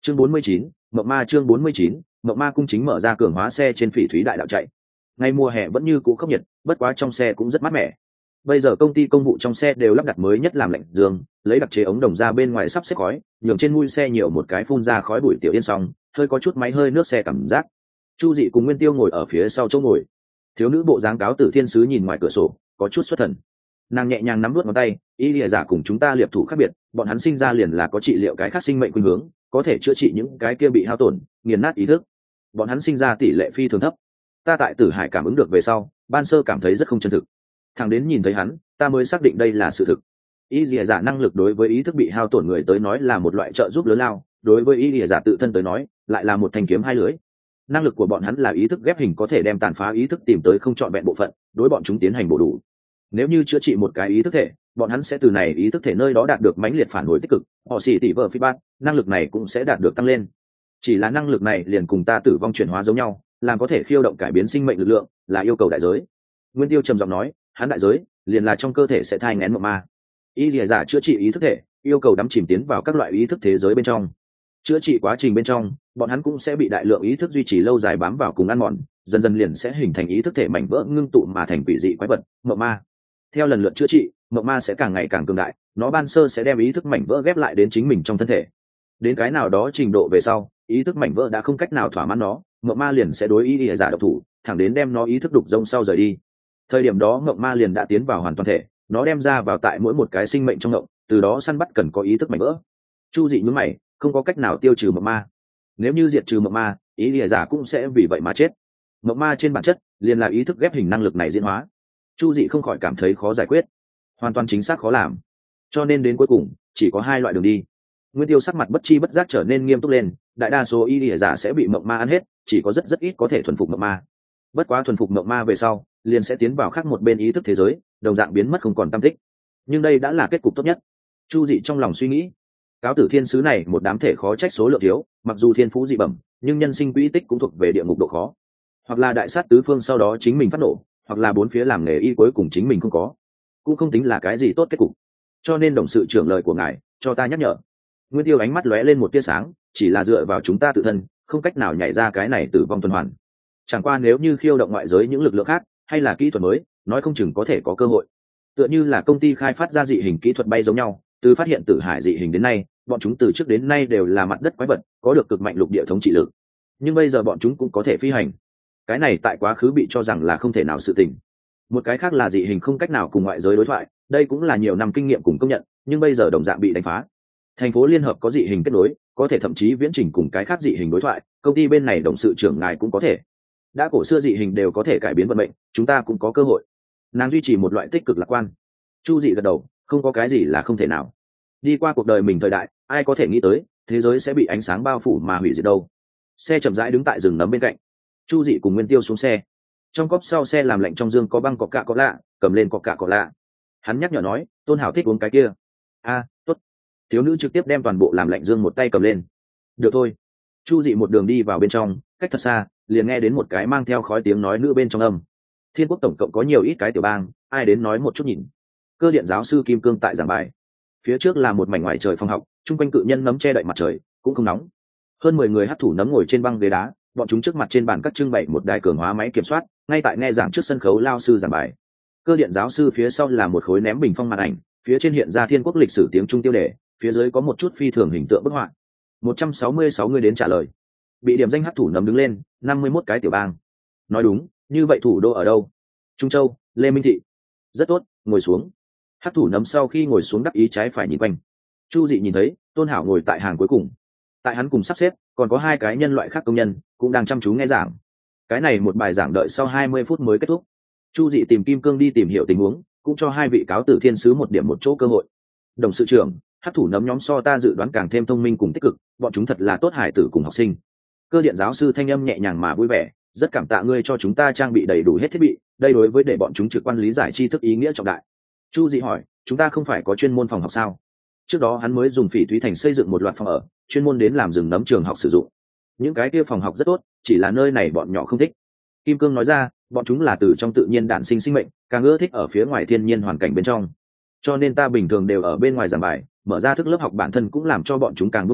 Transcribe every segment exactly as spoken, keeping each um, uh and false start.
chương bốn mươi chín, mộng ma chương bốn mươi chín, mộng ma cung chính mở ra cường hóa xe trên phỉ thúy đại đạo chạy. Ngay mùa hè vẫn như cũ khốc nhiệt, bất quá trong xe cũng rất mát mẻ. Bây giờ công ty công vụ trong xe đều lắp đặt mới nhất làm lạnh giường, lấy đặc chế ống đồng ra bên ngoài sắp xếp khói, nhường trên mui xe nhiều một cái phun ra khói bụi tiểu yên song, hơi có chút máy hơi nước xe cảm giác. Chu Dị cùng Nguyên Tiêu ngồi ở phía sau chỗ ngồi. Thiếu nữ bộ dáng cáo tử thiên sứ nhìn ngoài cửa sổ, có chút xuất thần. Nàng nhẹ nhàng nắm nuốt ngón tay, ý lìa giả cùng chúng ta liệp thủ khác biệt, bọn hắn sinh ra liền là có trị liệu cái khác sinh mệnh khuynh hướng, có thể chữa trị những cái kia bị hao tổn, nghiền nát ý thức. Bọn hắn sinh ra tỷ lệ phi thường thấp. Ta tại Tử Hải cảm ứng được về sau, ban sơ cảm thấy rất không chân thực. Thằng đến nhìn thấy hắn, ta mới xác định đây là sự thực. Ý lìa giả năng lực đối với ý thức bị hao tổn người tới nói là một loại trợ giúp lớn lao, đối với ý lìa giả tự thân tới nói, lại là một thanh kiếm hai lưỡi. Năng lực của bọn hắn là ý thức ghép hình có thể đem tàn phá ý thức tìm tới không trọn vẹn bộ phận, đối bọn chúng tiến hành bổ đủ. Nếu như chữa trị một cái ý thức thể, bọn hắn sẽ từ này ý thức thể nơi đó đạt được mãnh liệt phản hồi tích cực, họ xỉ tỷ vợ feedback, năng lực này cũng sẽ đạt được tăng lên. Chỉ là năng lực này liền cùng ta tử vong chuyển hóa giống nhau, làm có thể khiêu động cải biến sinh mệnh lực lượng, là yêu cầu đại giới. Nguyên Tiêu trầm giọng nói, hắn đại giới liền là trong cơ thể sẽ thai nghén mộng ma. Ý lìa giả chữa trị ý thức thể, yêu cầu đắm chìm tiến vào các loại ý thức thế giới bên trong. Chữa trị quá trình bên trong, bọn hắn cũng sẽ bị đại lượng ý thức duy trì lâu dài bám vào cùng ăn mòn, dần dần liền sẽ hình thành ý thức thể mảnh vỡ ngưng tụ mà thành quỷ dị quái vật, mộng ma. Theo lần lượt chữa trị, mộng ma sẽ càng ngày càng cường đại, nó ban sơ sẽ đem ý thức mảnh vỡ ghép lại đến chính mình trong thân thể. Đến cái nào đó trình độ về sau, ý thức mảnh vỡ đã không cách nào thỏa mãn nó, mộng ma liền sẽ đối ý lìa giả độc thủ, thẳng đến đem nó ý thức đục rông sau rời đi. Thời điểm đó mộng ma liền đã tiến vào hoàn toàn thể, nó đem ra vào tại mỗi một cái sinh mệnh trong mộng, từ đó săn bắt cần có ý thức mảnh vỡ. Chu Dị nhướng mày, không có cách nào tiêu trừ mộng ma. Nếu như diệt trừ mộng ma, ý lìa giả cũng sẽ vì vậy mà chết. Mộng ma trên bản chất liền là ý thức ghép hình năng lực này diễn hóa. Chu Dị không khỏi cảm thấy khó giải quyết, hoàn toàn chính xác khó làm, cho nên đến cuối cùng chỉ có hai loại đường đi. Nguyên Tiêu sắc mặt bất chi bất giác trở nên nghiêm túc lên, đại đa số ý lìa giả sẽ bị mộng ma ăn hết, chỉ có rất rất ít có thể thuần phục mộng ma. Bất quá thuần phục mộng ma về sau, liền sẽ tiến vào khác một bên ý thức thế giới, đồng dạng biến mất không còn tăm tích. Nhưng đây đã là kết cục tốt nhất. Chu Dị trong lòng suy nghĩ, cáo tử thiên sứ này một đám thể khó trách số lượng thiếu, mặc dù thiên phú dị bẩm, nhưng nhân sinh quỹ tích cũng thuộc về địa ngục độ khó. Hoặc là đại sát tứ phương sau đó chính mình phát nổ, hoặc là bốn phía làm nghề y cuối cùng chính mình không có, cũng không tính là cái gì tốt kết cục. Cho nên đồng sự trưởng lời của ngài cho ta nhắc nhở. Nguyên Tiêu ánh mắt lóe lên một tia sáng, chỉ là dựa vào chúng ta tự thân, không cách nào nhảy ra cái này tử vong tuần hoàn. Chẳng qua nếu như khiêu động ngoại giới những lực lượng khác, hay là kỹ thuật mới, nói không chừng có thể có cơ hội. Tựa như là công ty khai phát ra dị hình kỹ thuật bay giống nhau, từ phát hiện Tử Hải dị hình đến nay, bọn chúng từ trước đến nay đều là mặt đất quái vật, có được cực mạnh lục địa thống trị lực. Nhưng bây giờ bọn chúng cũng có thể phi hành. Cái này tại quá khứ bị cho rằng là không thể nào sự tình. Một cái khác là dị hình không cách nào cùng ngoại giới đối thoại, đây cũng là nhiều năm kinh nghiệm cùng công nhận, nhưng bây giờ đồng dạng bị đánh phá. Thành phố liên hợp có dị hình kết nối, có thể thậm chí viễn trình cùng cái khác dị hình đối thoại, công ty bên này đồng sự trưởng ngài cũng có thể. Đã cổ xưa dị hình đều có thể cải biến vận mệnh, chúng ta cũng có cơ hội. Nàng duy trì một loại tích cực lạc quan. Chu Dị gật đầu, không có cái gì là không thể nào. Đi qua cuộc đời mình thời đại, ai có thể nghĩ tới thế giới sẽ bị ánh sáng bao phủ mà hủy diệt đâu. Xe chậm rãi đứng tại rừng nấm bên cạnh. Chu Dị cùng Nguyên Tiêu xuống xe. Trong cốp sau xe làm lạnh trong dương có băng cọca có lạ, cầm lên cọca có lạ. Hắn nhắc nhở nói, Tôn Hảo thích uống cái kia. A, à, tốt. Thiếu nữ trực tiếp đem toàn bộ làm lạnh dương một tay cầm lên. Được thôi. Chu Dị một đường đi vào bên trong, cách thật xa, liền nghe đến một cái mang theo khói tiếng nói nữ bên trong âm. Thiên quốc tổng cộng có nhiều ít cái tiểu bang, ai đến nói một chút nhìn. Cơ điện giáo sư Kim Cương tại giảng bài. Phía trước là một mảnh ngoài trời phòng học, chung quanh cự nhân nấm che đậy mặt trời, cũng không nóng. Hơn mười người hấp thủ nấm ngồi trên băng ghế đá, bọn chúng trước mặt trên bàn cắt trưng bày một đài cường hóa máy kiểm soát, ngay tại nghe giảng trước sân khấu lao sư giảng bài. Cơ điện giáo sư phía sau là một khối ném bình phong màn ảnh, phía trên hiện ra thiên quốc lịch sử tiếng Trung tiêu đề, phía dưới có một chút phi thường hình tượng bức họa. một trăm sáu mươi sáu người đến trả lời. Bị điểm danh hấp thủ nấm đứng lên, năm mươi mốt cái tiểu bang. Nói đúng, như vậy thủ đô ở đâu? Trung Châu, Lê Minh Thị. Rất tốt, ngồi xuống. Hấp thủ nấm sau khi ngồi xuống đắc ý trái phải nhìn quanh. Chu Dị nhìn thấy Tôn Hảo ngồi tại hàng cuối cùng. Tại hắn cùng sắp xếp, còn có hai cái nhân loại khác công nhân cũng đang chăm chú nghe giảng. Cái này một bài giảng đợi sau hai mươi phút mới kết thúc. Chu Dị tìm Kim Cương đi tìm hiểu tình huống, cũng cho hai vị cáo tử thiên sứ một điểm một chỗ cơ hội. Đồng sự trưởng, hấp thủ nấm nhóm so ta dự đoán càng thêm thông minh cùng tích cực, bọn chúng thật là tốt hải tử cùng học sinh. Cơ điện giáo sư thanh âm nhẹ nhàng mà vui vẻ, rất cảm tạ ngươi cho chúng ta trang bị đầy đủ hết thiết bị, đây đối với để bọn chúng trực quan lý giải tri thức ý nghĩa trọng đại. Chu Dị hỏi, chúng ta không phải có chuyên môn phòng học sao? Trước đó hắn mới dùng phỉ thúy thành xây dựng một loạt phòng ở, chuyên môn đến làm rừng nấm trường học sử dụng. Những cái kia phòng học rất tốt, chỉ là nơi này bọn nhỏ không thích. Kim Cương nói ra, bọn chúng là từ trong tự nhiên đản sinh sinh mệnh, càng ưa thích ở phía ngoài thiên nhiên hoàn cảnh bên trong. Cho nên ta bình thường đều ở bên ngoài giảng bài, mở ra thức lớp học bản thân cũng làm cho bọn chúng càng buông lỏng,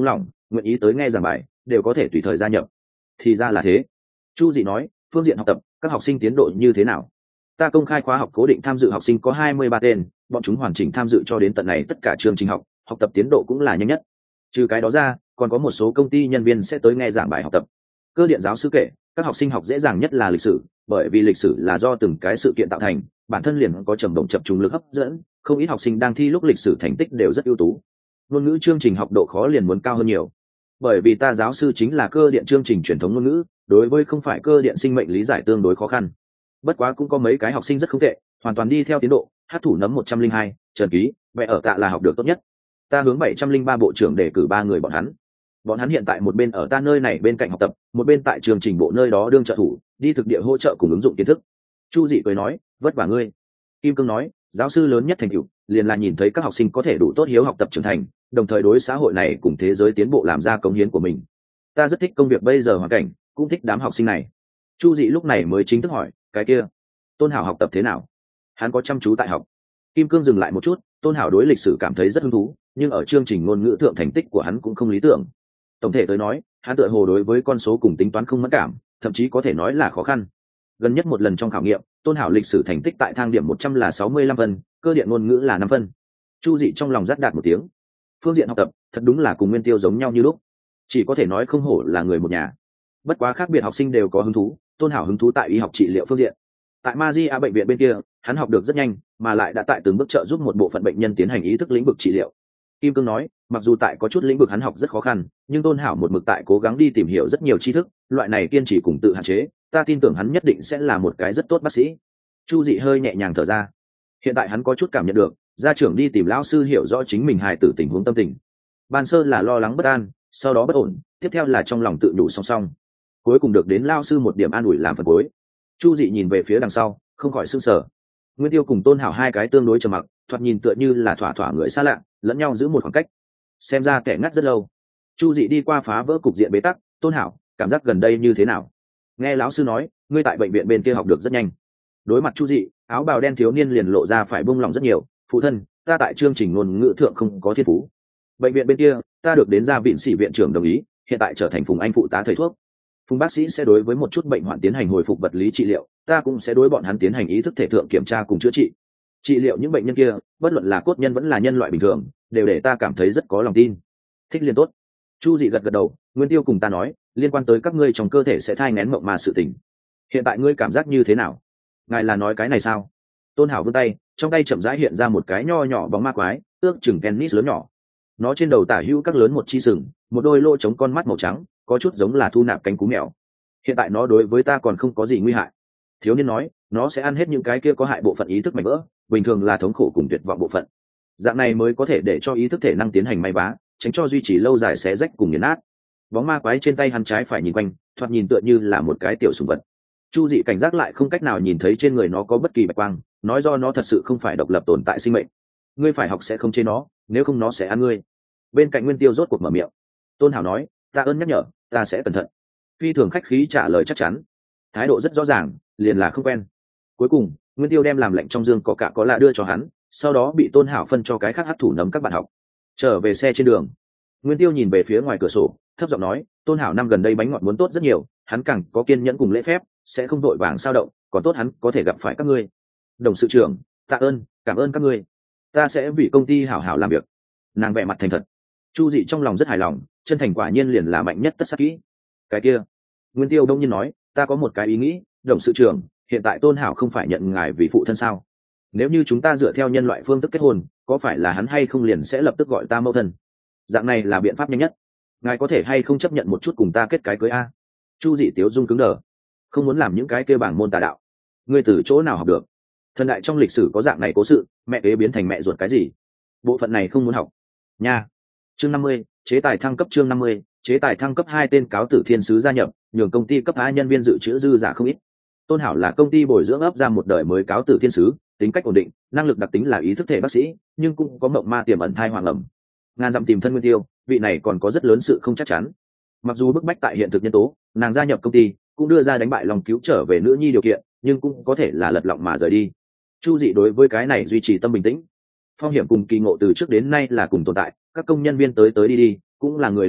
nguyện ý tới nghe giảng bài đều có thể tùy thời gia nhập. Thì ra là thế. Chu Dị nói, phương diện học tập các học sinh tiến độ như thế nào? Ta công khai khóa học cố định tham dự học sinh có hai mươi ba tên, bọn chúng hoàn chỉnh tham dự cho đến tận này tất cả chương trình học, học tập tiến độ cũng là nhanh nhất. Trừ cái đó ra, còn có một số công ty nhân viên sẽ tới nghe giảng bài học tập. Cơ điện giáo sư kể, các học sinh học dễ dàng nhất là lịch sử, bởi vì lịch sử là do từng cái sự kiện tạo thành, bản thân liền có trầm động chập trùng lực hấp dẫn, không ít học sinh đang thi lúc lịch sử thành tích đều rất ưu tú. Ngôn ngữ chương trình học độ khó liền muốn cao hơn nhiều. Bởi vì ta giáo sư chính là cơ điện chương trình truyền thống ngôn ngữ, đối với không phải cơ điện sinh mệnh lý giải tương đối khó khăn. Bất quá cũng có mấy cái học sinh rất không tệ, hoàn toàn đi theo tiến độ, hát thủ nấm một trăm linh hai, Trần Ký, vẽ ở tạ là học được tốt nhất. Ta hướng bảy trăm linh ba bộ trưởng đề cử ba người bọn hắn. Bọn hắn hiện tại một bên ở ta nơi này bên cạnh học tập, một bên tại trường trình bộ nơi đó đương trợ thủ, đi thực địa hỗ trợ cùng ứng dụng kiến thức. Chu Dị cười nói, vất vả ngươi. Kim Cương nói, giáo sư lớn nhất thành tựu liền là nhìn thấy các học sinh có thể đủ tốt hiếu học tập trưởng thành, đồng thời đối xã hội này cùng thế giới tiến bộ làm ra cống hiến của mình. Ta rất thích công việc bây giờ hoàn cảnh, cũng thích đám học sinh này. Chu Dị lúc này mới chính thức hỏi, cái kia Tôn Hảo học tập thế nào? Hắn có chăm chú tại học? Kim Cương dừng lại một chút, Tôn Hảo đối lịch sử cảm thấy rất hứng thú, nhưng ở chương trình ngôn ngữ thượng thành tích của hắn cũng không lý tưởng. Tổng thể tới nói, hắn tựa hồ đối với con số cùng tính toán không mẫn cảm, thậm chí có thể nói là khó khăn. Gần nhất một lần trong khảo nghiệm, Tôn Hảo lịch sử thành tích tại thang điểm một trăm là sáu mươi lăm phân, cơ điện ngôn ngữ là năm phân. Chu Dị trong lòng rát đạt một tiếng. Phương diện học tập, thật đúng là cùng Nguyên Tiêu giống nhau như lúc. Chỉ có thể nói không hổ là người một nhà. Bất quá khác biệt học sinh đều có hứng thú, Tôn Hảo hứng thú tại y học trị liệu phương diện. Tại Magia bệnh viện bên kia, hắn học được rất nhanh, mà lại đã tại từng bước trợ giúp một bộ phận bệnh nhân tiến hành ý thức lĩnh vực trị liệu. Kim Cương nói, mặc dù tại có chút lĩnh vực hắn học rất khó khăn, nhưng Tôn Hảo một mực tại cố gắng đi tìm hiểu rất nhiều tri thức, loại này kiên trì cùng tự hạn chế, ta tin tưởng hắn nhất định sẽ là một cái rất tốt bác sĩ. Chu Dị hơi nhẹ nhàng thở ra. Hiện tại hắn có chút cảm nhận được, gia trưởng đi tìm lão sư hiểu rõ chính mình hài tử tình huống tâm tình. Ban sơ là lo lắng bất an, sau đó bất ổn, tiếp theo là trong lòng tự nhủ song song. Cuối cùng được đến lão sư một điểm an ủi làm phần cuối. Chu Dị nhìn về phía đằng sau, không khỏi sửng sở. Nguyên Tiêu cùng Tôn Hảo hai cái tương đối trầm mặc, thoạt nhìn tựa như là thỏa thỏa người xa lạ, lẫn nhau giữ một khoảng cách. Xem ra kẻ ngắt rất lâu. Chu Dị đi qua phá vỡ cục diện bế tắc, Tôn Hảo, cảm giác gần đây như thế nào? Nghe lão sư nói, ngươi tại bệnh viện bên kia học được rất nhanh. Đối mặt Chu Dị, áo bào đen thiếu niên liền lộ ra phải buông lòng rất nhiều. Phụ thân, ta tại chương trình ngôn ngữ thượng không có thiên phú. Bệnh viện bên kia, ta được đến gia viện sĩ viện trưởng đồng ý, hiện tại trở thành Phùng Anh phụ tá thầy thuốc. Phùng bác sĩ sẽ đối với một chút bệnh hoạn tiến hành hồi phục vật lý trị liệu, ta cũng sẽ đối bọn hắn tiến hành ý thức thể thượng kiểm tra cùng chữa trị. Trị liệu những bệnh nhân kia, bất luận là cốt nhân vẫn là nhân loại bình thường, đều để ta cảm thấy rất có lòng tin. Thích liên tốt. Chu Dị gật gật đầu, Nguyên Tiêu cùng ta nói, liên quan tới các ngươi trong cơ thể sẽ thai nghén mộng mà sự tình. Hiện tại ngươi cảm giác như thế nào? Ngài là nói cái này sao? Tôn Hảo vươn tay, trong tay chậm rãi hiện ra một cái nho nhỏ bóng ma quái, ước chừng tennis lớn nhỏ. Nó trên đầu tả hữu các lớn một chi sừng, một đôi lỗ trống con mắt màu trắng, có chút giống là thu nạp cánh cú mèo. Hiện tại nó đối với ta còn không có gì nguy hại. Thiếu niên nói, nó sẽ ăn hết những cái kia có hại bộ phận ý thức mảnh vỡ, bình thường là thống khổ cùng tuyệt vọng bộ phận. Dạng này mới có thể để cho ý thức thể năng tiến hành may vá, tránh cho duy trì lâu dài xé rách cùng nghiền nát. Bóng ma quái trên tay hắn trái phải nhìn quanh, thoạt nhìn tựa như là một cái tiểu sủng vật. Chu Dị cảnh giác lại không cách nào nhìn thấy trên người nó có bất kỳ bạch quang, nói do nó thật sự không phải độc lập tồn tại sinh mệnh. Ngươi phải học sẽ không chế nó, nếu không nó sẽ ăn ngươi. Bên cạnh Nguyên Tiêu rốt cuộc mở miệng. Tôn Hảo nói, ta ơn nhắc nhở, ta sẽ cẩn thận. Phi thường khách khí trả lời chắc chắn, thái độ rất rõ ràng, liền là không quen. Cuối cùng, Nguyên Tiêu đem làm lệnh trong dương có cả có lạ đưa cho hắn, sau đó bị Tôn Hảo phân cho cái khác hấp thủ nấm các bạn học. Trở về xe trên đường, Nguyên Tiêu nhìn về phía ngoài cửa sổ, thấp giọng nói, Tôn Hảo năm gần đây bánh ngọt muốn tốt rất nhiều, hắn càng có kiên nhẫn cùng lễ phép, sẽ không vội vàng sao động, còn tốt hắn có thể gặp phải các ngươi. Đồng sự trưởng, tạ ơn, cảm ơn các ngươi. Ta sẽ vì công ty hảo hảo làm việc. Nàng vẻ mặt thành thật. Chu Dị trong lòng rất hài lòng, chân thành quả nhiên liền là mạnh nhất tất sắc kỹ. Cái kia, Nguyên Tiêu đông nhiên nói, ta có một cái ý nghĩ, đồng sự trưởng, hiện tại Tôn Hảo không phải nhận ngài vì phụ thân sao? Nếu như chúng ta dựa theo nhân loại phương thức kết hôn, có phải là hắn hay không liền sẽ lập tức gọi ta mẫu thân? Dạng này là biện pháp nhanh nhất. Ngài có thể hay không chấp nhận một chút cùng ta kết cái cưới a? Chu Dị tiếu dung cứng đờ, không muốn làm những cái kêu bảng môn tà đạo. Ngươi từ chỗ nào học được? Thần đại trong lịch sử có dạng này cố sự, mẹ kế biến thành mẹ ruột cái gì? Bộ phận này không muốn học. Nha. Chương năm mươi, chế tài thăng cấp chương năm mươi, chế tài thăng cấp hai tên cáo tử thiên sứ gia nhập, nhường công ty cấp hai nhân viên dự trữ dư giả không ít. Tôn Hảo là công ty bồi dưỡng ấp ra một đời mới cáo tử thiên sứ, tính cách ổn định, năng lực đặc tính là ý thức thể bác sĩ, nhưng cũng có mộng ma tiềm ẩn thai hoàng ẩm. Ngàn dặm tìm thân Nguyên Tiêu, vị này còn có rất lớn sự không chắc chắn. Mặc dù bức bách tại hiện thực nhân tố, nàng gia nhập công ty, cũng đưa ra đánh bại lòng cứu trở về nữ nhi điều kiện, nhưng cũng có thể là lật lọng mà rời đi. Chu Dị đối với cái này duy trì tâm bình tĩnh. Phong hiểm cùng kỳ ngộ từ trước đến nay là cùng tồn tại, các công nhân viên tới tới đi đi, cũng là người lựa chọn,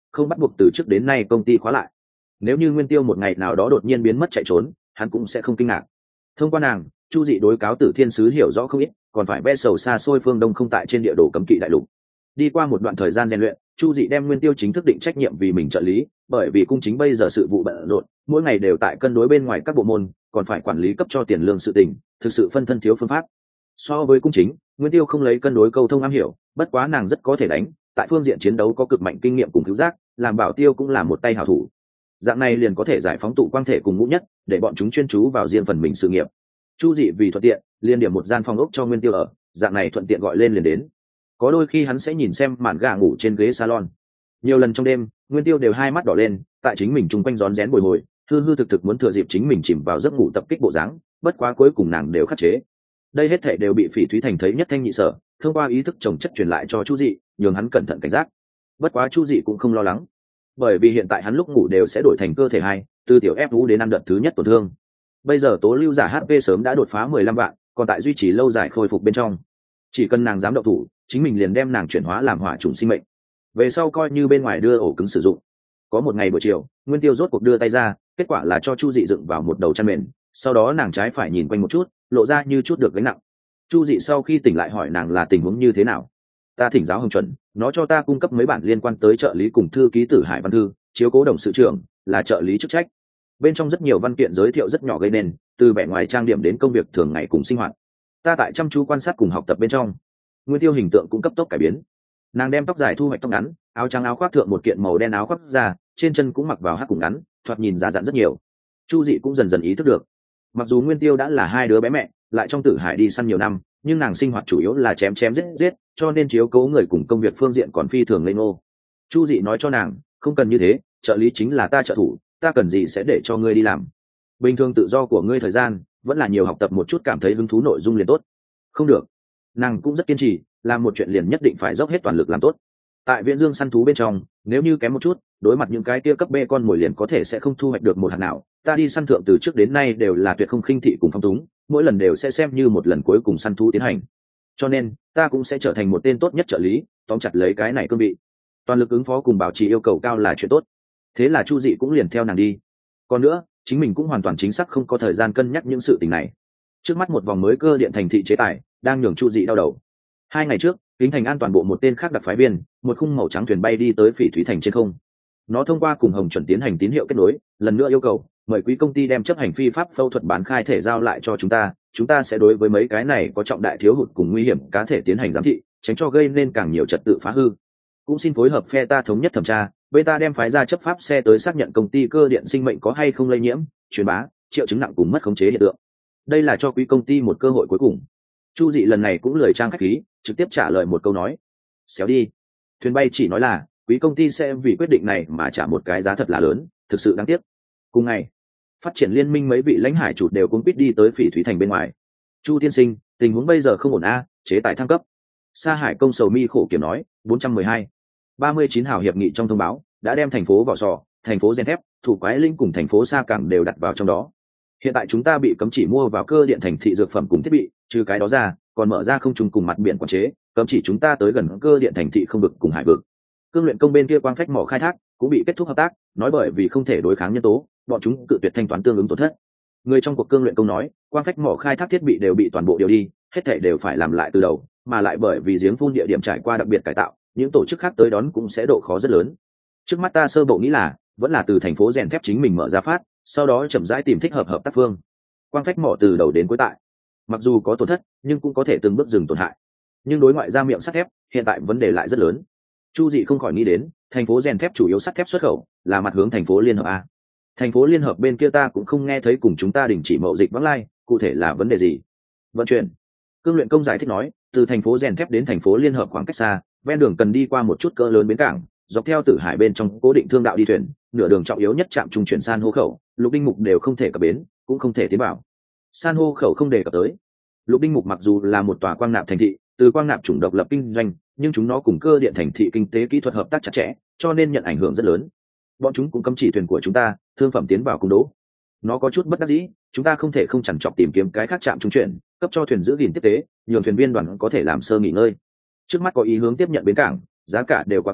không bắt buộc từ trước đến nay công ty khóa lại. Nếu như Nguyên Tiêu một ngày nào đó đột nhiên biến mất chạy trốn, hắn cũng sẽ không kinh ngạc. Thông qua nàng, Chu Dị đối cáo Tử Thiên sứ hiểu rõ không ít, còn phải ve sầu xa xôi phương đông không tại trên địa đồ cấm kỵ đại lục. Đi qua một đoạn thời gian rèn luyện, Chu Dị đem Nguyên Tiêu chính thức định trách nhiệm vì mình trợ lý, bởi vì cung chính bây giờ sự vụ bận rộn, mỗi ngày đều tại cân đối bên ngoài các bộ môn, còn phải quản lý cấp cho tiền lương sự tình, thực sự phân thân thiếu phương pháp. So với cung chính, Nguyên Tiêu không lấy cân đối câu thông am hiểu, bất quá nàng rất có thể đánh, tại phương diện chiến đấu có cực mạnh kinh nghiệm cùng cứu giác, làm bảo tiêu cũng là một tay hảo thủ. Dạng này liền có thể giải phóng tụ quang thể cùng ngũ nhất, để bọn chúng chuyên chú vào riêng phần mình sự nghiệp. Chu Dị vì thuận tiện, liên điểm một gian phòng ốc cho Nguyên Tiêu ở, dạng này thuận tiện gọi lên liền đến. Có đôi khi hắn sẽ nhìn xem màn gà ngủ trên ghế salon. Nhiều lần trong đêm, Nguyên Tiêu đều hai mắt đỏ lên, tại chính mình chung quanh rón rén bồi hồi, hư hư thực thực muốn thừa dịp chính mình chìm vào giấc ngủ tập kích bộ dáng, bất quá cuối cùng nàng đều khắc chế. Đây hết thảy đều bị Phỉ Thúy Thành thấy nhất thanh nhị sở, thông qua ý thức chồng chất truyền lại cho Chu Dị, nhường hắn cẩn thận cảnh giác. Bất quá Chu Dị cũng không lo lắng, bởi vì hiện tại hắn lúc ngủ đều sẽ đổi thành cơ thể hai, từ tiểu ép vũ đến ăn đợt thứ nhất tổn thương. Bây giờ tố lưu giả hát pê sớm đã đột phá mười lăm vạn, còn tại duy trì lâu dài khôi phục bên trong. Chỉ cần nàng dám động thủ, chính mình liền đem nàng chuyển hóa làm hỏa chủng sinh mệnh. Về sau coi như bên ngoài đưa ổ cứng sử dụng. Có một ngày buổi chiều, Nguyên Tiêu rốt cuộc đưa tay ra, kết quả là cho Chu Dị dựng vào một đầu chăn mền, sau đó nàng trái phải nhìn quanh một chút, lộ ra như chút được gánh nặng. Chu Dị sau khi tỉnh lại hỏi nàng là tình huống như thế nào. Ta thỉnh giáo Hồng Chuẩn, nó cho ta cung cấp mấy bản liên quan tới trợ lý cùng thư ký Tử Hải văn thư, chiếu cố đồng sự trưởng, là trợ lý chức trách. Bên trong rất nhiều văn kiện giới thiệu rất nhỏ gây nên, từ vẻ ngoài trang điểm đến công việc thường ngày cùng sinh hoạt. Ta tại chăm chú quan sát cùng học tập bên trong. Nguyên Tiêu hình tượng cũng cấp tốc cải biến. Nàng đem tóc dài thu hoạch tóc ngắn, áo trắng áo khoác thượng một kiện màu đen áo khoác ra, trên chân cũng mặc vào hắc cùng ngắn, thoạt nhìn già dặn rất nhiều. Chu Dị cũng dần dần ý thức được, mặc dù Nguyên Tiêu đã là hai đứa bé mẹ, lại trong Tử Hải đi săn nhiều năm, nhưng nàng sinh hoạt chủ yếu là chém chém giết giết, cho nên chiếu cố người cùng công việc phương diện còn phi thường lây ngô. Chu Dị nói cho nàng, không cần như thế, trợ lý chính là ta trợ thủ, ta cần gì sẽ để cho ngươi đi làm. Bình thường tự do của ngươi thời gian, vẫn là nhiều học tập một chút cảm thấy hứng thú nội dung liền tốt. Không được. Nàng cũng rất kiên trì, làm một chuyện liền nhất định phải dốc hết toàn lực làm tốt. Tại Viễn Dương săn thú bên trong, nếu như kém một chút, đối mặt những cái tia cấp B con mồi liền có thể sẽ không thu hoạch được một hạt nào. Ta đi săn thượng từ trước đến nay đều là tuyệt không khinh thị cùng phong túng, mỗi lần đều sẽ xem như một lần cuối cùng săn thú tiến hành. Cho nên, ta cũng sẽ trở thành một tên tốt nhất trợ lý, tóm chặt lấy cái này cương vị. Toàn lực ứng phó cùng bảo trì yêu cầu cao là chuyện tốt. Thế là Chu Dị cũng liền theo nàng đi. Còn nữa, chính mình cũng hoàn toàn chính xác không có thời gian cân nhắc những sự tình này. Trước mắt một vòng mới cơ điện thành thị chế tài đang nhường Chu Dị đau đầu. Hai ngày trước, Kính Thành An toàn bộ một tên khác đặc phái viên, một khung màu trắng thuyền bay đi tới Phỉ Thúy Thành trên không. Nó thông qua cùng Hồng Chuẩn tiến hành tín hiệu kết nối, lần nữa yêu cầu mời quý công ty đem chấp hành phi pháp phẫu thuật bán khai thể giao lại cho chúng ta, chúng ta sẽ đối với mấy cái này có trọng đại thiếu hụt cùng nguy hiểm cá thể tiến hành giám thị, tránh cho gây nên càng nhiều trật tự phá hư. Cũng xin phối hợp phe ta thống nhất thẩm tra, bên ta đem phái ra chấp pháp xe tới xác nhận công ty cơ điện sinh mệnh có hay không lây nhiễm, truyền bá, triệu chứng nặng cùng mất khống chế hiện tượng. Đây là cho quý công ty một cơ hội cuối cùng. Chu Dị lần này cũng lười trang khách khí, trực tiếp trả lời một câu nói: xéo đi. Thuyền bay chỉ nói là quý công ty sẽ vì quyết định này mà trả một cái giá thật là lớn, thực sự đáng tiếc. Cùng ngày, phát triển liên minh mấy vị lãnh hải chủ đều cũng biết đi tới Phỉ Thúy Thành bên ngoài. Chu tiên sinh, tình huống bây giờ không ổn a, chế tài thăng cấp. Sa Hải công sầu mi khổ kiểm nói. Bốn trăm mười hai, ba mươi chín hào hiệp nghị trong thông báo đã đem thành phố Vỏ Sò, thành phố Gen Thép, Thủ Quái Linh cùng thành phố Sa Cảng đều đặt vào trong đó. Hiện tại chúng ta bị cấm chỉ mua vào cơ điện thành thị dược phẩm cùng thiết bị, trừ cái đó ra còn mở ra không trùng cùng mặt biển quản chế, cấm chỉ chúng ta tới gần cơ điện thành thị không vực cùng hải vực. Cương luyện công bên kia quang phách mỏ khai thác cũng bị kết thúc hợp tác, nói bởi vì không thể đối kháng nhân tố, bọn chúng cự tuyệt thanh toán tương ứng tổn thất. Người trong cuộc cương luyện công nói, quang phách mỏ khai thác thiết bị đều bị toàn bộ điều đi, hết thảy đều phải làm lại từ đầu, mà lại bởi vì giếng phun địa điểm trải qua đặc biệt cải tạo, những tổ chức khác tới đón cũng sẽ độ khó rất lớn. Trước mắt ta sơ bộ nghĩ là vẫn là từ thành phố rèn thép chính mình mở ra phát, sau đó chậm rãi tìm thích hợp hợp tác phương. Quang phách mỏ từ đầu đến cuối tại, mặc dù có tổn thất nhưng cũng có thể từng bước dừng tổn hại. Nhưng đối ngoại ra miệng sắt thép, hiện tại vấn đề lại rất lớn. Chu Dị không khỏi nghĩ đến, thành phố rèn thép chủ yếu sắt thép xuất khẩu là mặt hướng thành phố liên hợp a. Thành phố liên hợp bên kia ta cũng không nghe thấy cùng chúng ta đình chỉ mậu dịch vắng lai, cụ thể là vấn đề gì? Vận chuyển. Cương luyện công giải thích nói, từ thành phố rèn thép đến thành phố liên hợp khoảng cách xa, ven đường cần đi qua một chút cỡ lớn bến cảng, dọc theo Tử Hải bên trong cố định thương đạo đi thuyền, nửa đường trọng yếu nhất trạm trung chuyển san hô khẩu, Lục Đinh Mục đều không thể cập bến, cũng không thể tiến vào. San hô khẩu không đề cập tới. Lục Đinh Mục mặc dù là một tòa quang nạp thành thị, từ quang nạp chủng độc lập kinh doanh, nhưng chúng nó cùng cơ điện thành thị kinh tế kỹ thuật hợp tác chặt chẽ, cho nên nhận ảnh hưởng rất lớn. Bọn chúng cũng cấm chỉ thuyền của chúng ta thương phẩm tiến vào cung đỗ. Nó có chút bất đắc dĩ, chúng ta không thể không chằn chọc tìm kiếm cái khác trạm trung chuyển, cấp cho thuyền giữ gìn tiếp tế, nhường thuyền viên đoàn có thể làm sơ nghỉ ngơi. Trước mắt có ý hướng tiếp nhận bến cảng, giá cả đều quá cao,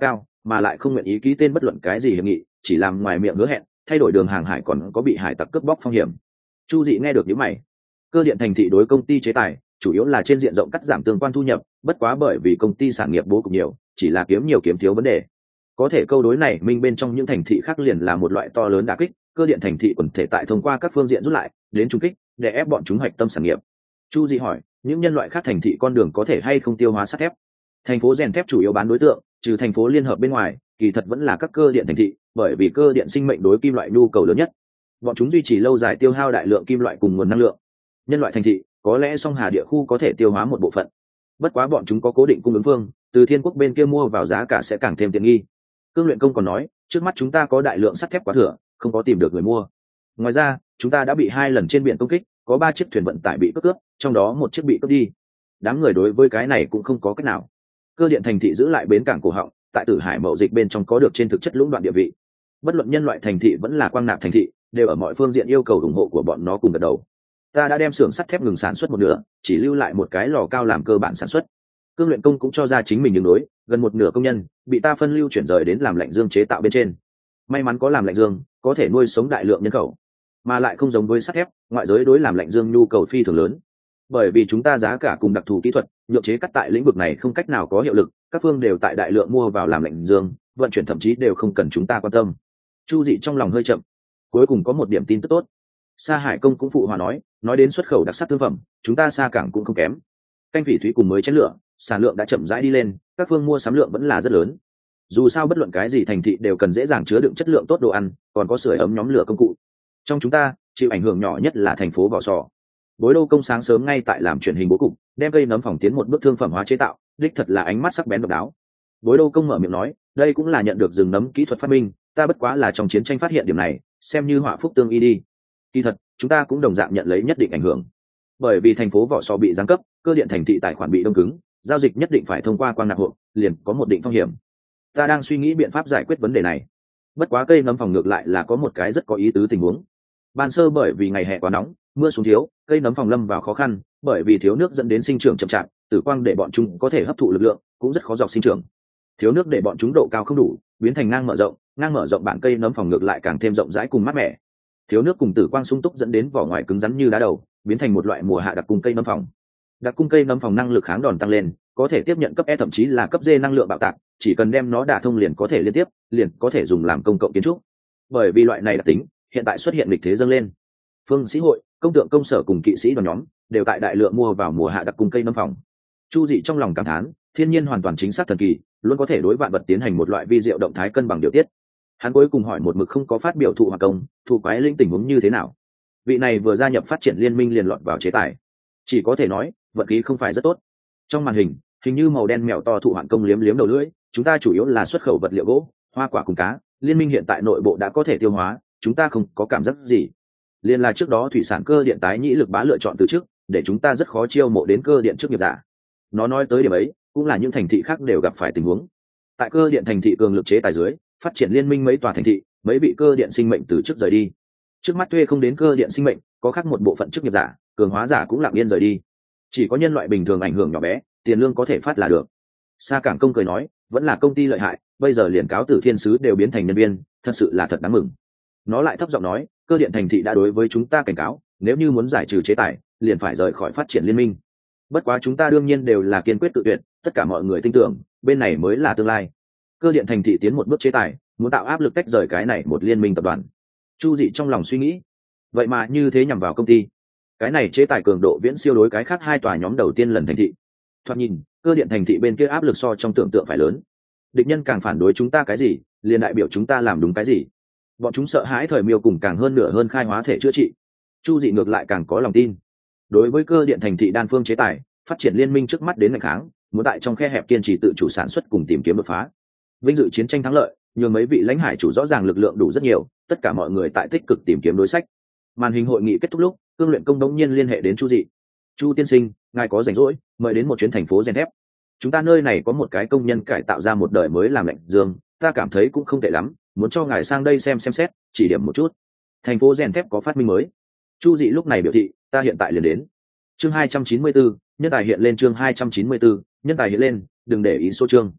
mà lại không nguyện ý ký tên bất luận cái gì hiệp nghị, chỉ làm ngoài miệng hứa hẹn, thay đổi đường hàng hải còn có bị hải tặc cướp bóc phong hiểm. Chu Dị nghe được những mày. Cơ điện thành thị đối công ty chế tài chủ yếu là trên diện rộng cắt giảm tương quan thu nhập, bất quá bởi vì công ty sản nghiệp bố cục nhiều, chỉ là kiếm nhiều kiếm thiếu vấn đề. Có thể câu đối này minh bên trong những thành thị khác liền là một loại to lớn đả kích, cơ điện thành thị quần thể tại thông qua các phương diện rút lại, đến trung kích, để ép bọn chúng hoạch tâm sản nghiệp. Chu Dị hỏi, những nhân loại khác thành thị con đường có thể hay không tiêu hóa sắt thép? Thành phố rèn thép chủ yếu bán đối tượng, trừ thành phố liên hợp bên ngoài, kỳ thật vẫn là các cơ điện thành thị, bởi vì cơ điện sinh mệnh đối kim loại nhu cầu lớn nhất. Bọn chúng duy trì lâu dài tiêu hao đại lượng kim loại cùng nguồn năng lượng. Nhân loại thành thị, có lẽ song hà địa khu có thể tiêu hóa một bộ phận. Bất quá bọn chúng có cố định cung ứng phương, từ Thiên Quốc bên kia mua vào giá cả sẽ càng thêm tiện nghi. Cương Luyện Công còn nói, trước mắt chúng ta có đại lượng sắt thép quá thừa, không có tìm được người mua. Ngoài ra, chúng ta đã bị hai lần trên biển công kích, có ba chiếc thuyền vận tải bị cướp cướp, trong đó một chiếc bị cướp đi. Đám người đối với cái này cũng không có cách nào. Cơ điện thành thị giữ lại bến cảng cổ họng, tại Tử Hải mậu dịch bên trong có được trên thực chất lũng đoạn địa vị. Bất luận nhân loại thành thị vẫn là quang nạp thành thị, đều ở mọi phương diện yêu cầu ủng hộ của bọn nó cùng gật đầu. Ta đã đem xưởng sắt thép ngừng sản xuất một nửa, chỉ lưu lại một cái lò cao làm cơ bản sản xuất. Cương Luyện Công cũng cho ra chính mình đường đối, gần một nửa công nhân bị ta phân lưu chuyển rời đến làm lạnh dương chế tạo bên trên. May mắn có làm lạnh dương, có thể nuôi sống đại lượng nhân khẩu, mà lại không giống với sắt thép, ngoại giới đối làm lạnh dương nhu cầu phi thường lớn. Bởi vì chúng ta giá cả cùng đặc thù kỹ thuật, nhượng chế cắt tại lĩnh vực này không cách nào có hiệu lực, các phương đều tại đại lượng mua vào làm lạnh dương, vận chuyển thậm chí đều không cần chúng ta quan tâm. Chu Dị trong lòng hơi chậm. Cuối cùng có một điểm tin tức tốt. Sa Hải Công cũng phụ hòa nói, nói đến xuất khẩu đặc sắc thương phẩm, chúng ta Sa Cảng cũng không kém. Canh phỉ thúy cùng mới chén lửa, sản lượng đã chậm rãi đi lên, các phương mua sắm lượng vẫn là rất lớn. Dù sao bất luận cái gì thành thị đều cần dễ dàng chứa đựng chất lượng tốt đồ ăn, còn có sưởi ấm nhóm lửa công cụ. Trong chúng ta, chịu ảnh hưởng nhỏ nhất là thành phố Vỏ Sò. Bối Đô Công sáng sớm ngay tại làm truyền hình bố cục, đem cây nấm phòng tiến một bước thương phẩm hóa chế tạo, đích thật là ánh mắt sắc bén độc đáo. Bối Đô Công mở miệng nói, đây cũng là nhận được rừng nấm kỹ thuật phát minh, ta bất quá là trong chiến tranh phát hiện điểm này, xem như họa phúc tương y đi. Kỳ thật, chúng ta cũng đồng dạng nhận lấy nhất định ảnh hưởng. Bởi vì thành phố Vỏ Sò bị giáng cấp, cơ điện thành thị tài khoản bị đông cứng, giao dịch nhất định phải thông qua quan nạp hộ, liền có một định phong hiểm. Ta đang suy nghĩ biện pháp giải quyết vấn đề này. Bất quá cây nấm phòng ngược lại là có một cái rất có ý tứ tình huống. Ban sơ bởi vì ngày hè quá nóng, mưa xuống thiếu, cây nấm phòng lâm vào khó khăn, bởi vì thiếu nước dẫn đến sinh trưởng chậm chạp, tử quang để bọn chúng có thể hấp thụ lực lượng, cũng rất khó dọc sinh trưởng. Thiếu nước để bọn chúng độ cao không đủ, biến thành ngang mở rộng, ngang mở rộng bản cây nấm phòng ngược lại càng thêm rộng rãi cùng mát mẻ. Thiếu nước cùng tử quang sung túc dẫn đến vỏ ngoài cứng rắn như đá đầu, biến thành một loại mùa hạ đặc cung cây nấm phòng. Đặc cung cây nấm phòng năng lực kháng đòn tăng lên, có thể tiếp nhận cấp E thậm chí là cấp D năng lượng bạo tạc, chỉ cần đem nó đả thông liền có thể liên tiếp, liền có thể dùng làm công cộng kiến trúc. Bởi vì loại này đặc tính, hiện tại xuất hiện lịch thế dâng lên. Phương sĩ hội, công tượng công sở cùng kỵ sĩ đoàn nhóm đều tại đại lượng mua vào mùa hạ đặc cung cây nấm phòng. Chu Dị trong lòng cảm thán, thiên nhiên hoàn toàn chính xác thần kỳ, luôn có thể đối vạn vật tiến hành một loại vi diệu động thái cân bằng điều tiết. Hắn cuối cùng hỏi một mực không có phát biểu thụ hoặc công, thụ quái linh tình huống như thế nào. Vị này vừa gia nhập phát triển liên minh liền lọt vào chế tài, chỉ có thể nói vận khí không phải rất tốt. Trong màn hình, hình như màu đen mèo to thụ hoạn công liếm liếm đầu lưỡi, chúng ta chủ yếu là xuất khẩu vật liệu gỗ, hoa quả cùng cá, liên minh hiện tại nội bộ đã có thể tiêu hóa, chúng ta không có cảm giác gì. Liên là trước đó thủy sản cơ điện tái nhĩ lực bá lựa chọn từ trước, để chúng ta rất khó chiêu mộ đến cơ điện trước nghiệp giả. Nó nói tới điểm ấy, cũng là những thành thị khác đều gặp phải tình huống. Tại cơ điện thành thị cường lực chế tài dưới, phát triển liên minh mấy tòa thành thị, mấy bị cơ điện sinh mệnh từ trước rời đi. Trước mắt thuê không đến cơ điện sinh mệnh, có khác một bộ phận chức nghiệp giả, cường hóa giả cũng lặng yên rời đi. Chỉ có nhân loại bình thường ảnh hưởng nhỏ bé, tiền lương có thể phát là được. Sa Cảng Công cười nói, vẫn là công ty lợi hại, bây giờ liền cáo tử thiên sứ đều biến thành nhân viên, thật sự là thật đáng mừng. Nó lại thấp giọng nói, cơ điện thành thị đã đối với chúng ta cảnh cáo, nếu như muốn giải trừ chế tài, liền phải rời khỏi phát triển liên minh. Bất quá chúng ta đương nhiên đều là kiên quyết tự tuyệt, tất cả mọi người tin tưởng, bên này mới là tương lai. Cơ điện thành thị tiến một bước chế tài, muốn tạo áp lực tách rời cái này một liên minh tập đoàn. Chu Dị trong lòng suy nghĩ, vậy mà như thế nhằm vào công ty, cái này chế tài cường độ viễn siêu đối cái khác hai tòa nhóm đầu tiên lần thành thị. Thoạt nhìn, cơ điện thành thị bên kia áp lực so trong tưởng tượng phải lớn. Địch nhân càng phản đối chúng ta cái gì, liền đại biểu chúng ta làm đúng cái gì. Bọn chúng sợ hãi thời miêu cùng càng hơn nửa hơn khai hóa thể chữa trị. Chu Dị ngược lại càng có lòng tin. Đối với cơ điện thành thị đan phương chế tài, phát triển liên minh trước mắt đến ngày kháng, muốn tại trong khe hẹp kiên trì tự chủ sản xuất cùng tìm kiếm đột phá. Vinh dự chiến tranh thắng lợi, nhường mấy vị lãnh hải chủ rõ ràng lực lượng đủ rất nhiều, tất cả mọi người tại tích cực tìm kiếm đối sách. Màn hình hội nghị kết thúc lúc, Cương Luyện Công đống nhiên liên hệ đến Chu Dị. Chu tiên sinh, ngài có rảnh rỗi, mời đến một chuyến thành phố rèn thép. Chúng ta nơi này có một cái công nhân cải tạo ra một đời mới làm lạnh dương, ta cảm thấy cũng không tệ lắm, muốn cho ngài sang đây xem xem xét, chỉ điểm một chút. Thành phố rèn thép có phát minh mới. Chu Dị lúc này biểu thị, ta hiện tại liền đến. Chương hai trăm chín mươi bốn, nhân tài hiện lên chương hai trăm chín mươi bốn, nhân tài hiện lên, đừng để ý số chương.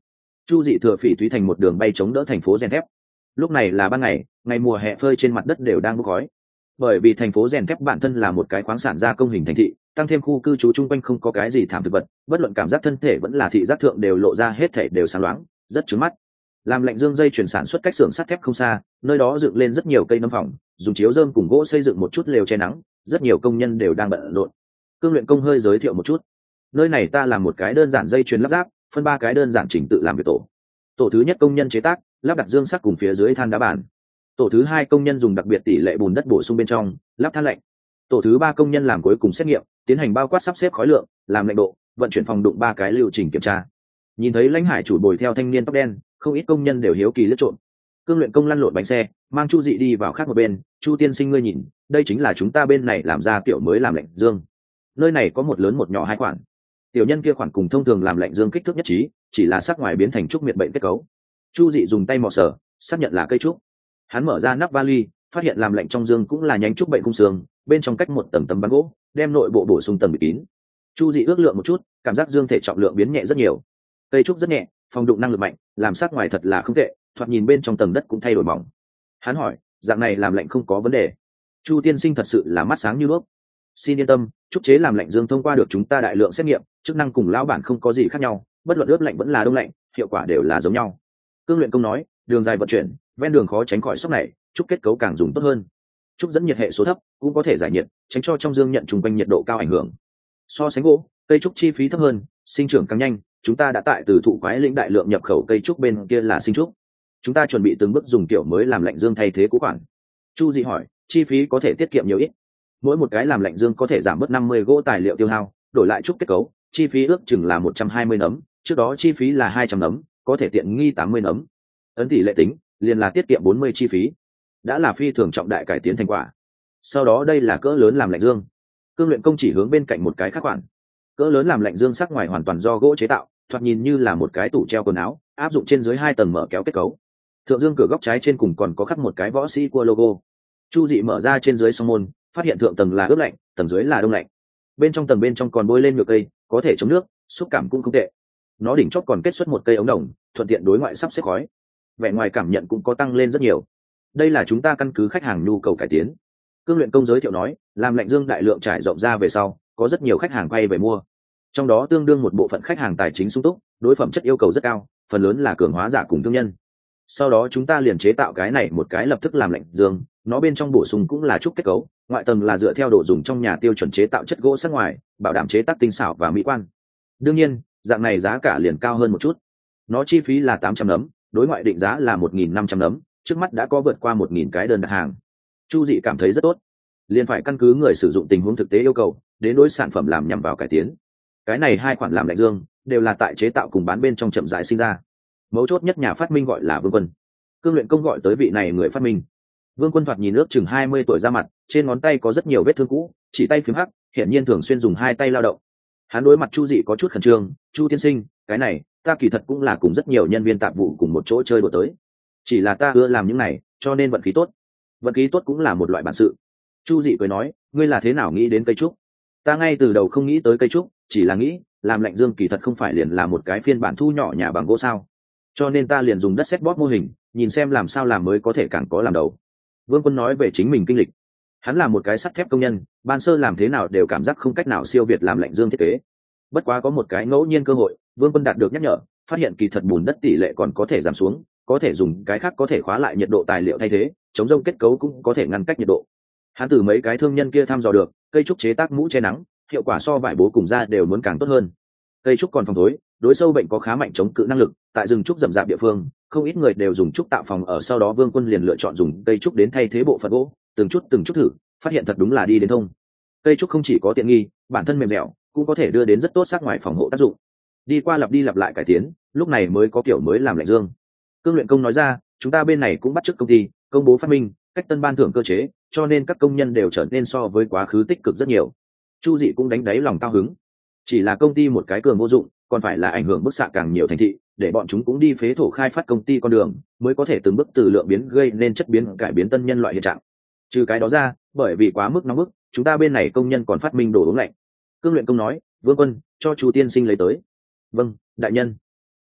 Chu dị thừa phỉ thúy thành một đường bay chống đỡ thành phố rèn thép. Lúc này là ban ngày, ngày mùa hè phơi trên mặt đất đều đang bốc khói. Bởi vì thành phố rèn thép bản thân là một cái khoáng sản gia công hình thành thị, tăng thêm khu cư trú chung quanh không có cái gì thảm thực vật, bất luận cảm giác thân thể vẫn là thị giác thượng đều lộ ra hết thể đều sáng loáng, rất chói mắt. Làm lạnh dương dây chuyển sản xuất cách xưởng sắt thép không xa, nơi đó dựng lên rất nhiều cây nấm phòng, dùng chiếu rơm cùng gỗ xây dựng một chút lều che nắng, rất nhiều công nhân đều đang bận rộn. Cương luyện công hơi giới thiệu một chút. Nơi này ta làm một cái đơn giản dây chuyền lắp ráp, phân ba cái đơn giản chỉnh tự làm việc tổ. Tổ thứ nhất công nhân chế tác, lắp đặt dương sắt cùng phía dưới than đá bàn. Tổ thứ hai công nhân dùng đặc biệt tỷ lệ bùn đất bổ sung bên trong, lắp than lạnh. Tổ thứ ba công nhân làm cuối cùng xét nghiệm, tiến hành bao quát sắp xếp khói lượng, làm lạnh độ, vận chuyển phòng đụng ba cái lưu trình kiểm tra. Nhìn thấy lãnh hải chủ bồi theo thanh niên tóc đen, không ít công nhân đều hiếu kỳ lướt trộm. Cương luyện công lăn lộn bánh xe, mang Chu dị đi vào khác một bên. Chu tiên sinh ngươi nhìn, đây chính là chúng ta bên này làm ra kiểu mới làm lạnh dương. Nơi này có một lớn một nhỏ hai khoản. Tiểu nhân kia khoản cùng thông thường làm lạnh dương kích thước nhất trí, chỉ là sắc ngoài biến thành trúc miệt bệnh kết cấu. Chu dị dùng tay mò sờ, xác nhận là cây trúc. Hắn mở ra nắp vali, phát hiện làm lạnh trong dương cũng là nhánh trúc bệnh cung xương, bên trong cách một tầng tấm băng gỗ, đem nội bộ bổ sung tầng bịt kín. Chu dị ước lượng một chút, cảm giác dương thể trọng lượng biến nhẹ rất nhiều. Cây trúc rất nhẹ, phòng đụng năng lực mạnh, làm sắc ngoài thật là không tệ, thoạt nhìn bên trong tầng đất cũng thay đổi mỏng. Hắn hỏi, dạng này làm lạnh không có vấn đề? Chu tiên sinh thật sự là mắt sáng như đuốc. Xin yên tâm, trúc chế làm lạnh dương thông qua được chúng ta đại lượng xét nghiệm, chức năng cùng lão bản không có gì khác nhau, bất luận ướp lạnh vẫn là đông lạnh, hiệu quả đều là giống nhau. Cương luyện công nói, đường dài vận chuyển, ven đường khó tránh khỏi sốc này, trúc kết cấu càng dùng tốt hơn. Trúc dẫn nhiệt hệ số thấp, cũng có thể giải nhiệt, tránh cho trong dương nhận trùng quanh nhiệt độ cao ảnh hưởng. So sánh gỗ, cây trúc chi phí thấp hơn, sinh trưởng càng nhanh, chúng ta đã tại từ thụ quái lĩnh đại lượng nhập khẩu cây trúc bên kia là sinh trúc. Chúng ta chuẩn bị từng bước dùng kiểu mới làm lạnh dương thay thế cũ khoản. Chu dị hỏi, chi phí có thể tiết kiệm nhiều ít? Mỗi một cái làm lạnh dương có thể giảm bớt năm mươi gỗ tài liệu tiêu hao, đổi lại trúc kết cấu, chi phí ước chừng là một trăm hai mươi nấm, trước đó chi phí là hai trăm nấm, có thể tiện nghi tám mươi nấm. Ấn tỷ lệ tính, liền là tiết kiệm bốn mươi chi phí. Đã là phi thường trọng đại cải tiến thành quả. Sau đó đây là cỡ lớn làm lạnh dương. Cương luyện công chỉ hướng bên cạnh một cái khác khoản. Cỡ lớn làm lạnh dương sắc ngoài hoàn toàn do gỗ chế tạo, thoạt nhìn như là một cái tủ treo quần áo, áp dụng trên dưới hai tầng mở kéo kết cấu. Thượng dương cửa góc trái trên cùng còn có khắc một cái võ sĩ cua logo. Chu dị mở ra trên dưới song môn, phát hiện thượng tầng là ướp lạnh, tầng dưới là đông lạnh. Bên trong tầng bên trong còn bôi lên nhựa cây, có thể chống nước, xúc cảm cũng không tệ. Nó đỉnh chóp còn kết xuất một cây ống đồng, thuận tiện đối ngoại sắp xếp khói. Vẻ ngoài cảm nhận cũng có tăng lên rất nhiều. Đây là chúng ta căn cứ khách hàng nhu cầu cải tiến. Cương luyện công giới thiệu nói, làm lạnh dương đại lượng trải rộng ra về sau, có rất nhiều khách hàng quay về mua. Trong đó tương đương một bộ phận khách hàng tài chính sung túc, đối phẩm chất yêu cầu rất cao, phần lớn là cường hóa giả cùng thương nhân. Sau đó chúng ta liền chế tạo cái này một cái lập tức làm lạnh dương, nó bên trong bổ sung cũng là trúc kết cấu, ngoại tầng là dựa theo độ dùng trong nhà tiêu chuẩn chế tạo chất gỗ sắc ngoài, bảo đảm chế tác tinh xảo và mỹ quan. Đương nhiên, dạng này giá cả liền cao hơn một chút. Nó chi phí là tám trăm nấm, đối ngoại định giá là một nghìn năm trăm nấm, trước mắt đã có vượt qua một nghìn cái đơn đặt hàng. Chu dị cảm thấy rất tốt, liền phải căn cứ người sử dụng tình huống thực tế yêu cầu, đến đối sản phẩm làm nhằm vào cải tiến. Cái này hai khoản làm lạnh dương đều là tại chế tạo cùng bán bên trong chậm rãi sinh ra. Mấu chốt nhất nhà phát minh gọi là Vương Quân. Cương luyện công gọi tới vị này người phát minh. Vương Quân thoạt nhìn ước chừng hai mươi tuổi ra mặt, trên ngón tay có rất nhiều vết thương cũ, chỉ tay phím hắc, hiển nhiên thường xuyên dùng hai tay lao động. Hắn đối mặt Chu dị có chút khẩn trương, Chu tiên sinh, cái này ta kỳ thật cũng là cùng rất nhiều nhân viên tạp vụ cùng một chỗ chơi đùa tới, chỉ là ta ưa làm những này, cho nên vận khí tốt. Vận khí tốt cũng là một loại bản sự. Chu dị cười nói, ngươi là thế nào nghĩ đến cây trúc? Ta ngay từ đầu không nghĩ tới cây trúc, chỉ là nghĩ làm lạnh dương kỳ thật không phải liền là một cái phiên bản thu nhỏ nhà bằng gỗ sao, cho nên ta liền dùng đất sét bóp mô hình, nhìn xem làm sao làm mới có thể càng có làm đầu. Vương Quân nói về chính mình kinh lịch. Hắn là một cái sắt thép công nhân, ban sơ làm thế nào đều cảm giác không cách nào siêu việt làm lạnh dương thiết kế. Bất quá có một cái ngẫu nhiên cơ hội, Vương Quân đạt được nhắc nhở, phát hiện kỳ thật bùn đất tỷ lệ còn có thể giảm xuống, có thể dùng cái khác có thể khóa lại nhiệt độ tài liệu thay thế, chống rông kết cấu cũng có thể ngăn cách nhiệt độ. Hắn từ mấy cái thương nhân kia thăm dò được, cây trúc chế tác mũ che nắng, hiệu quả so vải bố cùng da đều muốn càng tốt hơn. Cây trúc còn phòng thối, đối sâu bệnh có khá mạnh chống cự năng lực, tại rừng trúc rậm rạp địa phương, không ít người đều dùng trúc tạo phòng ở, sau đó Vương Quân liền lựa chọn dùng cây trúc đến thay thế bộ phận gỗ, từng chút từng chút thử, phát hiện thật đúng là đi đến thông. Cây trúc không chỉ có tiện nghi, bản thân mềm dẻo, cũng có thể đưa đến rất tốt sắc ngoài phòng hộ tác dụng. Đi qua lặp đi lặp lại cải tiến, lúc này mới có kiểu mới làm lạnh dương. Cương luyện công nói ra, chúng ta bên này cũng bắt chước công ty, công bố phát minh, cách tân ban thưởng cơ chế, cho nên các công nhân đều trở nên so với quá khứ tích cực rất nhiều. Chu dị cũng đánh đáy lòng cao hứng. Chỉ là công ty một cái cường vô dụng, còn phải là ảnh hưởng bức xạ càng nhiều thành thị, để bọn chúng cũng đi phế thổ khai phát công ty con đường, mới có thể từng bước từ lượng biến gây nên chất biến, cải biến tân nhân loại hiện trạng. Trừ cái đó ra, bởi vì quá mức nóng bức, chúng ta bên này công nhân còn phát minh đồ uống lạnh. Cương luyện công nói, Vương Quân, cho Chu tiên sinh lấy tới. Vâng, đại nhân.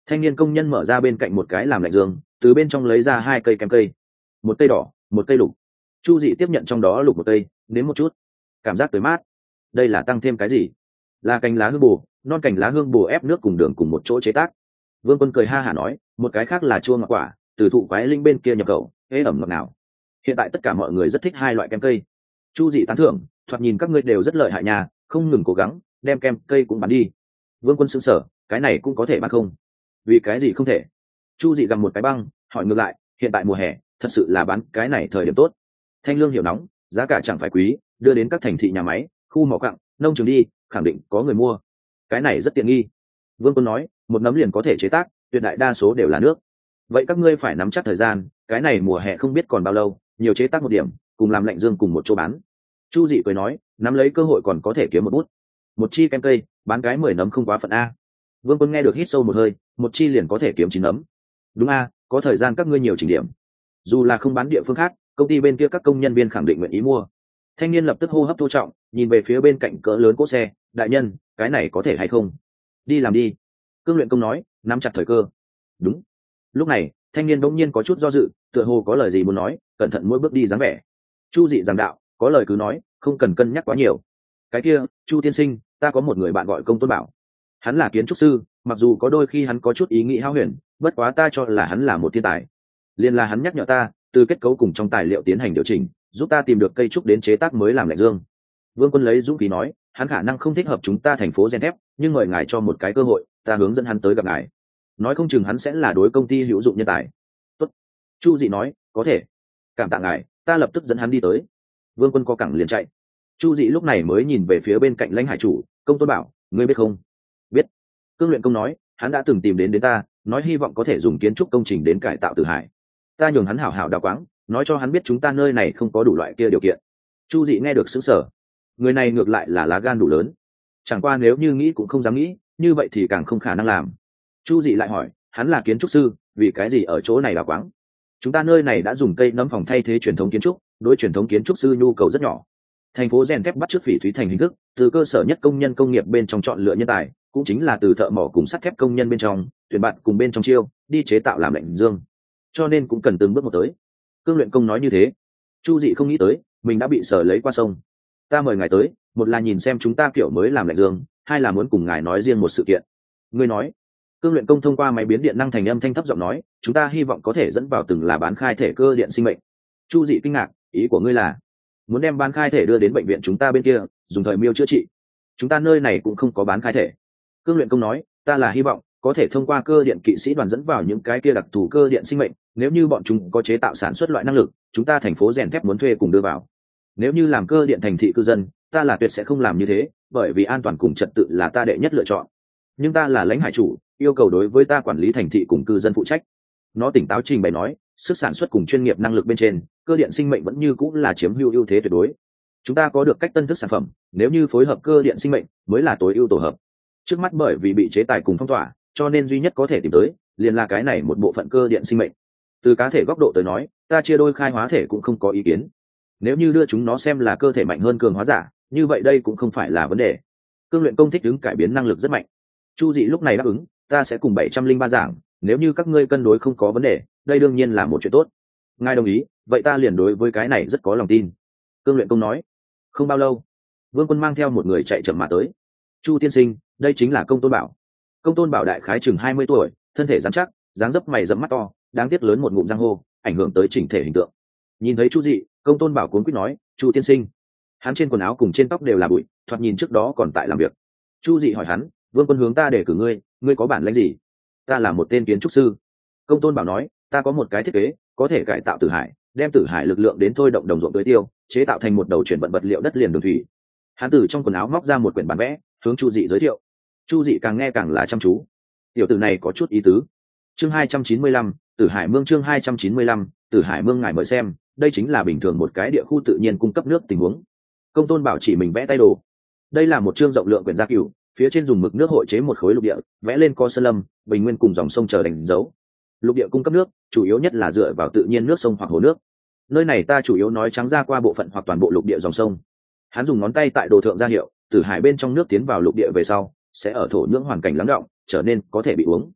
Thanh niên công nhân mở ra bên cạnh một cái làm lạnh giường, từ bên trong lấy ra hai cây kem cây, một cây đỏ một cây lục. Chu Dị tiếp nhận trong đó lục một cây, nếm một chút, cảm giác tới mát. Đây là tăng thêm cái gì? Là cành lá hương bồ, non cành lá hương bồ ép nước cùng đường cùng một chỗ chế tác. Vương Quân cười ha hả nói, một cái khác là chua ngọt quả, từ thụ quái linh bên kia nhập khẩu, ế ẩm ngọt nào. Hiện tại tất cả mọi người rất thích hai loại kem cây. Chu Dị tán thưởng, thoạt nhìn các ngươi đều rất lợi hại nhà, không ngừng cố gắng đem kem cây cũng bán đi. Vương Quân sững sờ, cái này cũng có thể bán không? Vì cái gì không thể? Chu Dị gặm một cái băng, hỏi ngược lại, hiện tại mùa hè thật sự là bán cái này thời điểm tốt. Thanh lương hiểu nóng, giá cả chẳng phải quý, đưa đến các thành thị nhà máy, khu mỏ cặng, nông trường đi, khẳng định có người mua. Cái này rất tiện nghi. Vương Quân nói, một nấm liền có thể chế tác, tuyệt đại đa số đều là nước. Vậy các ngươi phải nắm chắc thời gian, cái này mùa hè không biết còn bao lâu, nhiều chế tác một điểm, cùng làm lạnh dương cùng một chỗ bán. Chu Dị cười nói, nắm lấy cơ hội còn có thể kiếm một bút. Một chi kem cây, bán cái mười nấm không quá phận a. Vương Quân nghe được hít sâu một hơi, một chi liền có thể kiếm chín nấm. Đúng a, có thời gian các ngươi nhiều chỉnh điểm. Dù là không bán địa phương khác, công ty bên kia các công nhân viên khẳng định nguyện ý mua. Thanh niên lập tức hô hấp thô trọng, nhìn về phía bên cạnh cỡ lớn cỗ xe, đại nhân, cái này có thể hay không? Đi làm đi. Cương Luyện Công nói, nắm chặt thời cơ. Đúng. Lúc này, thanh niên bỗng nhiên có chút do dự, tựa hồ có lời gì muốn nói, cẩn thận mỗi bước đi dáng vẻ. Chu Dị giảng đạo, có lời cứ nói, không cần cân nhắc quá nhiều. Cái kia, Chu tiên sinh, ta có một người bạn gọi Công Tôn Bảo. Hắn là kiến trúc sư, mặc dù có đôi khi hắn có chút ý nghĩ hão huyền, bất quá ta cho là hắn là một thiên tài. Liên là hắn nhắc nhở ta, từ kết cấu cùng trong tài liệu tiến hành điều chỉnh, giúp ta tìm được cây trúc đến chế tác mới làm lạnh dương. Vương Quân lấy dũng khí nói, hắn khả năng không thích hợp chúng ta thành phố gen thép, nhưng mời ngài cho một cái cơ hội, ta hướng dẫn hắn tới gặp ngài. Nói không chừng hắn sẽ là đối công ty hữu dụng nhân tài. Tốt. Chu Dị nói, có thể. Cảm tạ ngài, ta lập tức dẫn hắn đi tới. Vương Quân co cẳng liền chạy. Chu Dị lúc này mới nhìn về phía bên cạnh Lãnh Hải chủ, Công Tôn Bảo, ngươi biết không? Biết. Cương Luyện Công nói, hắn đã từng tìm đến đến ta, nói hy vọng có thể dùng kiến trúc công trình đến cải tạo Tử Hải. Ta nhường hắn hảo hảo đào quáng, nói cho hắn biết chúng ta nơi này không có đủ loại kia điều kiện. Chu Dị nghe được sững sờ. Người này ngược lại là lá gan đủ lớn. Chẳng qua nếu như nghĩ cũng không dám nghĩ, như vậy thì càng không khả năng làm. Chu Dị lại hỏi, hắn là kiến trúc sư, vì cái gì ở chỗ này đào quáng? Chúng ta nơi này đã dùng cây nấm phòng thay thế truyền thống kiến trúc, đối truyền thống kiến trúc sư nhu cầu rất nhỏ. Thành phố rèn thép bắt chước Phỉ Thúy thành hình thức, từ cơ sở nhất công nhân công nghiệp bên trong chọn lựa nhân tài, cũng chính là từ thợ mỏ cùng sắt thép công nhân bên trong, tuyển bạn cùng bên trong chiêu, đi chế tạo làm lạnh dương. Cho nên cũng cần từng bước một tới. Cương Luyện Công nói như thế. Chu Dị không nghĩ tới, mình đã bị sở lấy qua sông. Ta mời ngài tới, một là nhìn xem chúng ta kiểu mới làm lạnh dương, hai là muốn cùng ngài nói riêng một sự kiện. Ngươi nói. Cương Luyện Công thông qua máy biến điện năng thành âm thanh thấp giọng nói, chúng ta hy vọng có thể dẫn vào từng là bán khai thể cơ điện sinh mệnh. Chu Dị kinh ngạc, ý của ngươi là muốn đem bán khai thể đưa đến bệnh viện chúng ta bên kia, dùng thời miêu chữa trị. Chúng ta nơi này cũng không có bán khai thể. Cương Luyện Công nói, ta là hy vọng có thể thông qua cơ điện kỵ sĩ đoàn dẫn vào những cái kia đặc thù cơ điện sinh mệnh, nếu như bọn chúng có chế tạo sản xuất loại năng lực, chúng ta thành phố rèn thép muốn thuê cùng đưa vào. Nếu như làm cơ điện thành thị cư dân, ta là tuyệt sẽ không làm như thế, bởi vì an toàn cùng trật tự là ta đệ nhất lựa chọn. Nhưng ta là Lãnh Hải chủ, yêu cầu đối với ta quản lý thành thị cùng cư dân phụ trách. Nó tỉnh táo trình bày nói, sức sản xuất cùng chuyên nghiệp năng lực bên trên, cơ điện sinh mệnh vẫn như cũng là chiếm hữu ưu thế tuyệt đối. Chúng ta có được cách tân thức sản phẩm, nếu như phối hợp cơ điện sinh mệnh mới là tối ưu tổ hợp. Trước mắt bởi vì bị chế tài cùng phong tỏa, cho nên duy nhất có thể tìm tới liền là cái này một bộ phận cơ điện sinh mệnh. Từ cá thể góc độ tới nói, ta chia đôi khai hóa thể cũng không có ý kiến. Nếu như đưa chúng nó xem là cơ thể mạnh hơn cường hóa giả, như vậy đây cũng không phải là vấn đề. Cương Luyện Công thích ứng cải biến năng lực rất mạnh. Chu Dị lúc này đáp ứng, ta sẽ cùng bảy trăm linh ba giảng, nếu như các ngươi cân đối không có vấn đề, đây đương nhiên là một chuyện tốt. Ngài đồng ý, vậy ta liền đối với cái này rất có lòng tin. Cương Luyện Công nói. Không bao lâu, Vương Quân mang theo một người chạy chậm mà tới. Chu tiên sinh, đây chính là Công Tôn Bảo. Công Tôn Bảo đại khái chừng hai mươi tuổi, thân thể rắn chắc, dáng dấp mày rậm mắt to, đáng tiếc lớn một ngụm răng hô, ảnh hưởng tới chỉnh thể hình tượng. Nhìn thấy Chu Dị, Công Tôn Bảo cuốn quýt nói, Chu tiên sinh. Hắn trên quần áo cùng trên tóc đều là bụi, thoạt nhìn trước đó còn tại làm việc. Chu Dị hỏi hắn, Vương Quân hướng ta để cử ngươi, ngươi có bản lĩnh gì? Ta là một tên kiến trúc sư. Công Tôn Bảo nói, ta có một cái thiết kế, có thể cải tạo Tử Hải, đem Tử Hải lực lượng đến thôi động đồng ruộng tưới tiêu, chế tạo thành một đầu chuyển vận vật liệu đất liền đường thủy. Hắn từ trong quần áo móc ra một quyển bản vẽ, hướng Chu Dị giới thiệu. Chu Dị càng nghe càng là chăm chú. Tiểu tử này có chút ý tứ. Chương hai trăm chín mươi lăm, Tử Hải Mương chương hai trăm chín mươi lăm, Tử Hải Mương ngài mời xem, đây chính là bình thường một cái địa khu tự nhiên cung cấp nước tình huống. Công Tôn Bảo chỉ mình vẽ tay đồ. Đây là một chương rộng lượng quyển gia cửu, phía trên dùng mực nước hội chế một khối lục địa, vẽ lên co sơn lâm, bình nguyên cùng dòng sông chờ đánh dấu. Lục địa cung cấp nước, chủ yếu nhất là dựa vào tự nhiên nước sông hoặc hồ nước. Nơi này ta chủ yếu nói trắng ra qua bộ phận hoặc toàn bộ lục địa dòng sông. Hắn dùng ngón tay tại đồ thượng ra hiệu, Tử Hải bên trong nước tiến vào lục địa về sau, sẽ ở thổ nhưỡng hoàn cảnh lắng đọng, trở nên có thể bị uống.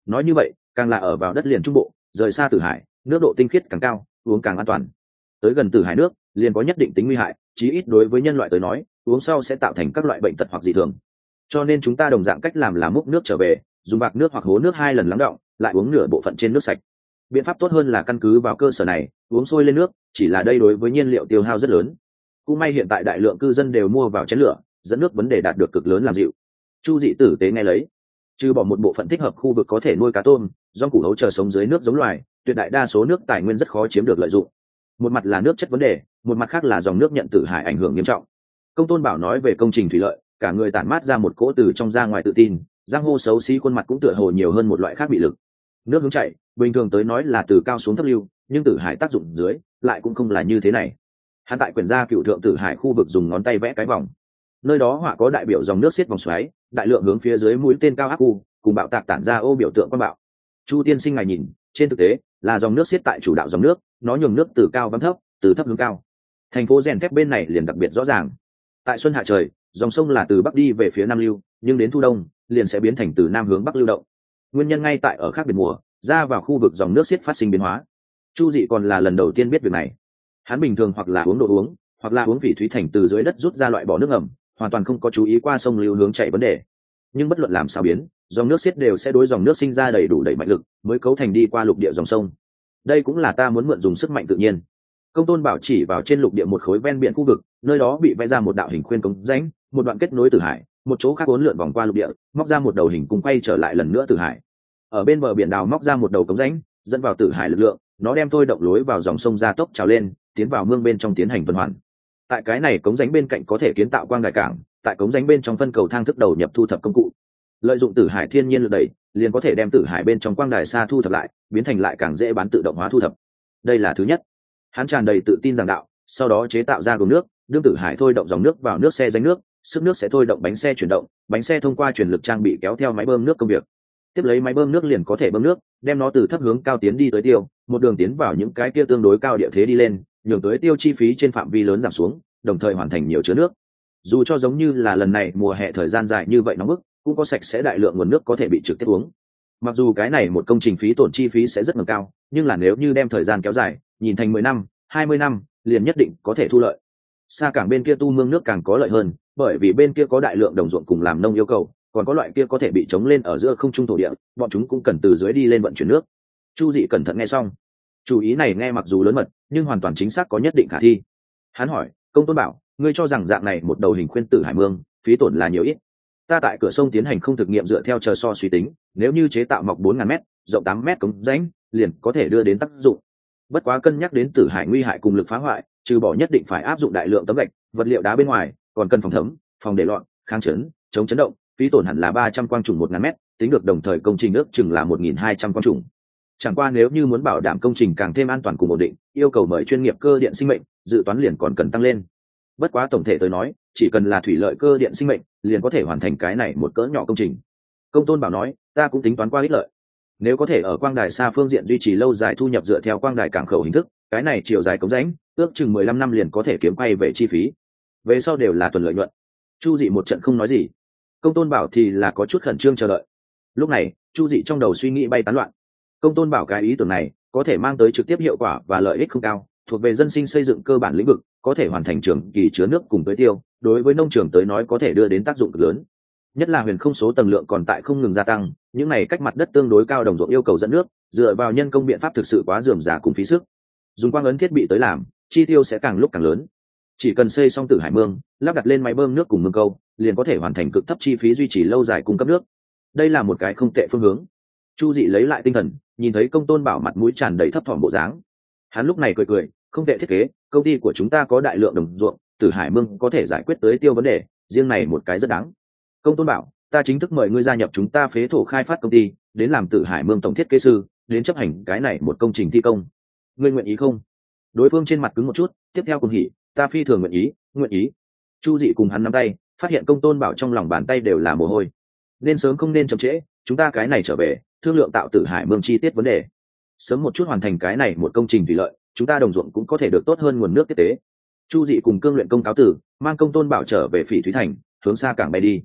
nói như vậy càng là ở vào đất liền trung bộ, rời xa Tử Hải, nước độ tinh khiết càng cao, uống càng an toàn. Tới gần Tử Hải nước liền có nhất định tính nguy hại, chí ít đối với nhân loại tới nói, uống sau sẽ tạo thành các loại bệnh tật hoặc dị thường. Cho nên chúng ta đồng dạng cách làm là múc nước trở về, dùng bạc nước hoặc hố nước hai lần lắng đọng, lại uống nửa bộ phận trên nước sạch. Biện pháp tốt hơn là căn cứ vào cơ sở này uống sôi lên nước, chỉ là đây đối với nhiên liệu tiêu hao rất lớn. Cũng may hiện tại đại lượng cư dân đều mua vào chén lửa, dẫn nước vấn đề đạt được cực lớn làm dịu. Chu Dị tử tế nghe lấy, trừ bỏ một bộ phận thích hợp khu vực có thể nuôi cá tôm, do củ hấu chờ sống dưới nước giống loài, tuyệt đại đa số nước tài nguyên rất khó chiếm được lợi dụng. Một mặt là nước chất vấn đề, một mặt khác là dòng nước nhận Tử Hải ảnh hưởng nghiêm trọng. Công Tôn Bảo nói về công trình thủy lợi, cả người tản mát ra một cỗ từ trong ra ngoài tự tin, giang hô xấu xí khuôn mặt cũng tựa hồ nhiều hơn một loại khác bị lực. Nước hướng chảy, bình thường tới nói là từ cao xuống thấp lưu, nhưng Tử Hải tác dụng dưới lại cũng không là như thế này. Hắn tại quyển gia cựu thượng Tử Hải khu vực dùng ngón tay vẽ cái vòng, nơi đó họa có đại biểu dòng nước xiết vòng xoáy, đại lượng hướng phía dưới mũi tên cao áp u cùng bạo tạc tản ra ô biểu tượng quan bạo. Chu tiên sinh ngài nhìn, trên thực tế là dòng nước xiết tại chủ đạo dòng nước, nó nhường nước từ cao vắng thấp, từ thấp hướng cao. Thành phố rèn thép bên này liền đặc biệt rõ ràng. Tại xuân hạ trời, dòng sông là từ bắc đi về phía nam lưu, nhưng đến thu đông liền sẽ biến thành từ nam hướng bắc lưu động. Nguyên nhân ngay tại ở khác biệt mùa, ra vào khu vực dòng nước xiết phát sinh biến hóa. Chu Dị còn là lần đầu tiên biết việc này. Hắn bình thường hoặc là uống đồ uống, hoặc là uống vị thúy thành từ dưới đất rút ra loại bỏ nước ẩm, hoàn toàn không có chú ý qua sông lưu hướng chảy vấn đề. Nhưng bất luận làm sao biến, dòng nước xiết đều sẽ đối dòng nước sinh ra đầy đủ đẩy mạnh lực, mới cấu thành đi qua lục địa dòng sông. Đây cũng là ta muốn mượn dùng sức mạnh tự nhiên. Công Tôn Bảo chỉ vào trên lục địa một khối ven biển khu vực, nơi đó bị vẽ ra một đạo hình khuyên cống rãnh, một đoạn kết nối Tử Hải, một chỗ khác uốn lượn vòng qua lục địa, móc ra một đầu hình cung quay trở lại lần nữa Tử Hải. Ở bên bờ biển đào móc ra một đầu cống rãnh, dẫn vào Tử Hải lực lượng, nó đem thôi động lối vào dòng sông gia tốc trào lên, tiến vào mương bên trong tiến hành tuần hoàn. Tại cái này cống rãnh bên cạnh có thể kiến tạo quang đại cảng, tại cống rãnh bên trong phân cầu thang thức đầu nhập thu thập công cụ. Lợi dụng Tử Hải thiên nhiên lực đẩy, liền có thể đem Tử Hải bên trong quang đài xa thu thập lại, biến thành lại càng dễ bán tự động hóa thu thập. Đây là thứ nhất. Hắn tràn đầy tự tin giảng đạo, sau đó chế tạo ra gồm nước, đương Tử Hải thôi động dòng nước vào nước xe rãnh nước, sức nước sẽ thôi động bánh xe chuyển động, bánh xe thông qua truyền lực trang bị kéo theo máy bơm nước công việc. Tiếp lấy máy bơm nước liền có thể bơm nước, đem nó từ thấp hướng cao tiến đi tới tiêu, một đường tiến vào những cái kia tương đối cao địa thế đi lên, nhường tới tiêu chi phí trên phạm vi lớn giảm xuống, đồng thời hoàn thành nhiều chứa nước. Dù cho giống như là lần này mùa hè thời gian dài như vậy nóng bức, cũng có sạch sẽ đại lượng nguồn nước có thể bị trực tiếp uống. Mặc dù cái này một công trình phí tổn chi phí sẽ rất ngầm cao, nhưng là nếu như đem thời gian kéo dài, nhìn thành mười năm, hai mươi năm, liền nhất định có thể thu lợi. Xa cảng bên kia tu mương nước càng có lợi hơn, bởi vì bên kia có đại lượng đồng ruộng cùng làm nông yêu cầu, còn có loại kia có thể bị chống lên ở giữa không trung thổ địa, bọn chúng cũng cần từ dưới đi lên vận chuyển nước. Chu Dị cẩn thận nghe xong, chủ ý này nghe mặc dù lớn mật, nhưng hoàn toàn chính xác có nhất định khả thi. Hắn hỏi, Công Tôn Bảo, ngươi cho rằng dạng này một đầu hình khuyên Tử Hải mương, phí tổn là nhiều ít? Ta tại cửa sông tiến hành không thực nghiệm dựa theo chờ so suy tính, nếu như chế tạo mọc bốn ngàn mét, rộng tám mét cống rãnh, liền có thể đưa đến tác dụng. Bất quá cân nhắc đến Tử Hải nguy hại cùng lực phá hoại, trừ bỏ nhất định phải áp dụng đại lượng tấm gạch, vật liệu đá bên ngoài, còn cần phòng thấm, phòng để loạn, kháng chấn, chống chấn động, phí tổn hẳn là ba trăm quang trùng một ngàn mét, tính được đồng thời công trình ước chừng là một nghìn hai trăm quang trùng. Chẳng qua nếu như muốn bảo đảm công trình càng thêm an toàn cùng ổn định, yêu cầu mời chuyên nghiệp cơ điện sinh mệnh, dự toán liền còn cần tăng lên. Bất quá tổng thể tới nói, chỉ cần là thủy lợi cơ điện sinh mệnh, liền có thể hoàn thành cái này một cỡ nhỏ công trình. Công Tôn Bảo nói, ta cũng tính toán qua ích lợi. Nếu có thể ở quang đài xa phương diện duy trì lâu dài thu nhập dựa theo quang đài cảng khẩu hình thức, cái này chiều dài cống rãnh, ước chừng mười lăm năm liền có thể kiếm quay về chi phí. Về sau đều là tuần lợi nhuận. Chu Dị một trận không nói gì. Công Tôn Bảo thì là có chút khẩn trương chờ đợi. Lúc này, Chu Dị trong đầu suy nghĩ bay tán loạn. Công Tôn Bảo cái ý tưởng này có thể mang tới trực tiếp hiệu quả và lợi ích không cao, thuộc về dân sinh xây dựng cơ bản lĩnh vực, có thể hoàn thành trường kỳ chứa nước cùng tưới tiêu, đối với nông trường tới nói có thể đưa đến tác dụng cực lớn. Nhất là huyền không số tầng lượng còn tại không ngừng gia tăng, những này cách mặt đất tương đối cao đồng ruộng yêu cầu dẫn nước, dựa vào nhân công biện pháp thực sự quá rườm rà cùng phí sức. Dùng quang ấn thiết bị tới làm, chi tiêu sẽ càng lúc càng lớn. Chỉ cần xây xong Tử Hải mương, lắp đặt lên máy bơm nước cùng mương câu, liền có thể hoàn thành cực thấp chi phí duy trì lâu dài cung cấp nước. Đây là một cái không tệ phương hướng. Chu Dị lấy lại tinh thần, nhìn thấy Công Tôn Bảo mặt mũi tràn đầy thấp thỏm bộ dáng. Hắn lúc này cười cười, không tệ thiết kế, công ty của chúng ta có đại lượng đồng ruộng, Tử Hải mương có thể giải quyết tới tiêu vấn đề, riêng này một cái rất đáng. Công Tôn Bảo, ta chính thức mời ngươi gia nhập chúng ta phế thổ khai phát công ty, đến làm Tử Hải mương tổng thiết kế sư, đến chấp hành cái này một công trình thi công. Ngươi nguyện ý không? Đối phương trên mặt cứng một chút, tiếp theo cùng hỉ, ta phi thường nguyện ý, nguyện ý. Chu Dị cùng hắn nắm tay, phát hiện Công Tôn Bảo trong lòng bàn tay đều là mồ hôi. Nên sớm không nên chậm trễ, chúng ta cái này trở về, thương lượng tạo Tử Hải mương chi tiết vấn đề. Sớm một chút hoàn thành cái này một công trình thủy lợi, chúng ta đồng ruộng cũng có thể được tốt hơn nguồn nước tiếp tế. Chu Dị cùng Cương Luyện Công cáo tử, mang Công Tôn Bảo trở về Phỉ Thúy Thành, hướng xa cảng bay đi.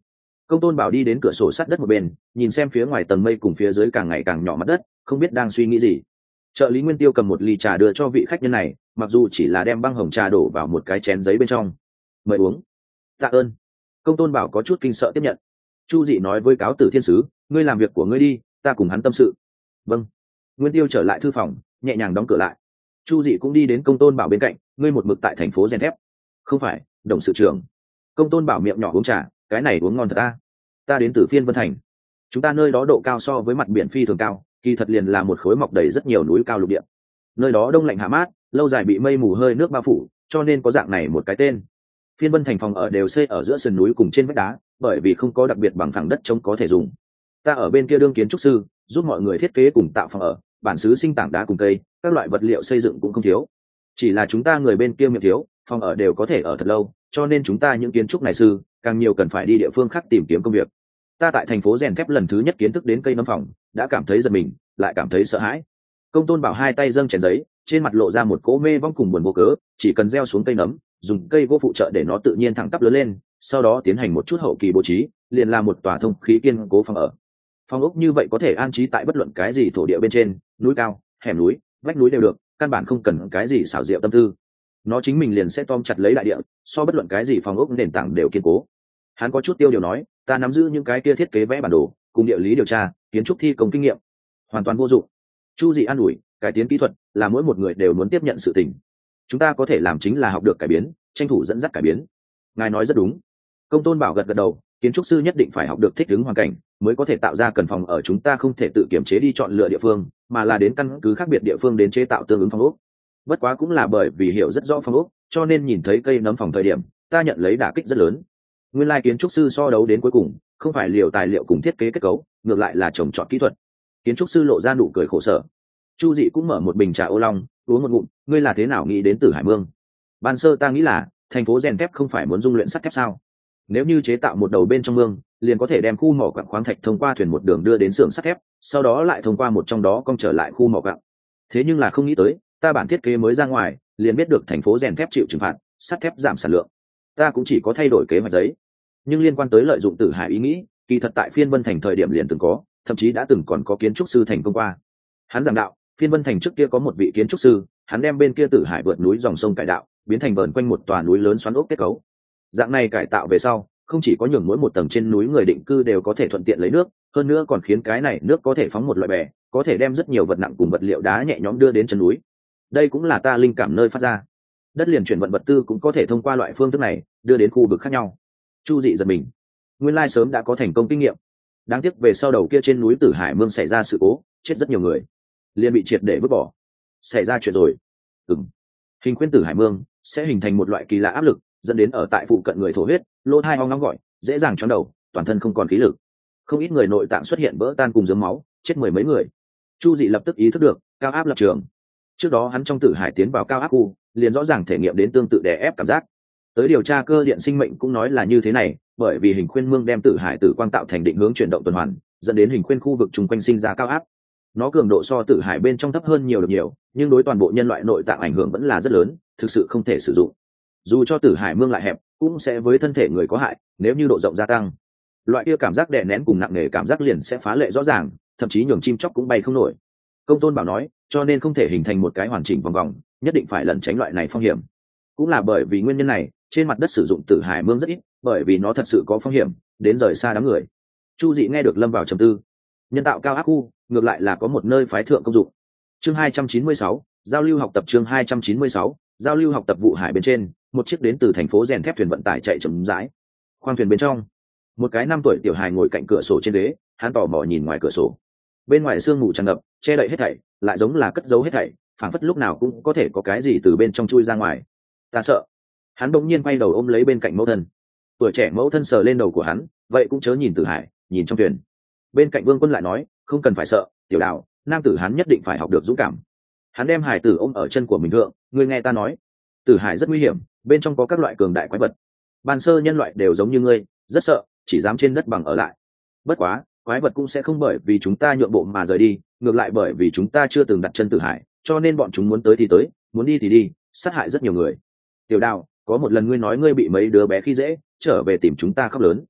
Công tôn bảo đi đến cửa sổ sát đất một bên, nhìn xem phía ngoài tầng mây cùng phía dưới càng ngày càng nhỏ mặt đất, không biết đang suy nghĩ gì. Trợ lý Nguyên Tiêu cầm một ly trà đưa cho vị khách nhân này, mặc dù chỉ là đem băng hồng trà đổ vào một cái chén giấy bên trong. Mời uống. Tạ ơn. Công tôn bảo có chút kinh sợ tiếp nhận. Chu Dị nói với cáo tử thiên sứ, ngươi làm việc của ngươi đi, ta cùng hắn tâm sự. Vâng. Nguyên Tiêu trở lại thư phòng, nhẹ nhàng đóng cửa lại. Chu Dị cũng đi đến công tôn bảo bên cạnh, ngươi một mực tại thành phố rèn thép. Không phải, đồng sự trưởng. Công tôn bảo miệng nhỏ uống trà, cái này uống ngon thật ta. Ta đến từ Phiên Vân Thành. Chúng ta nơi đó độ cao so với mặt biển phi thường cao, kỳ thật liền là một khối mọc đầy rất nhiều núi cao lục địa. Nơi đó đông lạnh hạ mát, lâu dài bị mây mù hơi nước bao phủ, cho nên có dạng này một cái tên. Phiên Vân Thành phòng ở đều xây ở giữa sườn núi cùng trên vách đá, bởi vì không có đặc biệt bằng phẳng đất trống có thể dùng. Ta ở bên kia đương kiến trúc sư, giúp mọi người thiết kế cùng tạo phòng ở, bản xứ sinh tảng đá cùng cây, các loại vật liệu xây dựng cũng không thiếu. Chỉ là chúng ta người bên kia miệng thiếu, phòng ở đều có thể ở thật lâu, cho nên chúng ta những kiến trúc này sư càng nhiều cần phải đi địa phương khác tìm kiếm công việc. Ta tại thành phố rèn thép lần thứ nhất kiến thức đến cây nấm phòng, đã cảm thấy giật mình, lại cảm thấy sợ hãi. Công tôn bảo hai tay dâng chén giấy, trên mặt lộ ra một cỗ mê vong cùng buồn vô cớ, chỉ cần gieo xuống cây nấm, dùng cây gỗ phụ trợ để nó tự nhiên thẳng tắp lớn lên, sau đó tiến hành một chút hậu kỳ bố trí, liền là một tòa thông khí kiên cố phòng ở. Phòng ốc như vậy có thể an trí tại bất luận cái gì thổ địa bên trên, núi cao, hẻm núi, vách núi đều được, căn bản không cần cái gì xảo diệu tâm tư. Nó chính mình liền sẽ tom chặt lấy đại địa, so bất luận cái gì phòng ốc nền tảng đều kiên cố. Hắn có chút tiêu điều nói, ta nắm giữ những cái kia thiết kế vẽ bản đồ, cùng địa lý điều tra, kiến trúc thi công kinh nghiệm, hoàn toàn vô dụng. Chu Dị an ủi, cải tiến kỹ thuật là mỗi một người đều muốn tiếp nhận sự tình. Chúng ta có thể làm chính là học được cải biến, tranh thủ dẫn dắt cải biến. Ngài nói rất đúng. Công tôn bảo gật gật đầu, kiến trúc sư nhất định phải học được thích ứng hoàn cảnh, mới có thể tạo ra cần phòng ở. Chúng ta không thể tự kiểm chế đi chọn lựa địa phương, mà là đến căn cứ khác biệt địa phương đến chế tạo tương ứng phòng ốc. Bất quá cũng là bởi vì hiểu rất rõ phòng ốc, cho nên nhìn thấy cây nấm phòng thời điểm, ta nhận lấy đả kích rất lớn. Nguyên lai kiến trúc sư so đấu đến cuối cùng, không phải liều tài liệu cùng thiết kế kết cấu, ngược lại là trồng trọt kỹ thuật. Kiến trúc sư lộ ra nụ cười khổ sở. Chu Dị cũng mở một bình trà ô long, uống một ngụm, ngươi là thế nào nghĩ đến Tử Hải Mương? Ban sơ ta nghĩ là, thành phố rèn thép không phải muốn dung luyện sắt thép sao? Nếu như chế tạo một đầu bên trong mương, liền có thể đem khu mỏ quặng khoáng thạch thông qua thuyền một đường đưa đến xưởng sắt thép, sau đó lại thông qua một trong đó cong trở lại khu mỏ quặng. Thế nhưng là không nghĩ tới, ta bản thiết kế mới ra ngoài, liền biết được thành phố rèn thép chịu trừng phạt, sắt thép giảm sản lượng. Ta cũng chỉ có thay đổi kế hoạch giấy. Nhưng liên quan tới lợi dụng Tử Hải ý nghĩ, kỳ thật tại Phiên Vân Thành thời điểm liền từng có, thậm chí đã từng còn có kiến trúc sư thành công qua. Hắn giảng đạo, Phiên Vân Thành trước kia có một vị kiến trúc sư, hắn đem bên kia Tử Hải vượt núi dòng sông cải đạo, biến thành vờn quanh một tòa núi lớn xoắn ốc kết cấu. Dạng này cải tạo về sau, không chỉ có nhường mỗi một tầng trên núi người định cư đều có thể thuận tiện lấy nước, hơn nữa còn khiến cái này nước có thể phóng một loại bè, có thể đem rất nhiều vật nặng cùng vật liệu đá nhẹ nhõm đưa đến chân núi. Đây cũng là ta linh cảm nơi phát ra. Đất liền chuyển vận vật tư cũng có thể thông qua loại phương thức này đưa đến khu vực khác nhau. Chu Dị giật mình, nguyên lai sớm đã có thành công kinh nghiệm. Đáng tiếc về sau đầu kia trên núi Tử Hải Mương xảy ra sự cố, chết rất nhiều người, liền bị triệt để vứt bỏ. Xảy ra chuyện rồi. Ừm. Hình khuyên Tử Hải Mương sẽ hình thành một loại kỳ lạ áp lực, dẫn đến ở tại phụ cận người thổ huyết, lỗ tai hoang ngóng gọi, dễ dàng chóng đầu, toàn thân không còn khí lực. Không ít người nội tạng xuất hiện vỡ tan cùng giớm máu, chết mười mấy người. Chu Dị lập tức ý thức được, cao áp lập trường. Trước đó hắn trong Tử Hải tiến vào cao áp khu, liền rõ ràng thể nghiệm đến tương tự đè ép cảm giác. Tới điều tra cơ điện sinh mệnh cũng nói là như thế này, bởi vì hình khuyên mương đem Tử Hải tử quang tạo thành định hướng chuyển động tuần hoàn, dẫn đến hình khuyên khu vực chung quanh sinh ra cao áp. Nó cường độ so Tử Hải bên trong thấp hơn nhiều được nhiều, nhưng đối toàn bộ nhân loại nội tạng ảnh hưởng vẫn là rất lớn, thực sự không thể sử dụng. Dù cho Tử Hải mương lại hẹp, cũng sẽ với thân thể người có hại, nếu như độ rộng gia tăng. Loại kia cảm giác đè nén cùng nặng nề cảm giác liền sẽ phá lệ rõ ràng, thậm chí nhường chim chóc cũng bay không nổi. Công tôn bảo nói, cho nên không thể hình thành một cái hoàn chỉnh vòng vòng, nhất định phải lẩn tránh loại này phong hiểm. Cũng là bởi vì nguyên nhân này, trên mặt đất sử dụng Tử Hải mương rất ít, bởi vì nó thật sự có phong hiểm, đến rời xa đám người. Chu Dị nghe được lâm vào trầm tư. Nhân tạo cao áp khu, ngược lại là có một nơi phái thượng công dụng. Chương hai trăm chín mươi sáu, giao lưu học tập. Chương hai trăm chín mươi sáu, giao lưu học tập. Vụ hải bên trên, một chiếc đến từ thành phố rèn thép thuyền vận tải chạy chậm rãi. Khoang thuyền bên trong, một cái năm tuổi tiểu hài ngồi cạnh cửa sổ trên ghế, hắn tò mò nhìn ngoài cửa sổ. Bên ngoài sương mù tràn ngập, che đậy hết thảy, lại giống là cất giấu hết thảy, phảng phất lúc nào cũng có thể có cái gì từ bên trong chui ra ngoài. Ta sợ. Hắn đột nhiên quay đầu ôm lấy bên cạnh mẫu thân. Tuổi trẻ mẫu thân sờ lên đầu của hắn, vậy cũng chớ nhìn Tử Hải, nhìn trong thuyền. Bên cạnh Vương Quân lại nói, không cần phải sợ, tiểu đạo, nam tử hắn nhất định phải học được dũng cảm. Hắn đem hải tử ôm ở chân của mình thượng, ngươi nghe ta nói, Tử Hải rất nguy hiểm, bên trong có các loại cường đại quái vật. Ban sơ nhân loại đều giống như ngươi, rất sợ, chỉ dám trên đất bằng ở lại. Bất quá, quái vật cũng sẽ không bởi vì chúng ta nhượng bộ mà rời đi, ngược lại bởi vì chúng ta chưa từng đặt chân Tử Hải, cho nên bọn chúng muốn tới thì tới, muốn đi thì đi, sát hại rất nhiều người. Tiểu Đào, có một lần ngươi nói ngươi bị mấy đứa bé khi dễ, trở về tìm chúng ta khóc lớn.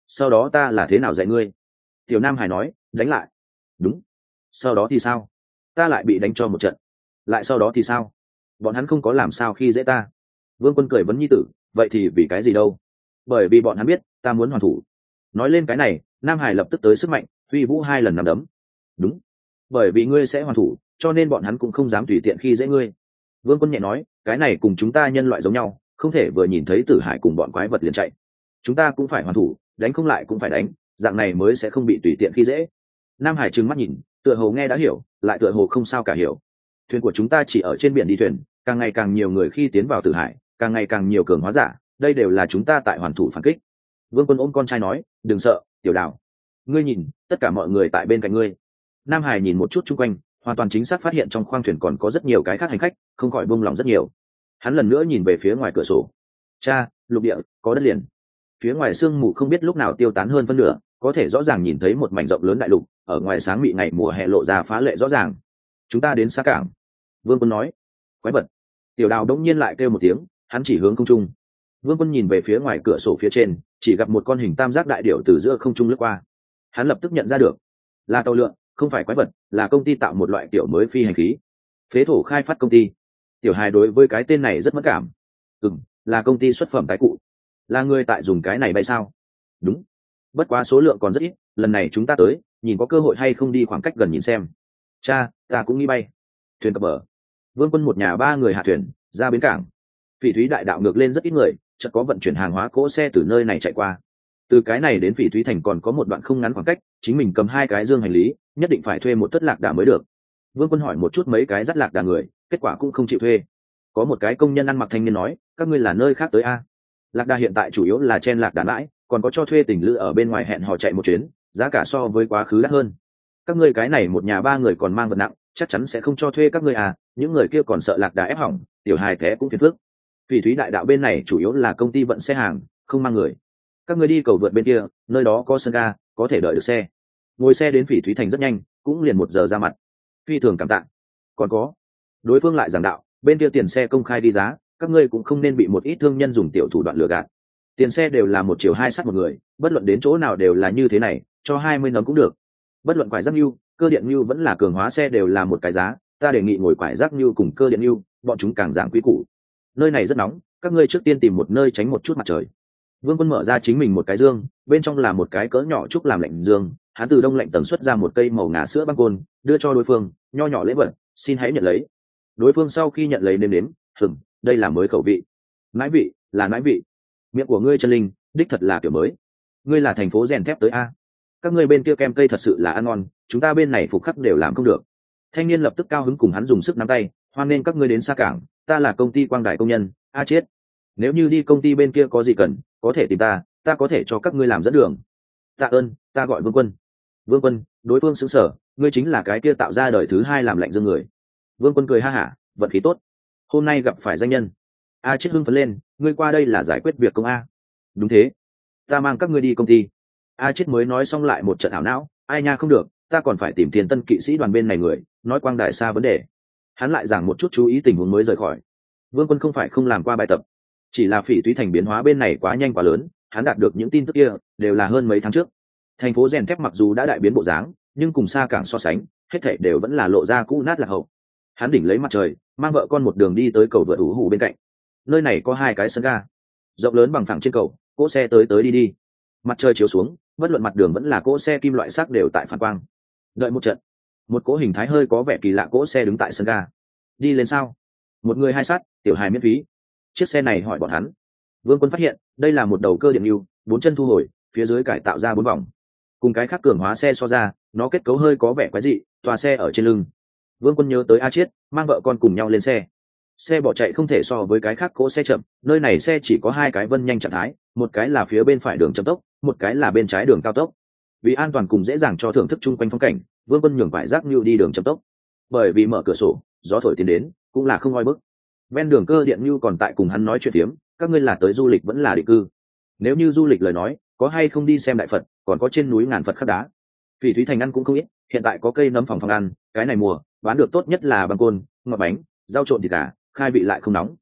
sau đó ta là thế nào dạy ngươi? Tiểu Nam Hải nói, đánh lại. Đúng. Sau đó thì sao? Ta lại bị đánh cho một trận. Lại sau đó thì sao? Bọn hắn không có làm sao khi dễ ta. Vương Quân cười vấn nhi tử, vậy thì vì cái gì đâu? Bởi vì bọn hắn biết ta muốn hoàn thủ. Nói lên cái này, Nam Hải lập tức tới sức mạnh, huy vũ hai lần nằm đấm. Đúng. Bởi vì ngươi sẽ hoàn thủ, cho nên bọn hắn cũng không dám tùy tiện khi dễ ngươi. Vương Quân nhẹ nói, cái này cùng chúng ta nhân loại giống nhau, không thể vừa nhìn thấy Tử Hải cùng bọn quái vật liền chạy. Chúng ta cũng phải hoàn thủ, đánh không lại cũng phải đánh, dạng này mới sẽ không bị tùy tiện khi dễ. Nam Hải trừng mắt nhìn, tựa hồ nghe đã hiểu, lại tựa hồ không sao cả hiểu. Thuyền của chúng ta chỉ ở trên biển đi thuyền, càng ngày càng nhiều người khi tiến vào Tử Hải, càng ngày càng nhiều cường hóa giả, đây đều là chúng ta tại hoàn thủ phản kích. Vương Quân ôm con trai nói, đừng sợ, Tiểu Đào, ngươi nhìn, tất cả mọi người tại bên cạnh ngươi. Nam Hải nhìn một chút chung quanh, hoàn toàn chính xác phát hiện trong khoang thuyền còn có rất nhiều cái khác hành khách, không khỏi buông lòng rất nhiều. Hắn lần nữa nhìn về phía ngoài cửa sổ. Cha, lục địa có đất liền. Phía ngoài sương mù không biết lúc nào tiêu tán hơn phân nửa, có thể rõ ràng nhìn thấy một mảnh rộng lớn đại lục, ở ngoài sáng mị ngày mùa hè lộ ra phá lệ rõ ràng. Chúng ta đến xa cảng. Vương Quân nói. Quái vật. Tiểu Đào đống nhiên lại kêu một tiếng, hắn chỉ hướng không trung. Vương Quân nhìn về phía ngoài cửa sổ phía trên, chỉ gặp một con hình tam giác đại điểu từ giữa không trung lướt qua. Hắn lập tức nhận ra được, là tàu lượn, không phải quái vật, là công ty tạo một loại kiểu mới phi hành khí. Phế thổ khai phát công ty. Tiểu Hài đối với cái tên này rất mất cảm. Ừm, là công ty xuất phẩm tái cụ. Là người tại dùng cái này bay sao? Đúng. Bất quá số lượng còn rất ít, lần này chúng ta tới, nhìn có cơ hội hay không đi khoảng cách gần nhìn xem. Cha, ta cũng nghĩ bay. Thuyền cập bờ. Vương Quân một nhà ba người hạ thuyền, ra bến cảng. Phỉ thúy đại đạo ngược lên rất ít người, chợt có vận chuyển hàng hóa cỗ xe từ nơi này chạy qua. Từ cái này đến Phỉ thúy thành còn có một đoạn không ngắn khoảng cách, chính mình cầm hai cái dương hành lý, nhất định phải thuê một thất lạc đà mới được. Vương Quân hỏi một chút mấy cái dắt lạc đà người, kết quả cũng không chịu thuê. Có một cái công nhân ăn mặc thanh niên nói, các ngươi là nơi khác tới a? Lạc đà hiện tại chủ yếu là chen lạc đà lãi, còn có cho thuê tình lữ ở bên ngoài hẹn hò chạy một chuyến, giá cả so với quá khứ đắt hơn. Các ngươi cái này một nhà ba người còn mang vật nặng, chắc chắn sẽ không cho thuê các ngươi à? Những người kia còn sợ lạc đà ép hỏng, tiểu hài thế cũng phiền phức. Phỉ thúy đại đạo bên này chủ yếu là công ty vận xe hàng, không mang người. Các ngươi đi cầu vượt bên kia, nơi đó có sân ga, có thể đợi được xe. Ngồi xe đến Phỉ thúy thành rất nhanh, cũng liền một giờ ra mặt. Phi thường cảm tạ. Còn có, đối phương lại giảng đạo, bên kia tiền xe công khai đi giá, các ngươi cũng không nên bị một ít thương nhân dùng tiểu thủ đoạn lừa gạt. Tiền xe đều là một chiều hai sắt một người, bất luận đến chỗ nào đều là như thế này, cho hai mươi nấm cũng được. Bất luận quải giác nhu, cơ điện nhu vẫn là cường hóa xe đều là một cái giá, ta đề nghị ngồi quải giác nhu cùng cơ điện nhu, bọn chúng càng dạng quý củ. Nơi này rất nóng, các ngươi trước tiên tìm một nơi tránh một chút mặt trời. Vương Quân mở ra chính mình một cái dương, bên trong là một cái cỡ nhỏ trúc làm lạnh dương, hắn từ đông lạnh tầng xuất ra một cây màu ngà sữa băng côn, đưa cho đối phương, nho nhỏ lễ vật, xin hãy nhận lấy. Đối phương sau khi nhận lấy nếm nếm, hừm, đây là mới khẩu vị. Nãi vị, là nãi vị. Miệng của ngươi chân linh, đích thật là kiểu mới. Ngươi là thành phố rèn thép tới a? Các ngươi bên kia kem cây thật sự là ăn ngon, chúng ta bên này phục khắc đều làm không được. Thanh niên lập tức cao hứng cùng hắn dùng sức nắm tay, hoan nên các ngươi đến xa cảng, ta là công ty Quang Đại công nhân, a chết. Nếu như đi công ty bên kia có gì cần, có thể tìm ta, ta có thể cho các ngươi làm dẫn đường. Tạ ơn, ta gọi Vương Quân. Vương Quân, đối phương sững sờ, ngươi chính là cái kia tạo ra đời thứ hai làm lạnh dương người. Vương Quân cười ha hả, vận khí tốt, hôm nay gặp phải danh nhân. A chết hưng phấn lên, ngươi qua đây là giải quyết việc công a? Đúng thế, ta mang các ngươi đi công ty. A chết mới nói xong lại một trận ảo não, ai nha không được, ta còn phải tìm tiền tân kỵ sĩ đoàn bên này người, nói Quang Đại xa vấn đề. Hắn lại giảng một chút chú ý tình huống mới rời khỏi. Vương Quân không phải không làm qua bài tập, chỉ là Phỉ thúy thành biến hóa bên này quá nhanh quá lớn, hắn đạt được những tin tức kia đều là hơn mấy tháng trước. Thành phố rèn thép mặc dù đã đại biến bộ dáng, nhưng cùng xa cảng so sánh, hết thảy đều vẫn là lộ ra cũ nát lạc hậu. Hắn đỉnh lấy mặt trời, mang vợ con một đường đi tới cầu vượt ủ hủ bên cạnh. Nơi này có hai cái sân ga, rộng lớn bằng phẳng trên cầu, cỗ xe tới tới đi đi. Mặt trời chiếu xuống, bất luận mặt đường vẫn là cỗ xe kim loại sắc đều tại phản quang. Đợi một trận, một cỗ hình thái hơi có vẻ kỳ lạ cỗ xe đứng tại sân ga. Đi lên sao? Một người hai sát, tiểu hài miễn phí. Chiếc xe này hỏi bọn hắn. Vương Quân phát hiện đây là một đầu cơ điện lưu, bốn chân thu hồi, phía dưới cải tạo ra bốn vòng. Cùng cái khác cường hóa xe so ra, nó kết cấu hơi có vẻ quái dị, tòa xe ở trên lưng. Vương Quân nhớ tới A Chiết, mang vợ con cùng nhau lên xe. Xe bỏ chạy không thể so với cái khác cỗ xe chậm, nơi này xe chỉ có hai cái vân nhanh trạng thái, một cái là phía bên phải đường chậm tốc, một cái là bên trái đường cao tốc. Vì an toàn cùng dễ dàng cho thưởng thức chung quanh phong cảnh, Vương Quân nhường phải giác nhu đi đường chậm tốc. Bởi vì mở cửa sổ, gió thổi tiến đến, cũng là không oi bức. Ven đường cơ điện nhu còn tại cùng hắn nói chuyện phiếm, các ngươi là tới du lịch vẫn là định cư? Nếu như du lịch lời nói, có hay không đi xem đại Phật, còn có trên núi ngàn Phật khắc đá. Phỉ thúy thành ăn cũng không ít, hiện tại có cây nấm phòng phòng ăn, cái này mùa bán được tốt nhất là băng côn, ngọt bánh, rau trộn thịt gà, khai vị lại không nóng.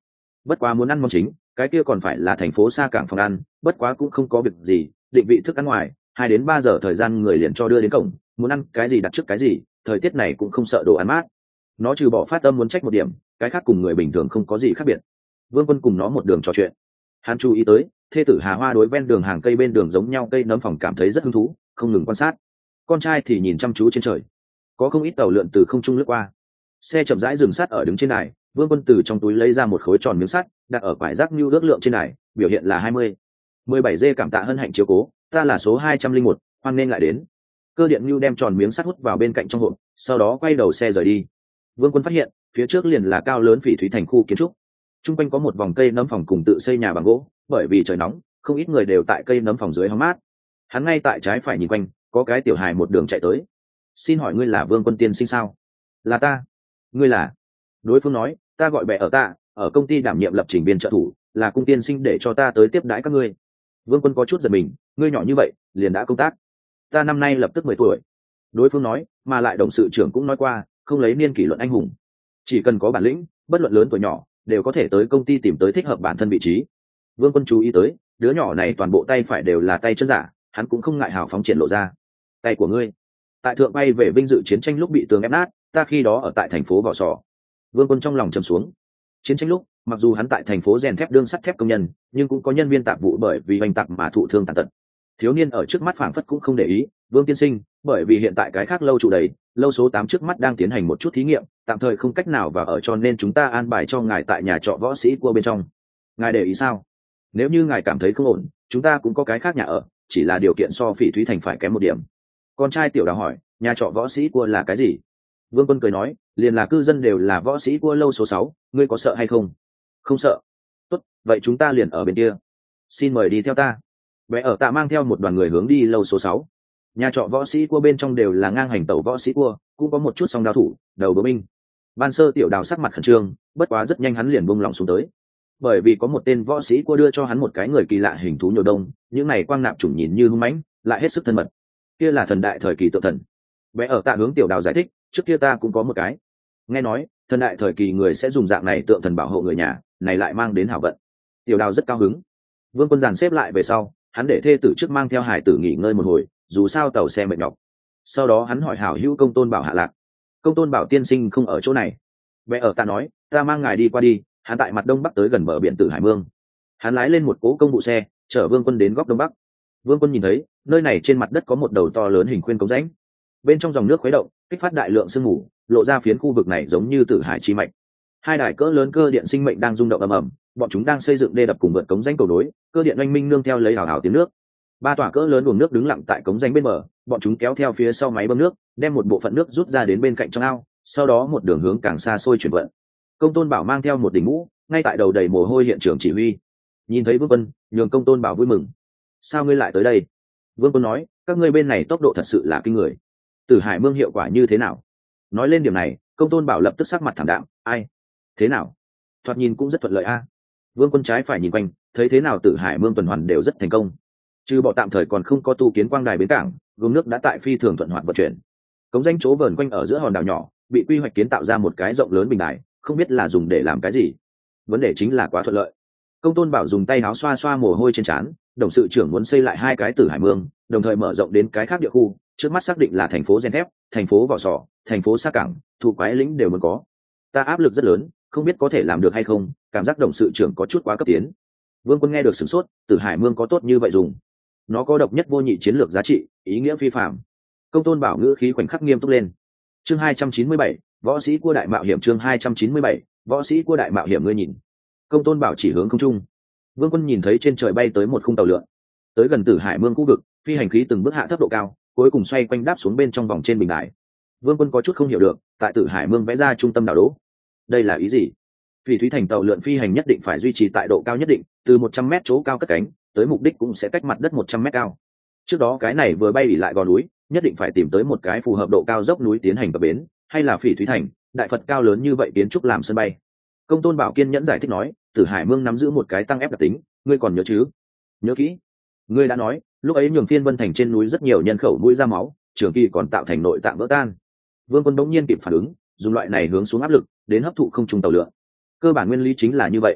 bất quá muốn ăn món chính cái kia còn phải là thành phố xa cảng phòng ăn, bất quá cũng không có việc gì, định vị thức ăn ngoài hai đến ba giờ thời gian người liền cho đưa đến cổng, muốn ăn cái gì đặt trước cái gì, thời tiết này cũng không sợ đồ ăn mát. Nó trừ bỏ phát tâm muốn trách một điểm, cái khác cùng người bình thường không có gì khác biệt. Vương Quân cùng nó một đường trò chuyện, hắn chú ý tới thê tử Hà Hoa đối ven đường hàng cây bên đường giống nhau cây nấm phòng cảm thấy rất hứng thú, không ngừng quan sát. Con trai thì nhìn chăm chú trên trời, có không ít tàu lượn từ không trung lướt qua. Xe chậm rãi dừng sát ở đứng trên đài, Vương Quân từ trong túi lấy ra một khối tròn miếng sắt đặt ở quải rác nhu ước lượng trên đài, biểu hiện là hai mươi. mười bảy dê cảm tạ hân hạnh chiếu cố, ta là số hai trăm linh một, hoan nên lại đến. Cơ điện nhu đem tròn miếng sắt hút vào bên cạnh trong hộp, sau đó quay đầu xe rời đi. Vương Quân phát hiện phía trước liền là cao lớn phỉ thúy thành khu kiến trúc, trung quanh có một vòng cây nấm phòng cùng tự xây nhà bằng gỗ, bởi vì trời nóng không ít người đều tại cây nấm phòng dưới hóng mát. Hắn ngay tại trái phải nhìn quanh, có cái tiểu hài một đường chạy tới. Xin hỏi ngươi là Vương Quân tiên sinh sao? Là ta. Ngươi là? Đối phương nói, ta gọi bè ở tạ, ở công ty đảm nhiệm lập trình viên trợ thủ, là cung tiên sinh để cho ta tới tiếp đãi các ngươi. Vương Quân có chút giật mình, ngươi nhỏ như vậy liền đã công tác? Ta năm nay lập tức mười tuổi. Đối phương nói, mà lại đồng sự trưởng cũng nói qua, không lấy niên kỷ luận anh hùng, chỉ cần có bản lĩnh, bất luận lớn tuổi nhỏ đều có thể tới công ty tìm tới thích hợp bản thân vị trí. Vương Quân chú ý tới đứa nhỏ này toàn bộ tay phải đều là tay chân giả, hắn cũng không ngại hào phóng triển lộ ra. Tay của ngươi tại thượng bay về vinh dự chiến tranh lúc bị tường ép nát, ta khi đó ở tại thành phố Vỏ Sò. Vương Quân trong lòng trầm xuống. Chiến tranh lúc mặc dù hắn tại thành phố rèn thép đương sắt thép công nhân, nhưng cũng có nhân viên tạp vụ bởi vì oanh tạc mà thụ thương tàn tật. Thiếu niên ở trước mắt phảng phất cũng không để ý. Vương tiên sinh, bởi vì hiện tại cái khác lâu trụ đầy, lâu số tám trước mắt đang tiến hành một chút thí nghiệm, tạm thời không cách nào vào ở, cho nên chúng ta an bài cho ngài tại nhà trọ võ sĩ cua bên trong. Ngài để ý sao? Nếu như ngài cảm thấy không ổn, chúng ta cũng có cái khác nhà ở, chỉ là điều kiện so phỉ thúy thành phải kém một điểm. Con trai tiểu đào hỏi, nhà trọ võ sĩ cua là cái gì? Vương Quân cười nói, liền là cư dân đều là võ sĩ cua lâu số sáu, ngươi có sợ hay không? Không sợ. Tốt, vậy chúng ta liền ở bên kia. Xin mời đi theo ta. Bé ở tạ mang theo một đoàn người hướng đi lâu số sáu. Nhà trọ võ sĩ cua bên trong đều là ngang hành tẩu võ sĩ cua, cũng có một chút song đao thủ, đầu búa binh. Ban sơ tiểu đào sắc mặt khẩn trương, bất quá rất nhanh hắn liền buông lòng xuống tới, bởi vì có một tên võ sĩ cua đưa cho hắn một cái người kỳ lạ hình thú nhồi đông, những này quang nạp chủng nhìn như hung mãnh, lại hết sức thân mật. Kia là thần đại thời kỳ tượng thần. Bé ở tạ hướng tiểu đào giải thích, trước kia ta cũng có một cái. Nghe nói thần đại thời kỳ người sẽ dùng dạng này tượng thần bảo hộ người nhà, này lại mang đến hảo vận. Tiểu đào rất cao hứng. Vương Quân dàn xếp lại về sau, hắn để thê tử trước mang theo hải tử nghỉ ngơi một hồi, dù sao tàu xe mệt nhọc. Sau đó hắn hỏi hảo hữu Công Tôn Bảo hạ lạc. Công Tôn Bảo tiên sinh không ở chỗ này. Bé ở tạ nói, ta mang ngài đi qua đi. Hắn tại mặt đông bắc tới gần bờ biển Tử Hải Mương. Hắn lái lên một cố công vụ xe chở Vương Quân đến góc đông bắc. Vương Quân nhìn thấy nơi này trên mặt đất có một đầu to lớn hình khuyên cống rãnh, bên trong dòng nước khuấy động kích phát đại lượng sương mù, lộ ra phiến khu vực này giống như Tử Hải chi mạch. Hai đài cỡ lớn cơ điện sinh mệnh đang rung động ầm ầm, bọn chúng đang xây dựng đê đập cùng vượt cống rãnh cầu nối, cơ điện oanh minh nương theo lấy hào hào tiếng nước. Ba tòa cỡ lớn buồng nước đứng lặng tại cống rãnh bên bờ, bọn chúng kéo theo phía sau máy bơm nước, đem một bộ phận nước rút ra đến bên cạnh trong ao, sau đó một đường hướng càng xa xôi chuyển vận. Công Tôn Bảo mang theo một đỉnh mũ, ngay tại đầu đầy mồ hôi hiện trường chỉ huy. Nhìn thấy Vương Quân, nhường Công Tôn Bảo vui mừng. Sao ngươi lại tới đây? Vương Quân nói, các ngươi bên này tốc độ thật sự là kinh người. Tử Hải Mương hiệu quả như thế nào? Nói lên điểm này, Công Tôn Bảo lập tức sắc mặt thảm đạm. Ai? Thế nào? Thoạt nhìn cũng rất thuận lợi a. Vương Quân trái phải nhìn quanh, thấy thế nào Tử Hải Mương tuần hoàn đều rất thành công. Trừ bỏ tạm thời còn không có tu kiến quang đài bến cảng, gồm nước đã tại phi thường thuận hoạt vận chuyển. Cống rãnh chỗ vờn quanh ở giữa hòn đảo nhỏ, bị quy hoạch kiến tạo ra một cái rộng lớn bình đài, không biết là dùng để làm cái gì. Vấn đề chính là quá thuận lợi. Công Tôn Bảo dùng tay áo xoa xoa mồ hôi trên trán, đồng sự trưởng muốn xây lại hai cái Tử Hải Mương, đồng thời mở rộng đến cái khác địa khu, trước mắt xác định là thành phố rèn thép, thành phố Vỏ Sò, thành phố Sa Cảng, Thủ Quái Lĩnh đều muốn có. Ta áp lực rất lớn, không biết có thể làm được hay không, cảm giác đồng sự trưởng có chút quá cấp tiến. Vương Quân nghe được sửng sốt, Tử Hải Mương có tốt như vậy dùng? Nó có độc nhất vô nhị chiến lược giá trị, ý nghĩa phi phàm. Công Tôn Bảo ngữ khí khoảnh khắc nghiêm túc lên. Chương hai trăm chín mươi bảy, võ sĩ cua đại mạo hiểm. Chương hai trăm chín mươi bảy, võ sĩ cua đại mạo hiểm. Ngươi nhìn. Công Tôn Bảo chỉ hướng không trung. Vương Quân nhìn thấy trên trời bay tới một khung tàu lượn, tới gần Tử Hải Mương khu vực, phi hành khí từng bước hạ thấp độ cao, cuối cùng xoay quanh đáp xuống bên trong vòng trên bình đài. Vương Quân có chút không hiểu được, tại Tử Hải Mương vẽ ra trung tâm đảo đỗ, đây là ý gì? Phỉ thúy thành tàu lượn phi hành nhất định phải duy trì tại độ cao nhất định, từ một trăm mét chỗ cao cất cánh, tới mục đích cũng sẽ cách mặt đất một trăm mét cao. Trước đó cái này vừa bay bị lại gò núi, nhất định phải tìm tới một cái phù hợp độ cao dốc núi tiến hành cập bến, hay là Phỉ thúy thành, đại Phật cao lớn như vậy kiến trúc làm sân bay. Công Tôn Bảo kiên nhẫn giải thích nói, Tử Hải Mương nắm giữ một cái tăng ép đặc tính, ngươi còn nhớ chứ? Nhớ kỹ. Ngươi đã nói, lúc ấy nhường Phiên Vân thành trên núi rất nhiều nhân khẩu mũi ra máu, trường kỳ còn tạo thành nội tạng vỡ tan. Vương Quân đống nhiên kịp phản ứng, dùng loại này hướng xuống áp lực, đến hấp thụ không trung tàu lượn. Cơ bản nguyên lý chính là như vậy.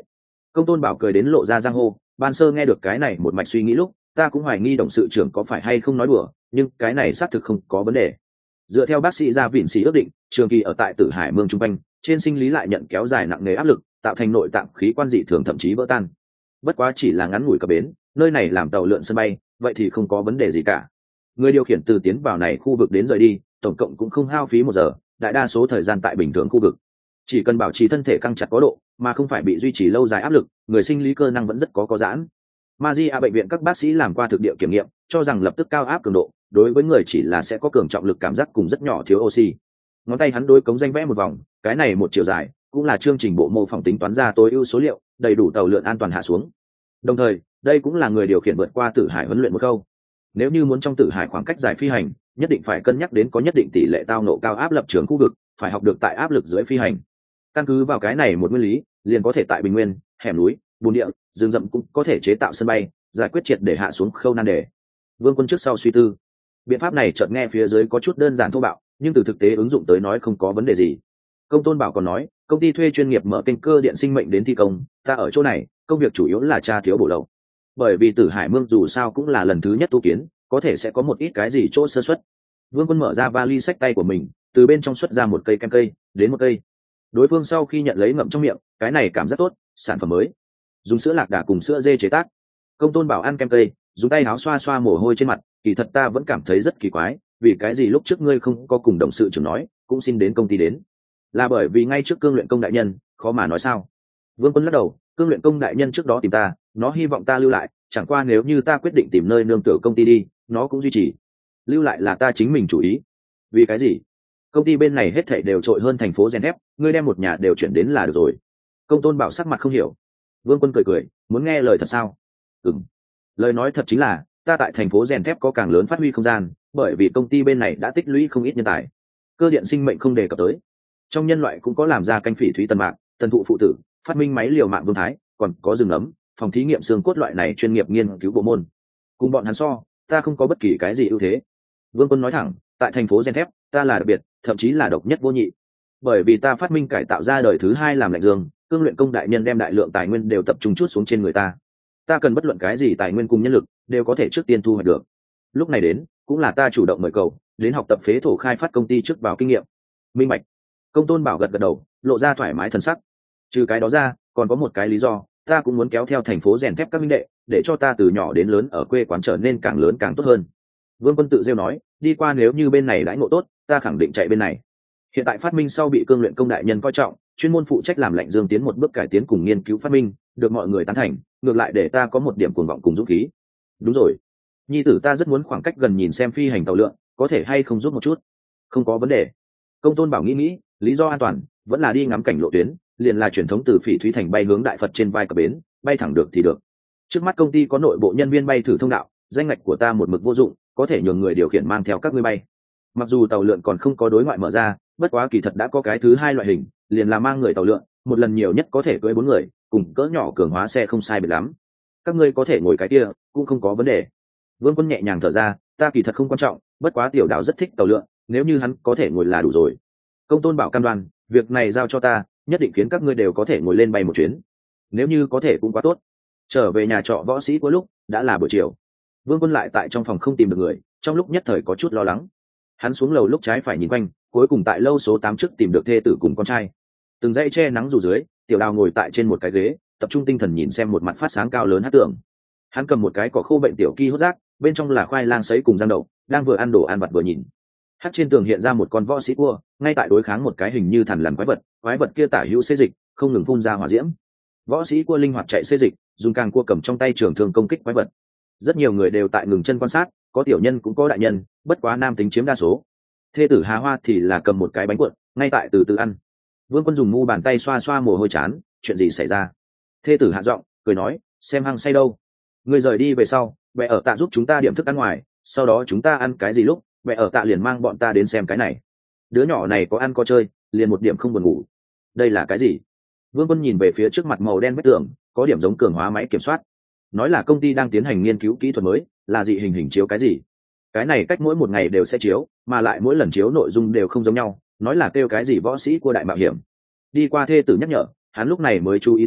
Công tôn bảo cười đến lộ ra giang hô. Ban sơ nghe được cái này một mạch suy nghĩ lúc ta cũng hoài nghi đồng sự trưởng có phải hay không nói đùa, nhưng cái này xác thực không có vấn đề. Dựa theo bác sĩ gia vịn sĩ ước định, trường kỳ ở tại Tử Hải Mương trung quanh, trên sinh lý lại nhận kéo dài nặng nề áp lực, tạo thành nội tạng khí quan dị thường thậm chí vỡ tan. Bất quá chỉ là ngắn ngủi cập bến, nơi này làm tàu lượn sân bay, vậy thì không có vấn đề gì cả. Người điều khiển từ tiến vào này khu vực đến rời đi, tổng cộng cũng không hao phí một giờ, đại đa số thời gian tại bình thường khu vực. Chỉ cần bảo trì thân thể căng chặt có độ, mà không phải bị duy trì lâu dài áp lực, người sinh lý cơ năng vẫn rất có có giãn. Magia bệnh viện các bác sĩ làm qua thực địa kiểm nghiệm, cho rằng lập tức cao áp cường độ, đối với người chỉ là sẽ có cường trọng lực cảm giác cùng rất nhỏ thiếu oxy. Ngón tay hắn đối cống danh vẽ một vòng, cái này một chiều dài, cũng là chương trình bộ mô phỏng tính toán ra tối ưu số liệu, đầy đủ tàu lượn an toàn hạ xuống. Đồng thời, đây cũng là người điều khiển vượt qua Tử Hải huấn luyện một câu. Nếu như muốn trong Tử Hải khoảng cách dài phi hành, nhất định phải cân nhắc đến có nhất định tỷ lệ tao nộ cao áp lập trường khu vực, phải học được tại áp lực dưới phi hành. Căn cứ vào cái này một nguyên lý, liền có thể tại bình nguyên, hẻm núi, bùn địa, rừng rậm cũng có thể chế tạo sân bay, giải quyết triệt để hạ xuống khâu nan đề. Vương Quân trước sau suy tư, biện pháp này chợt nghe phía dưới có chút đơn giản thô bạo, nhưng từ thực tế ứng dụng tới nói không có vấn đề gì. Công tôn bảo còn nói, công ty thuê chuyên nghiệp mở kênh cơ điện sinh mệnh đến thi công, ta ở chỗ này, công việc chủ yếu là tra thiếu bổ lậu. Bởi vì Tử Hải Mương dù sao cũng là lần thứ nhất tu kiến, có thể sẽ có một ít cái gì chỗ sơ suất. Vương Quân mở ra vali xách tay của mình, từ bên trong xuất ra một cây kem cây, đến một cây. Đối phương sau khi nhận lấy ngậm trong miệng, cái này cảm giác tốt, sản phẩm mới, dùng sữa lạc đà cùng sữa dê chế tác. Công tôn bảo ăn kem cây, dùng tay áo xoa xoa mồ hôi trên mặt, kỳ thật ta vẫn cảm thấy rất kỳ quái, vì cái gì lúc trước ngươi không có cùng đồng sự trưởng nói, cũng xin đến công ty đến, là bởi vì ngay trước cương luyện công đại nhân, khó mà nói sao? Vương Quân lắc đầu, cương luyện công đại nhân trước đó tìm ta, nó hy vọng ta lưu lại, chẳng qua nếu như ta quyết định tìm nơi nương tựa công ty đi, nó cũng duy trì. Lưu lại là ta chính mình chủ ý. Vì cái gì? Công ty bên này hết thảy đều trội hơn thành phố rèn thép, ngươi đem một nhà đều chuyển đến là được rồi. Công tôn bảo sắc mặt không hiểu. Vương Quân cười cười, muốn nghe lời thật sao? Ừm. Lời nói thật chính là, ta tại thành phố rèn thép có càng lớn phát huy không gian, bởi vì công ty bên này đã tích lũy không ít nhân tài. Cơ điện sinh mệnh không đề cập tới. Trong nhân loại cũng có làm ra canh phỉ thúy tân mạng, tần thụ phụ tử, phát minh máy liều mạng vương thái, còn có rừng ấm, phòng thí nghiệm xương cốt loại này chuyên nghiệp nghiên cứu bộ môn. Cùng bọn hắn so, ta không có bất kỳ cái gì ưu thế. Vương Quân nói thẳng, tại thành phố rèn thép, ta là đặc biệt, thậm chí là độc nhất vô nhị. Bởi vì ta phát minh cải tạo ra đời thứ hai làm lạnh dương, cương luyện công đại nhân đem đại lượng tài nguyên đều tập trung chút xuống trên người ta. Ta cần bất luận cái gì tài nguyên cùng nhân lực, đều có thể trước tiên thu hoạch được. Lúc này đến, cũng là ta chủ động mời cầu, đến học tập phế thổ khai phát công ty trước vào kinh nghiệm. Minh bạch. Công tôn bảo gật gật đầu, lộ ra thoải mái thần sắc. Trừ cái đó ra, còn có một cái lý do, ta cũng muốn kéo theo thành phố rèn thép các minh đệ, để cho ta từ nhỏ đến lớn ở quê quán trở nên càng lớn càng tốt hơn. Vương Quân tự rêu nói, đi qua nếu như bên này đãi ngộ tốt, ta khẳng định chạy bên này. Hiện tại phát minh sau bị cương luyện công đại nhân coi trọng, chuyên môn phụ trách làm lạnh dương tiến một bước cải tiến cùng nghiên cứu phát minh, được mọi người tán thành, ngược lại để ta có một điểm cuồng vọng cùng dũng khí. Đúng rồi, nhi tử ta rất muốn khoảng cách gần nhìn xem phi hành tàu lượn, có thể hay không giúp một chút? Không có vấn đề. Công tôn bảo nghĩ nghĩ, lý do an toàn vẫn là đi ngắm cảnh lộ tuyến, liền là truyền thống từ Phỉ Thúy Thành bay hướng Đại Phật trên vai cập bến, bay thẳng được thì được. Trước mắt công ty có nội bộ nhân viên bay thử thông đạo, danh ngạch của ta một mực vô dụng, có thể nhường người điều khiển mang theo các ngươi bay. Mặc dù tàu lượn còn không có đối ngoại mở ra, bất quá kỳ thật đã có cái thứ hai loại hình, liền là mang người tàu lượn, một lần nhiều nhất có thể cưỡi bốn người, cùng cỡ nhỏ cường hóa xe không sai biệt lắm. Các ngươi có thể ngồi cái kia, cũng không có vấn đề. Vương Quân nhẹ nhàng thở ra, ta kỳ thật không quan trọng, bất quá tiểu đạo rất thích tàu lượn, nếu như hắn có thể ngồi là đủ rồi. Công tôn bảo cam đoan, việc này giao cho ta, nhất định khiến các ngươi đều có thể ngồi lên bay một chuyến. Nếu như có thể cũng quá tốt. Trở về nhà trọ võ sĩ cuối lúc đã là buổi chiều. Vương Quân lại tại trong phòng không tìm được người, trong lúc nhất thời có chút lo lắng. Hắn xuống lầu lúc trái phải nhìn quanh, cuối cùng tại lâu số tám trước tìm được thê tử cùng con trai. Từng dãy che nắng dù dưới, tiểu đào ngồi tại trên một cái ghế, tập trung tinh thần nhìn xem một mặt phát sáng cao lớn hát tường. Hắn cầm một cái cỏ khô bệnh tiểu ki hốt rác, bên trong là khoai lang sấy cùng rang đậu, đang vừa ăn đồ ăn vặt vừa nhìn. Hát trên tường hiện ra một con võ sĩ cua, ngay tại đối kháng một cái hình như thằn lằn quái vật, quái vật kia tả hữu xê dịch, không ngừng phun ra hỏa diễm. Võ sĩ cua linh hoạt chạy xê dịch, dùng càng cua cầm trong tay trường thương công kích quái vật. Rất nhiều người đều tại ngừng chân quan sát, có tiểu nhân cũng có đại nhân, bất quá nam tính chiếm đa số. Thê tử Hà Hoa thì là cầm một cái bánh cuộn, ngay tại từ từ ăn. Vương Quân dùng mu bàn tay xoa xoa mồ hôi chán, chuyện gì xảy ra? Thê tử hạ giọng, cười nói, xem hăng say đâu. Người rời đi về sau, mẹ ở tạ giúp chúng ta điểm thức ăn ngoài, sau đó chúng ta ăn cái gì lúc, mẹ ở tạ liền mang bọn ta đến xem cái này. Đứa nhỏ này có ăn có chơi, liền một điểm không buồn ngủ. Đây là cái gì? Vương Quân nhìn về phía trước mặt màu đen vách tường, có điểm giống cường hóa máy kiểm soát. Nói là công ty đang tiến hành nghiên cứu kỹ thuật mới, là dị hình hình chiếu cái gì? Cái này cách mỗi một ngày đều sẽ chiếu, mà lại mỗi lần chiếu nội dung đều không giống nhau, nói là kêu cái gì võ sĩ của đại mạo hiểm. Đi qua thê tử nhắc nhở, hắn lúc này mới chú ý tới,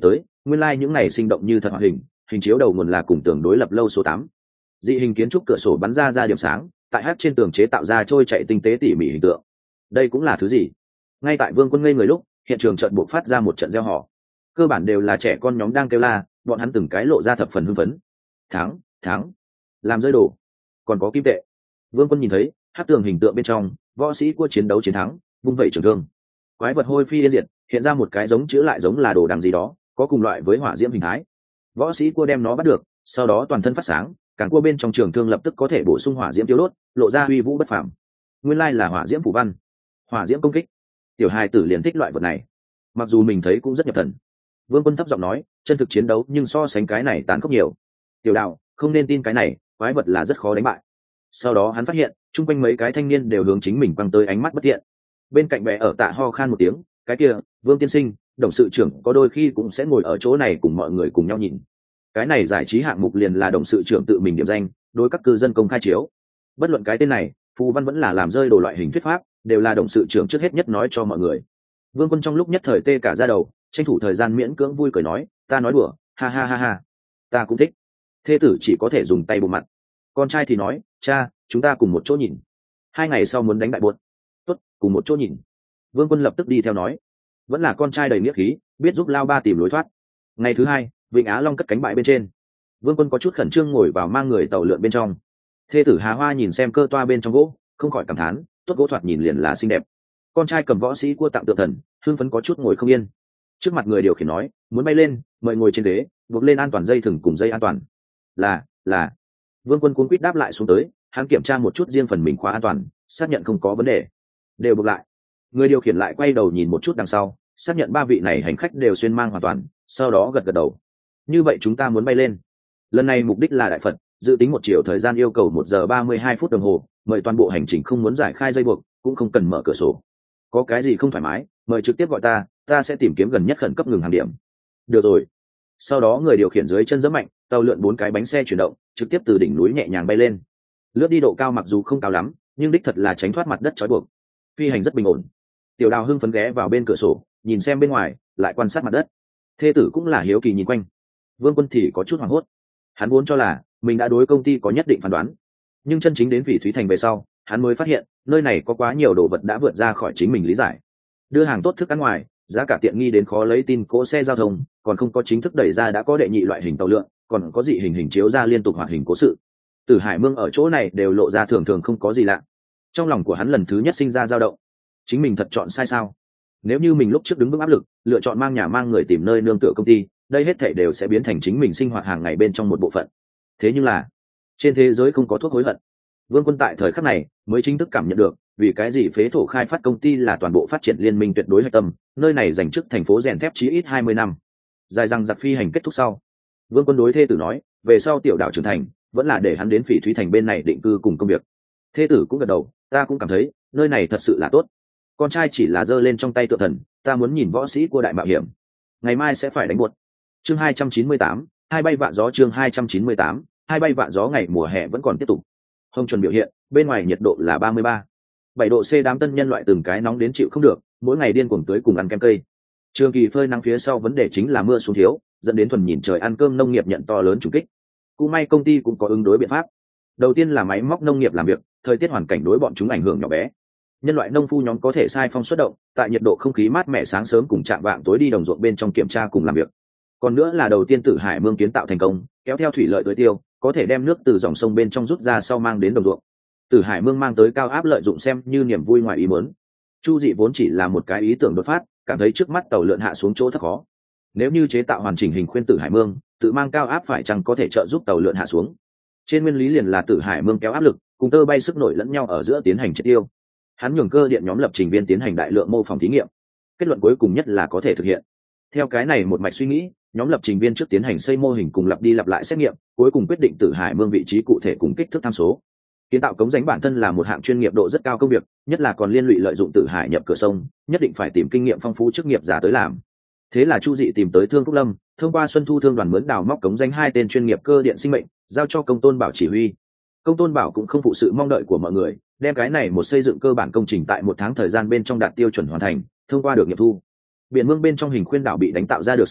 nguyên lai những này sinh động như thật hoạt hình, hình chiếu đầu nguồn là cùng tường đối lập lâu số tám. Dị hình kiến trúc cửa sổ bắn ra ra điểm sáng, tại hát trên tường chế tạo ra trôi chạy tinh tế tỉ mỉ hình tượng. Đây cũng là thứ gì? Ngay tại Vương Quân ngây người lúc, hiện trường chợt buộc phát ra một trận reo hò. Cơ bản đều là trẻ con nhóm đang kêu la, bọn hắn từng cái lộ ra thập phần hưng phấn. Thắng, thắng, làm rơi đồ, còn có kim tệ. Vương Quân nhìn thấy hát tường hình tượng bên trong, võ sĩ cua chiến đấu chiến thắng, vung vẩy trường thương. Quái vật hôi phi yên diệt, hiện ra một cái giống chữ lại giống là đồ đằng gì đó, có cùng loại với hỏa diễm hình thái. Võ sĩ cua đem nó bắt được, sau đó toàn thân phát sáng, cản cua bên trong trường thương lập tức có thể bổ sung hỏa diễm tiêu đốt, lộ ra uy vũ bất phàm. Nguyên lai là hỏa diễm phù văn, hỏa diễm công kích. Tiểu hài tử liền thích loại vật này, mặc dù mình thấy cũng rất nhập thần. Vương Quân thấp giọng nói, chân thực chiến đấu nhưng so sánh cái này tán khốc nhiều. Tiểu đạo, không nên tin cái này, quái vật là rất khó đánh bại. Sau đó hắn phát hiện chung quanh mấy cái thanh niên đều hướng chính mình quăng tới ánh mắt bất thiện. Bên cạnh bé ở tạ ho khan một tiếng, cái kia Vương tiên sinh, đồng sự trưởng có đôi khi cũng sẽ ngồi ở chỗ này cùng mọi người cùng nhau nhìn. Cái này giải trí hạng mục liền là đồng sự trưởng tự mình điểm danh, đối các cư dân công khai chiếu. Bất luận cái tên này, phù văn vẫn là làm rơi đồ loại hình thuyết pháp, đều là đồng sự trưởng trước hết nhất nói cho mọi người. Vương Quân trong lúc nhất thời tê cả da đầu, tranh thủ thời gian miễn cưỡng vui cười nói, ta nói đùa, ha ha ha ha, ta cũng thích. Thê tử chỉ có thể dùng tay bù mặt. Con trai thì nói, cha, chúng ta cùng một chỗ nhìn. Hai ngày sau muốn đánh bại buốt. Tốt, cùng một chỗ nhìn. Vương Quân lập tức đi theo nói. Vẫn là con trai đầy nghĩa khí, biết giúp lao ba tìm lối thoát. Ngày thứ hai, Vịnh Á Long cất cánh bại bên trên. Vương Quân có chút khẩn trương ngồi vào mang người tàu lượn bên trong. Thê tử Hà Hoa nhìn xem cơ toa bên trong gỗ, không khỏi cảm thán, tốt gỗ thoạt nhìn liền là xinh đẹp. Con trai cầm võ sĩ cua tặng tượng thần, hưng phấn có chút ngồi không yên. Trước mặt người điều khiển nói, muốn bay lên, mời ngồi trên ghế, buộc lên an toàn dây thừng cùng dây an toàn. Là, là. Vương Quân cuống quýt đáp lại xuống tới, hắn kiểm tra một chút riêng phần mình khóa an toàn, xác nhận không có vấn đề, đều buộc lại. Người điều khiển lại quay đầu nhìn một chút đằng sau, xác nhận ba vị này hành khách đều xuyên mang hoàn toàn, sau đó gật gật đầu. Như vậy chúng ta muốn bay lên. Lần này mục đích là Đại Phật, dự tính một chiều thời gian yêu cầu một giờ ba mươi hai phút đồng hồ, mời toàn bộ hành trình không muốn giải khai dây buộc, cũng không cần mở cửa sổ. Có cái gì không thoải mái, mời trực tiếp gọi ta, ta sẽ tìm kiếm gần nhất khẩn cấp ngừng hàng điểm. Được rồi. Sau đó người điều khiển dưới chân giẫm mạnh, tàu lượn bốn cái bánh xe chuyển động, trực tiếp từ đỉnh núi nhẹ nhàng bay lên. Lướt đi độ cao mặc dù không cao lắm, nhưng đích thật là tránh thoát mặt đất trói buộc. Phi hành rất bình ổn. Tiểu Đào hưng phấn ghé vào bên cửa sổ, nhìn xem bên ngoài, lại quan sát mặt đất. Thê tử cũng là hiếu kỳ nhìn quanh. Vương Quân thì có chút hoảng hốt. Hắn vốn cho là mình đã đối công ty có nhất định phán đoán, nhưng chân chính đến Phỉ Thúy Thành về sau, hắn mới phát hiện nơi này có quá nhiều đồ vật đã vượt ra khỏi chính mình lý giải. Đưa hàng tốt thức ăn ngoài, giá cả tiện nghi đến khó lấy tin cỗ xe giao thông, còn không có chính thức đẩy ra đã có đệ nhị loại hình tàu lượn, còn có dị hình hình chiếu ra liên tục hoạt hình cố sự. Từ Hải Mương ở chỗ này đều lộ ra thường thường không có gì lạ. Trong lòng của hắn lần thứ nhất sinh ra dao động. Chính mình thật chọn sai sao? Nếu như mình lúc trước đứng vững áp lực, lựa chọn mang nhà mang người tìm nơi nương tựa công ty, đây hết thảy đều sẽ biến thành chính mình sinh hoạt hàng ngày bên trong một bộ phận. Thế nhưng là, trên thế giới không có thuốc hối hận. Vương Quân tại thời khắc này mới chính thức cảm nhận được, vì cái gì phế thổ khai phát công ty là toàn bộ phát triển liên minh tuyệt đối hạch tâm, nơi này dành chức thành phố rèn thép chí ít hai mươi năm. Dài rằng giặc phi hành kết thúc sau, Vương Quân đối thê tử nói, về sau tiểu đảo trưởng thành, vẫn là để hắn đến Phỉ Thúy Thành bên này định cư cùng công việc. Thê tử cũng gật đầu, ta cũng cảm thấy nơi này thật sự là tốt. Con trai chỉ là giơ lên trong tay tự thần, ta muốn nhìn võ sĩ của đại mạo hiểm. Ngày mai sẽ phải đánh buột. Chương hai trăm chín mươi tám, hai bay vạn gió. Chương hai trăm chín mươi tám, hai bay vạn gió. Ngày mùa hè vẫn còn tiếp tục. Hồng chuẩn biểu hiện, bên ngoài nhiệt độ là ba mươi ba, bảy độ C, đám tân nhân loại từng cái nóng đến chịu không được, mỗi ngày điên cuồng tới cùng ăn kem cây. Trường kỳ phơi nắng phía sau vấn đề chính là mưa xuống thiếu, dẫn đến thuần nhìn trời ăn cơm nông nghiệp nhận to lớn trùng kích. Cũng may công ty cũng có ứng đối biện pháp. Đầu tiên là máy móc nông nghiệp làm việc, thời tiết hoàn cảnh đối bọn chúng ảnh hưởng nhỏ bé. Nhân loại nông phu nhóm có thể sai phong xuất động, tại nhiệt độ không khí mát mẻ sáng sớm cùng chạm vạng tối đi đồng ruộng bên trong kiểm tra cùng làm việc. Còn nữa là đầu tiên Tử Hải Mương kiến tạo thành công, kéo theo thủy lợi tưới tiêu, có thể đem nước từ dòng sông bên trong rút ra sau mang đến đồng ruộng. Tử Hải Mương mang tới cao áp lợi dụng xem như niềm vui ngoài ý muốn. Chu Dị vốn chỉ là một cái ý tưởng đột phát, cảm thấy trước mắt tàu lượn hạ xuống chỗ thấp khó. Nếu như chế tạo hoàn chỉnh hình khuyên Tử Hải Mương, tự mang cao áp phải chăng có thể trợ giúp tàu lượn hạ xuống. Trên nguyên lý liền là Tử Hải Mương kéo áp lực, cùng tơ bay sức nổi lẫn nhau ở giữa tiến hành triệt tiêu. Hắn nhường cơ điện nhóm lập trình viên tiến hành đại lượng mô phỏng thí nghiệm. Kết luận cuối cùng nhất là có thể thực hiện. Theo cái này một mạch suy nghĩ, nhóm lập trình viên trước tiến hành xây mô hình cùng lặp đi lặp lại xét nghiệm, cuối cùng quyết định Tử Hải Mương vị trí cụ thể cùng kích thước tham số. Kiến tạo cống rãnh bản thân là một hạng chuyên nghiệp độ rất cao công việc, nhất là còn liên lụy lợi dụng Tử Hải nhập cửa sông, nhất định phải tìm kinh nghiệm phong phú chức nghiệp giả tới làm. Thế là Chu Dị tìm tới Thương Phúc Lâm, thông qua Xuân Thu thương đoàn mướn đào móc cống rãnh hai tên chuyên nghiệp cơ điện sinh mệnh, giao cho Công Tôn Bảo chỉ huy. Công Tôn Bảo cũng không phụ sự mong đợi của mọi người, đem cái này một xây dựng cơ bản công trình tại một tháng thời gian bên trong đạt tiêu chuẩn hoàn thành, thông qua được nghiệm thu. Biển Mương bên trong hình khuyên đảo bị đánh tạo ra được sân bay,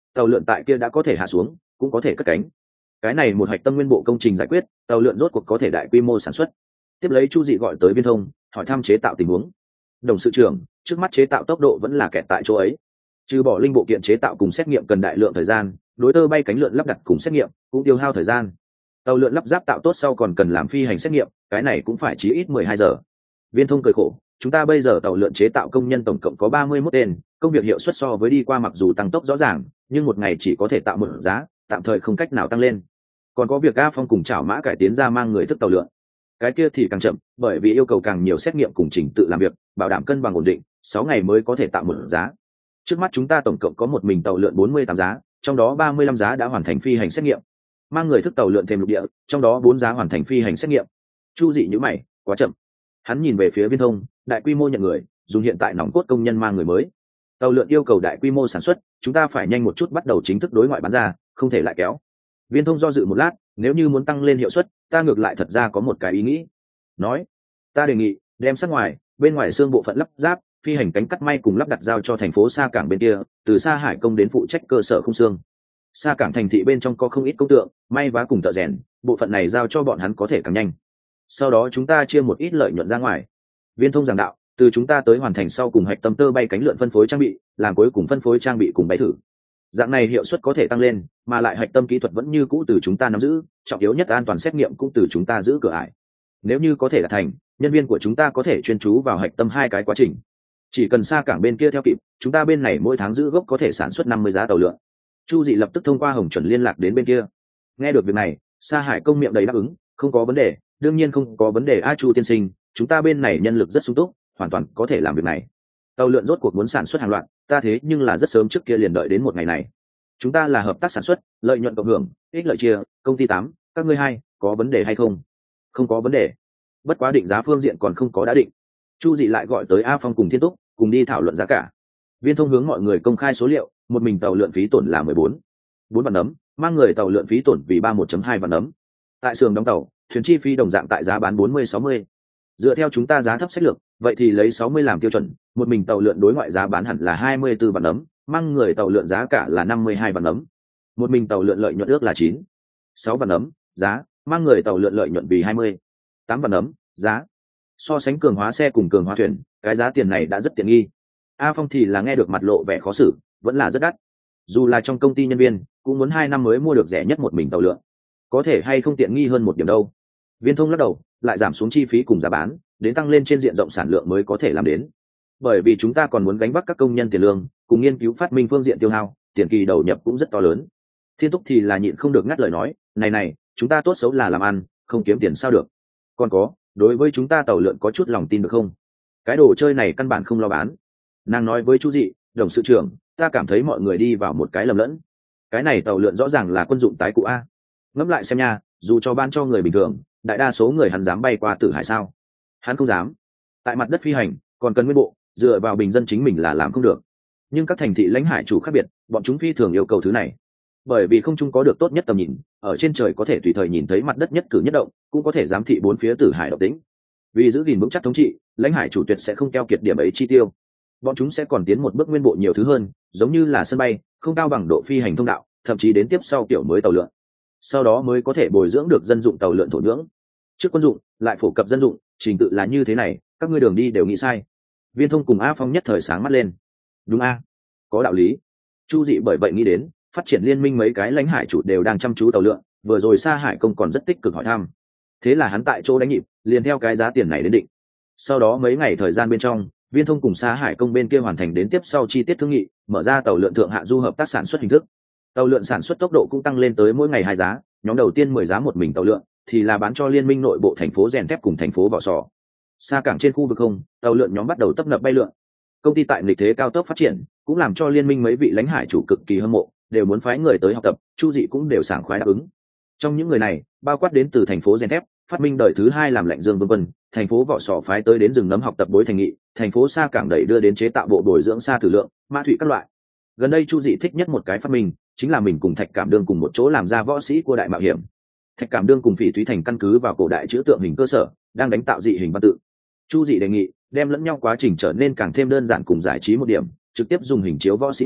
tàu lượn tại kia đã có thể hạ xuống, cũng có thể cất cánh. Cái này một hạch tâm nguyên bộ công trình giải quyết, tàu lượn rốt cuộc có thể đại quy mô sản xuất. Tiếp lấy Chu Dị gọi tới Viên Thông, hỏi thăm chế tạo tình huống. Đồng sự trưởng, trước mắt chế tạo tốc độ vẫn là kẹt tại chỗ ấy. Trừ bỏ linh bộ kiện chế tạo cùng xét nghiệm cần đại lượng thời gian, đối tơ bay cánh lượn lắp đặt cùng xét nghiệm cũng tiêu hao thời gian. Tàu lượn lắp ráp tạo tốt sau còn cần làm phi hành xét nghiệm, cái này cũng phải chí ít mười hai giờ. Viên Thông cười khổ, chúng ta bây giờ tàu lượn chế tạo công nhân tổng cộng có ba mươi mốt tên, công việc hiệu suất so với đi qua mặc dù tăng tốc rõ ràng, nhưng một ngày chỉ có thể tạo một giá, tạm thời không cách nào tăng lên. Còn có việc A Phong cùng Trảo Mã cải tiến ra mang người thức tàu lượn, cái kia thì càng chậm, bởi vì yêu cầu càng nhiều xét nghiệm cùng trình tự làm việc, bảo đảm cân bằng ổn định, sáu ngày mới có thể tạo một giá. Trước mắt chúng ta tổng cộng có một mình tàu lượn bốn mươi tám giá, trong đó ba mươi lăm giá đã hoàn thành phi hành xét nghiệm, mang người thức tàu lượn thêm lục địa, trong đó bốn giá hoàn thành phi hành xét nghiệm. Chu Dị nhíu mày, quá chậm. Hắn nhìn về phía Viên Thông, đại quy mô nhận người, dùng hiện tại nòng cốt công nhân mang người mới. Tàu lượn yêu cầu đại quy mô sản xuất, chúng ta phải nhanh một chút bắt đầu chính thức đối ngoại bán ra, không thể lại kéo. Viên Thông do dự một lát, nếu như muốn tăng lên hiệu suất, ta ngược lại thật ra có một cái ý nghĩ. Nói, ta đề nghị đem sát ngoài, bên ngoài xương bộ phận lắp ráp, phi hành cánh cắt may cùng lắp đặt giao cho thành phố Sa Cảng bên kia, từ Sa Hải Công đến phụ trách cơ sở khung xương. Sa Cảng thành thị bên trong có không ít công tượng, may vá cùng thợ rèn, bộ phận này giao cho bọn hắn có thể càng nhanh. Sau đó chúng ta chia một ít lợi nhuận ra ngoài. Viên Thông giảng đạo, từ chúng ta tới hoàn thành sau cùng hạch tâm tơ bay cánh lượn phân phối trang bị, làm cuối cùng phân phối trang bị cùng bay thử. Dạng này hiệu suất có thể tăng lên, mà lại hạch tâm kỹ thuật vẫn như cũ từ chúng ta nắm giữ, trọng yếu nhất an toàn xét nghiệm cũng từ chúng ta giữ cửa ải. Nếu như có thể đạt thành, nhân viên của chúng ta có thể chuyên chú vào hạch tâm hai cái quá trình. Chỉ cần Sa Cảng bên kia theo kịp, chúng ta bên này mỗi tháng giữ gốc có thể sản xuất năm mươi giá tàu lượn. Chu Dị lập tức thông qua Hồng Chuẩn liên lạc đến bên kia. Nghe được việc này, Sa Hải Công miệng đầy đáp ứng, không có vấn đề, đương nhiên không có vấn đề. A Chu tiên sinh, chúng ta bên này nhân lực rất sung túc, hoàn toàn có thể làm việc này. Tàu lượn rốt cuộc muốn sản xuất hàng loạt, ta thế nhưng là rất sớm trước kia liền đợi đến một ngày này. Chúng ta là hợp tác sản xuất, lợi nhuận cộng hưởng, ích lợi chia, công ty tám, các ngươi hai, có vấn đề hay không? Không có vấn đề. Bất quá định giá phương diện còn không có đã định. Chu Dị lại gọi tới A Phong cùng Thiên Túc, cùng đi thảo luận giá cả. Viên Thông hướng mọi người công khai số liệu, một mình tàu lượn phí tổn là mười bốn, bốn vạn nấm, mang người tàu lượn phí tổn vì ba mươi mốt phẩy hai vạn nấm. Tại xưởng đóng tàu, thuyền chi phí đồng dạng tại giá bán bốn mươi sáu mươi. Dựa theo chúng ta giá thấp sách lược, vậy thì lấy sáu mươi làm tiêu chuẩn, một mình tàu lượn đối ngoại giá bán hẳn là hai mươi tư vạn nấm, mang người tàu lượn giá cả là năm mươi hai vạn nấm. Một mình tàu lượn lợi nhuận ước là chín, sáu vạn nấm, giá, mang người tàu lượn lợi nhuận vì hai mươi, tám vạn nấm, giá. So sánh cường hóa xe cùng cường hóa thuyền, cái giá tiền này đã rất tiện nghi. A Phong thì là nghe được mặt lộ vẻ khó xử, vẫn là rất đắt. Dù là trong công ty nhân viên, cũng muốn hai năm mới mua được rẻ nhất một mình tàu lượn. Có thể hay không tiện nghi hơn một điểm đâu. Viên Thông lắc đầu, lại giảm xuống chi phí cùng giá bán, đến tăng lên trên diện rộng sản lượng mới có thể làm đến. Bởi vì chúng ta còn muốn gánh vác các công nhân tiền lương, cùng nghiên cứu phát minh phương diện tiêu hao, tiền kỳ đầu nhập cũng rất to lớn. Thiên Túc thì là nhịn không được ngắt lời nói, này này, chúng ta tốt xấu là làm ăn, không kiếm tiền sao được. Còn có, đối với chúng ta tàu lượn có chút lòng tin được không? Cái đồ chơi này căn bản không lo bán. Nàng nói với Chu Dị, đồng sự trưởng, ta cảm thấy mọi người đi vào một cái lầm lẫn. Cái này tàu lượn rõ ràng là quân dụng tái cụ a. Ngẫm lại xem nha, dù cho ban cho người bình thường, đại đa số người hắn dám bay qua Tử Hải sao? Hắn không dám. Tại mặt đất phi hành, còn cần nguyên bộ, dựa vào bình dân chính mình là làm không được. Nhưng các thành thị lãnh hải chủ khác biệt, bọn chúng phi thường yêu cầu thứ này. Bởi vì không trung có được tốt nhất tầm nhìn, ở trên trời có thể tùy thời nhìn thấy mặt đất nhất cử nhất động, cũng có thể giám thị bốn phía Tử Hải động tĩnh. Vì giữ gìn vững chắc thống trị, lãnh hải chủ tuyệt sẽ không keo kiệt điểm ấy chi tiêu. Bọn chúng sẽ còn tiến một bước nguyên bộ nhiều thứ hơn, giống như là sân bay, không cao bằng độ phi hành thông đạo, thậm chí đến tiếp sau kiểu mới tàu lượn. Sau đó mới có thể bồi dưỡng được dân dụng tàu lượn thổ nhưỡng. Trước quân dụng, lại phổ cập dân dụng, trình tự là như thế này, các ngươi đường đi đều nghĩ sai. Viên Thông cùng A Phong nhất thời sáng mắt lên. Đúng a, có đạo lý. Chu Dị bởi vậy nghĩ đến, phát triển liên minh mấy cái lãnh hải chủ đều đang chăm chú tàu lượn, vừa rồi Sa Hải Công còn rất tích cực hỏi thăm. Thế là hắn tại chỗ đánh nhịp, liền theo cái giá tiền này đến định. Sau đó mấy ngày thời gian bên trong, Viên Thông cùng Sa Hải Công bên kia hoàn thành đến tiếp sau chi tiết thương nghị, mở ra tàu lượn thượng hạ du hợp tác sản xuất hình thức. Tàu lượn sản xuất tốc độ cũng tăng lên tới mỗi ngày hai giá, nhóm đầu tiên mười giá một mình tàu lượn, thì là bán cho liên minh nội bộ thành phố rèn thép cùng thành phố Vỏ Sò. Xa cảng trên khu vực không, tàu lượn nhóm bắt đầu tấp nập bay lượn. Công ty tại nghịch thế cao tốc phát triển, cũng làm cho liên minh mấy vị lãnh hải chủ cực kỳ hâm mộ, đều muốn phái người tới học tập, Chu Dị cũng đều sảng khoái đáp ứng. Trong những người này, bao quát đến từ thành phố rèn thép, phát minh đời thứ hai làm lạnh dương vân vân, thành phố Vỏ Sò phái tới đến rừng nấm học tập bối thành nghị, thành phố Sa Cảng đẩy đưa đến chế tạo bộ bồi dưỡng sa thử lượng, ma thủy các loại. Gần đây Chu Dị thích nhất một cái phát minh, chính là mình cùng Thạch Cảm Đương cùng một chỗ làm ra võ sĩ của đại mạo hiểm. Thạch Cảm Đương cùng Phỉ Thúy Thành căn cứ vào cổ đại chữ tượng hình cơ sở, đang đánh tạo dị hình văn tự. Chu Dị đề nghị đem lẫn nhau quá trình trở nên càng thêm đơn giản cùng giải trí một điểm, trực tiếp dùng hình chiếu võ sĩ cua,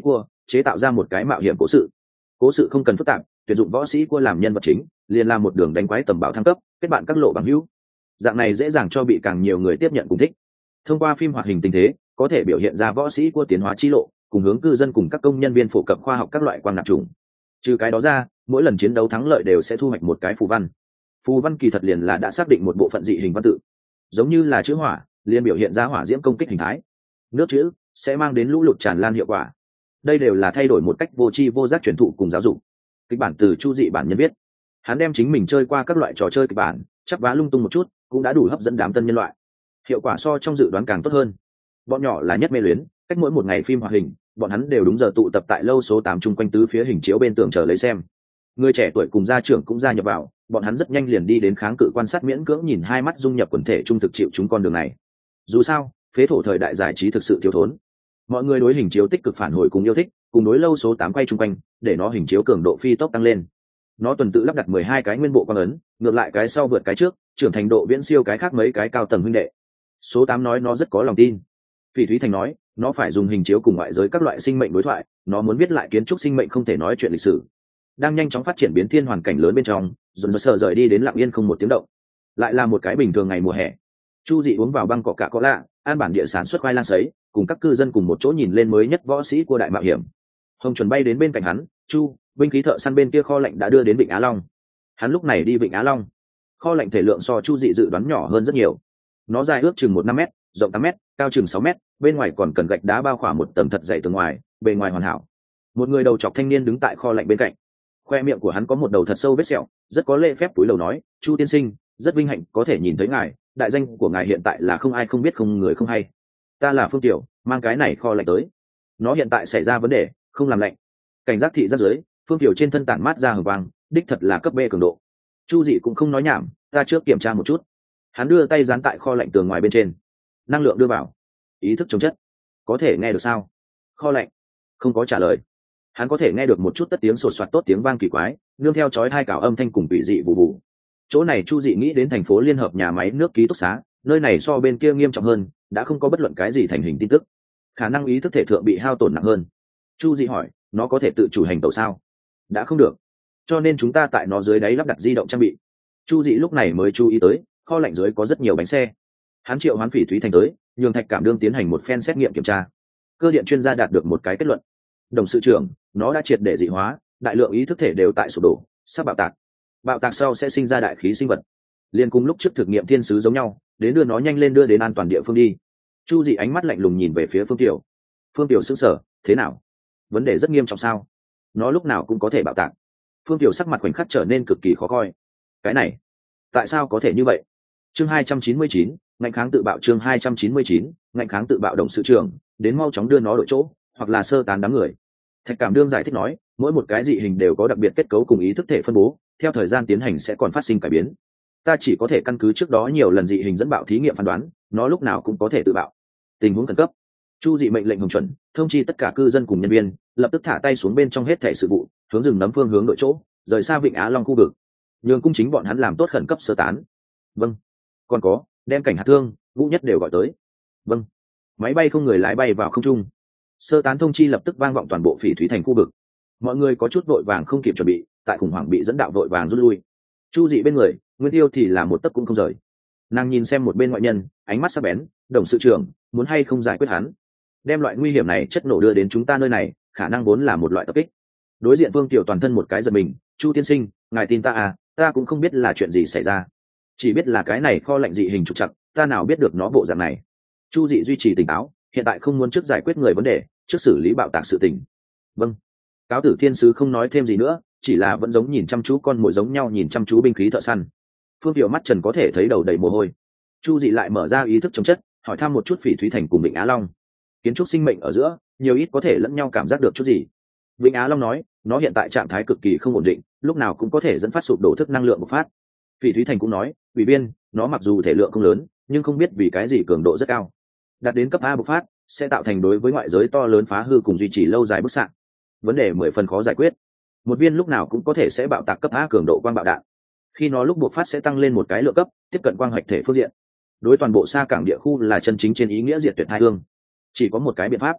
chế tạo ra một cái mạo hiểm cố sự. Cố sự không cần phức tạp, tuyển dụng võ sĩ cua làm nhân vật chính, liền làm một đường đánh quái tầm bảo thăng cấp, kết bạn các lộ bằng hữu. Dạng này dễ dàng cho bị càng nhiều người tiếp nhận cùng thích. Thông qua phim hoạt hình tình thế, có thể biểu hiện ra võ sĩ cua tiến hóa chi lộ, cùng hướng cư dân cùng các công nhân viên phổ cập khoa học các loại quang nạp trùng. Trừ cái đó ra, mỗi lần chiến đấu thắng lợi đều sẽ thu hoạch một cái phù văn. Phù văn kỳ thật liền là đã xác định một bộ phận dị hình văn tự, giống như là chữ hỏa, liền biểu hiện ra hỏa diễm công kích hình thái. Nước chữ sẽ mang đến lũ lụt tràn lan hiệu quả. Đây đều là thay đổi một cách vô tri vô giác truyền thụ cùng giáo dục. Kịch bản từ Chu Dị bản nhân viết, hắn đem chính mình chơi qua các loại trò chơi kịch bản chắp vá lung tung một chút, cũng đã đủ hấp dẫn đám tân nhân loại. Hiệu quả so trong dự đoán càng tốt hơn. Bọn nhỏ là nhất mê luyến, cách mỗi một ngày phim hoạt hình, bọn hắn đều đúng giờ tụ tập tại lâu số tám chung quanh tứ phía hình chiếu bên tường chờ lấy xem. Người trẻ tuổi cùng gia trưởng cũng gia nhập vào, bọn hắn rất nhanh liền đi đến kháng cự quan sát, miễn cưỡng nhìn hai mắt dung nhập quần thể trung thực chịu chúng con đường này. Dù sao, phế thổ thời đại giải trí thực sự thiếu thốn. Mọi người đối hình chiếu tích cực phản hồi cùng yêu thích, cùng đối lâu số tám quay chung quanh, để nó hình chiếu cường độ phi tốc tăng lên. Nó tuần tự lắp đặt mười hai cái nguyên bộ quang ấn, ngược lại cái sau vượt cái trước, trưởng thành độ viễn siêu cái khác mấy cái cao tầng huynh đệ. Số tám nói nó rất có lòng tin. Phỉ Thúy Thành nói, nó phải dùng hình chiếu cùng ngoại giới các loại sinh mệnh đối thoại, nó muốn viết lại kiến trúc sinh mệnh không thể nói chuyện lịch sử. Đang nhanh chóng phát triển biến thiên hoàn cảnh lớn bên trong, dồn dơ rời đi đến lặng yên không một tiếng động. Lại là một cái bình thường ngày mùa hè. Chu Dị uống vào băng cọ cả có lạ, an bản địa sản xuất khoai lang sấy, cùng các cư dân cùng một chỗ nhìn lên mới nhất võ sĩ của đại mạo hiểm. Hồng chuẩn bay đến bên cạnh hắn, Chu, binh khí thợ săn bên kia kho lạnh đã đưa đến Vịnh Á Long. Hắn lúc này đi Vịnh Á Long. Kho lạnh thể lượng so Chu Dị dự đoán nhỏ hơn rất nhiều. Nó dài ước chừng một năm mét, rộng tám mét, cao chừng sáu mét, bên ngoài còn cần gạch đá bao khỏa một tầng thật dày từ ngoài, bề ngoài hoàn hảo. Một người đầu chọc thanh niên đứng tại kho lạnh bên cạnh. Khoe miệng của hắn có một đầu thật sâu vết sẹo, rất có lễ phép túi lầu nói, Chu tiên sinh, rất vinh hạnh có thể nhìn thấy ngài, đại danh của ngài hiện tại là không ai không biết không người không hay. Ta là Phương Tiểu, mang cái này kho lạnh tới. Nó hiện tại xảy ra vấn đề, không làm lạnh. Cảnh giác thị giác dưới, Phương Tiểu trên thân tản mát ra hừng vàng, đích thật là cấp B cường độ. Chu Dị cũng không nói nhảm, ta trước kiểm tra một chút. Hắn đưa tay dán tại kho lạnh tường ngoài bên trên. Năng lượng đưa vào. Ý thức chống chất. Có thể nghe được sao? Kho lạnh không có trả lời. Hắn có thể nghe được một chút tất tiếng sột soạt tốt tiếng vang kỳ quái, nương theo chói hai cào âm thanh cùng vị dị vụ vụ. Chỗ này Chu Dị nghĩ đến thành phố liên hợp nhà máy nước ký túc xá, nơi này so bên kia nghiêm trọng hơn, đã không có bất luận cái gì thành hình tin tức, khả năng ý thức thể thượng bị hao tổn nặng hơn. Chu Dị hỏi, nó có thể tự chủ hành tẩu sao? Đã không được, cho nên chúng ta tại nó dưới đáy lắp đặt di động trang bị. Chu Dị lúc này mới chú ý tới, kho lạnh dưới có rất nhiều bánh xe. Hắn triệu hoán Phỉ Thúy Thành tới, nhường Thạch Cảm Đương tiến hành một phen xét nghiệm kiểm tra. Cơ điện chuyên gia đạt được một cái kết luận. Đồng sự trưởng, nó đã triệt để dị hóa, đại lượng ý thức thể đều tại sụp đổ, sắp bạo tạc. Bạo tạc sau sẽ sinh ra đại khí sinh vật, liên cùng lúc trước thực nghiệm thiên sứ giống nhau, đến đưa nó nhanh lên đưa đến an toàn địa phương đi. Chu Dị ánh mắt lạnh lùng nhìn về phía Phương Tiểu. Phương Tiểu sững sờ, thế nào? Vấn đề rất nghiêm trọng sao? Nó lúc nào cũng có thể bạo tạc. Phương Tiểu sắc mặt khoảnh khắc trở nên cực kỳ khó coi. Cái này, tại sao có thể như vậy? Chương hai trăm chín mươi chín, ngạnh kháng tự bạo. Chương hai trăm chín mươi chín, ngạnh kháng tự bạo. Đồng sự trưởng, đến mau chóng đưa nó đổi chỗ, hoặc là sơ tán đám người. Thạch Cảm Đương giải thích nói, mỗi một cái dị hình đều có đặc biệt kết cấu cùng ý thức thể phân bố, theo thời gian tiến hành sẽ còn phát sinh cải biến. Ta chỉ có thể căn cứ trước đó nhiều lần dị hình dẫn bạo thí nghiệm phán đoán, nó lúc nào cũng có thể tự bạo. Tình huống khẩn cấp. Chu Dị mệnh lệnh hồng chuẩn, thông chi tất cả cư dân cùng nhân viên, lập tức thả tay xuống bên trong hết thể sự vụ, hướng rừng nấm phương hướng đội chỗ, rời xa Vịnh Á Long khu vực. Nhường cung chính bọn hắn làm tốt khẩn cấp sơ tán. Vâng. Còn có, đem cảnh hạt thương, Vũ Nhất đều gọi tới. Vâng. Máy bay không người lái bay vào không trung. Sơ tán thông chi lập tức vang vọng toàn bộ Phỉ Thúy Thành khu vực. Mọi người có chút vội vàng không kịp chuẩn bị, tại khủng hoảng bị dẫn đạo vội vàng rút lui. Chu Dị bên người, Nguyên Tiêu thì là một tấc cũng không rời. Nàng nhìn xem một bên ngoại nhân, ánh mắt sắc bén, đồng sự trưởng, muốn hay không giải quyết hắn? Đem loại nguy hiểm này chất nổ đưa đến chúng ta nơi này, khả năng vốn là một loại tập kích. Đối diện Vương Tiểu toàn thân một cái giật mình, Chu tiên sinh, ngài tin ta à, ta cũng không biết là chuyện gì xảy ra. Chỉ biết là cái này kho lạnh dị hình trục trặc, ta nào biết được nó bộ dạng này. Chu Dị duy trì tỉnh táo, hiện tại không muốn trước giải quyết người vấn đề, trước xử lý bạo tạc sự tình. Vâng. Cáo tử thiên sứ không nói thêm gì nữa, chỉ là vẫn giống nhìn chăm chú con mồi giống nhau nhìn chăm chú binh khí thợ săn. Phương Tiểu mắt trần có thể thấy đầu đầy mồ hôi. Chu Dị lại mở ra ý thức chống chất, hỏi thăm một chút Phỉ Thúy Thành cùng Vịnh Á Long. Kiến trúc sinh mệnh ở giữa, nhiều ít có thể lẫn nhau cảm giác được chút gì. Vịnh Á Long nói, nó hiện tại trạng thái cực kỳ không ổn định, lúc nào cũng có thể dẫn phát sụp đổ thức năng lượng bộc phát. Phỉ Thúy Thành cũng nói, ủy viên, nó mặc dù thể lượng không lớn, nhưng không biết vì cái gì cường độ rất cao. Đạt đến cấp A bộc phát, sẽ tạo thành đối với ngoại giới to lớn phá hư cùng duy trì lâu dài bức xạ. Vấn đề mười phần khó giải quyết. Một viên lúc nào cũng có thể sẽ bạo tạc cấp A cường độ quang bạo đạn. Khi nó lúc bộc phát sẽ tăng lên một cái lượng cấp, tiếp cận quang hoạch thể phương diện. Đối toàn bộ xa cảng địa khu là chân chính trên ý nghĩa diệt tuyệt hai hương. Chỉ có một cái biện pháp.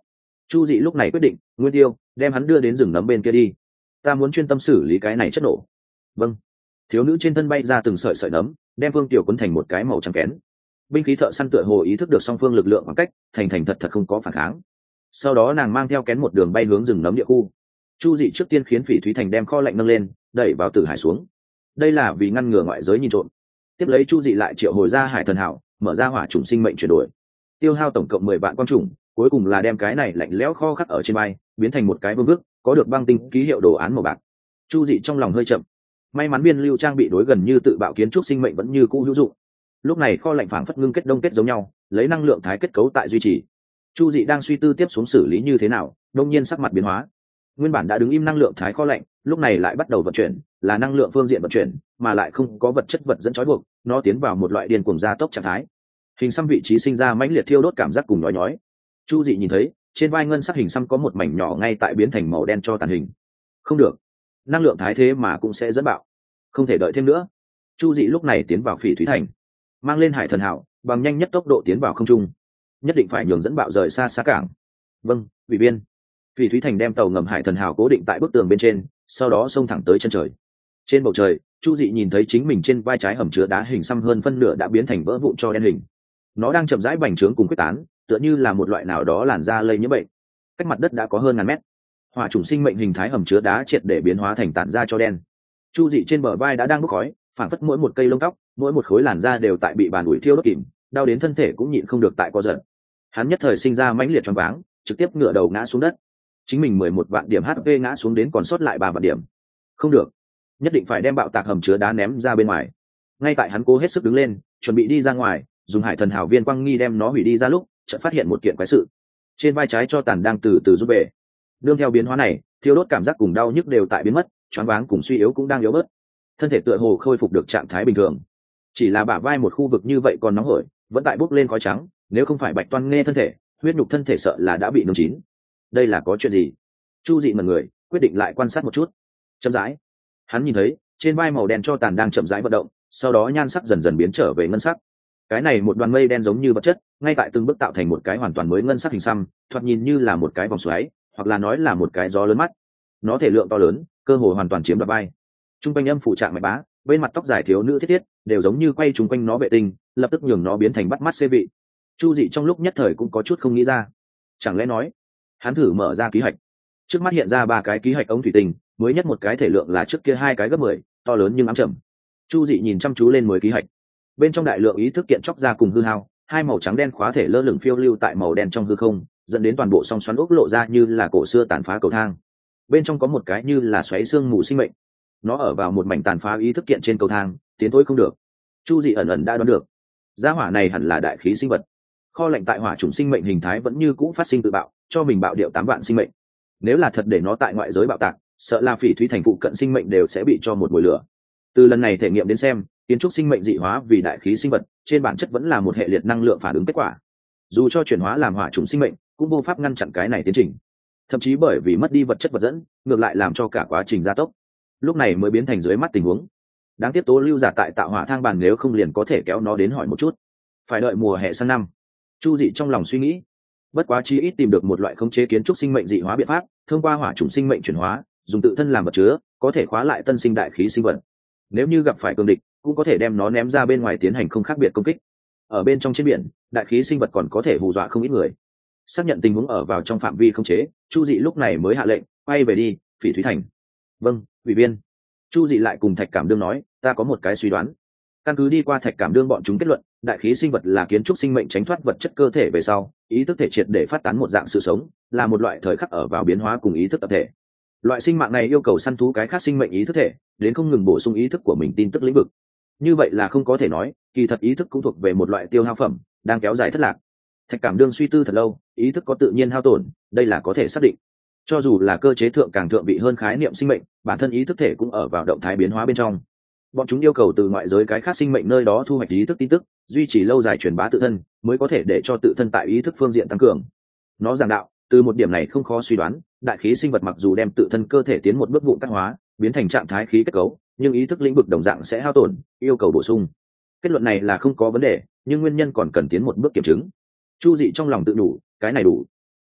Chu dị lúc này quyết định, Nguyên Tiêu, đem hắn đưa đến rừng nấm bên kia đi, ta muốn chuyên tâm xử lý cái này chất nổ. Vâng. Thiếu nữ trên thân bay ra từng sợi sợi nấm, đem Phương Tiểu cuốn thành một cái màu trắng kén. Binh khí thợ săn tựa hồ ý thức được song phương lực lượng khoảng cách, thành thành thật thật không có phản kháng. Sau đó nàng mang theo kén một đường bay hướng rừng nấm địa khu. Chu dị trước tiên khiến Phỉ Thúy Thành đem kho lạnh nâng lên, đẩy vào Tử Hải xuống. Đây là vì ngăn ngừa ngoại giới nhìn trộm. Tiếp lấy Chu dị lại triệu hồi ra Hải Thần Hảo, mở ra hỏa trùng sinh mệnh chuyển đổi. Tiêu hao tổng cộng mười vạn quang trùng, cuối cùng là đem cái này lạnh lẽo kho khắc ở trên bay, biến thành một cái vương vức, có được băng tinh ký hiệu đồ án màu bạc. Chu dị trong lòng hơi chậm, may mắn biên lưu trang bị đối gần như tự bạo kiến trúc sinh mệnh vẫn như cũ hữu dụng. Lúc này kho lạnh phảng phất ngưng kết đông kết giống nhau, lấy năng lượng thái kết cấu tại duy trì. Chu dị đang suy tư tiếp xuống xử lý như thế nào, đông nhiên sắc mặt biến hóa. Nguyên bản đã đứng im năng lượng thái kho lạnh, lúc này lại bắt đầu vận chuyển, là năng lượng phương diện vận chuyển, mà lại không có vật chất vật dẫn trói buộc, nó tiến vào một loại điên cuồng gia tốc trạng thái. Hình xăm vị trí sinh ra mãnh liệt thiêu đốt cảm giác cùng nhói nhói. Chu dị nhìn thấy, trên vai ngân sắc hình xăm có một mảnh nhỏ ngay tại biến thành màu đen cho tàn hình. Không được, năng lượng thái thế mà cũng sẽ dẫn bạo, không thể đợi thêm nữa. Chu dị lúc này tiến vào Phỉ Thúy Thành, mang lên Hải Thần Hảo, bằng nhanh nhất tốc độ tiến vào không trung, nhất định phải nhường dẫn bạo rời xa xa cảng. Vâng, vị biên. Phỉ Thúy Thành đem tàu ngầm Hải Thần Hảo cố định tại bức tường bên trên, sau đó xông thẳng tới chân trời. Trên bầu trời, Chu dị nhìn thấy chính mình trên vai trái hầm chứa đá hình xăm hơn phân nửa đã biến thành vỡ vụn cho đen hình. Nó đang chậm rãi bành trướng cùng quyết tán, tựa như là một loại nào đó làn da lây nhiễm bệnh. Cách mặt đất đã có hơn ngàn mét, hỏa chủng sinh mệnh hình thái hầm chứa đá triệt để biến hóa thành tản da cho đen. Chu dị trên bờ vai đã đang bốc khói, phảng phất mỗi một cây lông tóc, mỗi một khối làn da đều tại bị bàn ủi thiêu đốt kìm, đau đến thân thể cũng nhịn không được tại co giật. Hắn nhất thời sinh ra mãnh liệt choáng váng, trực tiếp ngửa đầu ngã xuống đất. Chính mình mười một vạn điểm hát pê ngã xuống đến còn sót lại ba vạn điểm. Không được, nhất định phải đem bạo tạc hầm chứa đá ném ra bên ngoài. Ngay tại hắn cố hết sức đứng lên, chuẩn bị đi ra ngoài, dùng Hải Thần Hảo viên quang nghi đem nó hủy đi ra lúc, chợt phát hiện một kiện quái sự. Trên vai trái cho tàn đang từ từ rút bể. Đương theo biến hóa này, thiêu đốt cảm giác cùng đau nhức đều tại biến mất, choáng váng cùng suy yếu cũng đang yếu bớt. Thân thể tựa hồ khôi phục được trạng thái bình thường. Chỉ là bả vai một khu vực như vậy còn nóng hổi, vẫn tại bốc lên khói trắng, nếu không phải Bạch Toan nghe thân thể, huyết nhục thân thể sợ là đã bị nung chín. Đây là có chuyện gì? Chu dị mật người, quyết định lại quan sát một chút. Chậm rãi, hắn nhìn thấy trên vai màu đen cho tàn đang chậm rãi vận động, sau đó nhan sắc dần dần biến trở về ngân sắc. Cái này một đoàn mây đen giống như vật chất, ngay tại từng bước tạo thành một cái hoàn toàn mới ngân sắc hình xăm, thoạt nhìn như là một cái vòng xoáy, hoặc là nói là một cái gió lớn mắt. Nó thể lượng to lớn, cơ hồ hoàn toàn chiếm đoạt vai. Trung quanh âm phụ trạng mạch bá, bên mặt tóc dài thiếu nữ thiết thiết, đều giống như quay trung quanh nó vệ tinh, lập tức nhường nó biến thành bắt mắt xê vị. Chu dị trong lúc nhất thời cũng có chút không nghĩ ra. Chẳng lẽ nói, hắn thử mở ra ký hạch. Trước mắt hiện ra ba cái ký hạch ống thủy tinh, mới nhất một cái thể lượng là trước kia hai cái gấp mười, to lớn nhưng ám trầm. Chu dị nhìn chăm chú lên mới ký hạch. Bên trong đại lượng ý thức kiện chóc ra cùng hư hao, hai màu trắng đen khóa thể lơ lửng phiêu lưu tại màu đen trong hư không, dẫn đến toàn bộ song xoắn ốc lộ ra như là cổ xưa tàn phá cầu thang. Bên trong có một cái như là xoáy xương mù sinh mệnh, nó ở vào một mảnh tàn phá ý thức kiện trên cầu thang, tiến thối không được. Chu dị ẩn ẩn đã đoán được, gia hỏa này hẳn là đại khí sinh vật. Kho lạnh tại hỏa chủng sinh mệnh hình thái vẫn như cũ phát sinh tự bạo, cho mình bạo điệu tám vạn sinh mệnh. Nếu là thật để nó tại ngoại giới bạo tạc, sợ là Phỉ Thúy Thành phụ cận sinh mệnh đều sẽ bị cho một mùi lửa. Từ lần này thể nghiệm đến xem, kiến trúc sinh mệnh dị hóa vì đại khí sinh vật, trên bản chất vẫn là một hệ liệt năng lượng phản ứng kết quả. Dù cho chuyển hóa làm hỏa chủng sinh mệnh, cũng vô pháp ngăn chặn cái này tiến trình. Thậm chí bởi vì mất đi vật chất vật dẫn, ngược lại làm cho cả quá trình gia tốc. Lúc này mới biến thành dưới mắt tình huống. Đáng tiếc Tố Lưu giả tại tạo hỏa thang bàn, nếu không liền có thể kéo nó đến hỏi một chút. Phải đợi mùa hè sang năm. Chu dị trong lòng suy nghĩ. Bất quá chi ít tìm được một loại khống chế kiến trúc sinh mệnh dị hóa biện pháp, thông qua hỏa chủng sinh mệnh chuyển hóa, dùng tự thân làm vật chứa, có thể khóa lại tân sinh đại khí sinh vật. Nếu như gặp phải cường địch, cũng có thể đem nó ném ra bên ngoài tiến hành không khác biệt công kích. Ở bên trong trên biển, đại khí sinh vật còn có thể hù dọa không ít người. Xác nhận tình huống ở vào trong phạm vi khống chế, Chu dị lúc này mới hạ lệnh, quay về đi, Phỉ Thúy Thành. Vâng, ủy viên. Chu dị lại cùng Thạch Cảm Đương nói, ta có một cái suy đoán. Căn cứ đi qua Thạch Cảm Đương bọn chúng kết luận, đại khí sinh vật là kiến trúc sinh mệnh tránh thoát vật chất cơ thể về sau, ý thức thể triệt để phát tán một dạng sự sống, là một loại thời khắc ở vào biến hóa cùng ý thức tập thể. Loại sinh mạng này yêu cầu săn thú cái khác sinh mệnh ý thức thể, đến không ngừng bổ sung ý thức của mình tin tức lĩnh vực. Như vậy là không có thể nói, kỳ thật ý thức cũng thuộc về một loại tiêu hao phẩm, đang kéo dài thất lạc. Thạch Cảm Đương suy tư thật lâu, ý thức có tự nhiên hao tổn, đây là có thể xác định. Cho dù là cơ chế thượng càng thượng vị hơn khái niệm sinh mệnh, bản thân ý thức thể cũng ở vào động thái biến hóa bên trong. Bọn chúng yêu cầu từ ngoại giới cái khác sinh mệnh nơi đó thu hoạch ý thức tin tức, duy trì lâu dài truyền bá tự thân, mới có thể để cho tự thân tại ý thức phương diện tăng cường. Nó giảng đạo, từ một điểm này không khó suy đoán, đại khí sinh vật mặc dù đem tự thân cơ thể tiến một bước vụn cắt hóa, biến thành trạng thái khí kết cấu, nhưng ý thức lĩnh vực đồng dạng sẽ hao tổn, yêu cầu bổ sung. Kết luận này là không có vấn đề, nhưng nguyên nhân còn cần tiến một bước kiểm chứng. Chu dị trong lòng tự đủ, cái này đủ.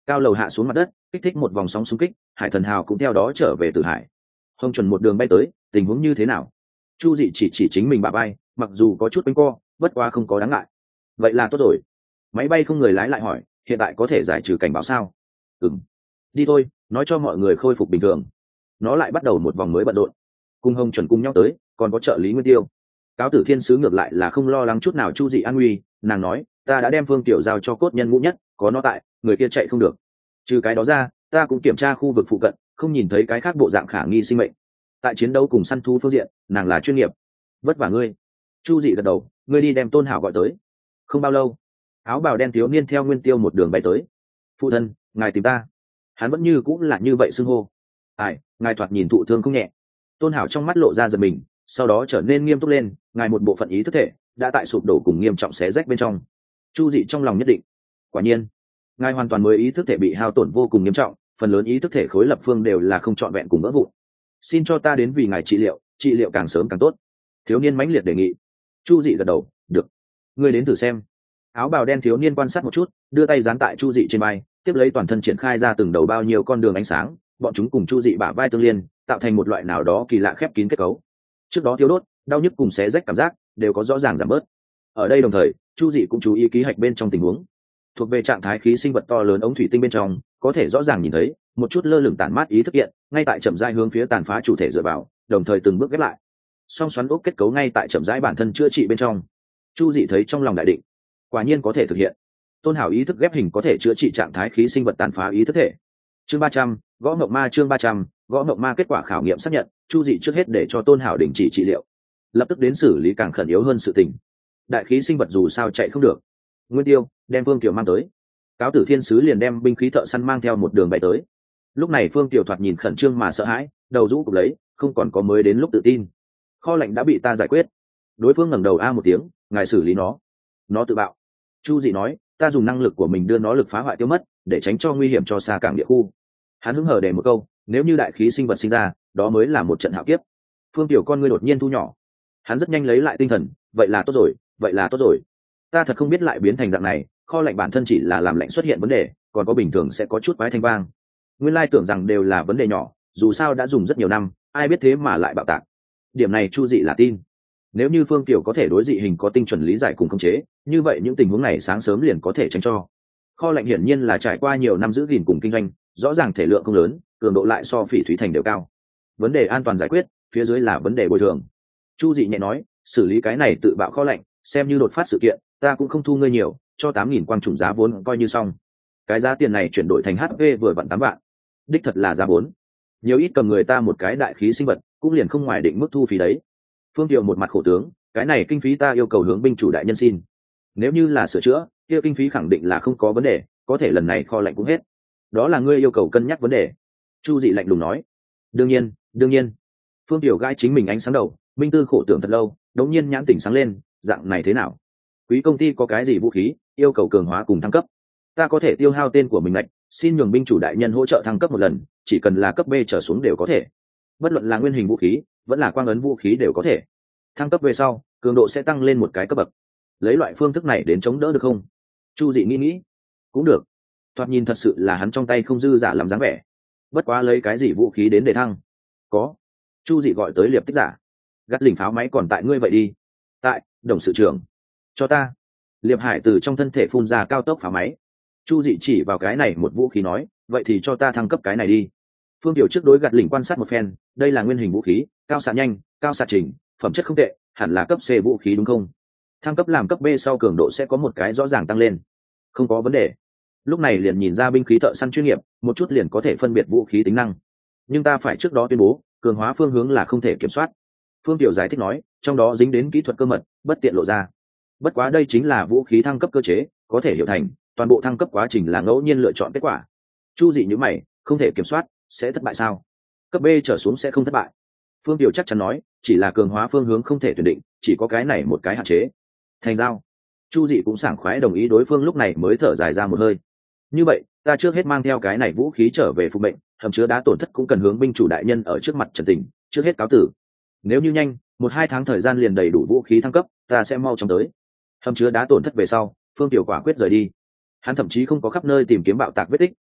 cao lầu hạ xuống mặt đất, kích thích một vòng sóng xung kích, hải thần hào cũng theo đó trở về Tử Hải. Hồng chuẩn một đường bay tới, tình huống như thế nào? Chu dị chỉ chỉ chính mình bả bay, mặc dù có chút quanh co, bất quá không có đáng ngại. Vậy là tốt rồi. Máy bay không người lái lại hỏi, hiện tại có thể giải trừ cảnh báo sao? Ừm. Đi thôi, nói cho mọi người khôi phục bình thường. Nó lại bắt đầu một vòng mới bận rộn. Cùng Hồng chuẩn cùng nhau tới, còn có trợ lý Nguyên Tiêu. Cáo Tử Thiên sứ ngược lại là không lo lắng chút nào Chu dị an nguy, nàng nói, ta đã đem Phương Tiểu giao cho cốt nhân ngũ nhất, có nó tại, người kia chạy không được. Trừ cái đó ra, ta cũng kiểm tra khu vực phụ cận, không nhìn thấy cái khác bộ dạng khả nghi sinh mệnh. Tại chiến đấu cùng săn thú phương diện, nàng là chuyên nghiệp. Vất vả ngươi. Chu dị gật đầu, ngươi đi đem Tôn Hảo gọi tới. Không bao lâu, áo bào đen thiếu niên theo Nguyên Tiêu một đường bay tới. Phụ thân, ngài tìm ta. Hắn vẫn như cũng là như vậy xưng hô. Ai, ngài thoạt nhìn thụ thương không nhẹ. Tôn Hảo trong mắt lộ ra giật mình, sau đó trở nên nghiêm túc lên, ngài một bộ phận ý thức thể đã tại sụp đổ cùng nghiêm trọng xé rách bên trong. Chu dị trong lòng nhất định. Quả nhiên, ngài hoàn toàn mới ý thức thể bị hao tổn vô cùng nghiêm trọng, phần lớn ý thức thể khối lập phương đều là không trọn vẹn cùng vỡ vụn. Xin cho ta đến vì ngài trị liệu, trị liệu càng sớm càng tốt. Thiếu niên mãnh liệt đề nghị. Chu dị gật đầu, được. Ngươi đến thử xem. Áo bào đen thiếu niên quan sát một chút, đưa tay dán tại Chu dị trên vai, tiếp lấy toàn thân triển khai ra từng đầu bao nhiêu con đường ánh sáng, bọn chúng cùng Chu dị bả vai tương liên, tạo thành một loại nào đó kỳ lạ khép kín kết cấu. Trước đó thiếu đốt, đau nhức cùng xé rách cảm giác đều có rõ ràng giảm bớt. Ở đây đồng thời, Chu dị cũng chú ý ký hạch bên trong tình huống. Thuộc về trạng thái khí sinh vật to lớn ống thủy tinh bên trong, có thể rõ ràng nhìn thấy một chút lơ lửng tản mát ý thức hiện, ngay tại chậm rãi hướng phía tàn phá chủ thể dựa vào, đồng thời từng bước ghép lại. Song xoắn ốc kết cấu ngay tại chậm rãi bản thân chữa trị bên trong. Chu dị thấy trong lòng đại định, quả nhiên có thể thực hiện. Tôn Hảo ý thức ghép hình có thể chữa trị trạng thái khí sinh vật tàn phá ý thức thể. Chương ba trăm, gõ mộng ma chương ba trăm, gõ mộng ma kết quả khảo nghiệm xác nhận, Chu dị trước hết để cho Tôn Hảo đình chỉ trị liệu, lập tức đến xử lý càng khẩn yếu hơn sự tình. Đại khí sinh vật dù sao chạy không được. Nguyên Tiêu đem Phương Kiều mang tới. Cáo Tử Thiên sứ liền đem binh khí thợ săn mang theo một đường bay tới. Lúc này Phương Kiều thoạt nhìn khẩn trương mà sợ hãi, đầu rũ cục lấy, không còn có mới đến lúc tự tin. Kho lạnh đã bị ta giải quyết. Đối phương ngẩng đầu a một tiếng, ngài xử lý nó. Nó tự bạo. Chu dị nói, ta dùng năng lực của mình đưa nó lực phá hoại tiêu mất, để tránh cho nguy hiểm cho xa cảng địa khu. Hắn hứng hở để một câu, nếu như đại khí sinh vật sinh ra, đó mới là một trận hạo kiếp. Phương Tiểu con ngươi đột nhiên thu nhỏ. Hắn rất nhanh lấy lại tinh thần, vậy là tốt rồi, vậy là tốt rồi. Ta thật không biết lại biến thành dạng này, kho lạnh bản thân chỉ là làm lạnh xuất hiện vấn đề, còn có bình thường sẽ có chút quái thanh vang. Nguyên lai tưởng rằng đều là vấn đề nhỏ, dù sao đã dùng rất nhiều năm, ai biết thế mà lại bạo tạc. Điểm này Chu dị là tin. Nếu như Phương Tiểu có thể đối dị hình có tinh chuẩn lý giải cùng khống chế, như vậy những tình huống này sáng sớm liền có thể tránh cho. Kho lạnh hiển nhiên là trải qua nhiều năm giữ gìn cùng kinh doanh, rõ ràng thể lượng không lớn, cường độ lại so Phỉ Thúy Thành đều cao. Vấn đề an toàn giải quyết, phía dưới là vấn đề bồi thường. Chu dị nhẹ nói, xử lý cái này tự bạo kho lạnh, xem như đột phát sự kiện, ta cũng không thu ngươi nhiều, cho tám nghìn quang trùng giá vốn coi như xong. Cái giá tiền này chuyển đổi thành hát pê vừa vặn tám vạn. Đích thật là giá vốn. Nhiều ít cầm người ta một cái đại khí sinh vật, cũng liền không ngoài định mức thu phí đấy. Phương Kiều một mặt khổ tướng, cái này kinh phí ta yêu cầu hướng binh chủ đại nhân xin. Nếu như là sửa chữa, kia kinh phí khẳng định là không có vấn đề, có thể lần này kho lạnh cũng hết. Đó là ngươi yêu cầu cân nhắc vấn đề. Chu dị lạnh lùng nói. Đương nhiên, đương nhiên. Phương Kiều gai chính mình ánh sáng đầu, minh tư khổ tưởng thật lâu, đống nhiên nhãn tỉnh sáng lên, dạng này thế nào? Quý công ty có cái gì vũ khí, yêu cầu cường hóa cùng thăng cấp? Ta có thể tiêu hao tên của mình lạch, xin nhường binh chủ đại nhân hỗ trợ thăng cấp một lần, chỉ cần là cấp B trở xuống đều có thể. Bất luận là nguyên hình vũ khí, vẫn là quang ấn vũ khí đều có thể. Thăng cấp về sau, cường độ sẽ tăng lên một cái cấp bậc. Lấy loại phương thức này đến chống đỡ được không? Chu dị nghĩ nghĩ, cũng được. Thoạt nhìn thật sự là hắn trong tay không dư giả làm dáng vẻ. Bất quá lấy cái gì vũ khí đến để thăng? Có. Chu dị gọi tới liệp tích giả. Gắt lỉnh pháo máy còn tại ngươi vậy đi. Tại, đồng sự trưởng. Cho ta. Liệp hải từ trong thân thể phun ra cao tốc pháo máy. Chu dị chỉ vào cái này một vũ khí nói, vậy thì cho ta thăng cấp cái này đi. Phương Tiểu trước đối gạt lỉnh quan sát một phen, đây là nguyên hình vũ khí, cao xạ nhanh, cao xạ trình, phẩm chất không tệ, hẳn là cấp C vũ khí đúng không? Thăng cấp làm cấp B sau cường độ sẽ có một cái rõ ràng tăng lên. Không có vấn đề. Lúc này liền nhìn ra binh khí thợ săn chuyên nghiệp, một chút liền có thể phân biệt vũ khí tính năng. Nhưng ta phải trước đó tuyên bố, cường hóa phương hướng là không thể kiểm soát. Phương Tiểu giải thích nói, trong đó dính đến kỹ thuật cơ mật, bất tiện lộ ra. Bất quá đây chính là vũ khí thăng cấp cơ chế, có thể hiểu thành, toàn bộ thăng cấp quá trình là ngẫu nhiên lựa chọn kết quả. Chu dị như mày, không thể kiểm soát, sẽ thất bại sao? Cấp B trở xuống sẽ không thất bại. Phương Tiểu chắc chắn nói, chỉ là cường hóa phương hướng không thể tuyển định, chỉ có cái này một cái hạn chế. Thành giao. Chu dị cũng sảng khoái đồng ý, đối phương lúc này mới thở dài ra một hơi. Như vậy, ta trước hết mang theo cái này vũ khí trở về phục mệnh, hầm chứa đá tổn thất cũng cần hướng binh chủ đại nhân ở trước mặt trần tình, trước hết cáo tử. Nếu như nhanh, một hai tháng thời gian liền đầy đủ vũ khí thăng cấp, ta sẽ mau chóng tới. Hầm chứa đá tổn thất về sau, Phương Tiểu quả quyết rời đi. Hắn thậm chí không có khắp nơi tìm kiếm bạo tạc vết tích,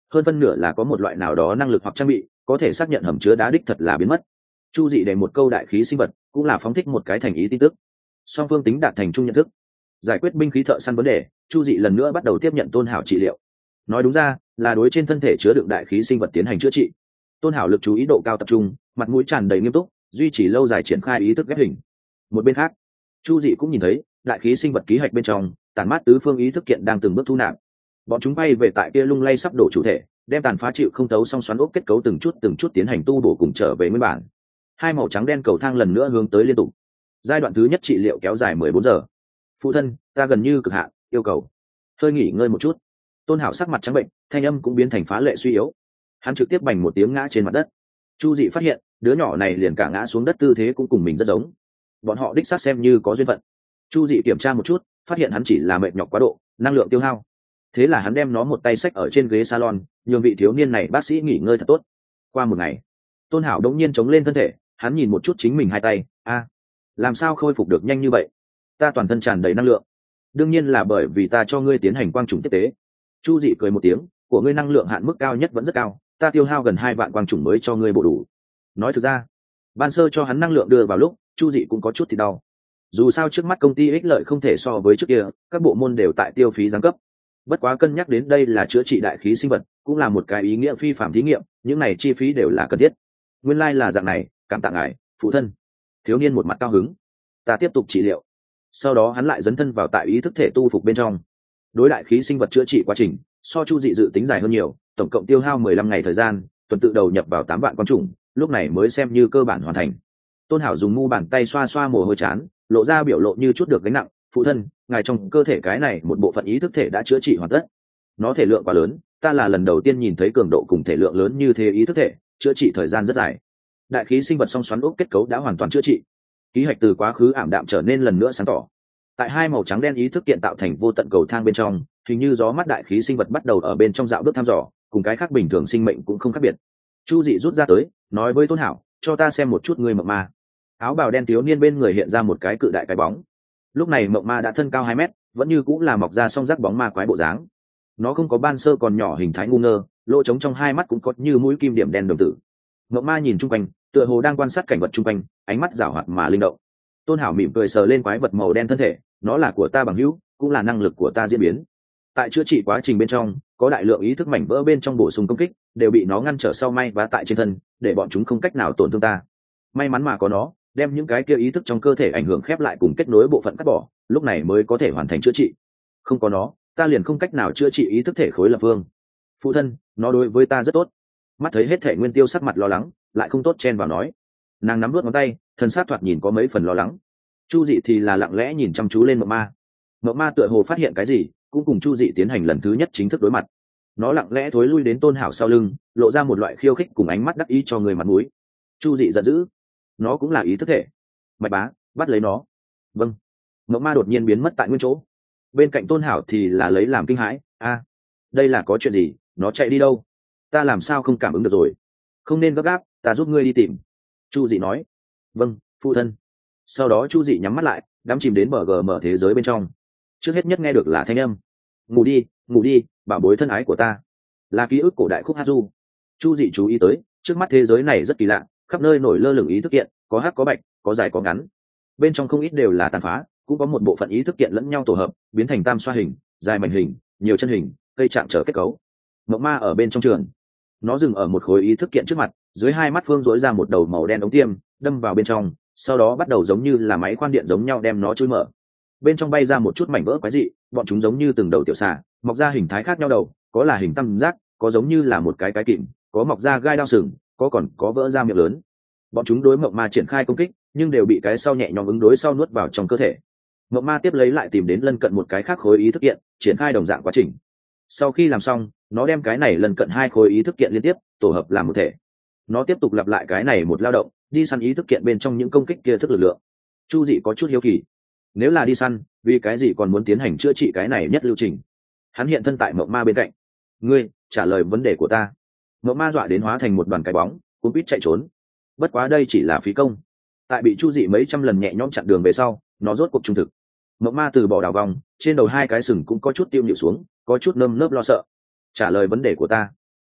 hơn phân nửa là có một loại nào đó năng lực hoặc trang bị có thể xác nhận hầm chứa đá đích thật là biến mất. Chu dị để một câu đại khí sinh vật cũng là phóng thích một cái thành ý tin tức, song phương tính đạt thành chung nhận thức. Giải quyết binh khí thợ săn vấn đề, Chu dị lần nữa bắt đầu tiếp nhận Tôn Hảo trị liệu. Nói đúng ra là đối trên thân thể chứa đựng đại khí sinh vật tiến hành chữa trị. Tôn Hảo lực chú ý độ cao tập trung, mặt mũi tràn đầy nghiêm túc, duy trì lâu dài triển khai ý thức ghép hình. Một bên khác, Chu dị cũng nhìn thấy đại khí sinh vật ký hạch bên trong tàn mát tứ phương ý thức kiện đang từng bước thu nạp. Bọn chúng bay về tại kia lung lay sắp đổ chủ thể, đem tàn phá chịu không thấu song xoắn ốc kết cấu từng chút từng chút tiến hành tu bổ cùng trở về nguyên bản. Hai màu trắng đen cầu thang lần nữa hướng tới liên tục. Giai đoạn thứ nhất trị liệu kéo dài mười bốn giờ. Phụ thân, ta gần như cực hạn, yêu cầu hơi nghỉ ngơi một chút. Tôn Hảo sắc mặt trắng bệnh, thanh âm cũng biến thành phá lệ suy yếu. Hắn trực tiếp bành một tiếng ngã trên mặt đất. Chu dị phát hiện đứa nhỏ này liền cả ngã xuống đất tư thế cũng cùng mình rất giống. Bọn họ đích xác xem như có duyên phận. Chu dị kiểm tra một chút, phát hiện hắn chỉ là mệt nhọc quá độ, năng lượng tiêu hao. Thế là hắn đem nó một tay xách ở trên ghế salon, nhường vị thiếu niên này bác sĩ nghỉ ngơi thật tốt. Qua một ngày, Tôn Hảo đống nhiên chống lên thân thể, hắn nhìn một chút chính mình hai tay, a, làm sao khôi phục được nhanh như vậy? Ta toàn thân tràn đầy năng lượng. Đương nhiên là bởi vì ta cho ngươi tiến hành quang trùng tiếp tế. Chu dị cười một tiếng, của ngươi năng lượng hạn mức cao nhất vẫn rất cao, ta tiêu hao gần hai vạn quang trùng mới cho ngươi bổ đủ. Nói thực ra, ban sơ cho hắn năng lượng đưa vào lúc, Chu dị cũng có chút thì đau. Dù sao trước mắt công ty ích lợi không thể so với trước kia, các bộ môn đều tại tiêu phí giáng cấp. Bất quá cân nhắc đến đây là chữa trị đại khí sinh vật, cũng là một cái ý nghĩa phi phạm thí nghiệm, những này chi phí đều là cần thiết. Nguyên lai like là dạng này, cảm tạ ngài, phụ thân. Thiếu niên một mặt cao hứng. Ta tiếp tục trị liệu. Sau đó hắn lại dấn thân vào tại ý thức thể tu phục bên trong. Đối đại khí sinh vật chữa trị quá trình, so Chu dị dự tính dài hơn nhiều, tổng cộng tiêu hao mười lăm ngày thời gian, tuần tự đầu nhập vào tám vạn quang trùng, lúc này mới xem như cơ bản hoàn thành. Tôn Hảo dùng mu bàn tay xoa xoa mồ hôi chán, lộ ra biểu lộ như chút được gánh nặng. Phụ thân, ngài trong cơ thể cái này một bộ phận ý thức thể đã chữa trị hoàn tất. Nó thể lượng quá lớn, ta là lần đầu tiên nhìn thấy cường độ cùng thể lượng lớn như thế ý thức thể, chữa trị thời gian rất dài. Đại khí sinh vật song xoắn ốc kết cấu đã hoàn toàn chữa trị. Ký hạch từ quá khứ ảm đạm trở nên lần nữa sáng tỏ. Tại hai màu trắng đen ý thức kiện tạo thành vô tận cầu thang bên trong, hình như gió mắt đại khí sinh vật bắt đầu ở bên trong dạo bước thăm dò, cùng cái khác bình thường sinh mệnh cũng không khác biệt. Chu dị rút ra tới, nói với Tôn Hảo, cho ta xem một chút người mộng ma. Áo bào đen thiếu niên bên người hiện ra một cái cự đại cái bóng. Lúc này mộng ma đã thân cao hai mét, vẫn như cũng là mọc ra song rắc bóng ma quái bộ dáng. Nó không có ban sơ còn nhỏ hình thái ngu ngơ, lỗ trống trong hai mắt cũng có như mũi kim điểm đen đồng tử. Mộng ma nhìn chung quanh, tựa hồ đang quan sát cảnh vật chung quanh, ánh mắt rảo hoạt mà linh động. Tôn Hảo mỉm cười sờ lên quái vật màu đen thân thể, nó là của ta bằng hữu, cũng là năng lực của ta diễn biến. Tại chữa trị quá trình bên trong, có đại lượng ý thức mảnh vỡ bên trong bổ sung công kích, đều bị nó ngăn trở sau may vá tại trên thân, để bọn chúng không cách nào tổn thương ta. May mắn mà có nó, đem những cái kia ý thức trong cơ thể ảnh hưởng khép lại cùng kết nối bộ phận cắt bỏ, lúc này mới có thể hoàn thành chữa trị. Không có nó, ta liền không cách nào chữa trị ý thức thể khối lập phương. Phụ thân, nó đối với ta rất tốt. Mắt thấy hết thể Nguyên Tiêu sắc mặt lo lắng, lại không tốt chen vào nói. Nàng nắm nuốt ngón tay, thân sát thoạt nhìn có mấy phần lo lắng. Chu dị thì là lặng lẽ nhìn chăm chú lên mộng ma. Mộng ma tựa hồ phát hiện cái gì, cũng cùng Chu dị tiến hành lần thứ nhất chính thức đối mặt. Nó lặng lẽ thối lui đến Tôn Hảo sau lưng, lộ ra một loại khiêu khích cùng ánh mắt đắc ý cho người mặt mũi. Chu dị giận dữ. Nó cũng là ý thức thể. Mạch bá, bắt lấy nó. Vâng. Mộng ma đột nhiên biến mất tại nguyên chỗ. Bên cạnh Tôn Hảo thì là lấy làm kinh hãi. A, đây là có chuyện gì? Nó chạy đi đâu? Ta làm sao không cảm ứng được rồi? Không nên gấp gáp, ta giúp ngươi đi tìm. Chu dị nói. Vâng, phụ thân. Sau đó Chu dị nhắm mắt lại, đắm chìm đến bờ gờ mở thế giới bên trong. Trước hết nhất nghe được là thanh âm. Ngủ đi, ngủ đi, bảo bối thân ái của ta. Là ký ức cổ đại khúc hát du. Chu dị chú ý tới, trước mắt thế giới này rất kỳ lạ, khắp nơi nổi lơ lửng ý thức kiện, có hắc có bạch, có dài có ngắn. Bên trong không ít đều là tàn phá, cũng có một bộ phận ý thức kiện lẫn nhau tổ hợp, biến thành tam xoa hình, dài mảnh hình, nhiều chân hình, cây chạm trở kết cấu. Mộng ma ở bên trong trường, nó dừng ở một khối ý thức kiện trước mặt, dưới hai mắt phương rỗi ra một đầu màu đen ống tiêm, đâm vào bên trong, sau đó bắt đầu giống như là máy khoan điện giống nhau đem nó chui mở. Bên trong bay ra một chút mảnh vỡ quái dị, bọn chúng giống như từng đầu tiểu xà, mọc ra hình thái khác nhau đầu, có là hình tam giác, có giống như là một cái cái kìm, có mọc ra gai đao sừng, có còn có vỡ ra miệng lớn. Bọn chúng đối mộng ma triển khai công kích, nhưng đều bị cái sau nhẹ nhõm ứng đối sau nuốt vào trong cơ thể. Mộng ma tiếp lấy lại tìm đến lân cận một cái khác khối ý thức kiện, triển khai đồng dạng quá trình. Sau khi làm xong, nó đem cái này lân cận hai khối ý thức kiện liên tiếp tổ hợp làm một thể. Nó tiếp tục lặp lại cái này một lao động, đi săn ý thức kiện bên trong những công kích kia thức lực lượng. Chu dị có chút hiếu kỳ, nếu là đi săn, vì cái gì còn muốn tiến hành chữa trị cái này nhất lưu trình? Hắn hiện thân tại mộng ma bên cạnh. Ngươi trả lời vấn đề của ta. Mộng ma dọa đến hóa thành một đoàn cái bóng, cuốn quýt chạy trốn. Bất quá đây chỉ là phí công. Tại bị Chu dị mấy trăm lần nhẹ nhõm chặn đường về sau, nó rốt cuộc trung thực. Mộng ma từ bỏ đảo vòng, trên đầu hai cái sừng cũng có chút tiêu nhịu xuống, có chút nơm nớp lo sợ. Trả lời vấn đề của ta.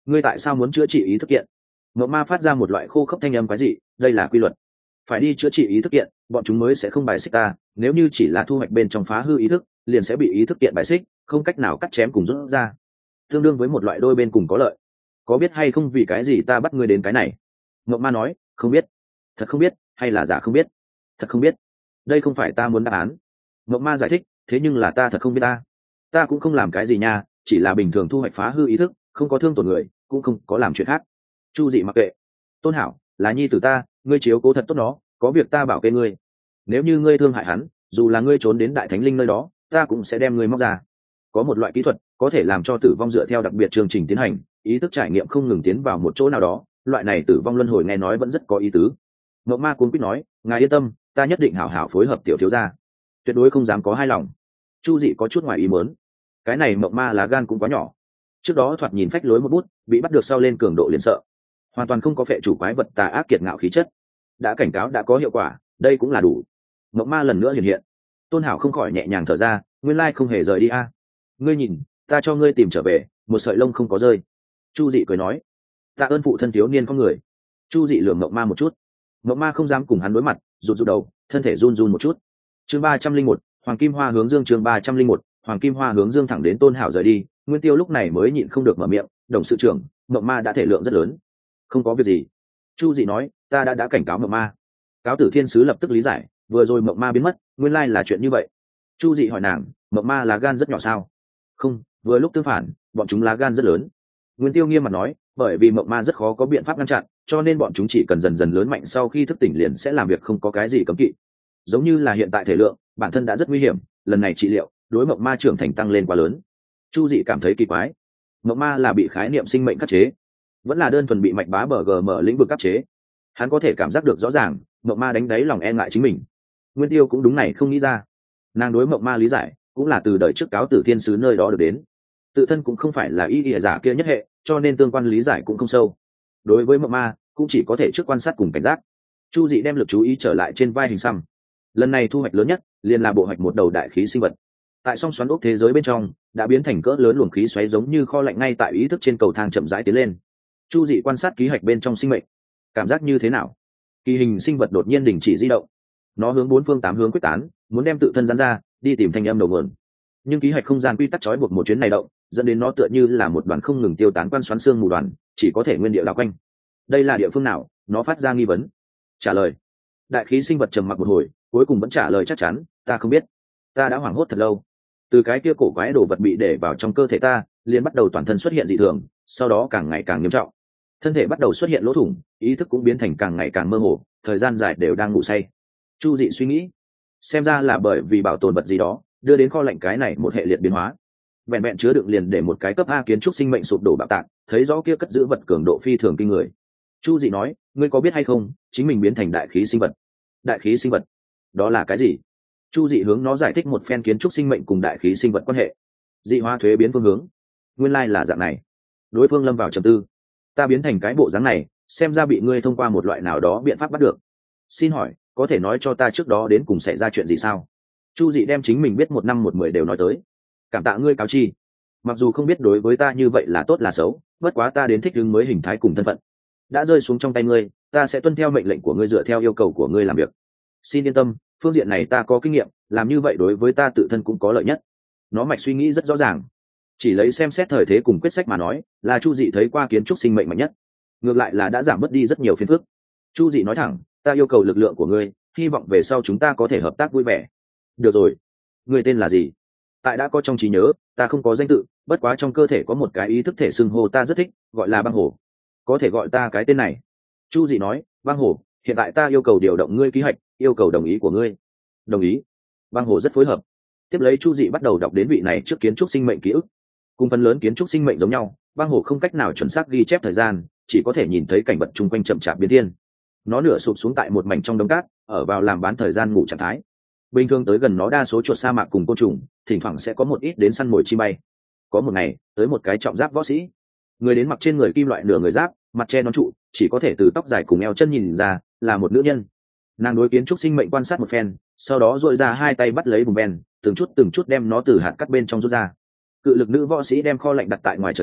ngươi tại sao muốn chữa trị ý thức kiện? Mộng ma phát ra một loại khô khốc thanh âm quái dị, đây là quy luật, phải đi chữa trị ý thức kiện, bọn chúng mới sẽ không bài xích ta, nếu như chỉ là thu hoạch bên trong phá hư ý thức, liền sẽ bị ý thức kiện bài xích, không cách nào cắt chém cùng rút ra, tương đương với một loại đôi bên cùng có lợi. Có biết hay không vì cái gì ta bắt ngươi đến cái này? Mộng ma nói, không biết. Thật không biết, hay là giả không biết? Thật không biết. Đây không phải ta muốn đáp án. Mộng ma giải thích, thế nhưng là ta thật không biết ta. Ta cũng không làm cái gì nha, chỉ là bình thường thu hoạch phá hư ý thức, không có thương tổn người, cũng không có làm chuyện khác. Chu Dị mặc kệ. Tôn Hảo, là nhi tử ta, ngươi chiếu cố thật tốt nó, có việc ta bảo kê ngươi. Nếu như ngươi thương hại hắn, dù là ngươi trốn đến đại thánh linh nơi đó, ta cũng sẽ đem ngươi móc ra. Có một loại kỹ thuật có thể làm cho tử vong dựa theo đặc biệt chương trình tiến hành, ý thức trải nghiệm không ngừng tiến vào một chỗ nào đó, loại này tử vong luân hồi nghe nói vẫn rất có ý tứ. Ngọc Ma cuống quýt nói, ngài yên tâm, ta nhất định hảo hảo phối hợp tiểu thiếu gia, tuyệt đối không dám có hai lòng. Chu Dị có chút ngoài ý muốn, cái này Mộng Ma lá gan cũng quá nhỏ. Trước đó thoạt nhìn phách lối một bút, bị bắt được sau lên cường độ liền sợ, hoàn toàn không có phệ chủ quái vật tà ác kiệt ngạo khí chất. Đã cảnh cáo đã có hiệu quả, đây cũng là đủ. Mộng Ma lần nữa hiện hiện. Tôn Hảo không khỏi nhẹ nhàng thở ra, nguyên lai không hề rời đi a. Ngươi nhìn, ta cho ngươi tìm trở về, một sợi lông không có rơi. Chu Dị cười nói, tạ ơn phụ thân thiếu niên có người. Chu Dị lườm Mộng Ma một chút. Mộng Ma không dám cùng hắn đối mặt, rụt rụt đầu, thân thể run run một chút. Chương ba trăm linh một, Hoàng Kim Hoa hướng dương. Chương ba trăm linh một, Hoàng Kim Hoa hướng dương thẳng đến Tôn Hảo rời đi. Nguyên Tiêu lúc này mới nhịn không được mở miệng, đồng sự trưởng, Mộng Ma đã thể lượng rất lớn. Không có việc gì. Chu Dị nói, ta đã đã cảnh cáo Mộng Ma. Cáo Tử Thiên Sứ lập tức lý giải, vừa rồi Mộng Ma biến mất, nguyên lai là chuyện như vậy. Chu Dị hỏi nàng, Mộng Ma lá gan rất nhỏ sao? Không, vừa lúc tương phản, bọn chúng lá gan rất lớn. Nguyên Tiêu nghiêm mặt nói, bởi vì Mộng Ma rất khó có biện pháp ngăn chặn, cho nên bọn chúng chỉ cần dần dần lớn mạnh, sau khi thức tỉnh liền sẽ làm việc không có cái gì cấm kỵ. Giống như là hiện tại thể lượng, bản thân đã rất nguy hiểm, lần này trị liệu, đối Mộng Ma trưởng thành tăng lên quá lớn. Chu Dị cảm thấy kỳ quái, Mộng Ma là bị khái niệm sinh mệnh khắc chế, vẫn là đơn thuần bị mạch bá bờ gm lĩnh vực áp chế. Hắn có thể cảm giác được rõ ràng, Mộng Ma đánh đáy lòng e ngại chính mình. Nguyên Tiêu cũng đúng này không nghĩ ra, nàng đối Mộng Ma lý giải cũng là từ đời trước cáo Tử Thiên Sứ nơi đó được đến, tự thân cũng không phải là y ỉa giả kia nhất hệ, cho nên tương quan lý giải cũng không sâu. Đối với Mộng Ma cũng chỉ có thể trước quan sát cùng cảnh giác. Chu Dị đem lực chú ý trở lại trên vai hình xăm. Lần này thu hoạch lớn nhất liền là bộ hoạch một đầu đại khí sinh vật. Tại song xoắn ốc thế giới bên trong đã biến thành cỡ lớn luồng khí xoáy, giống như kho lạnh ngay tại ý thức trên cầu thang chậm rãi tiến lên. Chu Dị quan sát ký hoạch bên trong sinh mệnh, cảm giác như thế nào? Kỳ hình sinh vật đột nhiên đình chỉ di động, nó hướng bốn phương tám hướng quyết tán, muốn đem tự thân giãn ra đi tìm thanh âm đầu nguồn. Nhưng ký hoạch không gian quy tắc trói buộc một chuyến này động, dẫn đến nó tựa như là một đoàn không ngừng tiêu tán quan xoắn xương mù đoàn, chỉ có thể nguyên địa đảo quanh. Đây là địa phương nào? Nó phát ra nghi vấn. Trả lời. Đại khí sinh vật trầm mặc một hồi, cuối cùng vẫn trả lời chắc chắn, ta không biết. Ta đã hoảng hốt thật lâu. Từ cái kia cổ quái đồ vật bị để vào trong cơ thể ta, liền bắt đầu toàn thân xuất hiện dị thường, sau đó càng ngày càng nghiêm trọng. Thân thể bắt đầu xuất hiện lỗ thủng, ý thức cũng biến thành càng ngày càng mơ hồ, thời gian dài đều đang ngủ say. Chu Dị suy nghĩ, xem ra là bởi vì bảo tồn vật gì đó đưa đến kho lạnh cái này một hệ liệt biến hóa. Vẹn vẹn chứa đựng liền để một cái cấp A kiến trúc sinh mệnh sụp đổ bạo tạc, thấy rõ kia cất giữ vật cường độ phi thường kinh người. Chu Dị nói, ngươi có biết hay không, chính mình biến thành đại khí sinh vật. Đại khí sinh vật, đó là cái gì? Chu Dị hướng nó giải thích một phen kiến trúc sinh mệnh cùng đại khí sinh vật quan hệ. Dị hóa thuế biến phương hướng, nguyên lai là dạng này. Đối phương lâm vào trầm tư. Ta biến thành cái bộ dáng này, xem ra bị ngươi thông qua một loại nào đó biện pháp bắt được. Xin hỏi, có thể nói cho ta trước đó đến cùng xảy ra chuyện gì sao? Chu Dị đem chính mình biết một năm một mười đều nói tới. Cảm tạ ngươi cáo chi. Mặc dù không biết đối với ta như vậy là tốt là xấu, bất quá ta đến thích ứng mới hình thái cùng thân phận. Đã rơi xuống trong tay ngươi, ta sẽ tuân theo mệnh lệnh của ngươi, dựa theo yêu cầu của ngươi làm việc. Xin yên tâm, phương diện này ta có kinh nghiệm, làm như vậy đối với ta tự thân cũng có lợi nhất. Nó mạch suy nghĩ rất rõ ràng. Chỉ lấy xem xét thời thế cùng quyết sách mà nói, là Chu Dị thấy qua kiến trúc sinh mệnh mạnh nhất. Ngược lại là đã giảm bớt đi rất nhiều phiền phức. Chu Dị nói thẳng, ta yêu cầu lực lượng của ngươi, hy vọng về sau chúng ta có thể hợp tác vui vẻ. Được rồi. Ngươi tên là gì? Tại đã có trong trí nhớ, ta không có danh tự, bất quá trong cơ thể có một cái ý thức thể xưng hô ta rất thích, gọi là Băng Hổ. Có thể gọi ta cái tên này. Chu Dị nói, Băng Hổ, hiện tại ta yêu cầu điều động ngươi ký hoạch, yêu cầu đồng ý của ngươi. Đồng ý. Băng Hổ rất phối hợp. Tiếp lấy Chu Dị bắt đầu đọc đến vị này trước kiến trúc sinh mệnh ký ức. Cùng phần lớn kiến trúc sinh mệnh giống nhau, Băng Hổ không cách nào chuẩn xác ghi chép thời gian, chỉ có thể nhìn thấy cảnh vật chung quanh chậm chạp biến thiên. Nó nửa sụp xuống tại một mảnh trong đống cát, ở vào làm bán thời gian ngủ trạng thái. Bình thường tới gần nó đa số chuột sa mạc cùng côn trùng, thỉnh thoảng sẽ có một ít đến săn mồi chi bay. Có một ngày, tới một cái trọng giáp võ sĩ, người đến mặc trên người kim loại nửa người giáp, mặt che nón trụ, chỉ có thể từ tóc dài cùng eo chân nhìn ra là một nữ nhân. Nàng đối kiến trúc sinh mệnh quan sát một phen, sau đó duỗi ra hai tay bắt lấy bùm ben, từng chút từng chút đem nó từ hạt cắt bên trong rút ra. Cự lực nữ võ sĩ đem kho lạnh đặt tại ngoài trời dưới,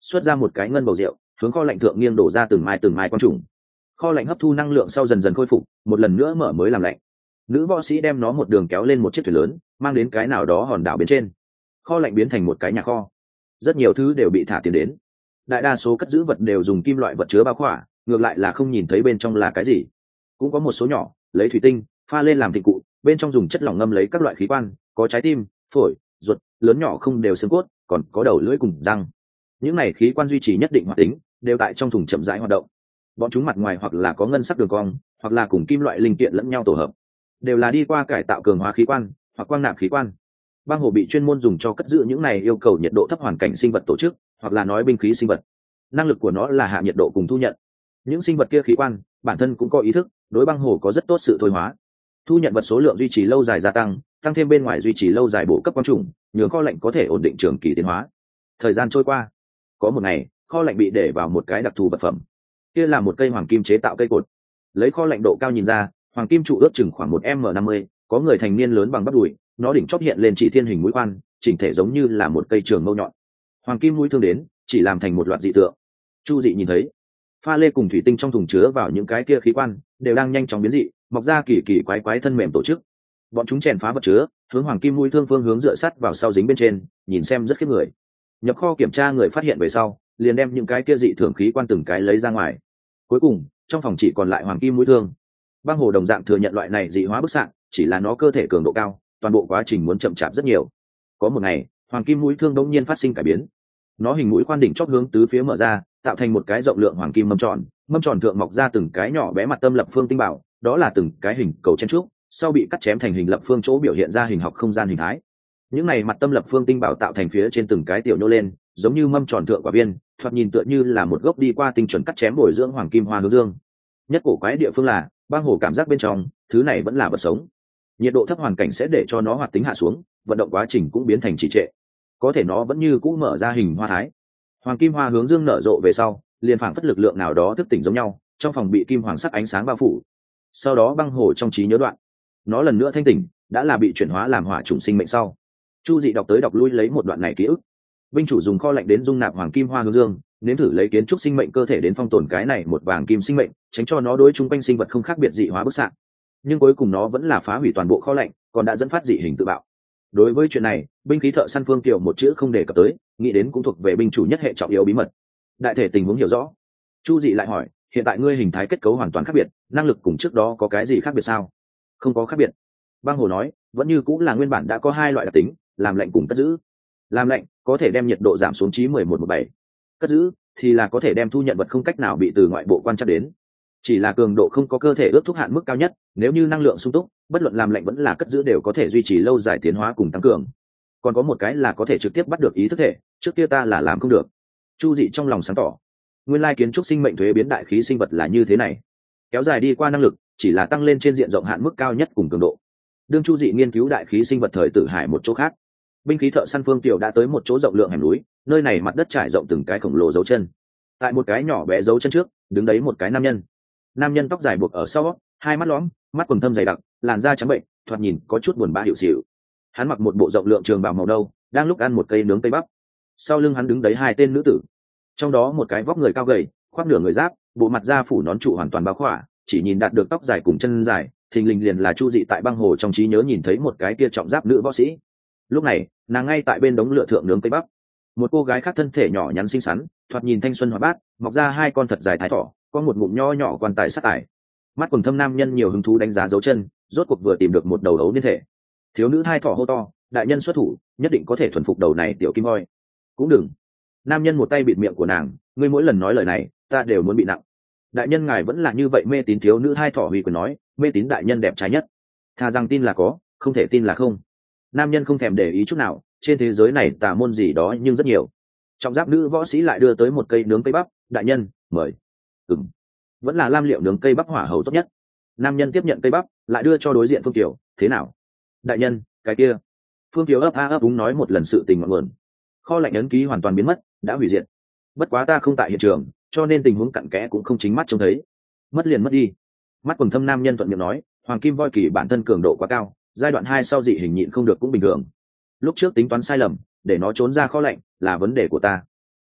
xuất ra một cái ngân bầu rượu, hướng kho lạnh thượng nghiêng đổ ra từng mai từng mai quang trùng. Kho lạnh hấp thu năng lượng sau dần dần khôi phục, một lần nữa mở mới làm lạnh. Nữ võ sĩ đem nó một đường kéo lên một chiếc thuyền lớn, mang đến cái nào đó hòn đảo bên trên. Kho lạnh biến thành một cái nhà kho, rất nhiều thứ đều bị thả tiền đến. Đại đa số cất giữ vật đều dùng kim loại vật chứa bao khỏa, ngược lại là không nhìn thấy bên trong là cái gì. Cũng có một số nhỏ lấy thủy tinh pha lên làm thịt cụ, bên trong dùng chất lỏng ngâm lấy các loại khí quan, có trái tim, phổi, ruột, lớn nhỏ không đều xương cốt, còn có đầu lưỡi cùng răng. Những này khí quan duy trì nhất định hoạt tính, đều tại trong thùng chậm rãi hoạt động. Bọn chúng mặt ngoài hoặc là có ngân sắc đường cong, hoặc là cùng kim loại linh kiện lẫn nhau tổ hợp, đều là đi qua cải tạo cường hóa khí quan hoặc quang nạp khí quan. Băng hồ bị chuyên môn dùng cho cất giữ những này yêu cầu nhiệt độ thấp hoàn cảnh sinh vật tổ chức, hoặc là nói binh khí sinh vật. Năng lực của nó là hạ nhiệt độ cùng thu nhận. Những sinh vật kia khí quan bản thân cũng có ý thức, đối băng hồ có rất tốt sự thôi hóa. Thu nhận vật số lượng duy trì lâu dài gia tăng, tăng thêm bên ngoài duy trì lâu dài bổ cấp quang trùng, nhường kho lạnh có thể ổn định trường kỳ tiến hóa. Thời gian trôi qua, có một ngày, kho lạnh bị để vào một cái đặc thù vật phẩm. Kia là một cây hoàng kim chế tạo cây cột. Lấy kho lạnh độ cao nhìn ra, hoàng kim trụ ước chừng khoảng một m năm mươi, có người thành niên lớn bằng bắp đùi, nó đỉnh chóp hiện lên chỉ thiên hình mũi khoan, chỉnh thể giống như là một cây trường mâu nhọn. Hoàng kim mũi thương đến, chỉ làm thành một loạt dị tượng. Chu Dị nhìn thấy, pha lê cùng thủy tinh trong thùng chứa vào những cái kia khí quan đều đang nhanh chóng biến dị, mọc ra kỳ kỳ quái quái thân mềm tổ chức. Bọn chúng chèn phá vật chứa, hướng hoàng kim mũi thương phương hướng dựa sắt vào sau dính bên trên, nhìn xem rất khiếp người. Nhập kho kiểm tra người phát hiện về sau, liền đem những cái kia dị thường khí quan từng cái lấy ra ngoài. Cuối cùng, trong phòng chỉ còn lại hoàng kim mũi thương. Băng hồ đồng dạng thừa nhận loại này dị hóa bức xạ, chỉ là nó cơ thể cường độ cao, toàn bộ quá trình muốn chậm chạp rất nhiều. Có một ngày, hoàng kim mũi thương đống nhiên phát sinh cải biến. Nó hình mũi khoan đỉnh chóp hướng tứ phía mở ra, tạo thành một cái rộng lượng hoàng kim mâm tròn, mâm tròn thượng mọc ra từng cái nhỏ bé mặt tâm lập phương tinh bảo, đó là từng cái hình cầu chen trúc, sau bị cắt chém thành hình lập phương chỗ biểu hiện ra hình học không gian hình thái. Những này mặt tâm lập phương tinh bảo tạo thành phía trên từng cái tiểu nhô lên, giống như mâm tròn thượng quả viên, thoạt nhìn tựa như là một gốc đi qua tinh chuẩn cắt chém bồi dưỡng hoàng kim hoa hướng dương. Nhất cổ quái địa phương là, băng hồ cảm giác bên trong, thứ này vẫn là vật sống. Nhiệt độ thấp hoàn cảnh sẽ để cho nó hoạt tính hạ xuống, vận động quá trình cũng biến thành trì trệ. Có thể nó vẫn như cũ mở ra hình hoa thái. Hoàng kim hoa hướng dương nở rộ về sau, liền phảng phất lực lượng nào đó thức tỉnh giống nhau, trong phòng bị kim hoàng sắc ánh sáng bao phủ. Sau đó băng hồ trong trí nhớ đoạn, nó lần nữa thanh tỉnh, đã là bị chuyển hóa làm hỏa chủng sinh mệnh sau. Chu Dị đọc tới đọc lui lấy một đoạn này ký ức. Binh chủ dùng kho lạnh đến dung nạp hoàng kim hoa hướng dương, nếm thử lấy kiến trúc sinh mệnh cơ thể đến phong tồn cái này một vàng kim sinh mệnh, tránh cho nó đối chung quanh sinh vật không khác biệt dị hóa bức xạ. Nhưng cuối cùng nó vẫn là phá hủy toàn bộ kho lạnh, còn đã dẫn phát dị hình tự bạo. Đối với chuyện này, binh khí thợ săn Phương Kiều một chữ không đề cập tới, nghĩ đến cũng thuộc về binh chủ nhất hệ trọng yếu bí mật. Đại thể tình huống hiểu rõ. Chu Dị lại hỏi, hiện tại ngươi hình thái kết cấu hoàn toàn khác biệt, năng lực cùng trước đó có cái gì khác biệt sao? Không có khác biệt. Băng hồ nói, vẫn như cũng là nguyên bản đã có hai loại đặc tính, làm lạnh cùng cất giữ. Làm lạnh có thể đem nhiệt độ giảm xuống chí mười một mười bảy. Cất giữ thì là có thể đem thu nhận vật không cách nào bị từ ngoại bộ quan trắc đến. Chỉ là cường độ không có cơ thể ước thúc hạn mức cao nhất, nếu như năng lượng sung túc, bất luận làm lạnh vẫn là cất giữ đều có thể duy trì lâu dài tiến hóa cùng tăng cường. Còn có một cái là có thể trực tiếp bắt được ý thức thể, trước kia ta là làm không được. Chu Dị trong lòng sáng tỏ. Nguyên lai kiến trúc sinh mệnh thuế biến đại khí sinh vật là như thế này. Kéo dài đi qua năng lực, chỉ là tăng lên trên diện rộng hạn mức cao nhất cùng cường độ. Đương Chu Dị nghiên cứu đại khí sinh vật thời Tử Hải một chỗ khác, binh khí thợ săn Phương Tiểu đã tới một chỗ rộng lượng hẻm núi, nơi này mặt đất trải rộng từng cái khổng lồ dấu chân. Tại một cái nhỏ bé dấu chân trước, đứng đấy một cái nam nhân. Nam nhân tóc dài buộc ở sau, hai mắt lõm, mắt quầng thâm dày đặc, làn da trắng bệnh, thoạt nhìn có chút buồn bã hiệu xỉu. Hắn mặc một bộ rộng lượng trường bào màu nâu, đang lúc ăn một cây nướng tây bắp. Sau lưng hắn đứng đấy hai tên nữ tử, trong đó một cái vóc người cao gầy, khoác nửa người giáp, bộ mặt da phủ nón trụ hoàn toàn bao khỏa, chỉ nhìn đạt được tóc dài cùng chân dài, thình lình liền là Chu Dị tại băng hồ trong trí nhớ nhìn thấy một cái kia trọng giáp nữ võ sĩ. Lúc này, nàng ngay tại bên đống lửa thượng nướng tây bắp. Một cô gái khác thân thể nhỏ nhắn xinh xắn, thoạt nhìn thanh xuân hoạt bát, mọc ra hai con thật dài thái thỏ, có một ngụm nho nhỏ quan tài sát tải. Mắt quần thâm nam nhân nhiều hứng thú đánh giá dấu chân, rốt cuộc vừa tìm được một đầu ấu niên thể. Thiếu nữ hai thỏ hô to, đại nhân xuất thủ, nhất định có thể thuần phục đầu này tiểu kim voi. Cũng đừng. Nam nhân một tay bịt miệng của nàng, ngươi mỗi lần nói lời này, ta đều muốn bị nặng. Đại nhân ngài vẫn là như vậy mê tín thiếu nữ hai thỏ huy quyền nói, mê tín đại nhân đẹp trai nhất. Thà rằng tin là có, không thể tin là không. Nam nhân không thèm để ý chút nào, trên thế giới này tà môn gì đó nhưng rất nhiều. Trọng giáp nữ võ sĩ lại đưa tới một cây nướng cây bắp, đại nhân, mời. Ừm, vẫn là lam liệu nướng cây bắp hỏa hầu tốt nhất. Nam nhân tiếp nhận cây bắp, lại đưa cho đối diện Phương Kiều, thế nào? Đại nhân, cái kia. Phương Kiều ấp a ấp úng nói một lần sự tình ngọn nguồn. Kho lạnh ấn ký hoàn toàn biến mất, đã hủy diệt. Bất quá ta không tại hiện trường, cho nên tình huống cặn kẽ cũng không chính mắt trông thấy. Mất liền mất đi. Mắt quần thâm nam nhân thuận miệng nói, hoàng kim voi kỳ bản thân cường độ quá cao, giai đoạn hai sau dị hình nhịn không được cũng bình thường. Lúc trước tính toán sai lầm, để nó trốn ra kho lạnh là vấn đề của ta. Ai,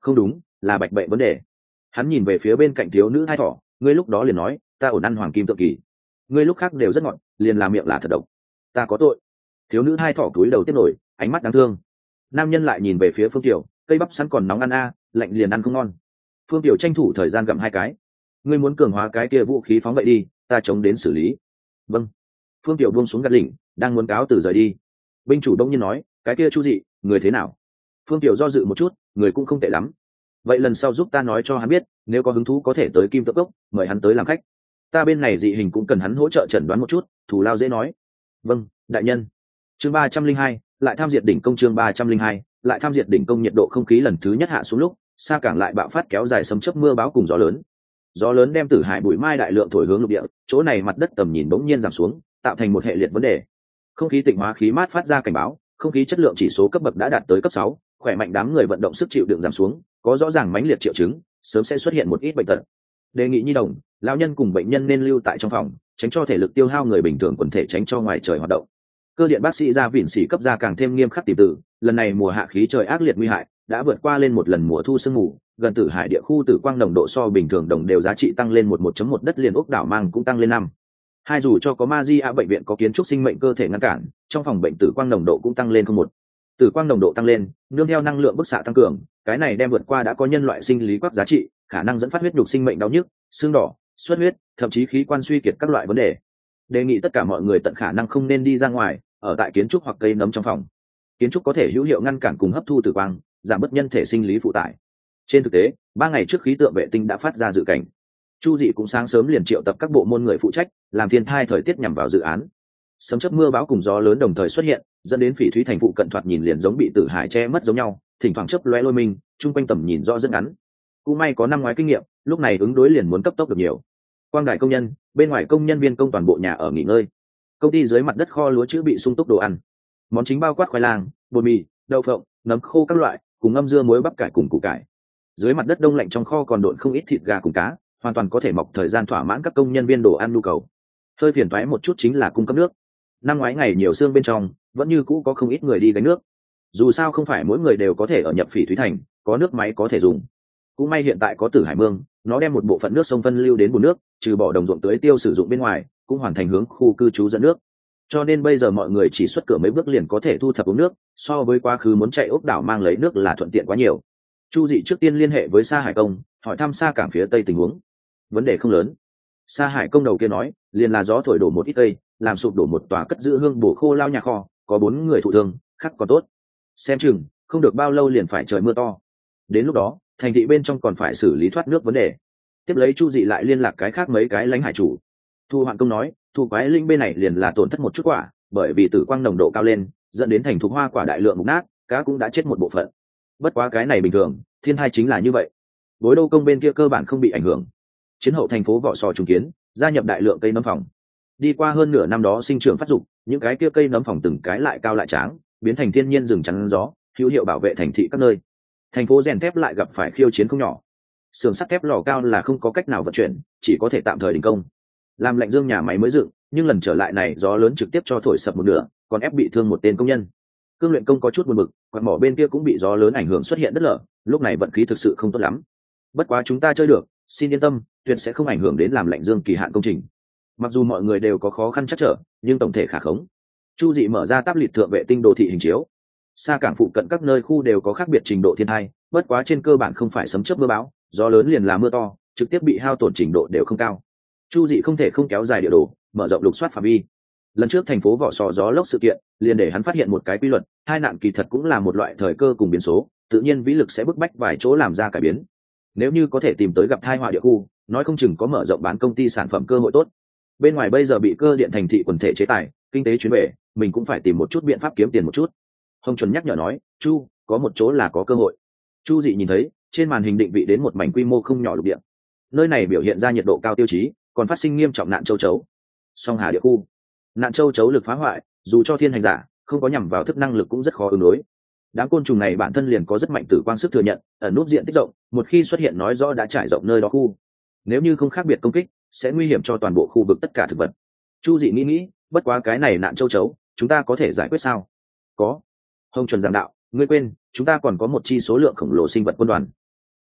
Không đúng, là bạch bệ vấn đề. Hắn nhìn về phía bên cạnh thiếu nữ hai thỏ, ngươi lúc đó liền nói ta ổn ăn hoàng kim tượng kỳ, ngươi lúc khác đều rất ngọt, liền làm miệng là thật độc, ta có tội. Thiếu nữ hai thỏ túi đầu tiếp nổi, ánh mắt đáng thương. Nam nhân lại nhìn về phía Phương Tiểu, cây bắp sẵn còn nóng ăn a, lạnh liền ăn không ngon. Phương Tiểu tranh thủ thời gian gặm hai cái. Ngươi muốn cường hóa cái kia vũ khí phóng vậy đi, ta chống đến xử lý. Vâng. Phương Tiểu buông xuống gạt lỉnh, đang muốn cáo từ rời đi. Binh chủ đông nhiên nói, cái kia Chu Dị, người thế nào? Phương Tiểu do dự một chút, người cũng không tệ lắm. Vậy lần sau giúp ta nói cho hắn biết, nếu có hứng thú có thể tới Kim Tự Cốc, mời hắn tới làm khách. Ta bên này dị hình cũng cần hắn hỗ trợ chẩn đoán một chút, thù lao dễ nói. Vâng, đại nhân. Chương ba trăm linh hai, lại tham diệt đỉnh công chương ba trăm linh hai, lại tham diệt đỉnh công. Nhiệt độ không khí lần thứ nhất hạ xuống lúc, xa cảng lại bạo phát kéo dài sấm chớp mưa bão cùng gió lớn. Gió lớn đem Tử Hải bụi mai đại lượng thổi hướng lục địa, chỗ này mặt đất tầm nhìn bỗng nhiên giảm xuống, tạo thành một hệ liệt vấn đề. Không khí tịnh hóa khí mát phát ra cảnh báo, không khí chất lượng chỉ số cấp bậc đã đạt tới cấp sáu, khỏe mạnh đám người vận động sức chịu đựng giảm xuống, có rõ ràng mãnh liệt triệu chứng, sớm sẽ xuất hiện một ít bệnh tật. Đề nghị nhi đồng, lão nhân cùng bệnh nhân nên lưu tại trong phòng, tránh cho thể lực tiêu hao người bình thường quần thể tránh cho ngoài trời hoạt động. Cơ điện bác sĩ ra vịn sĩ cấp ra càng thêm nghiêm khắc tìm tử, lần này mùa hạ khí trời ác liệt nguy hại, đã vượt qua lên một lần mùa thu sương mù, gần Tử Hải địa khu tử quang nồng độ so bình thường đồng đều giá trị tăng lên một 1.1 đất liền ốc đảo mang cũng tăng lên năm. Hai dù cho có Magia bệnh viện có kiến trúc sinh mệnh cơ thể ngăn cản, trong phòng bệnh tử quang nồng độ cũng tăng lên không một. Tử quang nồng độ tăng lên, nương theo năng lượng bức xạ tăng cường, cái này đem vượt qua đã có nhân loại sinh lý quắc giá trị, khả năng dẫn phát huyết nhục sinh mệnh đau nhức, xương đỏ, xuất huyết, thậm chí khí quan suy kiệt các loại vấn đề. Đề nghị tất cả mọi người tận khả năng không nên đi ra ngoài, ở tại kiến trúc hoặc cây nấm trong phòng. Kiến trúc có thể hữu hiệu ngăn cản cùng hấp thu tử quang, giảm bớt nhân thể sinh lý phụ tải. Trên thực tế, ba ngày trước khí tượng vệ tinh đã phát ra dự cảnh. Chu Dị cũng sáng sớm liền triệu tập các bộ môn người phụ trách, làm thiên thai thời tiết nhằm vào dự án. Sấm chớp mưa bão cùng gió lớn đồng thời xuất hiện, dẫn đến Phỉ Thúy thành phụ cận thoạt nhìn liền giống bị Tử Hải che mất giống nhau, thỉnh thoảng chớp lóe lôi mình, chung quanh tầm nhìn rõ rất ngắn. Cũng may có năm ngoái kinh nghiệm, lúc này ứng đối liền muốn cấp tốc được nhiều. Quang đại công nhân, bên ngoài công nhân viên công toàn bộ nhà ở nghỉ ngơi. Công ty dưới mặt đất kho lúa chữ bị sung túc đồ ăn. Món chính bao quát khoai lang, bột mì, đậu phộng, nấm khô các loại, cùng ngâm dưa muối bắp cải cùng củ cải. Dưới mặt đất đông lạnh trong kho còn độn không ít thịt gà cùng cá, hoàn toàn có thể mọc thời gian thỏa mãn các công nhân viên đồ ăn nhu cầu. Hơi phiền toái một chút chính là cung cấp nước. Năm ngoái ngày nhiều xương bên trong, vẫn như cũ có không ít người đi gánh nước. Dù sao không phải mỗi người đều có thể ở nhập Phỉ Thúy thành, có nước máy có thể dùng. Cũng may hiện tại có Tử Hải Mương, nó đem một bộ phận nước sông phân lưu đến bùn nước, trừ bỏ đồng ruộng tưới tiêu sử dụng bên ngoài, cũng hoàn thành hướng khu cư trú dẫn nước. Cho nên bây giờ mọi người chỉ xuất cửa mấy bước liền có thể thu thập uống nước, so với quá khứ muốn chạy ốc đảo mang lấy nước là thuận tiện quá nhiều. Chu Dị trước tiên liên hệ với Sa Hải Công, hỏi thăm Sa cảng phía tây tình huống. Vấn đề không lớn. Sa Hải Công đầu kia nói, liền là gió thổi đổ một ít cây, làm sụp đổ một tòa cất giữ hương bổ khô lao nhà kho, có bốn người thụ thương, khắc còn tốt. Xem chừng, không được bao lâu liền phải trời mưa to. Đến lúc đó, thành thị bên trong còn phải xử lý thoát nước vấn đề. Tiếp lấy Chu Dị lại liên lạc cái khác mấy cái lãnh hải chủ. Thu Hoạn Công nói, Thu Quái Linh bên này liền là tổn thất một chút quả, bởi vì tử quang nồng độ cao lên, dẫn đến thành thục hoa quả đại lượng mục nát, cá cũng đã chết một bộ phận. Bất quá cái này bình thường, thiên hai chính là như vậy. Bối Đô Công bên kia cơ bản không bị ảnh hưởng. Chiến hậu thành phố Vỏ Sò trùng kiến, gia nhập đại lượng cây nấm phòng. Đi qua hơn nửa năm đó sinh trưởng phát dục, những cái kia cây nấm phòng từng cái lại cao lại tráng, biến thành thiên nhiên rừng chắn gió, hữu hiệu bảo vệ thành thị các nơi. Thành phố rèn thép lại gặp phải khiêu chiến không nhỏ. Sườn sắt thép lò cao là không có cách nào vận chuyển, chỉ có thể tạm thời đình công. Làm lạnh dương nhà máy mới dựng, nhưng lần trở lại này gió lớn trực tiếp cho thổi sập một nửa, còn ép bị thương một tên công nhân. Cương luyện công có chút buồn bực, quạt mỏ bên kia cũng bị gió lớn ảnh hưởng xuất hiện đất lở, lúc này vận khí thực sự không tốt lắm. Bất quá chúng ta chơi được, xin yên tâm, tuyệt sẽ không ảnh hưởng đến làm lạnh dương kỳ hạn công trình. Mặc dù mọi người đều có khó khăn chắc trở, nhưng tổng thể khả khống. Chu Dị mở ra tab lịch thượng vệ tinh đồ thị hình chiếu. Xa cảng phụ cận các nơi khu đều có khác biệt trình độ thiên tai, bất quá trên cơ bản không phải sấm chớp mưa bão, gió lớn liền là mưa to, trực tiếp bị hao tổn trình độ đều không cao. Chu Dị không thể không kéo dài địa đồ, mở rộng lục soát phạm vi. Lần trước thành phố Vỏ Sò gió lốc sự kiện, liền để hắn phát hiện một cái quy luật, hai nạn kỳ thật cũng là một loại thời cơ cùng biến số, tự nhiên vĩ lực sẽ bức bách vài chỗ làm ra cải biến. Nếu như có thể tìm tới gặp tai họa địa khu, nói không chừng có mở rộng bán công ty sản phẩm cơ hội tốt. Bên ngoài bây giờ bị cơ điện thành thị quần thể chế tài, kinh tế chuyến về, mình cũng phải tìm một chút biện pháp kiếm tiền một chút. Hồng Chuẩn nhắc nhở nói, Chu, có một chỗ là có cơ hội. Chu Dị nhìn thấy, trên màn hình định vị đến một mảnh quy mô không nhỏ lục địa. Nơi này biểu hiện ra nhiệt độ cao tiêu chí, còn phát sinh nghiêm trọng nạn châu chấu. Song Hà địa khu, nạn châu chấu lực phá hoại, dù cho thiên hành giả không có nhằm vào thức năng lực cũng rất khó ứng đối. Đám côn trùng này bản thân liền có rất mạnh tử quang sức thừa nhận, ở nút diện tích rộng, một khi xuất hiện nói rõ đã trải rộng nơi đó khu. Nếu như không khác biệt công kích, sẽ nguy hiểm cho toàn bộ khu vực tất cả thực vật. Chu Dị nghĩ nghĩ, bất quá cái này nạn châu chấu, chúng ta có thể giải quyết sao? Có. Hồng Chuẩn giảng đạo, ngươi quên, chúng ta còn có một chi số lượng khổng lồ sinh vật quân đoàn.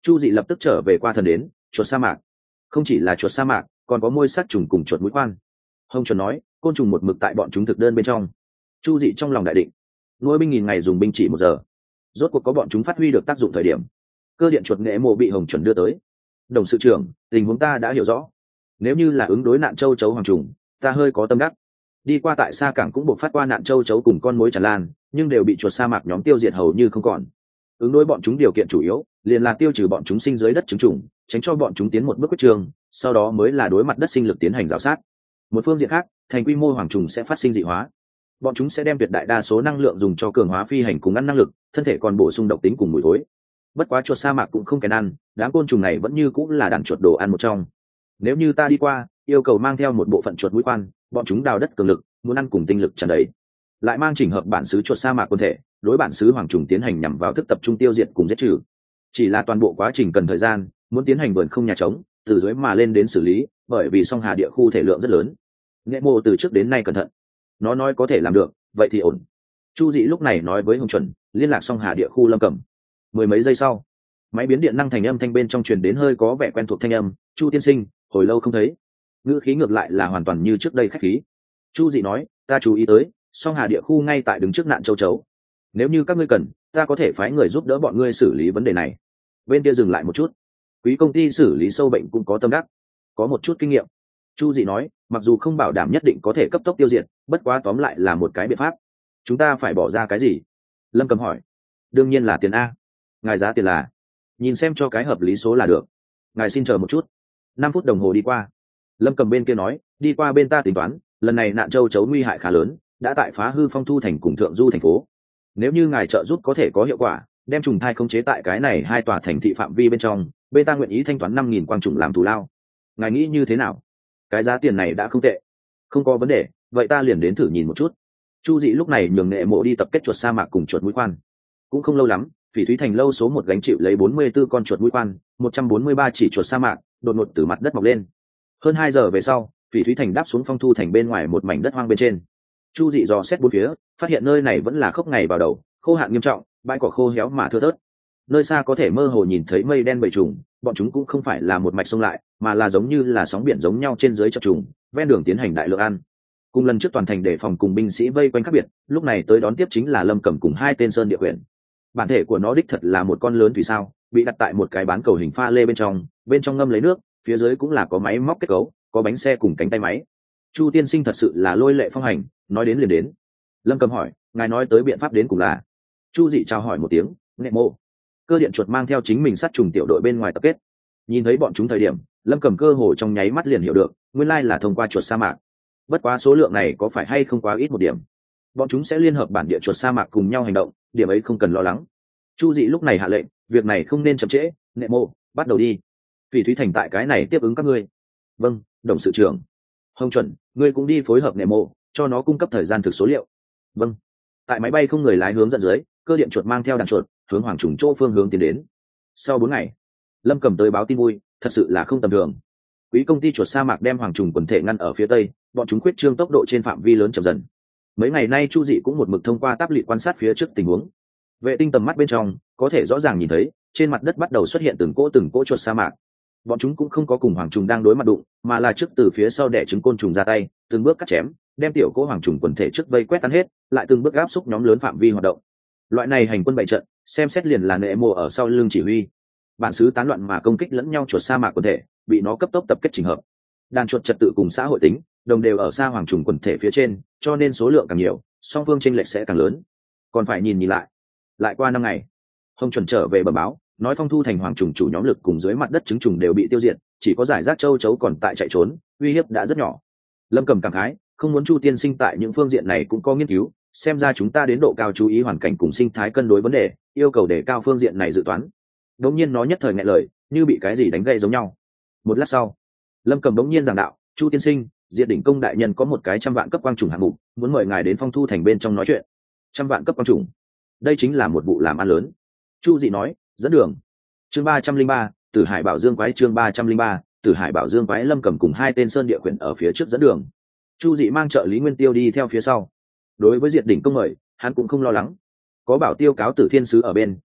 Chu dị lập tức trở về qua thần đến. Chuột sa mạc không chỉ là chuột sa mạc, còn có môi sắt trùng cùng chuột mũi khoan. Hồng chuẩn nói côn trùng một mực tại bọn chúng thực đơn bên trong. Chu dị trong lòng đại định, nuôi binh nghìn ngày dùng binh chỉ một giờ, rốt cuộc có bọn chúng phát huy được tác dụng thời điểm. Cơ điện chuột nghệ mộ bị Hồng chuẩn đưa tới. Đồng sự trưởng, tình huống ta đã hiểu rõ, nếu như là ứng đối nạn châu chấu hoàng trùng, ta hơi có tâm đắc. Đi qua tại xa cảng cũng buộc phát qua nạn châu chấu cùng con mối tràn lan, nhưng đều bị chuột sa mạc nhóm tiêu diệt hầu như không còn. Ứng đối bọn chúng điều kiện chủ yếu liền là tiêu trừ bọn chúng sinh dưới đất trứng trùng, tránh cho bọn chúng tiến một bước quyết trường, sau đó mới là đối mặt đất sinh lực tiến hành rào sát. Một phương diện khác, thành quy mô hoàng trùng sẽ phát sinh dị hóa, bọn chúng sẽ đem tuyệt đại đa số năng lượng dùng cho cường hóa phi hành cùng ăn năng lực, thân thể còn bổ sung độc tính cùng mùi thối. Bất quá chuột sa mạc cũng không kén ăn, đám côn trùng này vẫn như cũng là đàn chuột đồ ăn một trong. Nếu như ta đi qua, yêu cầu mang theo một bộ phận chuột mũi khoan, bọn chúng đào đất cường lực, muốn ăn cùng tinh lực tràn đầy, lại mang chỉnh hợp bản xứ chuột sa mạc quân thể, đối bản xứ hoàng trùng tiến hành nhằm vào thức tập trung tiêu diệt cùng giết trừ. Chỉ là toàn bộ quá trình cần thời gian, muốn tiến hành vườn không nhà trống, từ dưới mà lên đến xử lý, bởi vì song hà địa khu thể lượng rất lớn. Nghệ mô từ trước đến nay cẩn thận, nó nói có thể làm được, vậy thì ổn. Chu dị lúc này nói với Hồng chuẩn, liên lạc song hà địa khu Lâm Cẩm. Mười mấy giây sau, máy biến điện năng thành âm thanh bên trong truyền đến hơi có vẻ quen thuộc thanh âm. Chu tiên sinh, hồi lâu không thấy. Ngữ khí ngược lại là hoàn toàn như trước đây khách khí. Chu dị nói, ta chú ý tới song hà địa khu ngay tại đứng trước nạn châu chấu, nếu như các ngươi cần, ta có thể phái người giúp đỡ bọn ngươi xử lý vấn đề này. Bên kia dừng lại một chút, quý công ty xử lý sâu bệnh cũng có tâm đắc, có một chút kinh nghiệm. Chu dị nói, mặc dù không bảo đảm nhất định có thể cấp tốc tiêu diệt, bất quá tóm lại là một cái biện pháp. Chúng ta phải bỏ ra cái gì? Lâm Cầm hỏi. Đương nhiên là tiền a. Ngài giá tiền là, nhìn xem cho cái hợp lý số là được. Ngài xin chờ một chút. Năm phút đồng hồ đi qua. Lâm Cầm bên kia nói, đi qua bên ta tính toán, lần này nạn châu chấu nguy hại khá lớn, đã tại phá hư Phong Thu thành cùng Thượng Du thành phố. Nếu như ngài trợ giúp có thể có hiệu quả, đem trùng thai khống chế tại cái này hai tòa thành thị phạm vi bên trong, bên ta nguyện ý thanh toán năm nghìn quang trùng làm thù lao. Ngài nghĩ như thế nào? Cái giá tiền này đã không tệ. Không có vấn đề, vậy ta liền đến thử nhìn một chút. Chu dị lúc này nhường Nghệ mộ đi tập kết chuột sa mạc cùng chuột mũi khoan. Cũng không lâu lắm, Phỉ Thúy thành lâu số một gánh chịu lấy bốn mươi 44 con chuột mũi khoan, một trăm bốn mươi ba chỉ chuột sa mạc, đột ngột từ mặt đất mọc lên. Hơn hai giờ về sau, Phỉ Thúy thành đáp xuống Phong Thu thành bên ngoài một mảnh đất hoang bên trên. Chu dị dò xét bốn phía, phát hiện nơi này vẫn là khốc ngày vào đầu, khô hạn nghiêm trọng, bãi cỏ khô héo mà thưa thớt. Nơi xa có thể mơ hồ nhìn thấy mây đen bầy trùng, bọn chúng cũng không phải là một mạch sông lại, mà là giống như là sóng biển giống nhau trên dưới chập trùng, ven đường tiến hành đại lượng ăn. Cùng lần trước toàn thành đề phòng cùng binh sĩ vây quanh khác biệt, lúc này tới đón tiếp chính là Lâm Cẩm cùng hai tên sơn địa quyển. Bản thể của nó đích thật là một con lớn thủy sao, bị đặt tại một cái bán cầu hình pha lê bên trong, bên trong ngâm lấy nước, phía dưới cũng là có máy móc kết cấu, có bánh xe cùng cánh tay máy. Chu tiên sinh thật sự là lôi lệ phong hành, nói đến liền đến. Lâm Cẩm hỏi, ngài nói tới biện pháp đến cùng là? Chu dị chào hỏi một tiếng, Nghệ mộ. Cơ điện chuột mang theo chính mình sát trùng tiểu đội bên ngoài tập kết. Nhìn thấy bọn chúng thời điểm, Lâm Cẩm cơ hồ trong nháy mắt liền hiểu được, nguyên lai là thông qua chuột sa mạc. Bất quá số lượng này có phải hay không quá ít một điểm? Bọn chúng sẽ liên hợp bản địa chuột sa mạc cùng nhau hành động, điểm ấy không cần lo lắng. Chu dị lúc này hạ lệnh, việc này không nên chậm trễ, Nghệ mộ, bắt đầu đi. Phỉ Thúy thành tại cái này tiếp ứng các ngươi. Vâng, đồng sự trưởng. Hồng chuẩn, ngươi cũng đi phối hợp Nghệ mộ, cho nó cung cấp thời gian thực số liệu. Vâng. Tại máy bay không người lái hướng dẫn dưới, cơ điện chuột mang theo đàn chuột hướng hoàng trùng chỗ phương hướng tiến đến. Sau bốn ngày, Lâm Cẩm tới báo tin vui, thật sự là không tầm thường. Quý công ty chuột sa mạc đem hoàng trùng quần thể ngăn ở phía tây, bọn chúng khuyết trương tốc độ trên phạm vi lớn chậm dần. Mấy ngày nay Chu dị cũng một mực thông qua táp lị quan sát phía trước tình huống. Vệ tinh tầm mắt bên trong có thể rõ ràng nhìn thấy, trên mặt đất bắt đầu xuất hiện từng cỗ từng cỗ chuột sa mạc. Bọn chúng cũng không có cùng hoàng trùng đang đối mặt đụng, mà là trước từ phía sau đẻ trứng côn trùng ra tay, từng bước cắt chém, đem tiểu cỗ hoàng trùng quần thể trước vây quét tan hết, lại từng bước áp xúc nhóm lớn phạm vi hoạt động. Loại này hành quân bại trận, xem xét liền là Nghệ mộ ở sau lưng chỉ huy. Bản xứ tán loạn mà công kích lẫn nhau chuột sa mạc quần thể, bị nó cấp tốc tập kết chỉnh hợp. Đàn chuột trật tự cùng xã hội tính, đồng đều ở xa hoàng trùng quần thể phía trên, cho nên số lượng càng nhiều, song phương chênh lệch sẽ càng lớn. Còn phải nhìn nhìn lại. Lại qua năm ngày, Hồng chuẩn trở về bẩm báo, nói Phong Thu thành hoàng trùng chủ nhóm lực cùng dưới mặt đất trứng trùng đều bị tiêu diệt, chỉ có giải rác châu chấu còn tại chạy trốn, uy hiếp đã rất nhỏ. Lâm Cẩm cảm khái, không muốn Chu tiên sinh tại những phương diện này cũng có nghiên cứu, xem ra chúng ta đến độ cao chú ý hoàn cảnh cùng sinh thái cân đối vấn đề, yêu cầu để cao phương diện này dự toán. Đống nhiên nó nhất thời nghẹn lời, như bị cái gì đánh gây giống nhau. Một lát sau, Lâm Cẩm đống nhiên giảng đạo, Chu tiên sinh, Diệt đỉnh công đại nhân có một cái trăm vạn cấp quang trùng hạng mục, muốn mời ngài đến Phong Thu thành bên trong nói chuyện. Trăm vạn cấp quang trùng, đây chính là một vụ làm ăn lớn. Chu dị nói, dẫn đường. Chương ba trăm linh ba, Tử Hải Bảo Dương quái. Chương ba trăm linh ba, Tử Hải Bảo Dương quái. Lâm Cẩm cùng hai tên sơn địa quyển ở phía trước dẫn đường. Chu dị mang trợ lý Nguyên Tiêu đi theo phía sau. Đối với Diệt đỉnh công mời, hắn cũng không lo lắng, có Bảo Tiêu cáo Tử thiên sứ ở bên,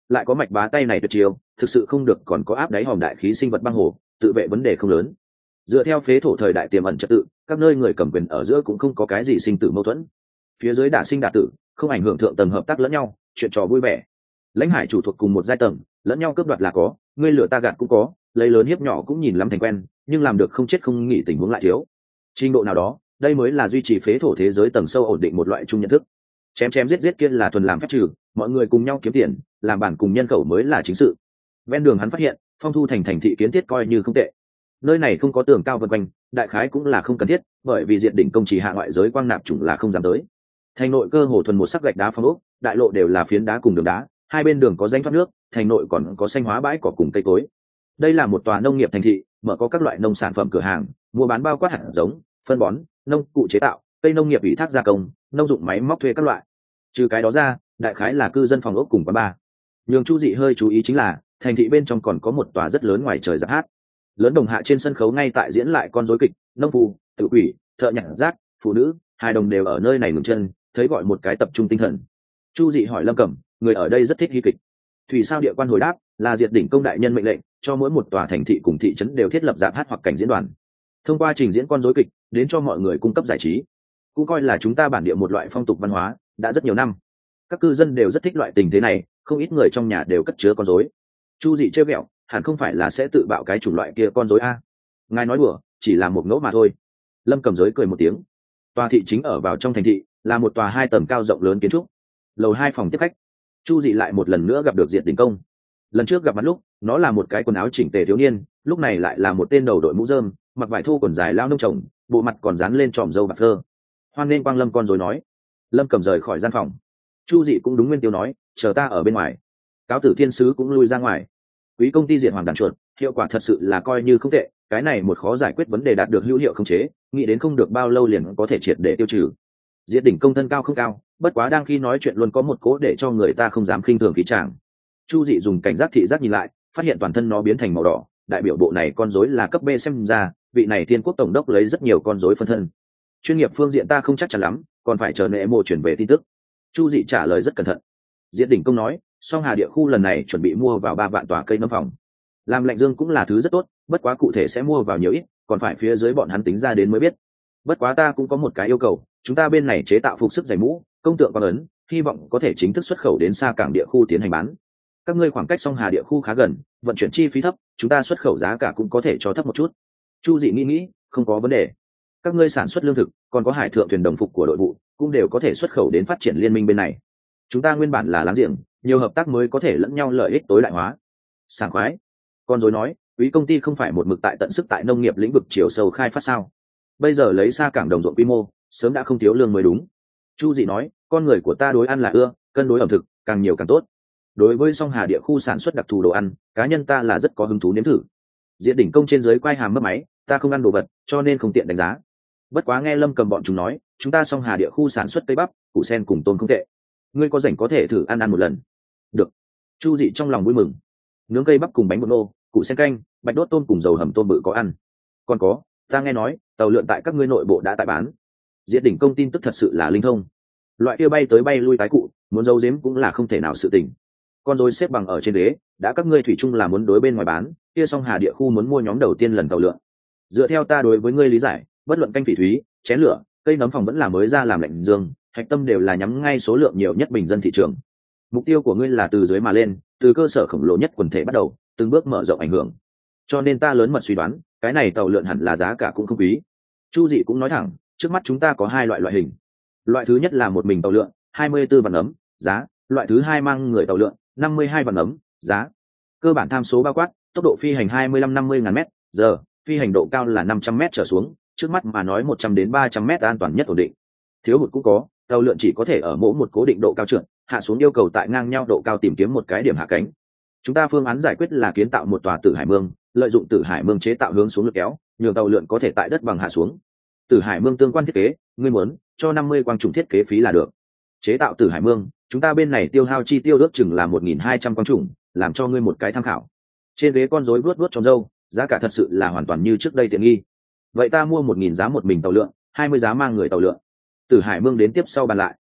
lại có mạch bá tay này tuyệt chiêu, thực sự không được còn có áp đáy hòm đại khí sinh vật băng hồ, tự vệ vấn đề không lớn. Dựa theo phế thổ thời đại tiềm ẩn trật tự, các nơi người cầm quyền ở giữa cũng không có cái gì sinh tử mâu thuẫn. Phía dưới đả sinh đả tử, không ảnh hưởng thượng tầng hợp tác lẫn nhau, chuyện trò vui vẻ. Lãnh hải chủ thuộc cùng một giai tầng, lẫn nhau cướp đoạt là có, ngươi lửa ta gạt cũng có, lấy lớn hiếp nhỏ cũng nhìn lắm thành quen, nhưng làm được không chết không nghỉ tình huống lại thiếu. Trình độ nào đó, đây mới là duy trì phế thổ thế giới tầng sâu ổn định một loại chung nhận thức. Chém chém giết giết kia là thuần làm phép trừ, mọi người cùng nhau kiếm tiền, làm bản cùng nhân khẩu mới là chính sự. Ven đường hắn phát hiện, phong thu thành thành thị kiến thiết coi như không tệ. Nơi này không có tường cao vân quanh, đại khái cũng là không cần thiết, bởi vì diện đỉnh công chỉ hạ ngoại giới quang nạp chủng là không dám tới. Thành nội cơ hồ thuần một sắc gạch đá phong ốc, đại lộ đều là phiến đá cùng đường đá, hai bên đường có danh thoát nước, thành nội còn có xanh hóa bãi cỏ cùng cây cối. Đây là một tòa nông nghiệp thành thị, mở có các loại nông sản phẩm cửa hàng, mua bán bao quát hạt giống, phân bón, nông cụ chế tạo, cây nông nghiệp ủy thác gia công, nông dụng máy móc thuê các loại. Trừ cái đó ra, đại khái là cư dân phòng ốc cùng quán bar. Nhường Chu Dị hơi chú ý chính là, thành thị bên trong còn có một tòa rất lớn ngoài trời giáp hát. Lớn đồng hạ trên sân khấu ngay tại diễn lại con rối kịch, nông phu, tự quỷ, thợ nhặt rác, phụ nữ, hai đồng đều ở nơi này ngừng chân, thấy gọi một cái tập trung tinh thần. Chu Dị hỏi Lâm Cẩm, người ở đây rất thích hy kịch. Thủy Sao địa quan hồi đáp, là diệt đỉnh công đại nhân mệnh lệnh, cho mỗi một tòa thành thị cùng thị trấn đều thiết lập giáp hát hoặc cảnh diễn đoàn. Thông qua trình diễn con rối kịch, đến cho mọi người cung cấp giải trí. Cũng coi là chúng ta bản địa một loại phong tục văn hóa, đã rất nhiều năm. Các cư dân đều rất thích loại tình thế này, không ít người trong nhà đều cất chứa con rối. Chu Dị trêu ghẹo, hẳn không phải là sẽ tự bạo cái chủng loại kia con rối a? Ngài nói đùa, chỉ là một ngẫu mà thôi. Lâm Cầm Giới cười một tiếng. Tòa thị chính ở vào trong thành thị, là một tòa hai tầng cao rộng lớn kiến trúc, lầu hai phòng tiếp khách. Chu Dị lại một lần nữa gặp được Diệt Đỉnh Công. Lần trước gặp mặt lúc, nó là một cái quần áo chỉnh tề thiếu niên, lúc này lại là một tên đầu đội mũ rơm, mặc vải thô quần dài lao nông trồng, bộ mặt còn dán lên tròm râu bạc phơ. Hoan nên quang lâm con rồi nói. Lâm Cầm rời khỏi gian phòng. Chu Dị cũng đúng nguyên tiêu nói, chờ ta ở bên ngoài. Cáo tử thiên sứ cũng lui ra ngoài. Quý công ty diệt hoàng đàn chuột, hiệu quả thật sự là coi như không tệ, cái này một khó giải quyết vấn đề đạt được hữu hiệu không chế, nghĩ đến không được bao lâu liền có thể triệt để tiêu trừ. Diệt đỉnh công thân cao không cao, bất quá đang khi nói chuyện luôn có một cố để cho người ta không dám khinh thường khí chàng. Chu Dị dùng cảnh giác thị giác nhìn lại, phát hiện toàn thân nó biến thành màu đỏ, đại biểu bộ này con rối là cấp B, xem ra vị này thiên quốc tổng đốc lấy rất nhiều con rối phân thân. Chuyên nghiệp phương diện ta không chắc chắn lắm, còn phải chờ nệ mộ chuyển về tin tức. Chu Dị trả lời rất cẩn thận. Diệt đỉnh công nói, song hà địa khu lần này chuẩn bị mua vào ba vạn tòa cây nấm phòng. Làm lạnh dương cũng là thứ rất tốt, bất quá cụ thể sẽ mua vào nhiều ít, còn phải phía dưới bọn hắn tính ra đến mới biết. Bất quá ta cũng có một cái yêu cầu, chúng ta bên này chế tạo phục sức giày mũ, công tượng quang ấn, hy vọng có thể chính thức xuất khẩu đến xa cảng địa khu tiến hành bán. Các ngươi khoảng cách song hà địa khu khá gần, vận chuyển chi phí thấp, chúng ta xuất khẩu giá cả cũng có thể cho thấp một chút. Chu Dị nghĩ nghĩ, không có vấn đề. Các ngươi sản xuất lương thực, còn có hải thượng thuyền đồng phục của đội vụ, cũng đều có thể xuất khẩu đến phát triển liên minh bên này. Chúng ta nguyên bản là láng giềng, nhiều hợp tác mới có thể lẫn nhau lợi ích tối đại hóa. Sảng khoái. Con rối nói, quý công ty không phải một mực tại tận sức tại nông nghiệp lĩnh vực chiều sâu khai phát sao? Bây giờ lấy xa cảng đồng ruộng quy mô, sớm đã không thiếu lương mới đúng. Chu Dị nói, con người của ta đối ăn là ưa, cân đối ẩm thực, càng nhiều càng tốt. Đối với song hà địa khu sản xuất đặc thù đồ ăn, cá nhân ta là rất có hứng thú nếm thử. Diệt đỉnh công trên dưới quay hàm mất máy, ta không ăn đồ vật, cho nên không tiện đánh giá. Bất quá nghe Lâm Cầm bọn chúng nói, chúng ta song hà địa khu sản xuất cây bắp, củ sen cùng tôm không tệ. Ngươi có rảnh có thể thử ăn ăn một lần. Được. Chu Dị trong lòng vui mừng. Nướng cây bắp cùng bánh bột nô, củ sen canh, bạch đốt tôm cùng dầu hầm tôm bự có ăn. Còn có, ta nghe nói, tàu lượn tại các ngươi nội bộ đã tại bán. Diệt đỉnh công tin tức thật sự là linh thông. Loại kia bay tới bay lui tái cụ, muốn giấu giếm cũng là không thể nào sự tình. Con rối xếp bằng ở trên ghế, đã các ngươi thủy chung là muốn đối bên ngoài bán, kia song hà địa khu muốn mua nhóm đầu tiên lần tàu lượn. Dựa theo ta đối với ngươi lý giải, bất luận canh phỉ thúy, chén lửa, cây nấm phòng vẫn là mới ra làm lạnh dương, hạch tâm đều là nhắm ngay số lượng nhiều nhất bình dân thị trường. Mục tiêu của ngươi là từ dưới mà lên, từ cơ sở khổng lồ nhất quần thể bắt đầu, từng bước mở rộng ảnh hưởng. Cho nên ta lớn mật suy đoán, cái này tàu lượn hẳn là giá cả cũng không quý. Chu Dị cũng nói thẳng, trước mắt chúng ta có hai loại loại hình. Loại thứ nhất là một mình tàu lượn, hai mươi tư vạn ấm, giá. Loại thứ hai mang người tàu lượn, năm mươi hai vạn ấm, giá. Cơ bản tham số bao quát, tốc độ phi hành hai mươi lăm năm mươi ngàn mét giờ, phi hành độ cao là năm trăm mét trở xuống, trước mắt mà nói một trăm đến ba trăm mét an toàn nhất ổn định. Thiếu hụt cũng có, tàu lượn chỉ có thể ở mỗi một cố định độ cao trượt, hạ xuống yêu cầu tại ngang nhau độ cao tìm kiếm một cái điểm hạ cánh. Chúng ta phương án giải quyết là kiến tạo một tòa Tử Hải Mương, lợi dụng Tử Hải Mương chế tạo hướng xuống lực kéo, nhường tàu lượn có thể tại đất bằng hạ xuống. Tử Hải Mương tương quan thiết kế, ngươi muốn cho năm mươi quang trùng thiết kế phí là được. Chế tạo Tử Hải Mương, chúng ta bên này tiêu hao chi tiêu ước chừng là một nghìn hai trăm quang trùng, làm cho ngươi một cái tham khảo. Trên ghế con rối vuốt vuốt trong râu, giá cả thật sự là hoàn toàn như trước đây tiện nghi. Vậy ta mua một nghìn giá một mình tàu lượn, hai mươi giá mang người tàu lượn. Tử Hải Mương đến tiếp sau bàn lại.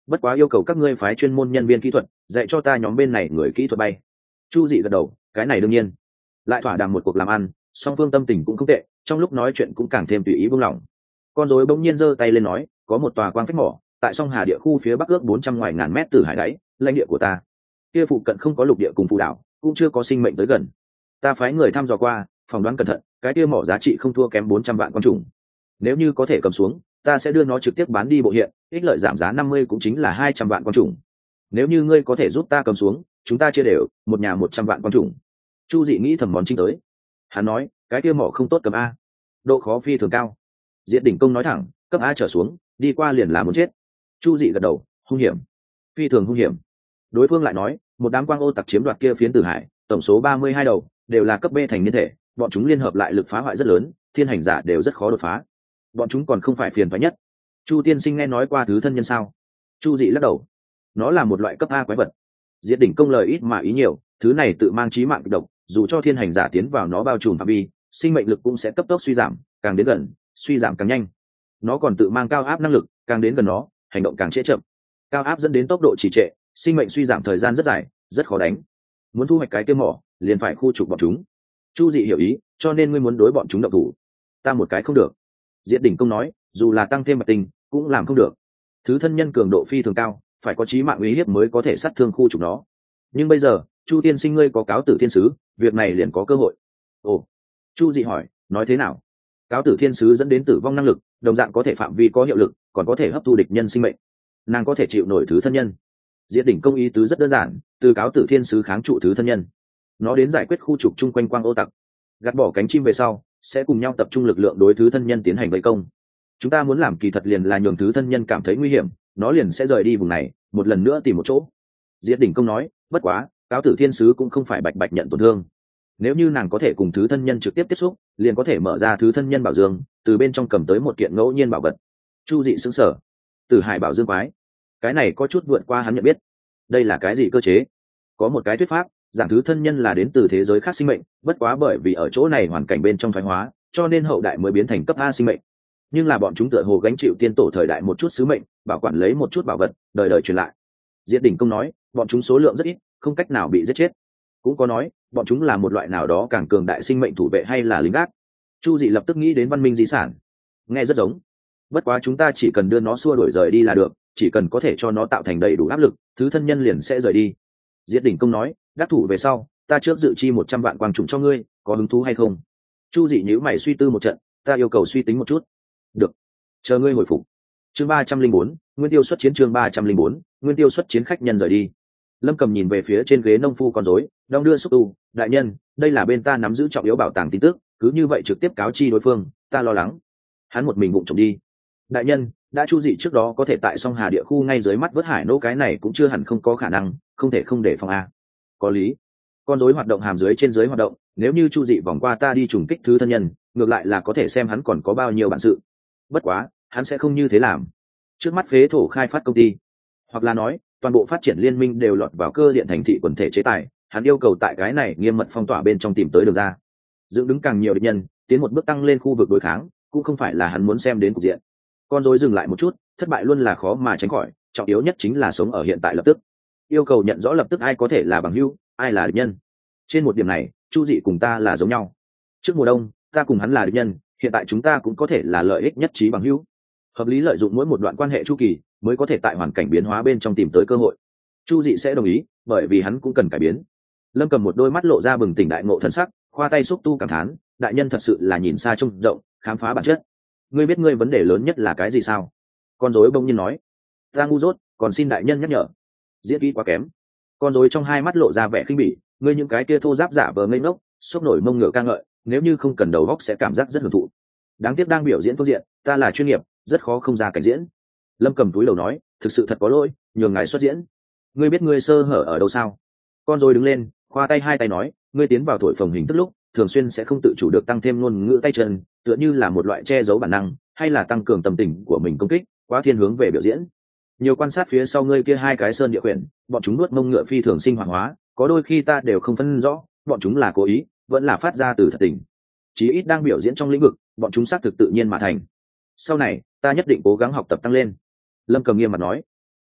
bất quá yêu cầu các ngươi phái chuyên môn nhân viên kỹ thuật dạy cho ta nhóm bên này người kỹ thuật bay. Chu Dị gật đầu, cái này đương nhiên. Lại thỏa đàm một cuộc làm ăn, song phương tâm tình cũng không tệ, trong lúc nói chuyện cũng càng thêm tùy ý buông lỏng. Con rối bỗng nhiên giơ tay lên nói, có một tòa quang phách mỏ tại song hà địa khu phía bắc ước bốn trăm ngoài ngàn mét từ hải đáy, lãnh địa của ta. Kia phụ cận không có lục địa cùng phù đảo, cũng chưa có sinh mệnh tới gần. Ta phái người thăm dò qua, phỏng đoán cẩn thận, cái kia mỏ giá trị không thua kém bốn trăm vạn con trùng. Nếu như có thể cầm xuống, ta sẽ đưa nó trực tiếp bán đi bộ hiện, ích lợi giảm giá năm mươi cũng chính là hai trăm vạn con trùng. Nếu như ngươi có thể giúp ta cầm xuống, chúng ta chia đều, một nhà một trăm vạn con trùng. Chu Dị nghĩ thầm món chính tới. Hắn nói, cái kia mỏ không tốt cầm a, độ khó phi thường cao. Diệt đỉnh công nói thẳng, cấp A trở xuống, đi qua liền là muốn chết. Chu Dị gật đầu, hung hiểm, phi thường hung hiểm. Đối phương lại nói, một đám quang ô tặc chiếm đoạt kia phiến Tử Hải, tổng số ba mươi hai đầu, đều là cấp B thành niên thể, bọn chúng liên hợp lại lực phá hoại rất lớn, thiên hành giả đều rất khó đột phá. Bọn chúng còn không phải phiền toái nhất. Chu tiên sinh nghe nói qua thứ thân nhân sao? Chu Dị lắc đầu, nó là một loại cấp A quái vật. Diệt đỉnh công lời ít mà ý nhiều, thứ này tự mang chí mạng kịch độc, dù cho thiên hành giả tiến vào nó bao trùm phạm vi, sinh mệnh lực cũng sẽ cấp tốc suy giảm, càng đến gần, suy giảm càng nhanh. Nó còn tự mang cao áp năng lực, càng đến gần nó, hành động càng trễ chậm. Cao áp dẫn đến tốc độ trì trệ, sinh mệnh suy giảm thời gian rất dài, rất khó đánh. Muốn thu hoạch cái kia mỏ, liền phải khu trục bọn chúng. Chu Dị hiểu ý, cho nên ngươi muốn đối bọn chúng động thủ. Ta một cái không được. Diệt đỉnh công nói, dù là tăng thêm mạch tình, cũng làm không được. Thứ thân nhân cường độ phi thường cao, phải có chí mạng uy hiếp mới có thể sát thương khu trục nó. Nhưng bây giờ, Chu tiên sinh ngươi có cáo tử thiên sứ, việc này liền có cơ hội. Ồ. Chu Dị hỏi, nói thế nào? Cáo tử thiên sứ dẫn đến tử vong năng lực, đồng dạng có thể phạm vi có hiệu lực, còn có thể hấp thu địch nhân sinh mệnh. Nàng có thể chịu nổi thứ thân nhân. Diệt đỉnh công ý tứ rất đơn giản, từ cáo tử thiên sứ kháng trụ thứ thân nhân, nó đến giải quyết khu trục chung quanh quang ô tặc, gạt bỏ cánh chim về sau, sẽ cùng nhau tập trung lực lượng đối thứ thân nhân tiến hành vây công. Chúng ta muốn làm kỳ thật liền là nhường thứ thân nhân cảm thấy nguy hiểm, nó liền sẽ rời đi vùng này, một lần nữa tìm một chỗ. Diệt đỉnh công nói, bất quá, cáo tử thiên sứ cũng không phải bạch bạch nhận tổn thương. Nếu như nàng có thể cùng thứ thân nhân trực tiếp tiếp xúc, liền có thể mở ra thứ thân nhân bảo dương, từ bên trong cầm tới một kiện ngẫu nhiên bảo vật. Chu Dị sững sờ, Tử Hải bảo dương quái, cái này có chút vượt qua hắn nhận biết. Đây là cái gì cơ chế? Có một cái thuyết pháp, giảng thứ thân nhân là đến từ thế giới khác sinh mệnh, bất quá bởi vì ở chỗ này hoàn cảnh bên trong thoái hóa, cho nên hậu đại mới biến thành cấp A sinh mệnh. Nhưng là bọn chúng tựa hồ gánh chịu tiên tổ thời đại một chút sứ mệnh, bảo quản lấy một chút bảo vật, đời đời truyền lại. Diệt đỉnh công nói, bọn chúng số lượng rất ít, không cách nào bị giết chết. Cũng có nói, bọn chúng là một loại nào đó càng cường đại sinh mệnh thủ vệ hay là lính gác. Chu Dị lập tức nghĩ đến văn minh di sản, nghe rất giống. Bất quá chúng ta chỉ cần đưa nó xua đuổi rời đi là được, chỉ cần có thể cho nó tạo thành đầy đủ áp lực, thứ thân nhân liền sẽ rời đi. Diệt đỉnh công nói, đắc thủ về sau, ta trước dự chi một trăm vạn quang trùng cho ngươi, có hứng thú hay không? Chu Dị nhíu mày suy tư một trận, ta yêu cầu suy tính một chút. Được, chờ ngươi hồi phục. Chương ba trăm linh bốn, nguyên tiêu xuất chiến. Chương ba trăm linh bốn, nguyên tiêu xuất chiến. Khách nhân rời đi. Lâm Cầm nhìn về phía trên ghế nông phu con rối, đong đưa xúc tu, đại nhân, đây là bên ta nắm giữ trọng yếu bảo tàng tin tức, cứ như vậy trực tiếp cáo chi đối phương, ta lo lắng. Hắn một mình vụng trộm đi. Đại nhân, đã Chu Dị trước đó có thể tại song hà địa khu ngay dưới mắt vớt hải nô, cái này cũng chưa hẳn không có khả năng, không thể không để phòng a. Có lý. Con rối hoạt động hàm dưới trên dưới hoạt động, nếu như Chu Dị vòng qua ta đi trùng kích thứ thân nhân, ngược lại là có thể xem hắn còn có bao nhiêu bản sự. Bất quá, hắn sẽ không như thế làm. Trước mắt phế thổ khai phát công ty, hoặc là nói toàn bộ phát triển liên minh đều lọt vào cơ điện thành thị quần thể chế tài, hắn yêu cầu tại cái này nghiêm mật phong tỏa bên trong tìm tới được ra. Dựng đứng càng nhiều địch nhân, tiến một bước tăng lên khu vực đối kháng, cũng không phải là hắn muốn xem đến cục diện. Con rối dừng lại một chút, thất bại luôn là khó mà tránh khỏi, trọng yếu nhất chính là sống ở hiện tại lập tức. Yêu cầu nhận rõ lập tức ai có thể là bằng hữu, ai là địch nhân. Trên một điểm này, Chu Dị cùng ta là giống nhau. Trước mùa đông, ta cùng hắn là địch nhân, hiện tại chúng ta cũng có thể là lợi ích nhất trí bằng hữu. Hợp lý lợi dụng mỗi một đoạn quan hệ chu kỳ, mới có thể tại hoàn cảnh biến hóa bên trong tìm tới cơ hội. Chu Dị sẽ đồng ý, bởi vì hắn cũng cần cải biến. Lâm Cầm một đôi mắt lộ ra bừng tỉnh đại ngộ thần sắc, khoa tay xúc tu cảm thán, đại nhân thật sự là nhìn xa trông rộng, khám phá bản chất. Ngươi biết ngươi vấn đề lớn nhất là cái gì sao? Con rối bỗng nhiên nói. Ta ngu dốt, còn xin đại nhân nhắc nhở. Diễn kỹ quá kém. Con rối trong hai mắt lộ ra vẻ khinh bỉ, ngươi những cái kia thô giáp giả vờ ngây ngốc, sốc nổi mông ngựa ca ngợi, nếu như không cần đầu óc sẽ cảm giác rất hưởng thụ. Đáng tiếc đang biểu diễn phương diện, ta là chuyên nghiệp, rất khó không ra cảnh diễn. Lâm Cầm túi đầu nói, thực sự thật có lỗi, nhường ngài xuất diễn. Ngươi biết ngươi sơ hở ở đâu sao? Con rối đứng lên, khoa tay hai tay nói, ngươi tiến vào thổi phồng hình thức lúc, thường xuyên sẽ không tự chủ được tăng thêm ngôn ngữ tay chân, tựa như là một loại che giấu bản năng, hay là tăng cường tâm tình của mình công kích, quá thiên hướng về biểu diễn. Nhiều quan sát phía sau ngươi kia hai cái sơn địa quyển, bọn chúng nuốt mông ngựa phi thường sinh hoạt hóa, có đôi khi ta đều không phân rõ, bọn chúng là cố ý, vẫn là phát ra từ thật tình. Chí ít đang biểu diễn trong lĩnh vực, bọn chúng xác thực tự nhiên mà thành. Sau này, ta nhất định cố gắng học tập tăng lên. Lâm Cầm nghiêm mặt nói.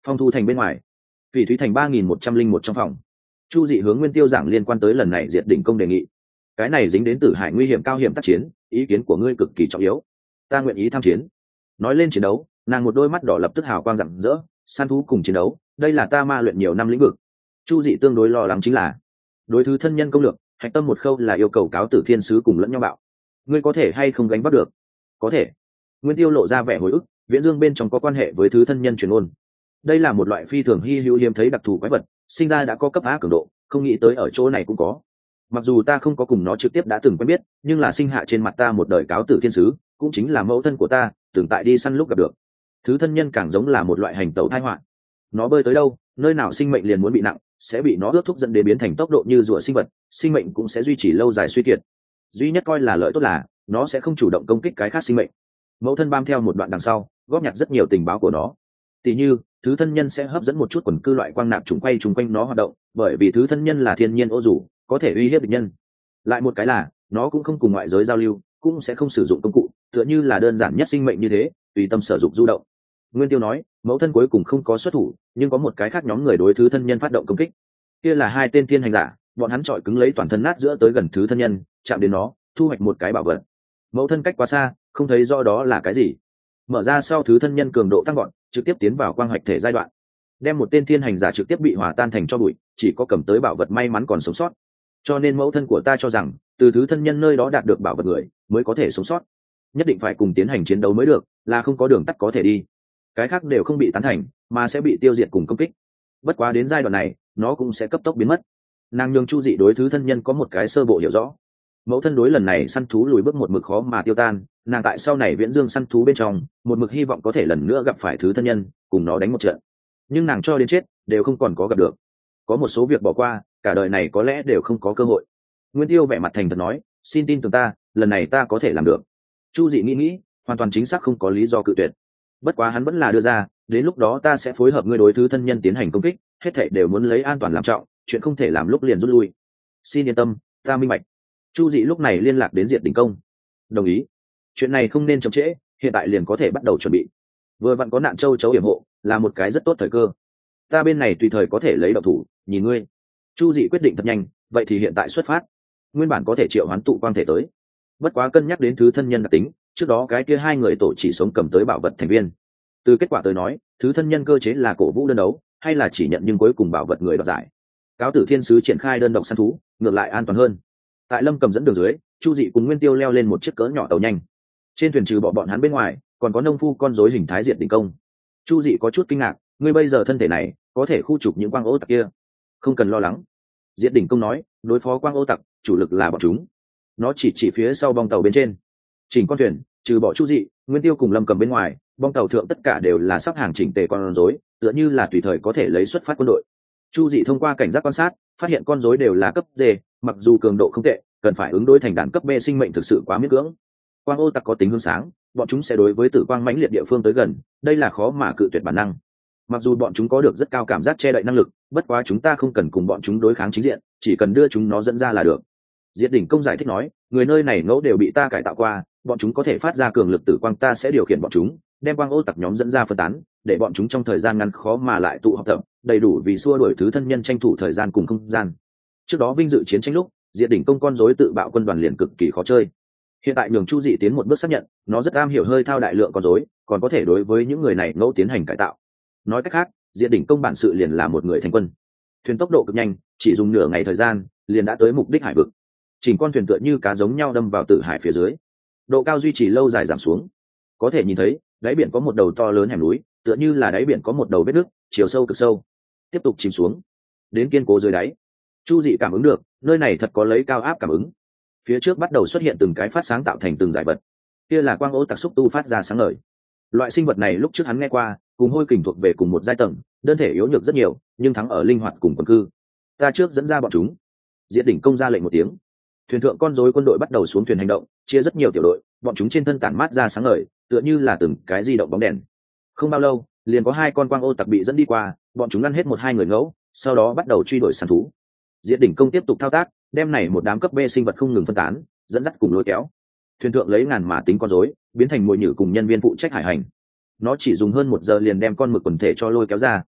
Phong thu thành bên ngoài, phỉ thúy thành ba nghìn một trăm linh một trong phòng, chu dị hướng Nguyên Tiêu giảng liên quan tới lần này diệt đỉnh công đề nghị. Cái này dính đến Tử Hải nguy hiểm cao hiểm tác chiến, ý kiến của ngươi cực kỳ trọng yếu, ta nguyện ý tham chiến. Nói lên chiến đấu, nàng một đôi mắt đỏ lập tức hào quang rạng rỡ. Săn thú cùng chiến đấu, đây là ta ma luyện nhiều năm lĩnh vực. Chu dị tương đối lo lắng chính là đối thứ thân nhân công lược, hạch tâm một khâu là yêu cầu cáo tử thiên sứ cùng lẫn nhau bạo. Ngươi có thể hay không gánh vác được? Có thể. Nguyên Tiêu lộ ra vẻ hồi ức, viễn dương bên trong có quan hệ với thứ thân nhân truyền ôn. Đây là một loại phi thường hy hữu hiếm thấy đặc thù quái vật, sinh ra đã có cấp á cường độ, không nghĩ tới ở chỗ này cũng có. Mặc dù ta không có cùng nó trực tiếp đã từng quen biết, nhưng là sinh hạ trên mặt ta một đời cáo tử thiên sứ, cũng chính là mẫu thân của ta, từng tại đi săn lúc gặp được. Thứ thân nhân càng giống là một loại hành tẩu tai họa. Nó bơi tới đâu, nơi nào sinh mệnh liền muốn bị nặng, sẽ bị nó ướt thúc dẫn đến biến thành tốc độ như rùa sinh vật, sinh mệnh cũng sẽ duy trì lâu dài suy kiệt. Duy nhất coi là lợi tốt là nó sẽ không chủ động công kích cái khác sinh mệnh. Mẫu thân bám theo một đoạn đằng sau, góp nhặt rất nhiều tình báo của nó. Tỷ như thứ thân nhân sẽ hấp dẫn một chút quần cư loại quang nạp trùng quay trùng quanh nó hoạt động, bởi vì thứ thân nhân là thiên nhiên ô dù, có thể uy hiếp địch nhân. Lại một cái là nó cũng không cùng ngoại giới giao lưu, cũng sẽ không sử dụng công cụ, tựa như là đơn giản nhất sinh mệnh như thế, tùy tâm sử dụng du động. Nguyên Tiêu nói, mẫu thân cuối cùng không có xuất thủ, nhưng có một cái khác nhóm người đối thứ thân nhân phát động công kích. Kia là hai tên thiên hành giả, bọn hắn chọi cứng lấy toàn thân nát giữa tới gần thứ thân nhân, chạm đến nó, thu hoạch một cái bảo vật. Mẫu thân cách quá xa, không thấy rõ đó là cái gì. Mở ra sau thứ thân nhân cường độ tăng gọn, trực tiếp tiến vào quang hoạch thể giai đoạn. Đem một tên thiên hành giả trực tiếp bị hòa tan thành tro bụi, chỉ có cầm tới bảo vật may mắn còn sống sót. Cho nên mẫu thân của ta cho rằng, từ thứ thân nhân nơi đó đạt được bảo vật người, mới có thể sống sót. Nhất định phải cùng tiến hành chiến đấu mới được, là không có đường tắt có thể đi. Cái khác đều không bị tán thành, mà sẽ bị tiêu diệt cùng công kích. Bất quá đến giai đoạn này, nó cũng sẽ cấp tốc biến mất. Nàng nhường chu dị đối thứ thân nhân có một cái sơ bộ hiểu rõ. Mẫu thân đối lần này săn thú lùi bước một mực khó mà tiêu tan, nàng tại sau này viễn dương săn thú bên trong, một mực hy vọng có thể lần nữa gặp phải thứ thân nhân, cùng nó đánh một trận. Nhưng nàng cho đến chết đều không còn có gặp được. Có một số việc bỏ qua, cả đời này có lẽ đều không có cơ hội. Nguyên Tiêu vẻ mặt thành thật nói, xin tin tưởng ta, lần này ta có thể làm được. Chu dị nghĩ nghĩ, hoàn toàn chính xác không có lý do cự tuyệt. Bất quá hắn vẫn là đưa ra, đến lúc đó ta sẽ phối hợp ngươi đối thứ thân nhân tiến hành công kích, hết thảy đều muốn lấy an toàn làm trọng, chuyện không thể làm lúc liền rút lui. Xin yên tâm, ta minh bạch. Chu dị lúc này liên lạc đến Diệt Đỉnh Công. Đồng ý. Chuyện này không nên chậm trễ, hiện tại liền có thể bắt đầu chuẩn bị. Vừa vặn có nạn châu chấu hiểm hộ, là một cái rất tốt thời cơ. Ta bên này tùy thời có thể lấy động thủ, nhìn ngươi. Chu dị quyết định thật nhanh, vậy thì hiện tại xuất phát. Nguyên bản có thể triệu hoán tụ quang thể tới, bất quá cân nhắc đến thứ thân nhân đặc tính, trước đó cái kia hai người tổ chỉ sống cầm tới bảo vật thành viên. Từ kết quả tới nói, thứ thân nhân cơ chế là cổ vũ đơn đấu, hay là chỉ nhận nhưng cuối cùng bảo vật người đoạt giải. Cáo tử thiên sứ triển khai đơn độc săn thú, ngược lại an toàn hơn. Tại Lâm Cầm dẫn đường dưới, Chu dị cùng Nguyên Tiêu leo lên một chiếc cỡ nhỏ tàu nhanh. Trên thuyền trừ bỏ bọn hắn bên ngoài, còn có nông phu con rối hình thái Diệt Đỉnh Công. Chu dị có chút kinh ngạc, ngươi bây giờ thân thể này có thể khu trục những quang ô tặc kia, không cần lo lắng. Diệt Đỉnh Công nói, đối phó quang ô tặc, chủ lực là bọn chúng. Nó chỉ chỉ phía sau bong tàu bên trên. Chỉnh con thuyền, trừ bỏ Chu dị, Nguyên Tiêu cùng Lâm Cầm bên ngoài, bong tàu thượng tất cả đều là sắp hàng chỉnh tề con rối, tựa như là tùy thời có thể lấy xuất phát quân đội. Chu dị thông qua cảnh giác quan sát, phát hiện con rối đều là cấp D, mặc dù cường độ không tệ, cần phải ứng đối thành đàn cấp B sinh mệnh thực sự quá miễn cưỡng. Quang ô tặc có tính hướng sáng, bọn chúng sẽ đối với tử quang mãnh liệt địa phương tới gần, đây là khó mà cự tuyệt bản năng. Mặc dù bọn chúng có được rất cao cảm giác che đậy năng lực, bất quá chúng ta không cần cùng bọn chúng đối kháng chính diện, chỉ cần đưa chúng nó dẫn ra là được. Diệt Đỉnh Công giải thích nói, người nơi này ngẫu đều bị ta cải tạo qua, bọn chúng có thể phát ra cường lực tử quang, ta sẽ điều khiển bọn chúng, đem quang ô tặc nhóm dẫn ra phân tán, để bọn chúng trong thời gian ngắn khó mà lại tụ họp tập, đầy đủ vì xua đuổi thứ thân nhân tranh thủ thời gian cùng không gian. Trước đó vinh dự chiến tranh lúc, Diệt Đỉnh Công con rối tự bạo quân đoàn liền cực kỳ khó chơi. Hiện tại nhường Chu dị tiến một bước xác nhận, nó rất am hiểu hơi thao đại lượng con rối, còn có thể đối với những người này ngẫu tiến hành cải tạo. Nói cách khác, Diệt Đỉnh Công bản sự liền là một người thành quân. Thuyền tốc độ cực nhanh, chỉ dùng nửa ngày thời gian, liền đã tới mục đích hải vực. Chỉnh con thuyền tựa như cá giống nhau đâm vào tử hải phía dưới. Độ cao duy trì lâu dài giảm xuống. Có thể nhìn thấy, đáy biển có một đầu to lớn hẻm núi, tựa như là đáy biển có một đầu vết nứt, chiều sâu cực sâu. Tiếp tục chìm xuống, đến kiên cố dưới đáy. Chu dị cảm ứng được, nơi này thật có lấy cao áp cảm ứng. Phía trước bắt đầu xuất hiện từng cái phát sáng tạo thành từng giải vật. Kia là quang ô tặc xúc tu phát ra sáng ngời. Loại sinh vật này lúc trước hắn nghe qua, cùng hôi kình thuộc về cùng một giai tầng, đơn thể yếu nhược rất nhiều, nhưng thắng ở linh hoạt cùng quần cư. Ta trước dẫn ra bọn chúng. Diệt Đỉnh Công ra lệnh một tiếng. Thuyền thượng con rối quân đội bắt đầu xuống thuyền hành động, chia rất nhiều tiểu đội, bọn chúng trên thân tản mát ra sáng ngời, tựa như là từng cái di động bóng đèn. Không bao lâu, liền có hai con quang ô tặc bị dẫn đi qua, bọn chúng ngăn hết một hai người ngẫu, sau đó bắt đầu truy đuổi săn thú. Diệt Đỉnh Công tiếp tục thao tác, đem này một đám cấp B sinh vật không ngừng phân tán, dẫn dắt cùng lôi kéo. Thuyền thượng lấy ngàn mà tính con rối, biến thành mồi nhử cùng nhân viên phụ trách hải hành. Nó chỉ dùng hơn một giờ liền đem con mực quần thể cho lôi kéo ra,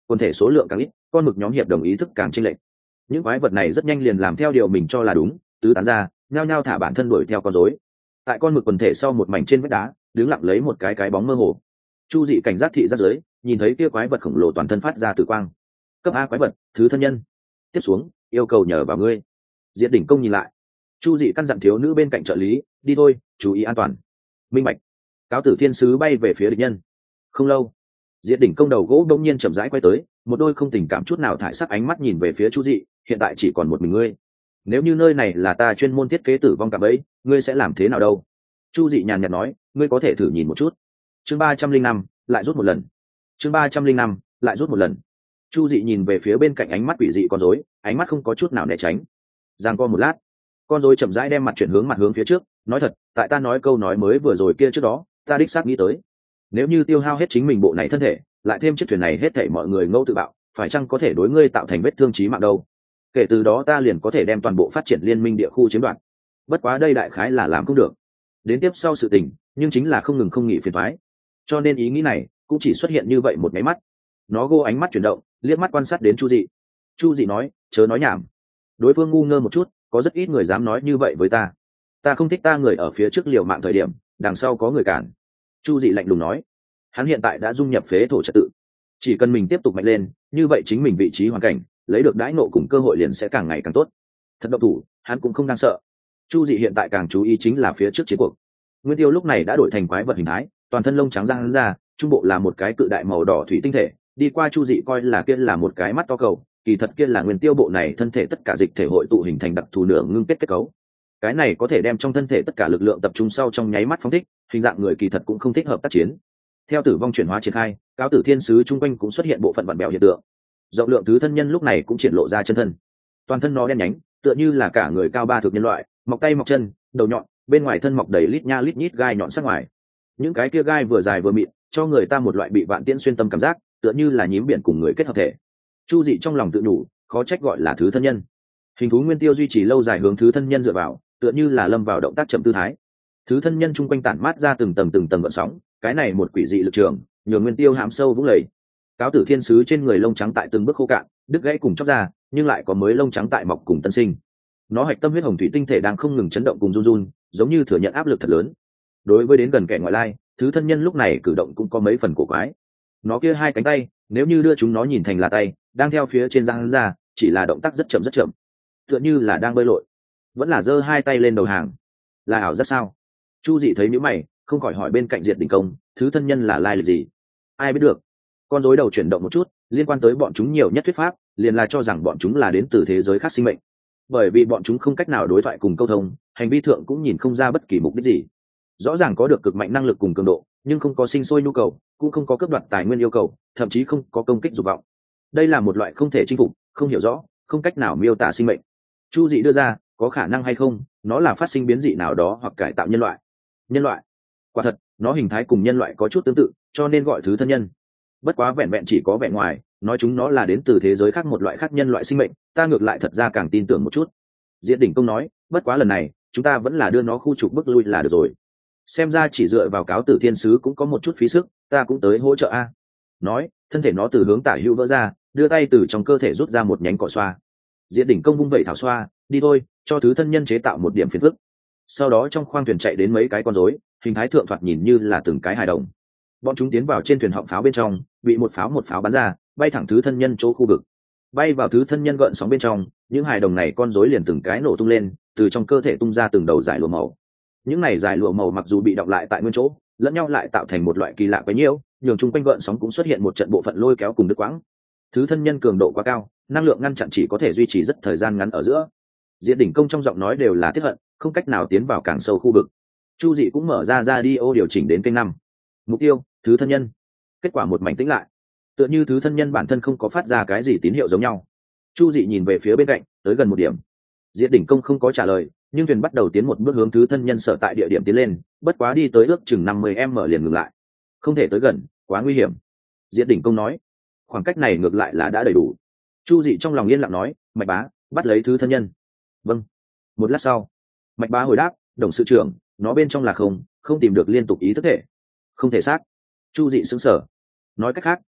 quần thể số lượng càng ít, con mực nhóm hiệp đồng ý thức càng chênh lệch. Những quái vật này rất nhanh liền làm theo điều mình cho là đúng, tứ tán ra, nhao nhao thả bản thân đuổi theo con rối. Tại con mực quần thể sau một mảnh trên vách đá, đứng lặng lấy một cái cái bóng mơ hồ. Chu Dị cảnh giác thị giác dưới, nhìn thấy kia quái vật khổng lồ toàn thân phát ra tử quang. Cấp A quái vật, thứ thân nhân. Tiếp xuống, yêu cầu nhờ vào ngươi. Diệt đỉnh công nhìn lại. Chu Dị căn dặn thiếu nữ bên cạnh trợ lý, đi thôi, chú ý an toàn. Minh bạch. Cáo tử thiên sứ bay về phía địch nhân. Không lâu, Diệt đỉnh công đầu gỗ đông nhiên chậm rãi quay tới, một đôi không tình cảm chút nào thải sắc ánh mắt nhìn về phía Chu Dị, hiện tại chỉ còn một mình ngươi. Nếu như nơi này là ta chuyên môn thiết kế tử vong cạm bẫy, ngươi sẽ làm thế nào đâu? Chu Dị nhàn nhạt nói, ngươi có thể thử nhìn một chút. Chương ba trăm linh năm, lại rút một lần. Chương ba trăm linh năm, lại rút một lần. Chu Dị nhìn về phía bên cạnh ánh mắt quỷ dị con rối, ánh mắt không có chút nào né tránh. Giang co một lát, con rối chậm rãi đem mặt chuyển hướng mặt hướng phía trước, nói thật, tại ta nói câu nói mới vừa rồi kia trước đó, ta đích xác nghĩ tới, nếu như tiêu hao hết chính mình bộ này thân thể, lại thêm chiếc thuyền này hết thảy mọi người ngẫu tự bạo, phải chăng có thể đối ngươi tạo thành vết thương chí mạng đâu? Kể từ đó ta liền có thể đem toàn bộ phát triển liên minh địa khu chiếm đoạt. Bất quá đây đại khái là làm không được. Đến tiếp sau sự tình, nhưng chính là không ngừng không nghỉ phiền toái. Cho nên ý nghĩ này cũng chỉ xuất hiện như vậy một cái mắt. Nó gô ánh mắt chuyển động, liếc mắt quan sát đến Chu Dị. Chu Dị nói, chớ nói nhảm. Đối phương ngu ngơ một chút, có rất ít người dám nói như vậy với ta. Ta không thích ta người ở phía trước liều mạng thời điểm, đằng sau có người cản. Chu Dị lạnh lùng nói. Hắn hiện tại đã dung nhập phế thổ trật tự, chỉ cần mình tiếp tục mạnh lên, như vậy chính mình vị trí hoàn cảnh, lấy được đãi nộ cùng cơ hội liền sẽ càng ngày càng tốt. Thật độc thủ, hắn cũng không đang sợ. Chu Dị hiện tại càng chú ý chính là phía trước chiến cuộc. Nguyên Tiêu lúc này đã đổi thành quái vật hình thái, toàn thân lông trắng răng hắn ra, trung bộ là một cái cự đại màu đỏ thủy tinh thể, đi qua Chu Dị coi là kia là một cái mắt to cầu, kỳ thật kia là Nguyên Tiêu bộ này thân thể tất cả dịch thể hội tụ hình thành đặc thù nửa ngưng kết kết cấu. Cái này có thể đem trong thân thể tất cả lực lượng tập trung sau trong nháy mắt phóng thích, hình dạng người kỳ thật cũng không thích hợp tác chiến. Theo tử vong chuyển hóa triển khai, cáo tử thiên sứ chung quanh cũng xuất hiện bộ phận vặn bèo hiện tượng. Rộng lượng thứ thân nhân lúc này cũng triển lộ ra chân thân. Toàn thân nó đen nhánh, tựa như là cả người cao ba thực nhân loại, mọc tay mọc chân, đầu nhọn, bên ngoài thân mọc đầy lít nha lít nhít gai nhọn sắc ngoài. Những cái kia gai vừa dài vừa mịn, cho người ta một loại bị vạn tiễn xuyên tâm cảm giác, tựa như là nhím biển cùng người kết hợp thể. Chu Dị trong lòng tự đủ, khó trách gọi là thứ thân nhân. Hình thú Nguyên Tiêu duy trì lâu dài hướng thứ thân nhân dựa vào, tựa như là lâm vào động tác chậm tư thái. Thứ thân nhân chung quanh tản mát ra từng tầng từng tầng gợn sóng, cái này một quỷ dị lực trường, nhường Nguyên Tiêu hãm sâu vũng lầy. Cáo tử thiên sứ trên người lông trắng tại từng bước khô cạn, đứt gãy cùng chóc ra, nhưng lại có mới lông trắng tại mọc cùng tân sinh. Nó hạch tâm huyết hồng thủy tinh thể đang không ngừng chấn động cùng run run, giống như thừa nhận áp lực thật lớn. Đối với đến gần kẻ ngoại lai, thứ thân nhân lúc này cử động cũng có mấy phần cổ quái. Nó kia hai cánh tay, nếu như đưa chúng nó nhìn thành là tay, đang theo phía trên răng ra, chỉ là động tác rất chậm rất chậm, tựa như là đang bơi lội, vẫn là giơ hai tay lên đầu hàng. Là ảo giác sao? Chu Dị thấy nhíu mày, không khỏi hỏi bên cạnh Diệt đỉnh công, thứ thân nhân là lai lịch gì? Ai biết được? Con rối đầu chuyển động một chút, liên quan tới bọn chúng nhiều nhất thuyết pháp, liền là cho rằng bọn chúng là đến từ thế giới khác sinh mệnh. Bởi vì bọn chúng không cách nào đối thoại cùng câu thông, hành vi thượng cũng nhìn không ra bất kỳ mục đích gì. Rõ ràng có được cực mạnh năng lực cùng cường độ, nhưng không có sinh sôi nhu cầu, cũng không có cướp đoạt tài nguyên yêu cầu, thậm chí không có công kích dục vọng. Đây là một loại không thể chinh phục, không hiểu rõ, không cách nào miêu tả sinh mệnh. Chu Dị đưa ra, có khả năng hay không, nó là phát sinh biến dị nào đó hoặc cải tạo nhân loại. Nhân loại? Quả thật, nó hình thái cùng nhân loại có chút tương tự, cho nên gọi thứ thân nhân. Bất quá vẹn vẹn chỉ có vẻ ngoài, nói chúng nó là đến từ thế giới khác một loại khác nhân loại sinh mệnh, ta ngược lại thật ra càng tin tưởng một chút. Diệt đỉnh công nói, bất quá lần này, chúng ta vẫn là đưa nó khu trục bức lui là được rồi. Xem ra chỉ dựa vào cáo tử thiên sứ cũng có một chút phí sức, ta cũng tới hỗ trợ a. Nói, thân thể nó từ hướng tả hữu vỡ ra, đưa tay từ trong cơ thể rút ra một nhánh cỏ xoa. Diệt đỉnh công vung vẩy thảo xoa, đi thôi, cho thứ thân nhân chế tạo một điểm phiền phức. Sau đó trong khoang thuyền chạy đến mấy cái con rối, hình thái thượng thoạt nhìn như là từng cái hài đồng. Bọn chúng tiến vào trên thuyền họng pháo bên trong, bị một pháo một pháo bắn ra, bay thẳng thứ thân nhân chỗ khu vực. Bay vào thứ thân nhân gợn sóng bên trong, những hài đồng này con rối liền từng cái nổ tung lên, từ trong cơ thể tung ra từng đầu giải lụa màu. Những này giải lụa màu mặc dù bị đọng lại tại nguyên chỗ, lẫn nhau lại tạo thành một loại kỳ lạ quấy nhiễu, nhường chung quanh gợn sóng cũng xuất hiện một trận bộ phận lôi kéo cùng đứt quãng. Thứ thân nhân cường độ quá cao, năng lượng ngăn chặn chỉ có thể duy trì rất thời gian ngắn ở giữa. Diệt đỉnh công trong giọng nói đều là tiếc hận, không cách nào tiến vào càng sâu khu vực. Chu Dị cũng mở ra radio điều chỉnh đến kênh năm. Mục tiêu, thứ thân nhân. Kết quả một mảnh tĩnh lại, tựa như thứ thân nhân bản thân không có phát ra cái gì tín hiệu giống nhau. Chu Dị nhìn về phía bên cạnh, tới gần một điểm. Diệt đỉnh công không có trả lời, nhưng thuyền bắt đầu tiến một bước hướng thứ thân nhân sở tại địa điểm tiến lên, bất quá đi tới ước chừng năm mươi mét liền ngừng lại. Không thể tới gần, quá nguy hiểm. Diệt đỉnh công nói, khoảng cách này ngược lại là đã đầy đủ. Chu Dị trong lòng yên lặng nói, Mạch Bá, bắt lấy thứ thân nhân. Vâng. Một lát sau, Mạch Bá hồi đáp, đồng sự trưởng, nó bên trong là không, không tìm được liên tục ý thức thể. Không thể xác. Chu Dị sững sờ. Nói cách khác,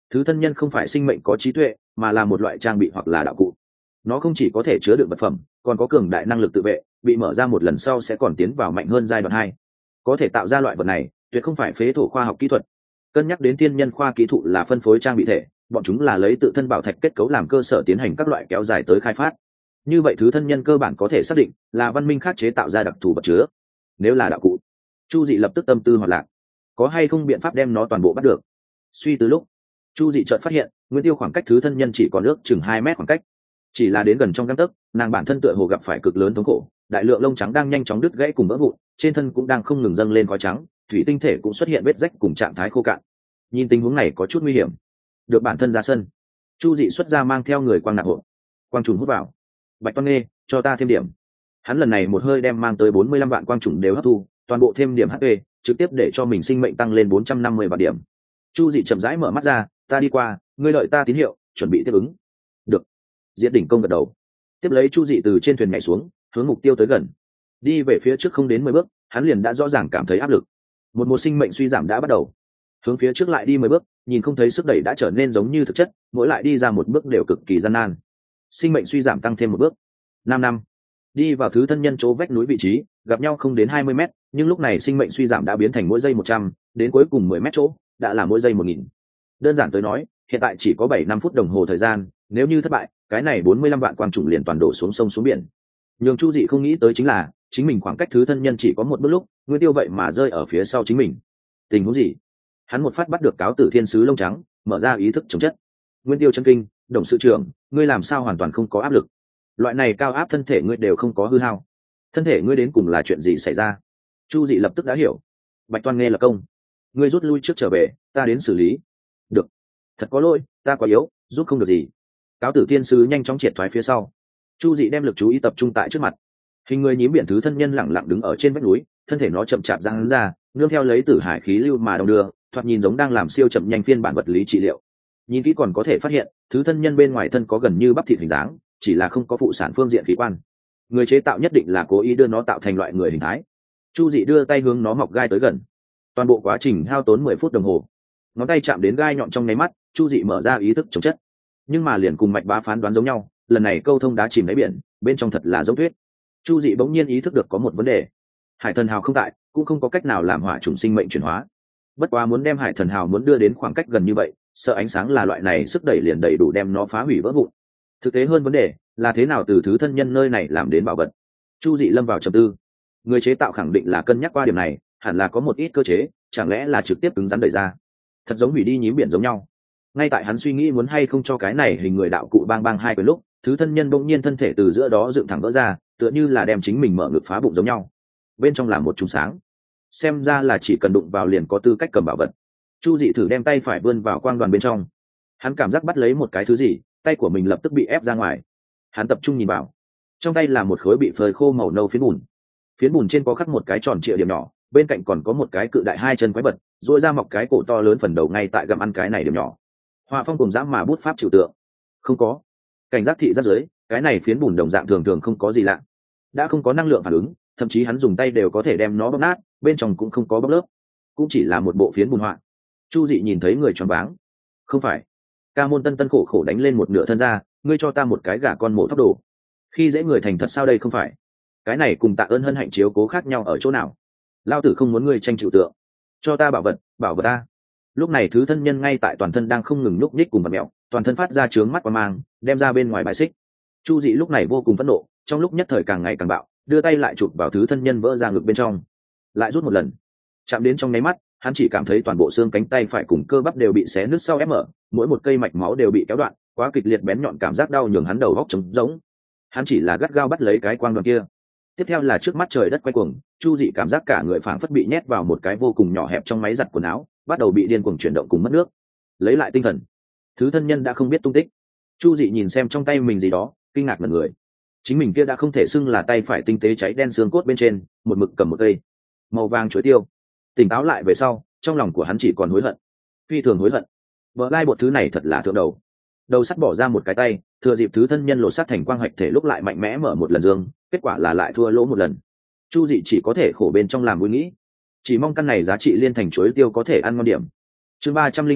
Thứ thân nhân không phải sinh mệnh có trí tuệ, mà là một loại trang bị hoặc là đạo cụ. Nó không chỉ có thể chứa đựng vật phẩm, còn có cường đại năng lực tự vệ, bị mở ra một lần sau sẽ còn tiến vào mạnh hơn giai đoạn hai. Có thể tạo ra loại vật này tuyệt không phải phế thổ khoa học kỹ thuật. Cân nhắc đến thiên nhân khoa kỹ thuật là phân phối trang bị thể, bọn chúng là lấy tự thân bảo thạch kết cấu làm cơ sở tiến hành các loại kéo dài tới khai phát. Như vậy thứ thân nhân cơ bản có thể xác định là văn minh khác chế tạo ra đặc thù vật chứa. Nếu là đạo cụ, Chu Dị lập tức tâm tư hoạt lạc, có hay không biện pháp đem nó toàn bộ bắt được. Suy từ lúc, Chu Dị chợt phát hiện Nguyên Tiêu khoảng cách thứ thân nhân chỉ còn nước chừng hai mét khoảng cách, chỉ là đến gần trong gang tấc, nàng bản thân tựa hồ gặp phải cực lớn thống khổ, đại lượng lông trắng đang nhanh chóng đứt gãy cùng vỡ vụn, trên thân cũng đang không ngừng dâng lên khói trắng, thủy tinh thể cũng xuất hiện vết rách cùng trạng thái khô cạn. Nhìn tình huống này có chút nguy hiểm, được bản thân ra sân, Chu Dị xuất ra mang theo người quang nạp hộ, quang trùng hút vào. Bạch Toan Nghê, cho ta thêm điểm. Hắn lần này một hơi đem mang tới bốn mươi lăm vạn quang trùng đều hấp thu, toàn bộ thêm điểm hát pê, trực tiếp để cho mình sinh mệnh tăng lên bốn trăm năm mươi vạn điểm. Chu Dị chậm rãi mở mắt ra, ta đi qua, ngươi đợi ta tín hiệu, chuẩn bị tiếp ứng. Được. Diệt đỉnh công gật đầu. Tiếp lấy Chu Dị từ trên thuyền nhảy xuống, hướng mục tiêu tới gần. Đi về phía trước không đến mười bước, hắn liền đã rõ ràng cảm thấy áp lực. Một một sinh mệnh suy giảm đã bắt đầu. Hướng phía trước lại đi mười bước, nhìn không thấy sức đẩy đã trở nên giống như thực chất, mỗi lại đi ra một bước đều cực kỳ gian nan. Sinh mệnh suy giảm tăng thêm một bước. Năm năm. Đi vào thứ thân nhân chỗ vách núi vị trí, gặp nhau không đến hai mươi mét, nhưng lúc này sinh mệnh suy giảm đã biến thành mỗi giây một trăm, đến cuối cùng mười mét chỗ, đã là mỗi giây một nghìn. Đơn giản tới nói, hiện tại chỉ có bảy năm phút đồng hồ thời gian, nếu như thất bại, cái này bốn mươi lăm vạn quang trùng liền toàn đổ xuống sông xuống biển. Nhưng Chu Dị không nghĩ tới chính là, chính mình khoảng cách thứ thân nhân chỉ có một bước lúc, Nguyên Tiêu vậy mà rơi ở phía sau chính mình. Tình huống gì? Hắn một phát bắt được cáo tử thiên sứ lông trắng, mở ra ý thức chống chất. Nguyên Tiêu chân kinh, đồng sự trưởng, ngươi làm sao hoàn toàn không có áp lực? Loại này cao áp thân thể ngươi đều không có hư hao. Thân thể ngươi đến cùng là chuyện gì xảy ra? Chu Dị lập tức đã hiểu. Bạch Toan Nghê là công, ngươi rút lui trước trở về, ta đến xử lý. Được. Thật có lỗi, ta quá yếu, giúp không được gì. Cáo tử thiên sứ nhanh chóng triệt thoái phía sau. Chu Dị đem lực chú ý tập trung tại trước mặt. Hình người nhím biển thứ thân nhân lặng lặng đứng ở trên vách núi, thân thể nó chậm chạp ra hắn ra, nương theo lấy tử hải khí lưu mà đồng đưa, thoạt nhìn giống đang làm siêu chậm nhanh phiên bản vật lý trị liệu. Nhìn kỹ còn có thể phát hiện, thứ thân nhân bên ngoài thân có gần như bắp thịt hình dáng, chỉ là không có phụ sản phương diện khí quan. Người chế tạo nhất định là cố ý đưa nó tạo thành loại người hình thái. Chu Dị đưa tay hướng nó mọc gai tới gần. Toàn bộ quá trình hao tốn mười phút đồng hồ. Ngón tay chạm đến gai nhọn trong nháy mắt, Chu Dị mở ra ý thức chống chất. Nhưng mà liền cùng Mạch Bá phán đoán giống nhau, lần này câu thông đá chìm đáy biển, bên trong thật là dấu thuyết. Chu Dị bỗng nhiên ý thức được có một vấn đề. Hải thần hào không tại, cũng không có cách nào làm hỏa trùng sinh mệnh chuyển hóa. Bất quá muốn đem hải thần hào muốn đưa đến khoảng cách gần như vậy, sợ ánh sáng là loại này sức đẩy liền đầy đủ đem nó phá hủy vỡ vụn. Thực tế hơn vấn đề là thế nào từ thứ thân nhân nơi này làm đến bảo vật. Chu Dị lâm vào trầm tư. Người chế tạo khẳng định là cân nhắc qua điểm này, hẳn là có một ít cơ chế, chẳng lẽ là trực tiếp cứng rắn đẩy ra, thật giống hủy đi nhím biển giống nhau. Ngay tại hắn suy nghĩ muốn hay không cho cái này hình người đạo cụ bang bang hai quyền lúc, thứ thân nhân bỗng nhiên thân thể từ giữa đó dựng thẳng vỡ ra, tựa như là đem chính mình mở ngực phá bụng giống nhau. Bên trong là một chùm sáng, xem ra là chỉ cần đụng vào liền có tư cách cầm bảo vật. Chu Dị thử đem tay phải vươn vào quang đoàn bên trong, hắn cảm giác bắt lấy một cái thứ gì, tay của mình lập tức bị ép ra ngoài. Hắn tập trung nhìn vào, trong tay là một khối bị phơi khô màu nâu phiến bùn. Phiến bùn trên có khắc một cái tròn trịa điểm nhỏ, bên cạnh còn có một cái cự đại hai chân quái vật, duỗi ra mọc cái cổ to lớn phần đầu ngay tại gặm ăn cái này điểm nhỏ. Họa phong cùng dã mà bút pháp trừu tượng. Không có cảnh giác thị giác dưới, cái này phiến bùn đồng dạng thường thường không có gì lạ, đã không có năng lượng phản ứng, thậm chí hắn dùng tay đều có thể đem nó bóp nát, bên trong cũng không có bóp lớp, cũng chỉ là một bộ phiến bùn họa. Chu Dị nhìn thấy người choáng váng. Không phải, Ca Môn Tân Tân khổ khổ đánh lên một nửa thân ra, ngươi cho ta một cái gà con mổ thóc đồ, khi dễ người thành thật sao đây? Không phải, cái này cùng tạ ơn hân hạnh chiếu cố khác nhau ở chỗ nào? Lao tử không muốn ngươi tranh chịu tượng, cho ta bảo vật, bảo vật ta. Lúc này thứ thân nhân ngay tại toàn thân đang không ngừng nhúc nhích cùng vật mẹo, toàn thân phát ra trướng mắt qua mang, đem ra bên ngoài bài xích. Chu Dị lúc này vô cùng phẫn nộ, trong lúc nhất thời càng ngày càng bạo, đưa tay lại chụp vào thứ thân nhân vỡ ra ngực bên trong, lại rút một lần, chạm đến trong nháy mắt, hắn chỉ cảm thấy toàn bộ xương cánh tay phải cùng cơ bắp đều bị xé nứt sau ép mở, mỗi một cây mạch máu đều bị kéo đoạn, quá kịch liệt bén nhọn cảm giác đau nhường hắn đầu góc trống rỗng. Hắn chỉ là gắt gao bắt lấy cái quang đoàn kia. Tiếp theo là trước mắt trời đất quay cuồng, Chu Dị cảm giác cả người phảng phất bị nhét vào một cái vô cùng nhỏ hẹp trong máy giặt quần áo, bắt đầu bị điên cuồng chuyển động cùng mất nước. Lấy lại tinh thần, thứ thân nhân đã không biết tung tích. Chu Dị nhìn xem trong tay mình gì đó, kinh ngạc ngẩn người. Chính mình kia đã không thể xưng là tay phải tinh tế cháy đen xương cốt bên trên, một mực cầm một cây màu vàng chuối tiêu. Tỉnh táo lại về sau, trong lòng của hắn chỉ còn hối hận, phi thường hối hận. Vợ lai bột thứ này thật là thượng đầu. Đầu sắt bỏ ra một cái tay, thừa dịp thứ thân nhân lột sắt thành quang hạch thể lúc lại mạnh mẽ mở một lần dương, kết quả là lại thua lỗ một lần. Chu Dị chỉ có thể khổ bên trong làm vui nghĩ, chỉ mong căn này giá trị liên thành chuối tiêu có thể ăn ngon điểm. Chương ba trăm linh sáu,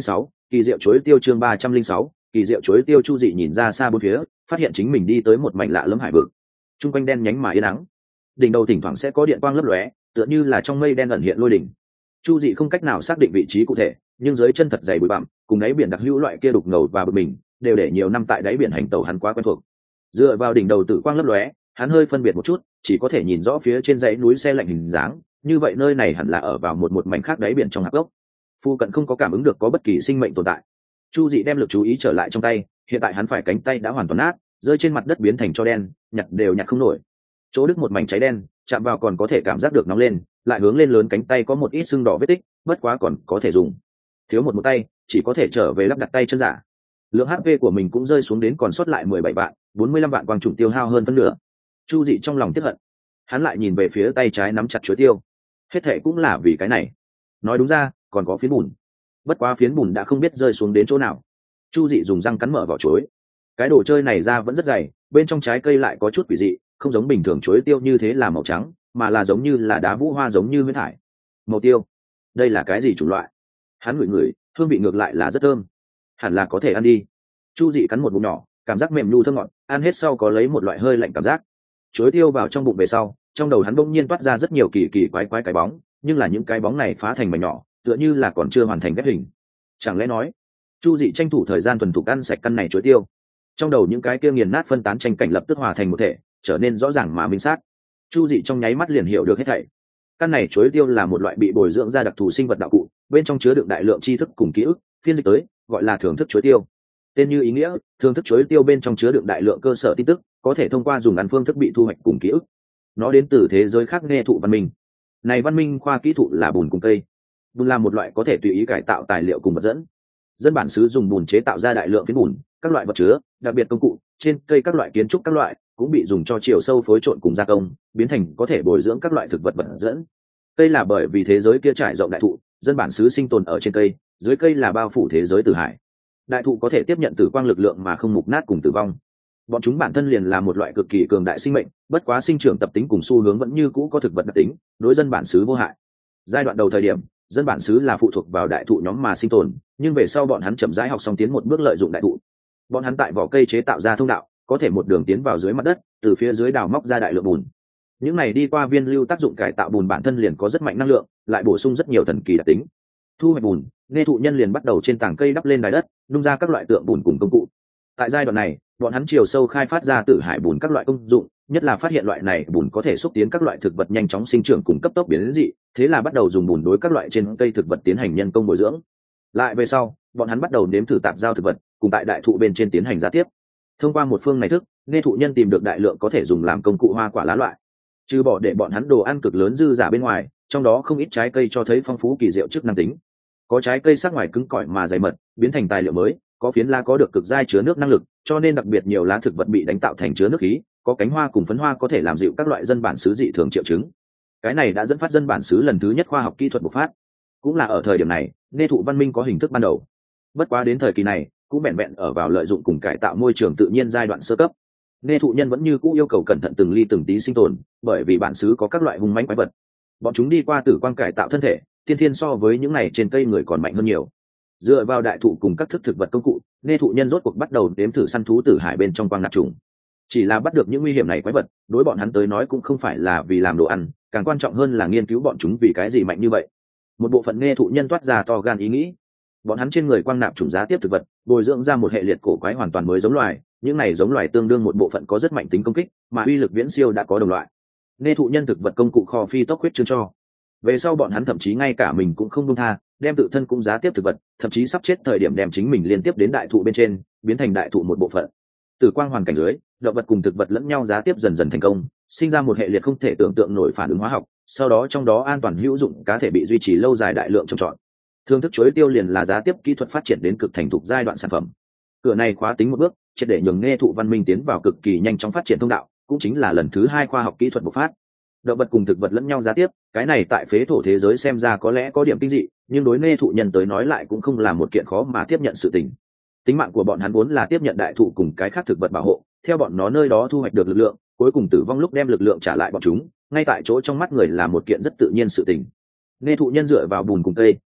Kỳ diệu chuối tiêu chương ba trăm linh sáu, kỳ diệu chuối tiêu. Chu Dị nhìn ra xa bốn phía, phát hiện chính mình đi tới một mảnh lạ lẫm hải vực. Trung quanh đen nhánh mà yên ắng, đỉnh đầu thỉnh thoảng sẽ có điện quang lấp lóe, tựa như là trong mây đen ẩn hiện lôi đỉnh. Chu Dị không cách nào xác định vị trí cụ thể, nhưng dưới chân thật dày bụi bặm, cùng đáy biển đặc hữu loại kia đục ngầu và bực mình, đều để nhiều năm tại đáy biển hành tẩu hắn quá quen thuộc. Dựa vào đỉnh đầu tử quang lấp lóe, hắn hơi phân biệt một chút, chỉ có thể nhìn rõ phía trên dãy núi xe lạnh hình dáng, như vậy nơi này hẳn là ở vào một một mảnh khác đáy biển trong hạp gốc. Phu cận không có cảm ứng được có bất kỳ sinh mệnh tồn tại. Chu Dị đem lực chú ý trở lại trong tay, hiện tại hắn phải cánh tay đã hoàn toàn nát, rơi trên mặt đất biến thành tro đen, nhặt đều nhặt không nổi. Chỗ đứt một mảnh cháy đen, chạm vào còn có thể cảm giác được nóng lên, lại hướng lên lớn cánh tay có một ít sưng đỏ vết tích, bất quá còn có thể dùng. Thiếu một một tay, chỉ có thể trở về lắp đặt tay chân giả. Lượng hát pê của mình cũng rơi xuống đến còn sót lại mười bảy vạn, bốn mươi lăm vạn quang trùng tiêu hao hơn phân nửa. Chu Dị trong lòng tiếc hận, hắn lại nhìn về phía tay trái nắm chặt chuối tiêu. Hết thệ cũng là vì cái này. Nói đúng ra, còn có phiến bùn. Bất quá phiến bùn đã không biết rơi xuống đến chỗ nào. Chu Dị dùng răng cắn mở vỏ chuối. Cái đồ chơi này ra vẫn rất dày, bên trong trái cây lại có chút quỷ dị, không giống bình thường chuối tiêu như thế là màu trắng, mà là giống như là đá vũ hoa, giống như huyết thải. Màu tiêu, đây là cái gì chủng loại? Hắn ngửi ngửi, hương vị ngược lại là rất thơm, hẳn là có thể ăn đi. Chu Dị cắn một ngụm nhỏ, cảm giác mềm nhu thơm ngọt, ăn hết sau có lấy một loại hơi lạnh cảm giác. Chuối tiêu vào trong bụng về sau, trong đầu hắn bỗng nhiên toát ra rất nhiều kỳ kỳ quái quái cái bóng, nhưng là những cái bóng này phá thành mảnh nhỏ, tựa như là còn chưa hoàn thành ghép hình. Chẳng lẽ nói, Chu Dị tranh thủ thời gian thuần thục ăn sạch căn này chuối tiêu. Trong đầu những cái kia nghiền nát phân tán tranh cảnh lập tức hòa thành một thể, trở nên rõ ràng mà minh xác. Chu Dị trong nháy mắt liền hiểu được hết thảy. Căn này chuối tiêu là một loại bị bồi dưỡng ra đặc thù sinh vật đạo cụ, bên trong chứa đựng đại lượng tri thức cùng ký ức, phiên dịch tới gọi là thưởng thức chuối tiêu. Tên như ý nghĩa, thưởng thức chuối tiêu bên trong chứa đựng đại lượng cơ sở tin tức, có thể thông qua dùng ăn phương thức bị thu hoạch cùng ký ức. Nó đến từ thế giới khác nghe thụ văn minh. Này văn minh khoa kỹ thuật là bùn cùng cây. Bùn là một loại có thể tùy ý cải tạo tài liệu cùng vật dẫn. Dân bản xứ dùng bùn chế tạo ra đại lượng phiến bùn, các loại vật chứa, đặc biệt công cụ, trên cây các loại kiến trúc các loại cũng bị dùng cho chiều sâu phối trộn cùng gia công, biến thành có thể bồi dưỡng các loại thực vật vật dẫn. Cây là bởi vì thế giới kia trải rộng đại thụ, dân bản xứ sinh tồn ở trên cây, dưới cây là bao phủ thế giới tử hải. Đại thụ có thể tiếp nhận tử quang lực lượng mà không mục nát cùng tử vong. Bọn chúng bản thân liền là một loại cực kỳ cường đại sinh mệnh, bất quá sinh trưởng tập tính cùng xu hướng vẫn như cũ có thực vật đặc tính, đối dân bản xứ vô hại. Giai đoạn đầu thời điểm, dân bản xứ là phụ thuộc vào đại thụ nhóm mà sinh tồn, nhưng về sau bọn hắn chậm rãi học xong tiến một bước lợi dụng đại thụ. Bọn hắn tại vỏ cây chế tạo ra thông đạo, có thể một đường tiến vào dưới mặt đất, từ phía dưới đào móc ra đại lượng bùn. Những này đi qua viên lưu tác dụng cải tạo bùn bản thân liền có rất mạnh năng lượng, lại bổ sung rất nhiều thần kỳ đặc tính. Thu hoạch bùn, nghe thụ nhân liền bắt đầu trên tảng cây đắp lên đáy đất, nung ra các loại tượng bùn cùng công cụ. Tại giai đoạn này, bọn hắn chiều sâu khai phát ra tử hải bùn các loại công dụng, nhất là phát hiện loại này bùn có thể xúc tiến các loại thực vật nhanh chóng sinh trưởng cùng cấp tốc biến dị, thế là bắt đầu dùng bùn đối các loại trên cây thực vật tiến hành nhân công bồi dưỡng. Lại về sau, bọn hắn bắt đầu nếm thử tạp giao thực vật, cùng tại đại thụ bên trên tiến hành giá tiếp. Thông qua một phương này thức, nghe thụ nhân tìm được đại lượng có thể dùng làm công cụ hoa quả lá loại. Trừ bỏ để bọn hắn đồ ăn cực lớn dư giả bên ngoài, trong đó không ít trái cây cho thấy phong phú kỳ diệu chức năng tính. Có trái cây sắc ngoài cứng cỏi mà dày mật, biến thành tài liệu mới, có phiến lá có được cực dai chứa nước năng lực, cho nên đặc biệt nhiều lá thực vật bị đánh tạo thành chứa nước khí, có cánh hoa cùng phấn hoa có thể làm dịu các loại dân bản xứ dị thường triệu chứng. Cái này đã dẫn phát dân bản xứ lần thứ nhất khoa học kỹ thuật bộc phát. Cũng là ở thời điểm này, nghe thụ văn minh có hình thức ban đầu. Bất quá đến thời kỳ này, cũng vẹn vẹn ở vào lợi dụng cùng cải tạo môi trường tự nhiên giai đoạn sơ cấp. Nghe thụ nhân vẫn như cũ yêu cầu cẩn thận từng ly từng tí sinh tồn, bởi vì bản xứ có các loại hung mãnh quái vật. Bọn chúng đi qua tử quang cải tạo thân thể, tiên thiên so với những này trên cây người còn mạnh hơn nhiều. Dựa vào đại thụ cùng các thức thực vật công cụ, nghe thụ nhân rốt cuộc bắt đầu đếm thử săn thú tử hải bên trong quang nạp trùng. Chỉ là bắt được những nguy hiểm này quái vật, đối bọn hắn tới nói cũng không phải là vì làm đồ ăn, càng quan trọng hơn là nghiên cứu bọn chúng vì cái gì mạnh như vậy. Một bộ phận nghe thụ nhân toát ra to gan ý nghĩ. Bọn hắn trên người quang nạp trùng giá tiếp thực vật, bồi dưỡng ra một hệ liệt cổ quái hoàn toàn mới giống loài, những này giống loài tương đương một bộ phận có rất mạnh tính công kích, mà uy lực viễn siêu đã có đồng loại. Nghe thụ nhân thực vật công cụ kho phi tốc huyết chương cho. Về sau bọn hắn thậm chí ngay cả mình cũng không buông tha, đem tự thân cũng giá tiếp thực vật, thậm chí sắp chết thời điểm đem chính mình liên tiếp đến đại thụ bên trên, biến thành đại thụ một bộ phận. Từ quang hoàn cảnh dưới, động vật cùng thực vật lẫn nhau giá tiếp dần dần thành công, sinh ra một hệ liệt không thể tưởng tượng nổi phản ứng hóa học, sau đó trong đó an toàn hữu dụng cá thể bị duy trì lâu dài đại lượng trồng trọt. Thương thức chuối tiêu liền là giá tiếp kỹ thuật phát triển đến cực thành thục giai đoạn sản phẩm. Cửa này khóa tính một bước, triệt để nhường nghe thụ văn minh tiến vào cực kỳ nhanh chóng phát triển thông đạo, cũng chính là lần thứ hai khoa học kỹ thuật bộc phát. Động vật cùng thực vật lẫn nhau giá tiếp, cái này tại phế thổ thế giới xem ra có lẽ có điểm kinh dị, nhưng đối nghe thụ nhân tới nói lại cũng không là một kiện khó mà tiếp nhận sự tình. Tính mạng của bọn hắn vốn là tiếp nhận đại thụ cùng cái khác thực vật bảo hộ, theo bọn nó nơi đó thu hoạch được lực lượng, cuối cùng tử vong lúc đem lực lượng trả lại bọn chúng, ngay tại chỗ trong mắt người là một kiện rất tự nhiên sự tình. Nghe thụ nhân dựa vào bùn cùng cây,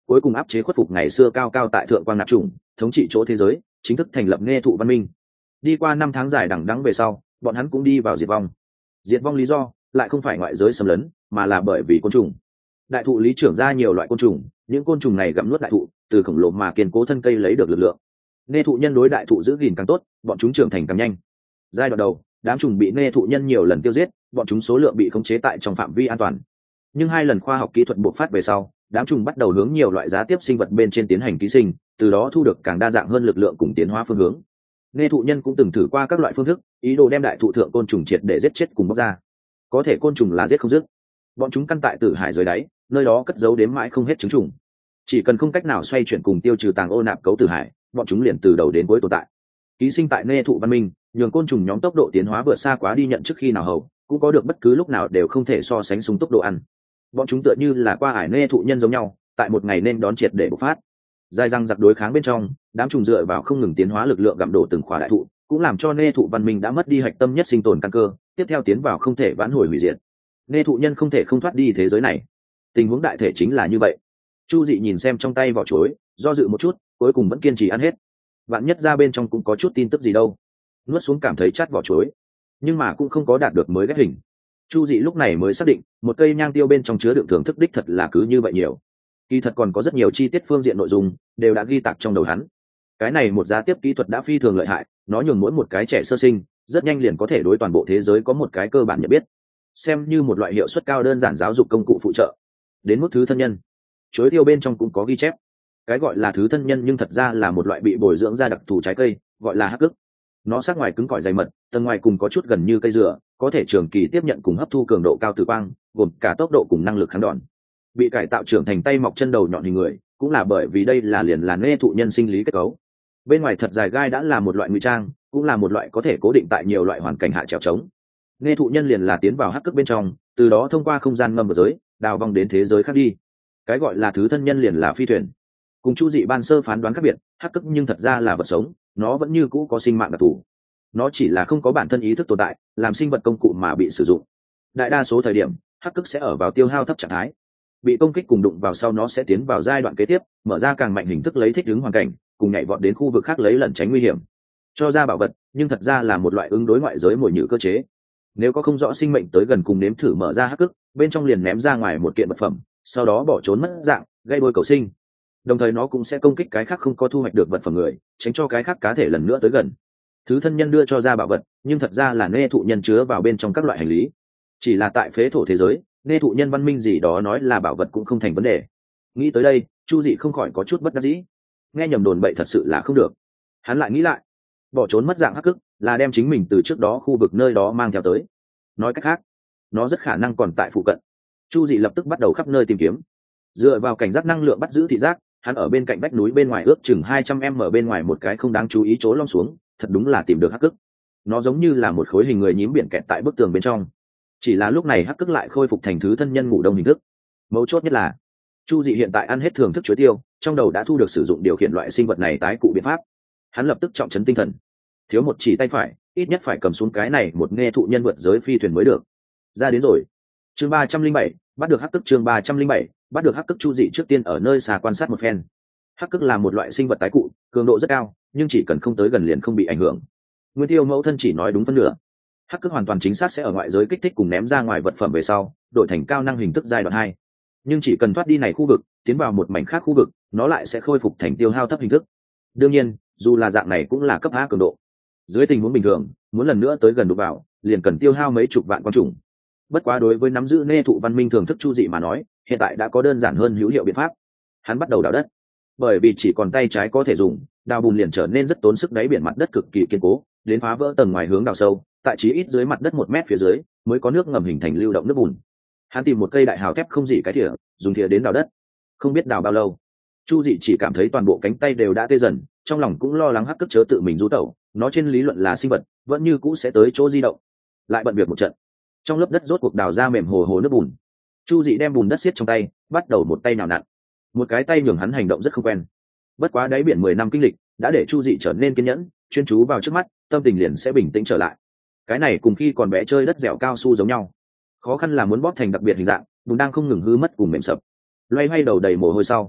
cuối cùng áp chế khuất phục ngày xưa cao cao tại thượng quang nạp chủng, thống trị chỗ thế giới, chính thức thành lập nghe thụ văn minh. Đi qua năm tháng dài đằng đẵng về sau, bọn hắn cũng đi vào diệt vong. Diệt vong lý do lại không phải ngoại giới xâm lấn, mà là bởi vì côn trùng. Đại thụ lý trưởng ra nhiều loại côn trùng, những côn trùng này gặm nuốt đại thụ, từ khổng lồ mà kiên cố thân cây lấy được lực lượng. Nghe thụ nhân đối đại thụ giữ gìn càng tốt, bọn chúng trưởng thành càng nhanh. Giai đoạn đầu, đám trùng bị nghe thụ nhân nhiều lần tiêu giết, bọn chúng số lượng bị khống chế tại trong phạm vi an toàn. Nhưng hai lần khoa học kỹ thuật bộc phát về sau, đám trùng bắt đầu hướng nhiều loại giá tiếp sinh vật bên trên tiến hành ký sinh, từ đó thu được càng đa dạng hơn lực lượng cùng tiến hóa phương hướng. Nghe thụ nhân cũng từng thử qua các loại phương thức, ý đồ đem đại thụ thượng côn trùng triệt để giết chết cùng bóc ra. Có thể côn trùng là giết không dứt, bọn chúng căn tại tử hải dưới đáy, nơi đó cất giấu đếm mãi không hết trứng trùng. Chỉ cần không cách nào xoay chuyển cùng tiêu trừ tàng ô nạp cấu tử hải, bọn chúng liền từ đầu đến cuối tồn tại. Ký sinh tại nghe thụ văn minh, nhường côn trùng nhóm tốc độ tiến hóa vượt xa quá đi nhận trước khi nào hầu, cũng có được bất cứ lúc nào đều không thể so sánh sung tốc độ ăn. Bọn chúng tựa như là qua ải nghe thụ nhân giống nhau, tại một ngày nên đón triệt để bộc phát. Dài răng giặc đối kháng bên trong, đám trùng dựa vào không ngừng tiến hóa lực lượng gặm đổ từng khỏa đại thụ, cũng làm cho nghe thụ văn minh đã mất đi hạch tâm nhất sinh tồn căn cơ, tiếp theo tiến vào không thể vãn hồi hủy diệt. Nghe thụ nhân không thể không thoát đi thế giới này. Tình huống đại thể chính là như vậy. Chu Dị nhìn xem trong tay vỏ chuối, do dự một chút, cuối cùng vẫn kiên trì ăn hết. Vạn nhất ra bên trong cũng có chút tin tức gì đâu. Nuốt xuống cảm thấy chát vỏ chuối, nhưng mà cũng không có đạt được mới ghép hình. Chu Dị lúc này mới xác định, một cây nhang tiêu bên trong chứa đựng thưởng thức đích thật là cứ như vậy nhiều. Kỳ thật còn có rất nhiều chi tiết phương diện nội dung đều đã ghi tạc trong đầu hắn. Cái này một giá tiếp kỹ thuật đã phi thường lợi hại, nó nhường mỗi một cái trẻ sơ sinh rất nhanh liền có thể đối toàn bộ thế giới có một cái cơ bản nhận biết, xem như một loại hiệu suất cao đơn giản giáo dục công cụ phụ trợ. Đến mức thứ thân nhân, chuối tiêu bên trong cũng có ghi chép. Cái gọi là thứ thân nhân nhưng thật ra là một loại bị bồi dưỡng ra đặc thù trái cây, gọi là hắc cức. Nó sắc ngoài cứng cỏi dày mật, tầng ngoài cùng có chút gần như cây dừa, có thể trường kỳ tiếp nhận cùng hấp thu cường độ cao tử quang, gồm cả tốc độ cùng năng lực kháng đòn. Bị cải tạo trưởng thành tay mọc chân đầu nhọn hình người, cũng là bởi vì đây là liền là nghe thụ nhân sinh lý kết cấu. Bên ngoài thật dài gai đã là một loại ngụy trang, cũng là một loại có thể cố định tại nhiều loại hoàn cảnh hạ trèo trống. Nghe thụ nhân liền là tiến vào hắc cức bên trong, từ đó thông qua không gian ngầm ở giới, đào vong đến thế giới khác đi. Cái gọi là thứ thân nhân liền là phi thuyền. Cùng Chu Dị ban sơ phán đoán khác biệt, hắc cức nhưng thật ra là vật sống, nó vẫn như cũ có sinh mạng đặc thù. Nó chỉ là không có bản thân ý thức tồn tại, làm sinh vật công cụ mà bị sử dụng. Đại đa số thời điểm, hắc cức sẽ ở vào tiêu hao thấp trạng thái. Bị công kích cùng đụng vào sau nó sẽ tiến vào giai đoạn kế tiếp, mở ra càng mạnh hình thức lấy thích ứng hoàn cảnh, cùng nhảy vọt đến khu vực khác lấy lẩn tránh nguy hiểm. Cho ra bảo vật, nhưng thật ra là một loại ứng đối ngoại giới mồi nhử cơ chế. Nếu có không rõ sinh mệnh tới gần cùng nếm thử mở ra hắc cức, bên trong liền ném ra ngoài một kiện vật phẩm, sau đó bỏ trốn mất dạng, gây đôi cầu sinh. Đồng thời nó cũng sẽ công kích cái khác không có thu hoạch được vật phẩm người, tránh cho cái khác cá thể lần nữa tới gần. Thứ thân nhân đưa cho ra bảo vật, nhưng thật ra là nghe thụ nhân chứa vào bên trong các loại hành lý. Chỉ là tại phế thổ thế giới, nghe thụ nhân văn minh gì đó nói là bảo vật cũng không thành vấn đề. Nghĩ tới đây, Chu Dị không khỏi có chút bất đắc dĩ. Nghe nhầm đồn bậy thật sự là không được. Hắn lại nghĩ lại, bỏ trốn mất dạng hắc cức là đem chính mình từ trước đó khu vực nơi đó mang theo tới. Nói cách khác, nó rất khả năng còn tại phụ cận. Chu Dị lập tức bắt đầu khắp nơi tìm kiếm. Dựa vào cảnh giác năng lượng bắt giữ thị giác, hắn ở bên cạnh vách núi bên ngoài ước chừng hai trăm mét ở bên ngoài một cái không đáng chú ý chỗ lom xuống, thật đúng là tìm được hắc cức. Nó giống như là một khối hình người nhím biển kẹt tại bức tường bên trong. Chỉ là lúc này hắc cức lại khôi phục thành thứ thân nhân ngủ đông hình thức. Mấu chốt nhất là, Chu Dị hiện tại ăn hết thưởng thức chuối tiêu, trong đầu đã thu được sử dụng điều khiển loại sinh vật này tái cụ biện pháp. Hắn lập tức trọng trấn tinh thần. Thiếu một chỉ tay phải, ít nhất phải cầm xuống cái này một nghe thụ nhân vượt giới phi thuyền mới được. Ra đến rồi. Chương ba trăm linh bảy, bắt được hắc cức. Chương ba trăm linh bảy, bắt được hắc cức. Chu Dị trước tiên ở nơi xa quan sát một phen. Hắc cức là một loại sinh vật tái cụ, cường độ rất cao, nhưng chỉ cần không tới gần liền không bị ảnh hưởng. Nguyên Tiêu mẫu thân chỉ nói đúng phân nửa. Hắc cức hoàn toàn chính xác sẽ ở ngoại giới kích thích cùng ném ra ngoài vật phẩm về sau, đổi thành cao năng hình thức giai đoạn hai. Nhưng chỉ cần thoát đi này khu vực, tiến vào một mảnh khác khu vực, nó lại sẽ khôi phục thành tiêu hao thấp hình thức. Đương nhiên, dù là dạng này cũng là cấp A cường độ. Dưới tình huống bình thường, muốn lần nữa tới gần đụng vào, liền cần tiêu hao mấy chục vạn quan trùng. Bất quá đối với nắm giữ nê thụ văn minh thường thức Chu Dị mà nói, hiện tại đã có đơn giản hơn hữu hiệu biện pháp. Hắn bắt đầu đào đất. Bởi vì chỉ còn tay trái có thể dùng, đào bùn liền trở nên rất tốn sức, đáy biển mặt đất cực kỳ kiên cố, đến phá vỡ tầng ngoài hướng đào sâu, tại chí ít dưới mặt đất một mét phía dưới mới có nước ngầm hình thành lưu động nước bùn. Hắn tìm một cây đại hào thép không dị cái thìa, dùng thìa đến đào đất. Không biết đào bao lâu, Chu Dị chỉ cảm thấy toàn bộ cánh tay đều đã tê dần, trong lòng cũng lo lắng hắc cức chớ tự mình du tẩu, nó trên lý luận là sinh vật, vẫn như cũ sẽ tới chỗ di động. Lại bận việc một trận, trong lớp đất rốt cuộc đào ra mềm hồ hồ nước bùn. Chu Dị đem bùn đất siết trong tay, bắt đầu một tay nào nặn, một cái tay nhường hắn hành động rất không quen. Bất quá đáy biển mười năm kinh lịch đã để Chu Dị trở nên kiên nhẫn, chuyên chú vào trước mắt, tâm tình liền sẽ bình tĩnh trở lại. Cái này cùng khi còn bé chơi đất dẻo cao su giống nhau. Khó khăn là muốn bóp thành đặc biệt hình dạng, bùn đang không ngừng hư mất cùng mềm sập. Loay hoay đầu đầy mồ hôi sau,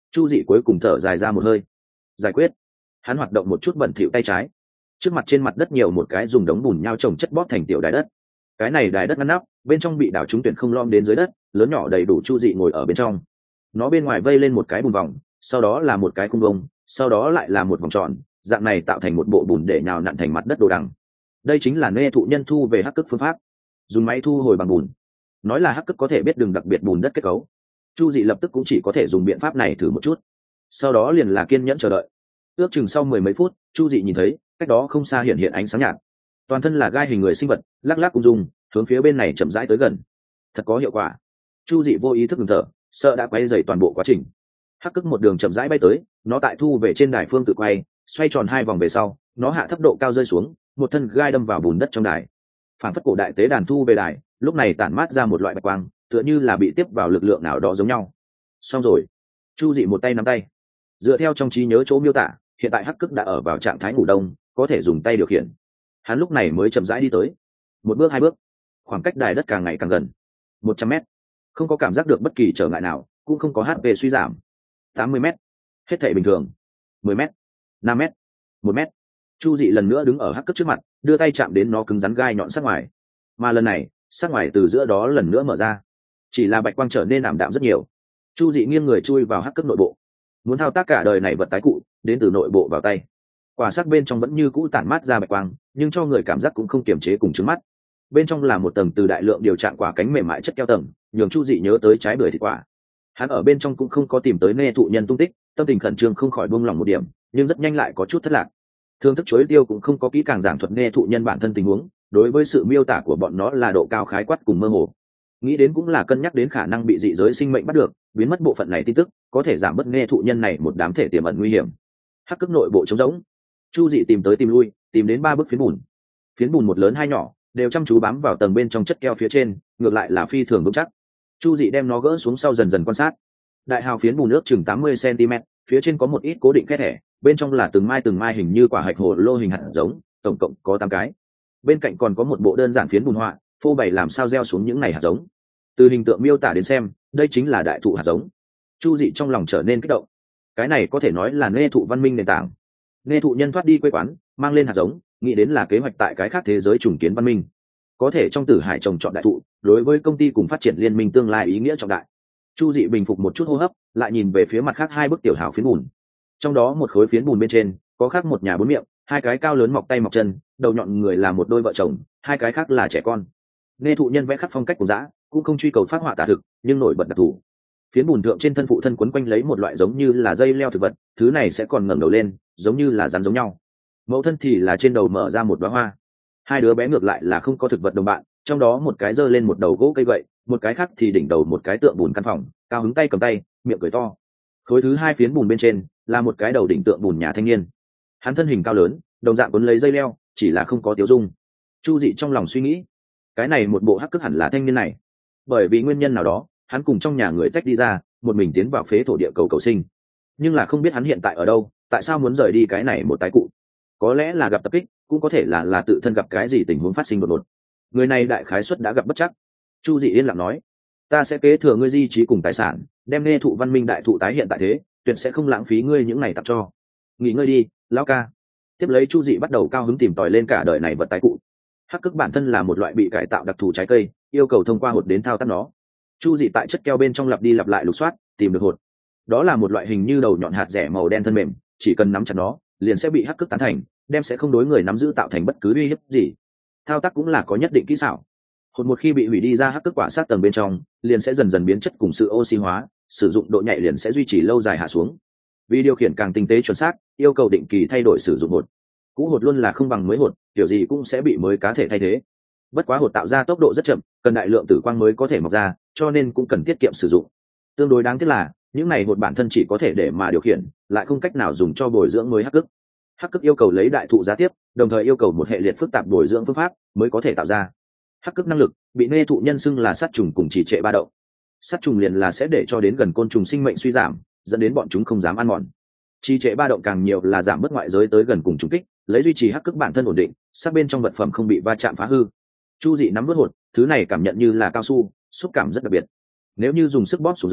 Chu Dị cuối cùng thở dài ra một hơi. Giải quyết. Hắn hoạt động một chút bẩn thỉu tay trái. Trước mặt trên mặt đất nhiều một cái dùng đống bùn nhau trồng chất bóp thành tiểu đài đất. Cái này đài đất ngăn nắp, bên trong bị đảo trúng tuyển không lom đến dưới đất, lớn nhỏ đầy đủ. Chu Dị ngồi ở bên trong. Nó bên ngoài vây lên một cái bùn vòng, sau đó là một cái khung vông, sau đó lại là một vòng tròn, dạng này tạo thành một bộ bùn để nhào nặn thành mặt đất đồ đằng. Đây chính là nê thụ nhân thu về hắc cức phương pháp, dùng máy thu hồi bằng bùn. Nói là hắc cức có thể biết đường đặc biệt bùn đất kết cấu, Chu Dị lập tức cũng chỉ có thể dùng biện pháp này thử một chút, sau đó liền là kiên nhẫn chờ đợi. Ước chừng sau mười mấy phút, Chu Dị nhìn thấy cách đó không xa hiện hiện ánh sáng nhạt, toàn thân là gai hình người sinh vật, lắc lắc ung dung hướng phía bên này chậm rãi tới gần. Thật có hiệu quả. Chu Dị vô ý thức ngừng thở, sợ đã quay dày toàn bộ quá trình. Hắc cức một đường chậm rãi bay tới, nó tại thu về trên đài phương tự quay, xoay tròn hai vòng về sau, nó hạ thấp độ cao rơi xuống, một thân gai đâm vào bùn đất trong đài. Phản phất cổ đại tế đàn thu về đài, lúc này tản mát ra một loại bạch quang, tựa như là bị tiếp vào lực lượng nào đó giống nhau. Xong rồi. Chu Dị một tay nắm tay. Dựa theo trong trí nhớ chỗ miêu tả, hiện tại hắc cức đã ở vào trạng thái ngủ đông, có thể dùng tay điều khiển. Hắn lúc này mới chậm rãi đi tới. Một bước hai bước, khoảng cách đài đất càng ngày càng gần. Một trăm mét, không có cảm giác được bất kỳ trở ngại nào, cũng không có hát pê suy giảm. Tám mươi mét, hết thảy bình thường. Mười mét, năm mét, một mét. Chu Dị lần nữa đứng ở hắc cức trước mặt, đưa tay chạm đến nó cứng rắn gai nhọn sát ngoài. Mà lần này, sát ngoài từ giữa đó lần nữa mở ra, chỉ là bạch quang trở nên ảm đạm rất nhiều. Chu Dị nghiêng người chui vào hắc cức nội bộ, muốn thao tác cả đời này vật tái cụ đến từ nội bộ vào tay. Quả xác bên trong vẫn như cũ tản mát ra bạch quang, nhưng cho người cảm giác cũng không kiềm chế cùng trứng mắt. Bên trong là một tầng từ đại lượng điều trạng quả cánh mềm mại chất keo tầng, nhường Chu Dị nhớ tới trái bưởi thịt quả. Hắn ở bên trong cũng không có tìm tới nê thụ nhân tung tích, tâm tình khẩn trương không khỏi buông lòng một điểm, nhưng rất nhanh lại có chút thất lạc. Thương thức chối tiêu cũng không có kỹ càng giảng thuật nê thụ nhân bản thân tình huống, đối với sự miêu tả của bọn nó là độ cao khái quát cùng mơ hồ. Nghĩ đến cũng là cân nhắc đến khả năng bị dị giới sinh mệnh bắt được, biến mất bộ phận này tin tức, có thể giảm bớt nê thụ nhân này một đám thể tiềm ẩn nguy hiểm. Hắc cức nội bộ trống rỗng. Chu Dị tìm tới tìm lui, tìm đến ba bức phiến bùn. Phiến bùn một lớn hai nhỏ, đều chăm chú bám vào tầng bên trong chất keo phía trên, ngược lại là phi thường vững chắc. Chu Dị đem nó gỡ xuống sau dần dần quan sát. Đại hào phiến bùn nước chừng tám mươi xăng ti mét, phía trên có một ít cố định kẽ thẻ, bên trong là từng mai từng mai hình như quả hạch hồ lô hình hạt giống, tổng cộng có tám cái. Bên cạnh còn có một bộ đơn giản phiến bùn họa, phô bày làm sao gieo xuống những này hạt giống. Từ hình tượng miêu tả đến xem, đây chính là đại thụ hạt giống. Chu Dị trong lòng trở nên kích động. Cái này có thể nói là nê thụ văn minh nền tảng. Nê thụ nhân thoát đi quê quán, mang lên hạt giống, nghĩ đến là kế hoạch tại cái khác thế giới trùng kiến văn minh. Có thể trong Tử Hải trồng trọt đại thụ, đối với công ty cùng phát triển liên minh tương lai ý nghĩa trọng đại. Chu Dị bình phục một chút hô hấp, lại nhìn về phía mặt khác hai bức tiểu hào phiến bùn. Trong đó một khối phiến bùn bên trên có khác một nhà bốn miệng, hai cái cao lớn mọc tay mọc chân, đầu nhọn người là một đôi vợ chồng, hai cái khác là trẻ con. Nê thụ nhân vẽ khắc phong cách của dã, cũng không truy cầu phát họa tả thực, nhưng nổi bật đặc thù. Phiến bùn thượng trên thân phụ thân quấn quanh lấy một loại giống như là dây leo thực vật, thứ này sẽ còn ngẩng đầu lên, giống như là rắn giống nhau. Mẫu thân thì là trên đầu mở ra một đóa hoa. Hai đứa bé ngược lại là không có thực vật đồng bạn, trong đó một cái giơ lên một đầu gỗ cây gậy, một cái khác thì đỉnh đầu một cái tượng bùn căn phòng, cao hứng tay cầm tay, miệng cười to. Khối thứ hai phiến bùn bên trên là một cái đầu đỉnh tượng bùn nhà thanh niên. Hắn thân hình cao lớn, đồng dạng cuốn lấy dây leo, chỉ là không có tiêu dung. Chu Dị trong lòng suy nghĩ, cái này một bộ hắc cức hẳn là thanh niên này. Bởi vì nguyên nhân nào đó, hắn cùng trong nhà người tách đi ra, một mình tiến vào phế thổ địa cầu cầu sinh. Nhưng là không biết hắn hiện tại ở đâu, tại sao muốn rời đi cái này một tái cụ. Có lẽ là gặp tập kích, cũng có thể là là tự thân gặp cái gì tình huống phát sinh đột ngột. Người này đại khái suất đã gặp bất chắc. Chu Dị yên lặng nói, ta sẽ kế thừa ngươi di trí cùng tài sản, đem nê thụ văn minh đại thụ tái hiện tại thế, tuyệt sẽ không lãng phí ngươi những này tặng cho. Nghỉ ngơi đi, lão ca. Tiếp lấy Chu Dị bắt đầu cao hứng tìm tòi lên cả đời này vật tái cụ. Hắc cức bản thân là một loại bị cải tạo đặc thù trái cây, yêu cầu thông qua hột đến thao tác nó. Chu Dị tại chất keo bên trong lặp đi lặp lại lục soát, tìm được hột. Đó là một loại hình như đầu nhọn hạt rẻ màu đen thân mềm, chỉ cần nắm chặt nó, liền sẽ bị hắc cức tán thành, đem sẽ không đối người nắm giữ tạo thành bất cứ uy hiếp gì. Thao tác cũng là có nhất định kỹ xảo. Hột một khi bị hủy đi ra hắc cức quả sát tầng bên trong, liền sẽ dần dần biến chất cùng sự oxy hóa, sử dụng độ nhạy liền sẽ duy trì lâu dài hạ xuống. Vì điều khiển càng tinh tế chuẩn xác, yêu cầu định kỳ thay đổi sử dụng hột. Cũ hột luôn là không bằng mới hột, kiểu gì cũng sẽ bị mới cá thể thay thế. Bất quá hột tạo ra tốc độ rất chậm, cần đại lượng tử quang mới có thể mọc ra, cho nên cũng cần tiết kiệm sử dụng. Tương đối đáng tiếc là, những này hột bản thân chỉ có thể để mà điều khiển, lại không cách nào dùng cho bồi dưỡng mới hắc cức. Hắc cức yêu cầu lấy đại thụ giá tiếp, đồng thời yêu cầu một hệ liệt phức tạp bồi dưỡng phương pháp mới có thể tạo ra. Hắc cức năng lực bị nê thụ nhân xưng là sát trùng cùng trì trệ ba động. Sát trùng liền là sẽ để cho đến gần côn trùng sinh mệnh suy giảm, dẫn đến bọn chúng không dám ăn mòn. Trì trệ ba động càng nhiều là giảm bớt ngoại giới tới gần cùng trùng kích, lấy duy trì hắc cức bản thân ổn định, sát bên trong vật phẩm không bị va chạm phá hư. Chu Dị nắm vớt hột, thứ này cảm nhận như là cao su, xúc cảm rất đặc biệt. Nếu như dùng sức bóp xuống dưới,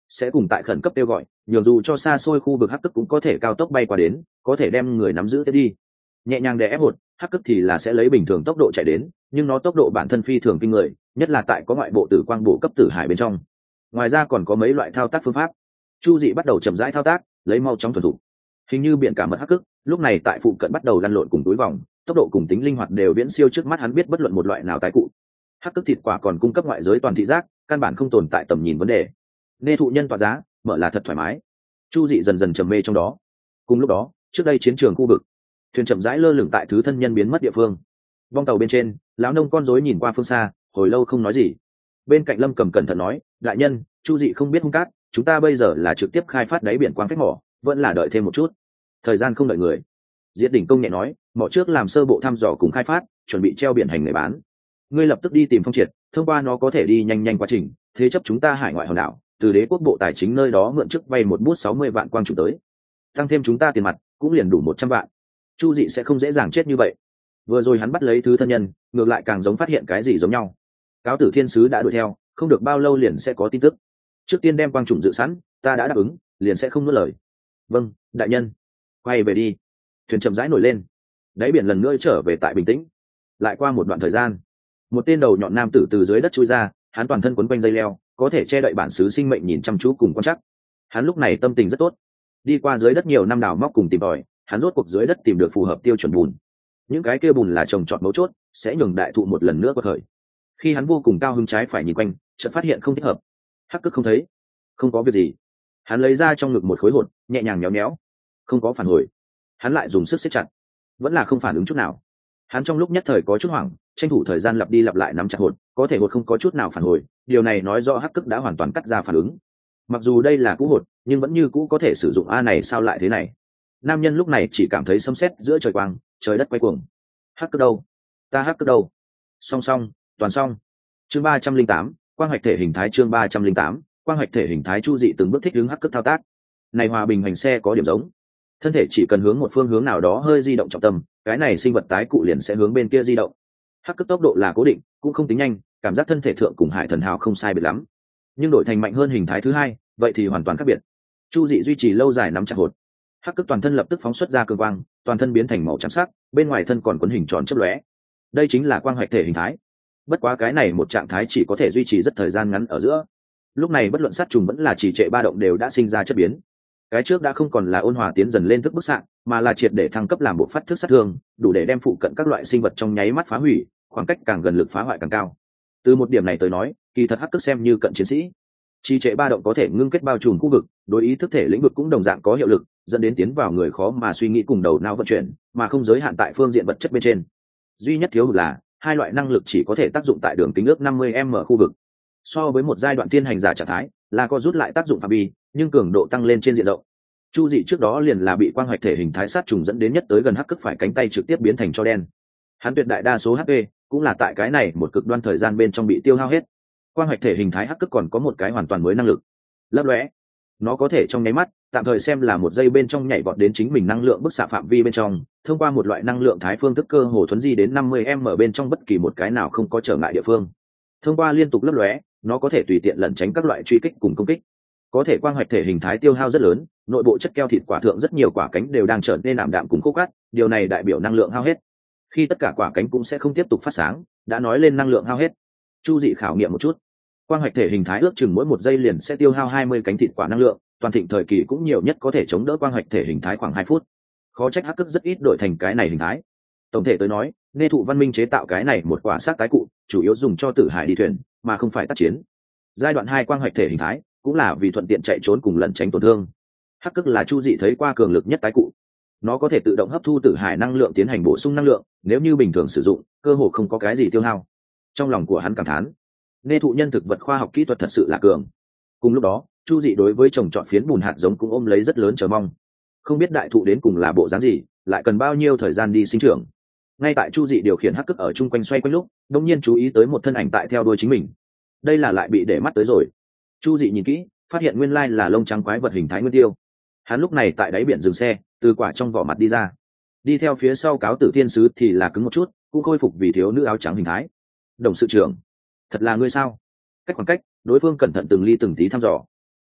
sẽ cùng tại khẩn cấp kêu gọi, nhường dù cho xa xôi khu vực hắc cức cũng có thể cao tốc bay qua đến, có thể đem người nắm giữ tiếp đi. Nhẹ nhàng đè ép hụt, hắc cức thì là sẽ lấy bình thường tốc độ chạy đến, nhưng nó tốc độ bản thân phi thường kinh người, nhất là tại có ngoại bộ tử quang bộ cấp tử hải bên trong. Ngoài ra còn có mấy loại thao tác phương pháp. Chu Dị bắt đầu chậm rãi thao tác, lấy mau chóng thuần thục. Hình như biển cả mật hắc cức, lúc này tại phụ cận bắt đầu lăn lộn cùng túi vòng, tốc độ cùng tính linh hoạt đều viễn siêu trước mắt hắn biết bất luận một loại nào tái cụ. Hắc cức thịt quả còn cung cấp ngoại giới toàn thị giác, căn bản không tồn tại tầm nhìn vấn đề. Nê thụ nhân tỏa giá, mở là thật thoải mái. Chu Dị dần dần trầm mê trong đó. Cùng lúc đó, trước đây chiến trường khu vực, thuyền chậm rãi lơ lửng tại thứ thân nhân biến mất địa phương. Vong tàu bên trên, lão nông con rối nhìn qua phương xa, hồi lâu không nói gì. Bên cạnh Lâm Cầm cẩn thận nói, đại nhân, Chu Dị không biết hung cát, chúng ta bây giờ là trực tiếp khai phát đáy biển quang phách mỏ, vẫn là đợi thêm một chút. Thời gian không đợi người. Diệt đỉnh công nhẹ nói, mỏ trước làm sơ bộ thăm dò cùng khai phát, chuẩn bị treo biển hành người bán. Ngươi lập tức đi tìm Phong Triệt, thông qua nó có thể đi nhanh nhanh quá trình, thế chấp chúng ta hải ngoại hòn đảo, từ đế quốc bộ tài chính nơi đó mượn chức vay một bút sáu mươi vạn quang chủ tới, tăng thêm chúng ta tiền mặt cũng liền đủ một trăm vạn. Chu Dị sẽ không dễ dàng chết như vậy. Vừa rồi hắn bắt lấy thứ thân nhân, ngược lại càng giống phát hiện cái gì giống nhau. Cáo tử thiên sứ đã đuổi theo, không được bao lâu liền sẽ có tin tức. Trước tiên đem quang trùng dự sẵn, ta đã đáp ứng, liền sẽ không nuốt lời. Vâng, đại nhân. Quay về đi. Thuyền chậm rãi nổi lên, đáy biển lần nữa trở về tại bình tĩnh. Lại qua một đoạn thời gian, một tên đầu nhọn nam tử từ dưới đất chui ra, hắn toàn thân quấn quanh dây leo, có thể che đậy bản xứ sinh mệnh nhìn chăm chú cùng quan chắc. Hắn lúc này tâm tình rất tốt. Đi qua dưới đất nhiều năm đào móc cùng tìm tòi, hắn rốt cuộc dưới đất tìm được phù hợp tiêu chuẩn bùn. Những cái kia bùn là trồng trọt mấu chốt, sẽ nhường đại thụ một lần nữa quật khởi. Khi hắn vô cùng cao hứng trái phải nhìn quanh, chợt phát hiện không thích hợp. Hắc cức không thấy. Không có việc gì. Hắn lấy ra trong ngực một khối hột, nhẹ nhàng nhéo nhéo. Không có phản hồi. Hắn lại dùng sức siết chặt, vẫn là không phản ứng chút nào. Hắn trong lúc nhất thời có chút hoảng, tranh thủ thời gian lặp đi lặp lại nắm chặt hột, có thể hột không có chút nào phản hồi, điều này nói rõ hắc cức đã hoàn toàn cắt ra phản ứng. Mặc dù đây là cũ hột, nhưng vẫn như cũ có thể sử dụng. A này sao lại thế này? Nam nhân lúc này chỉ cảm thấy sấm sét giữa trời quang, trời đất quay cuồng. Hắc cức đâu? Ta hắc cức đâu? Song song, toàn song. Chương ba trăm linh tám, quang hoạch thể hình thái. Chương ba trăm linh tám, quang hoạch thể hình thái. Chu Dị từng bước thích ứng hắc cức thao tác. Này hòa bình hành xe có điểm giống, thân thể chỉ cần hướng một phương hướng nào đó hơi di động trọng tâm, cái này sinh vật tái cụ liền sẽ hướng bên kia di động. Hắc cức tốc độ là cố định, cũng không tính nhanh, cảm giác thân thể thượng cùng hải thần hào không sai biệt lắm, nhưng đổi thành mạnh hơn hình thái thứ hai, vậy thì hoàn toàn khác biệt. Chu Dị duy trì lâu dài nắm chặt hột, hắc cức toàn thân lập tức phóng xuất ra cường quang, toàn thân biến thành màu trắng sắc, bên ngoài thân còn quấn hình tròn chớp lóe. Đây chính là quang hoạch thể hình thái. Bất quá cái này một trạng thái chỉ có thể duy trì rất thời gian ngắn ở giữa. Lúc này bất luận sát trùng vẫn là trì trệ ba động đều đã sinh ra chất biến. Cái trước đã không còn là ôn hòa tiến dần lên thức bức xạ, mà là triệt để thăng cấp làm bộ phát thức sát thương, đủ để đem phụ cận các loại sinh vật trong nháy mắt phá hủy, khoảng cách càng gần lực phá hoại càng cao. Từ một điểm này tới nói, kỳ thật hắc cức xem như cận chiến sĩ. Trì trệ ba động có thể ngưng kết bao trùm khu vực, đối ý thức thể lĩnh vực cũng đồng dạng có hiệu lực, dẫn đến tiến vào người khó mà suy nghĩ cùng đầu não vận chuyển, mà không giới hạn tại phương diện vật chất bên trên. Duy nhất thiếu hụt là hai loại năng lực chỉ có thể tác dụng tại đường kính ước năm mươi m khu vực. So với một giai đoạn tiên hành giả trạng thái, là có rút lại tác dụng phạm vi, nhưng cường độ tăng lên trên diện rộng. Chu Dị trước đó liền là bị quang hoạch thể hình thái sát trùng dẫn đến nhất tới gần hắc cức phải cánh tay trực tiếp biến thành cho đen. Hắn tuyệt đại đa số hát pê cũng là tại cái này một cực đoan thời gian bên trong bị tiêu hao hết. Quang hoạch thể hình thái hắc cức còn có một cái hoàn toàn mới năng lực, lấp lóe. Nó có thể trong nháy mắt, tạm thời xem là một giây bên trong nhảy vọt đến chính mình năng lượng bức xạ phạm vi bên trong, thông qua một loại năng lượng thái phương thức cơ hồ thuấn di đến năm mươi m bên trong bất kỳ một cái nào không có trở ngại địa phương. Thông qua liên tục lấp lóe, nó có thể tùy tiện lẩn tránh các loại truy kích cùng công kích. Có thể quang hoạch thể hình thái tiêu hao rất lớn, nội bộ chất keo thịt quả thượng rất nhiều quả cánh đều đang trở nên ảm đạm cùng khô cát, điều này đại biểu năng lượng hao hết. Khi tất cả quả cánh cũng sẽ không tiếp tục phát sáng, đã nói lên năng lượng hao hết. Chu Dị khảo nghiệm một chút, quang hoạch thể hình thái ước chừng mỗi một giây liền sẽ tiêu hao hai mươi cánh thịt quả năng lượng, toàn thịnh thời kỳ cũng nhiều nhất có thể chống đỡ quang hoạch thể hình thái khoảng hai phút. Khó trách hắc cức rất ít đổi thành cái này hình thái. Tổng thể tới nói, Nê thụ văn minh chế tạo cái này một quả xác tái cụ, chủ yếu dùng cho tử hải đi thuyền, mà không phải tác chiến. Giai đoạn hai quang hoạch thể hình thái cũng là vì thuận tiện chạy trốn cùng lẩn tránh tổn thương. Hắc cức là Chu Dị thấy qua cường lực nhất tái cụ. Nó có thể tự động hấp thu tử hải năng lượng tiến hành bổ sung năng lượng, nếu như bình thường sử dụng, cơ hồ không có cái gì tiêu hao. Trong lòng của hắn cảm thán, Nê thụ nhân thực vật khoa học kỹ thuật thật sự là cường. Cùng lúc đó, Chu Dị đối với trồng trọt phiến bùn hạt giống cũng ôm lấy rất lớn chờ mong. Không biết đại thụ đến cùng là bộ dáng gì, lại cần bao nhiêu thời gian đi sinh trưởng. Ngay tại Chu Dị điều khiển hắc cức ở chung quanh xoay quanh lúc, đột nhiên chú ý tới một thân ảnh tại theo đuôi chính mình. Đây là lại bị để mắt tới rồi. Chu Dị nhìn kỹ, phát hiện nguyên lai là lông trắng quái vật hình thái nguyên tiêu. Hắn lúc này tại đáy biển dừng xe, từ quả trong vỏ mặt đi ra. Đi theo phía sau cáo tử thiên sứ thì là cứng một chút, cũng khôi phục vì thiếu nữ áo trắng hình thái. Đồng sự trưởng, thật là ngươi sao? Cách khoảng cách, đối phương cẩn thận từng ly từng tí thăm dò.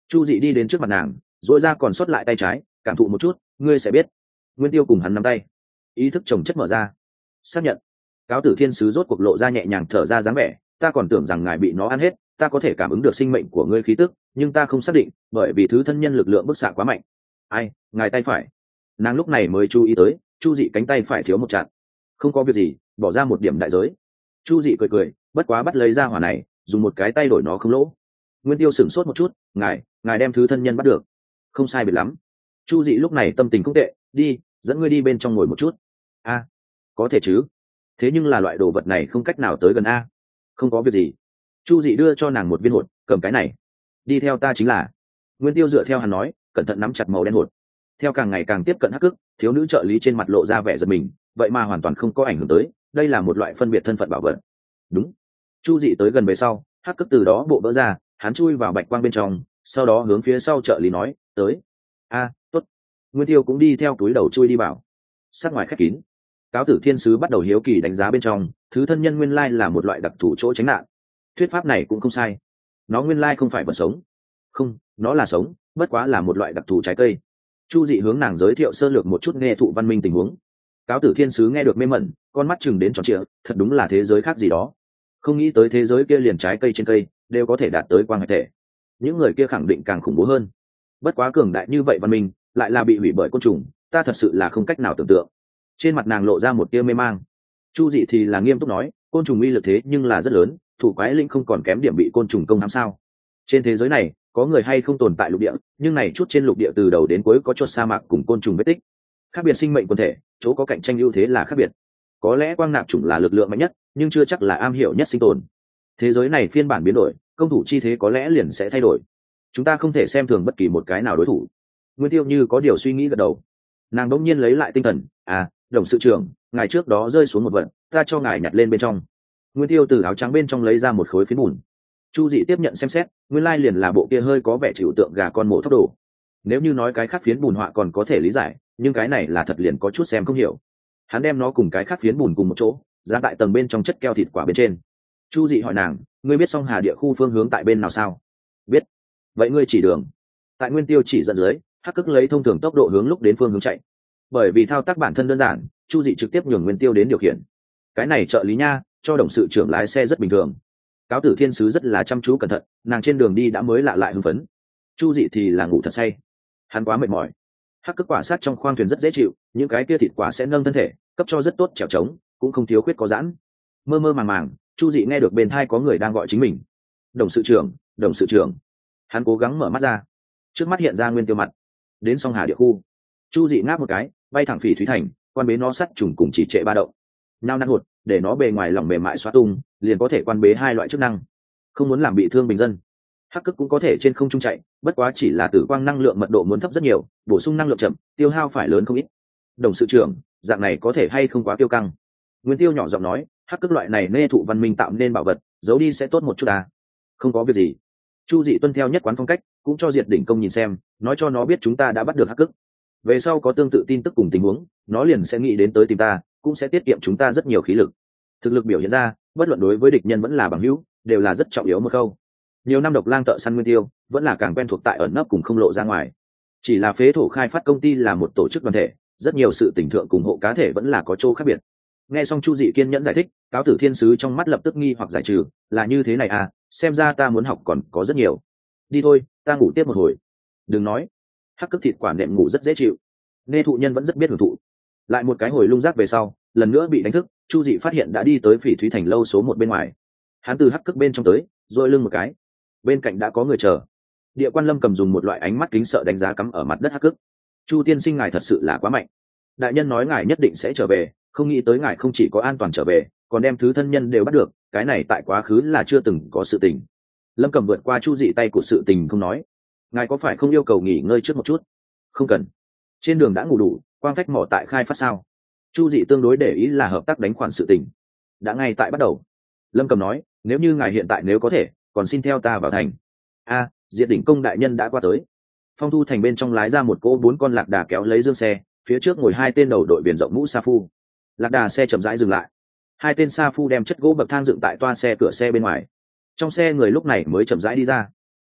Chu Dị đi đến trước mặt nàng, duỗi ra còn sót lại tay trái, cảm thụ một chút, ngươi sẽ biết. Nguyên Tiêu cùng hắn nắm tay, ý thức chồng chất mở ra, xác nhận. Cáo Tử Thiên Sứ rốt cuộc lộ ra nhẹ nhàng thở ra dáng vẻ, ta còn tưởng rằng ngài bị nó ăn hết, ta có thể cảm ứng được sinh mệnh của ngươi khí tức, nhưng ta không xác định, bởi vì thứ thân nhân lực lượng bức xạ quá mạnh. Ai, ngài tay phải. Nàng lúc này mới chú ý tới, Chu Dị cánh tay phải thiếu một chặt. Không có việc gì, bỏ ra một điểm đại giới. Chu Dị cười cười, bất quá bắt lấy ra hỏa này, dùng một cái tay đổi nó không lỗ. Nguyên Tiêu sửng sốt một chút, ngài, ngài đem thứ thân nhân bắt được. Không sai biệt lắm. Chu Dị lúc này tâm tình không tệ, đi, dẫn ngươi đi bên trong ngồi một chút. A, có thể chứ. Thế nhưng là loại đồ vật này không cách nào tới gần a. Không có việc gì. Chu Dị đưa cho nàng một viên hột, cầm cái này, đi theo ta chính là. Nguyên Tiêu dựa theo hắn nói, cẩn thận nắm chặt màu đen hột. Theo càng ngày càng tiếp cận Hắc Cức, thiếu nữ trợ lý trên mặt lộ ra vẻ giật mình, vậy mà hoàn toàn không có ảnh hưởng tới, đây là một loại phân biệt thân phận bảo vật. Đúng. Chu Dị tới gần về sau, Hắc Cức từ đó bộ vỡ ra, hắn chui vào bạch quang bên trong, sau đó hướng phía sau trợ lý nói, tới. A, tốt. Nguyên Tiêu cũng đi theo túi đầu chui đi vào. Sát ngoài khép kín. Cáo Tử Thiên Sứ bắt đầu hiếu kỳ đánh giá bên trong, thứ thân nhân nguyên lai là một loại đặc thù chỗ tránh nạn. Thuyết pháp này cũng không sai. Nó nguyên lai không phải vật sống. Không, nó là sống, bất quá là một loại đặc thù trái cây. Chu Dị hướng nàng giới thiệu sơ lược một chút nghe thụ văn minh tình huống. Cáo Tử Thiên Sứ nghe được mê mẩn, con mắt chừng đến tròn trịa, thật đúng là thế giới khác gì đó. Không nghĩ tới thế giới kia liền trái cây trên cây đều có thể đạt tới quang hải thể. Những người kia khẳng định càng khủng bố hơn. Bất quá cường đại như vậy văn minh, lại là bị hủy bởi côn trùng, ta thật sự là không cách nào tưởng tượng. Trên mặt nàng lộ ra một tia mê mang. Chu Dị thì là nghiêm túc nói, côn trùng uy lực thế nhưng là rất lớn, thủ quái linh không còn kém điểm bị côn trùng công hãm sao? Trên thế giới này, có người hay không tồn tại lục địa, nhưng này chút trên lục địa từ đầu đến cuối có chuột sa mạc cùng côn trùng vết tích. Khác biệt sinh mệnh quần thể, chỗ có cạnh tranh ưu thế là khác biệt. Có lẽ quang nạp chủng là lực lượng mạnh nhất, nhưng chưa chắc là am hiểu nhất sinh tồn. Thế giới này phiên bản biến đổi, công thủ chi thế có lẽ liền sẽ thay đổi. Chúng ta không thể xem thường bất kỳ một cái nào đối thủ. Nguyên Tiêu như có điều suy nghĩ gật đầu. Nàng đống nhiên lấy lại tinh thần, à, đồng sự trưởng, ngài trước đó rơi xuống một vật, ta cho ngài nhặt lên bên trong. Nguyên Tiêu từ áo trắng bên trong lấy ra một khối phiến bùn. Chu Dị tiếp nhận xem xét, nguyên lai liền là bộ kia hơi có vẻ chịu tượng gà con mổ thóc đồ. Nếu như nói cái khác phiến bùn họa còn có thể lý giải, nhưng cái này là thật liền có chút xem không hiểu. Hắn đem nó cùng cái khác phiến bùn cùng một chỗ, ra tại tầng bên trong chất keo thịt quả bên trên. Chu Dị hỏi nàng, ngươi biết Song Hà địa khu phương hướng tại bên nào sao? Biết. Vậy ngươi chỉ đường. Tại Nguyên Tiêu chỉ dẫn dưới, Hắc Cức lấy thông thường tốc độ hướng lúc đến phương hướng chạy. Bởi vì thao tác bản thân đơn giản, Chu Dị trực tiếp nhường Nguyên Tiêu đến điều khiển. Cái này trợ lý nha, cho đồng sự trưởng lái xe rất bình thường. Cáo Tử Thiên Sứ rất là chăm chú cẩn thận, nàng trên đường đi đã mới lạ lại hưng phấn. Chu Dị thì là ngủ thật say, hắn quá mệt mỏi. Hắc Cức quả sát trong khoang thuyền rất dễ chịu, những cái kia thịt quả sẽ nâng thân thể, cấp cho rất tốt trèo trống, cũng không thiếu khuyết có giãn. Mơ mơ màng màng, Chu Dị nghe được bên tai có người đang gọi chính mình. Đồng sự trưởng, đồng sự trưởng. Hắn cố gắng mở mắt ra, trước mắt hiện ra Nguyên Tiêu mặt. Đến Song Hà địa khu. Chu Dị ngáp một cái, bay thẳng Phỉ Thúy Thành, quan bế nó sắt trùng cùng chỉ trệ ba động. Nhao nát hụt, để nó bề ngoài lỏng mềm mại xóa tung, liền có thể quan bế hai loại chức năng. Không muốn làm bị thương bình dân. Hắc Cức cũng có thể trên không trung chạy, bất quá chỉ là tử quang năng lượng mật độ muốn thấp rất nhiều, bổ sung năng lượng chậm, tiêu hao phải lớn không ít. Đồng sự trưởng, dạng này có thể hay không quá tiêu căng? Nguyên Tiêu nhỏ giọng nói, Hắc Cức loại này nê thụ văn minh tạo nên bảo vật, giấu đi sẽ tốt một chút à? Không có việc gì. Chu Dị tuân theo nhất quán phong cách, cũng cho Diệt Đỉnh Công nhìn xem, nói cho nó biết chúng ta đã bắt được Hắc Cức. Về sau có tương tự tin tức cùng tình huống, nó liền sẽ nghĩ đến tới tìm ta, cũng sẽ tiết kiệm chúng ta rất nhiều khí lực. Thực lực biểu hiện ra, bất luận đối với địch nhân vẫn là bằng hữu, đều là rất trọng yếu một câu. Nhiều năm độc lang thợ săn Nguyên Tiêu, vẫn là càng quen thuộc tại ẩn nấp cùng không lộ ra ngoài. Chỉ là phế thổ khai phát công ty là một tổ chức đoàn thể, rất nhiều sự tình thượng cùng hộ cá thể vẫn là có chỗ khác biệt. Nghe xong Chu Dị kiên nhẫn giải thích, Cáo Tử Thiên Sứ trong mắt lập tức nghi hoặc giải trừ, là như thế này à, xem ra ta muốn học còn có rất nhiều. Đi thôi, ta ngủ tiếp một hồi. Đừng nói. Hắc Cức thịt quả nệm ngủ rất dễ chịu. Nghe thụ nhân vẫn rất biết hưởng thụ. Lại một cái hồi lung rác về sau, lần nữa bị đánh thức, Chu Dị phát hiện đã đi tới Phỉ Thúy Thành lâu số một bên ngoài. Hắn từ Hắc Cức bên trong tới, rồi lưng một cái. Bên cạnh đã có người chờ. Địa Quan Lâm cầm dùng một loại ánh mắt kính sợ đánh giá cắm ở mặt đất Hắc Cức. Chu tiên sinh ngài thật sự là quá mạnh. Đại nhân nói ngài nhất định sẽ trở về, không nghĩ tới ngài không chỉ có an toàn trở về, còn đem thứ thân nhân đều bắt được, cái này tại quá khứ là chưa từng có sự tình. Lâm cầm vượt qua Chu Dị tay của sự tình không nói. Ngài có phải không yêu cầu nghỉ ngơi trước một chút? Không cần. Trên đường đã ngủ đủ, quang phách mỏ tại khai phát sao? Chu Dị tương đối để ý là hợp tác đánh khoản sự tình. Đã ngay tại bắt đầu. Lâm cầm nói, nếu như ngài hiện tại nếu có thể, còn xin theo ta vào thành. A, Diệt Đỉnh Công đại nhân đã qua tới. Phong Thu Thành bên trong lái ra một cỗ bốn con lạc đà kéo lấy dương xe, phía trước ngồi hai tên đầu đội biển rộng mũ sa phu. Lạc đà xe chậm rãi dừng lại. Hai tên sa phu đem chất gỗ bậc thang dựng tại toa xe cửa xe bên ngoài. Trong xe người lúc này mới chậm rãi đi ra.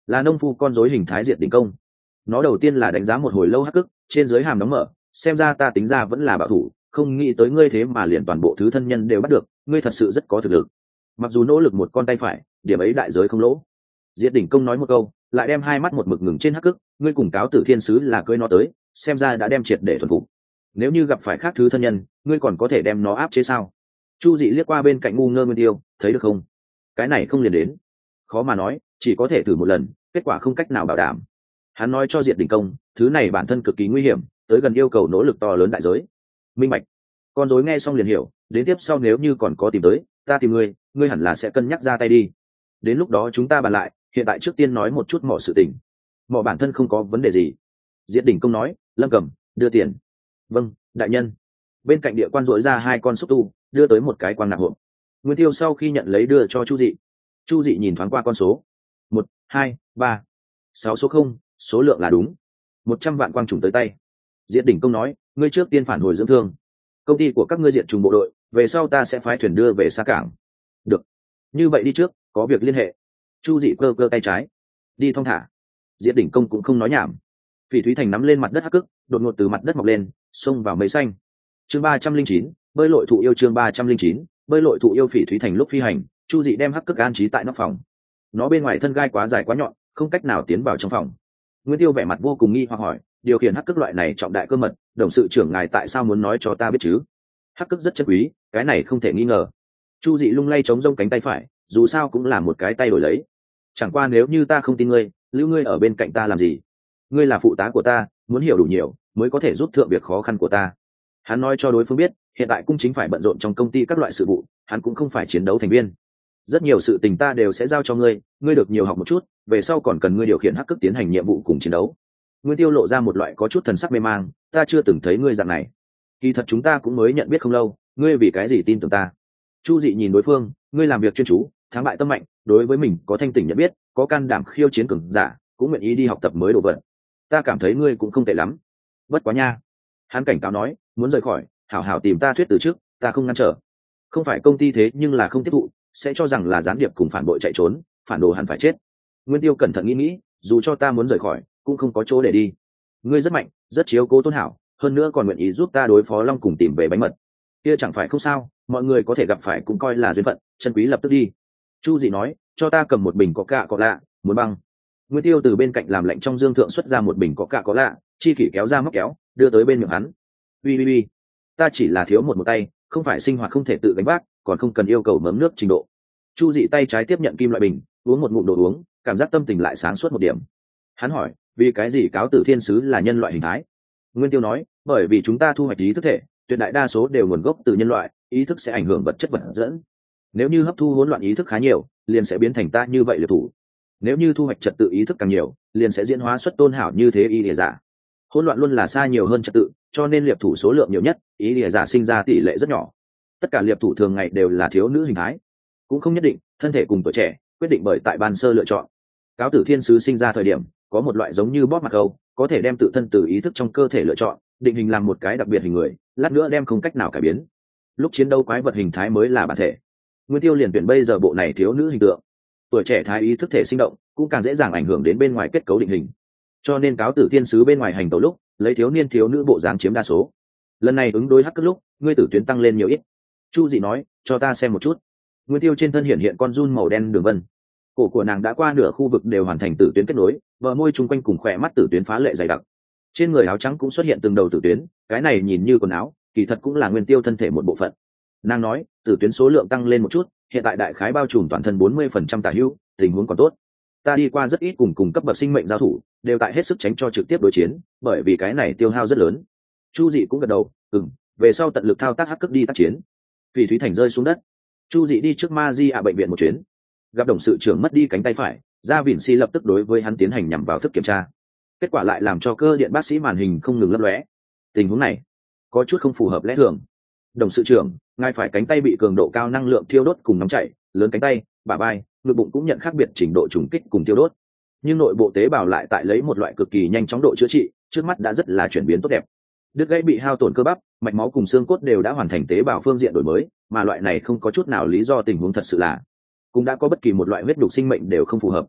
là nông phu con rối hình thái diệt đỉnh công. Nó đầu tiên là đánh giá một hồi lâu hắc cức, trên dưới hàm đóng mở, xem ra ta tính ra vẫn là bảo thủ, không nghĩ tới ngươi thế mà liền toàn bộ thứ thân nhân đều bắt được, ngươi thật sự rất có thực lực. Mặc dù nỗ lực một con tay phải, điểm ấy đại giới không lỗ. Diệt đỉnh công nói một câu, lại đem hai mắt một mực ngừng trên hắc cức, ngươi cùng cáo tử thiên sứ là cưới nó tới, xem ra đã đem triệt để thuần phục. Nếu như gặp phải khác thứ thân nhân, ngươi còn có thể đem nó áp chế sao? Chu Dị liếc qua bên cạnh ngu ngơ Nguyên Tiêu, thấy được không? Cái này không liền đến. Khó mà nói, chỉ có thể thử một lần, kết quả không cách nào bảo đảm. Hắn nói cho Diệt đỉnh công, thứ này bản thân cực kỳ nguy hiểm, tới gần yêu cầu nỗ lực to lớn đại giới. Minh bạch. Con rối nghe xong liền hiểu, đến tiếp sau nếu như còn có tìm tới, ta tìm ngươi, ngươi hẳn là sẽ cân nhắc ra tay đi. Đến lúc đó chúng ta bàn lại, hiện tại trước tiên nói một chút mỏ sự tình. Mỏ bản thân không có vấn đề gì. Diệt đỉnh công nói, Lâm Cầm, đưa tiền. Vâng, đại nhân. Bên cạnh địa quan dội ra hai con xúc tu, đưa tới một cái quang nạp hộp. Nguyên Tiêu sau khi nhận lấy đưa cho Chu Dị. Chu Dị nhìn thoáng qua con số, một, hai, ba, sáu số không, số lượng là đúng. Một trăm vạn quang trùng tới tay. Diệt đỉnh công nói, ngươi trước tiên phản hồi dưỡng thương. Công ty của các ngươi diệt trùng bộ đội, về sau ta sẽ phái thuyền đưa về xa cảng. Được. Như vậy đi trước, có việc liên hệ. Chu Dị cơ cơ tay trái, đi thong thả. Diệt đỉnh công cũng không nói nhảm. Phỉ Thúy Thành nắm lên mặt đất hắc cức, đột ngột từ mặt đất mọc lên, xông vào mây xanh. Chương ba trăm linh chín, bơi lội thụ yêu chương ba trăm linh chín, bơi lội thụ yêu. Phỉ Thúy Thành lúc phi hành, Chu Dị đem hắc cức an trí tại nóc phòng. Nó bên ngoài thân gai quá dài quá nhọn, không cách nào tiến vào trong phòng. Nguyên Tiêu vẻ mặt vô cùng nghi hoặc hỏi, điều khiển hắc cức loại này trọng đại cơ mật, đồng sự trưởng ngài tại sao muốn nói cho ta biết chứ? Hắc cức rất chất quý, cái này không thể nghi ngờ. Chu Dị lung lay chống rông cánh tay phải, dù sao cũng là một cái tay đổi lấy. Chẳng qua nếu như ta không tin ngươi, lưu ngươi ở bên cạnh ta làm gì? Ngươi là phụ tá của ta, muốn hiểu đủ nhiều mới có thể giúp thượng việc khó khăn của ta. Hắn nói cho đối phương biết, hiện tại cung chính phải bận rộn trong công ty các loại sự vụ, hắn cũng không phải chiến đấu thành viên. Rất nhiều sự tình ta đều sẽ giao cho ngươi, ngươi được nhiều học một chút, về sau còn cần ngươi điều khiển hắc cức tiến hành nhiệm vụ cùng chiến đấu. Nguyên Tiêu lộ ra một loại có chút thần sắc mê mang, ta chưa từng thấy ngươi dạng này. Kỳ thật chúng ta cũng mới nhận biết không lâu, ngươi vì cái gì tin tưởng ta? Chu Dị nhìn đối phương, ngươi làm việc chuyên chú, thắng bại tâm mạnh, đối với mình có thanh tỉnh nhận biết, có can đảm khiêu chiến cường giả, cũng nguyện ý đi học tập mới đồ vật. Ta cảm thấy ngươi cũng không tệ lắm. Bất quá nha. Hắn cảnh cáo nói, muốn rời khỏi, hảo hảo tìm ta thuyết từ trước, ta không ngăn trở. Không phải công ty thế nhưng là không tiếp thụ, sẽ cho rằng là gián điệp cùng phản bội chạy trốn, phản đồ hẳn phải chết. Nguyên Tiêu cẩn thận nghĩ nghĩ, dù cho ta muốn rời khỏi, cũng không có chỗ để đi. Ngươi rất mạnh, rất chiếu cố Tôn Hảo, hơn nữa còn nguyện ý giúp ta đối phó Long cùng tìm về bánh mật. Kia chẳng phải không sao, mọi người có thể gặp phải cũng coi là duyên phận, chân quý lập tức đi. Chu Dị nói, cho ta cầm một bình có cạ có lạ, muốn băng. Nguyên Tiêu từ bên cạnh làm lạnh trong dương thượng xuất ra một bình có cạ có lạ, chi kỷ kéo ra móc kéo, đưa tới bên miệng hắn. Ui ui ui, ta chỉ là thiếu một một tay, không phải sinh hoạt không thể tự gánh vác, còn không cần yêu cầu mớm nước trình độ. Chu Dị tay trái tiếp nhận kim loại bình, uống một ngụm đồ uống, cảm giác tâm tình lại sáng suốt một điểm. Hắn hỏi, vì cái gì cáo tử thiên sứ là nhân loại hình thái? Nguyên Tiêu nói, bởi vì chúng ta thu hoạch ý thức thể, tuyệt đại đa số đều nguồn gốc từ nhân loại, ý thức sẽ ảnh hưởng vật chất vật dẫn. Nếu như hấp thu hỗn loạn ý thức khá nhiều, liền sẽ biến thành ta như vậy liệt thủ. Nếu như thu hoạch trật tự ý thức càng nhiều, liền sẽ diễn hóa xuất Tôn Hảo như thế ý địa giả. Hỗn loạn luôn là xa nhiều hơn trật tự, cho nên liệp thủ số lượng nhiều nhất, ý địa giả sinh ra tỷ lệ rất nhỏ. Tất cả liệp thủ thường ngày đều là thiếu nữ hình thái, cũng không nhất định, thân thể cùng tuổi trẻ quyết định bởi tại ban sơ lựa chọn. Cáo tử thiên sứ sinh ra thời điểm có một loại giống như bóp mặt câu, có thể đem tự thân từ ý thức trong cơ thể lựa chọn, định hình làm một cái đặc biệt hình người, lát nữa đem không cách nào cải biến. Lúc chiến đấu quái vật hình thái mới là bản thể. Nguyên Tiêu liền tuyển bây giờ bộ này thiếu nữ hình tượng. Tuổi trẻ thái ý thức thể sinh động, cũng càng dễ dàng ảnh hưởng đến bên ngoài kết cấu định hình. Cho nên cáo tử thiên sứ bên ngoài hành tẩu lúc, lấy thiếu niên thiếu nữ bộ dáng chiếm đa số. Lần này ứng đối hắc cất lúc, ngươi tử tuyến tăng lên nhiều ít. Chu Dị nói, cho ta xem một chút. Nguyên Tiêu trên thân hiện hiện con giun màu đen đường vân. Cổ của nàng đã qua nửa khu vực đều hoàn thành tử tuyến kết nối, bờ môi chung quanh cùng khỏe mắt tử tuyến phá lệ dày đặc. Trên người áo trắng cũng xuất hiện từng đầu tử tuyến, cái này nhìn như quần áo, kỳ thật cũng là Nguyên Tiêu thân thể một bộ phận. Nàng nói, tử tuyến số lượng tăng lên một chút, hiện tại đại khái bao trùm toàn thân bốn mươi phần trăm tả hữu, tình huống còn tốt. Ta đi qua rất ít cùng cùng cấp bậc sinh mệnh giao thủ, đều tại hết sức tránh cho trực tiếp đối chiến, bởi vì cái này tiêu hao rất lớn. Chu Dị cũng gật đầu, ừm, về sau tận lực thao tác hắc cức đi tác chiến. Phỉ Thúy Thành rơi xuống đất. Chu Dị đi trước Ma Di ạ bệnh viện một chuyến, gặp đồng sự trưởng mất đi cánh tay phải, Gia Vịn Si lập tức đối với hắn tiến hành nhằm vào thức kiểm tra. Kết quả lại làm cho cơ điện bác sĩ màn hình không ngừng lấp lóe. Tình huống này có chút không phù hợp lẽ thường. Đồng sự trưởng, ngài phải cánh tay bị cường độ cao năng lượng thiêu đốt cùng nóng chảy, lớn cánh tay, bả vai, ngực bụng cũng nhận khác biệt trình độ trùng kích cùng thiêu đốt. Nhưng nội bộ tế bào lại tại lấy một loại cực kỳ nhanh chóng độ chữa trị, trước mắt đã rất là chuyển biến tốt đẹp. Đứt gãy bị hao tổn cơ bắp, mạch máu cùng xương cốt đều đã hoàn thành tế bào phương diện đổi mới, mà loại này không có chút nào lý do tình huống thật sự là cũng đã có bất kỳ một loại huyết đục sinh mệnh đều không phù hợp.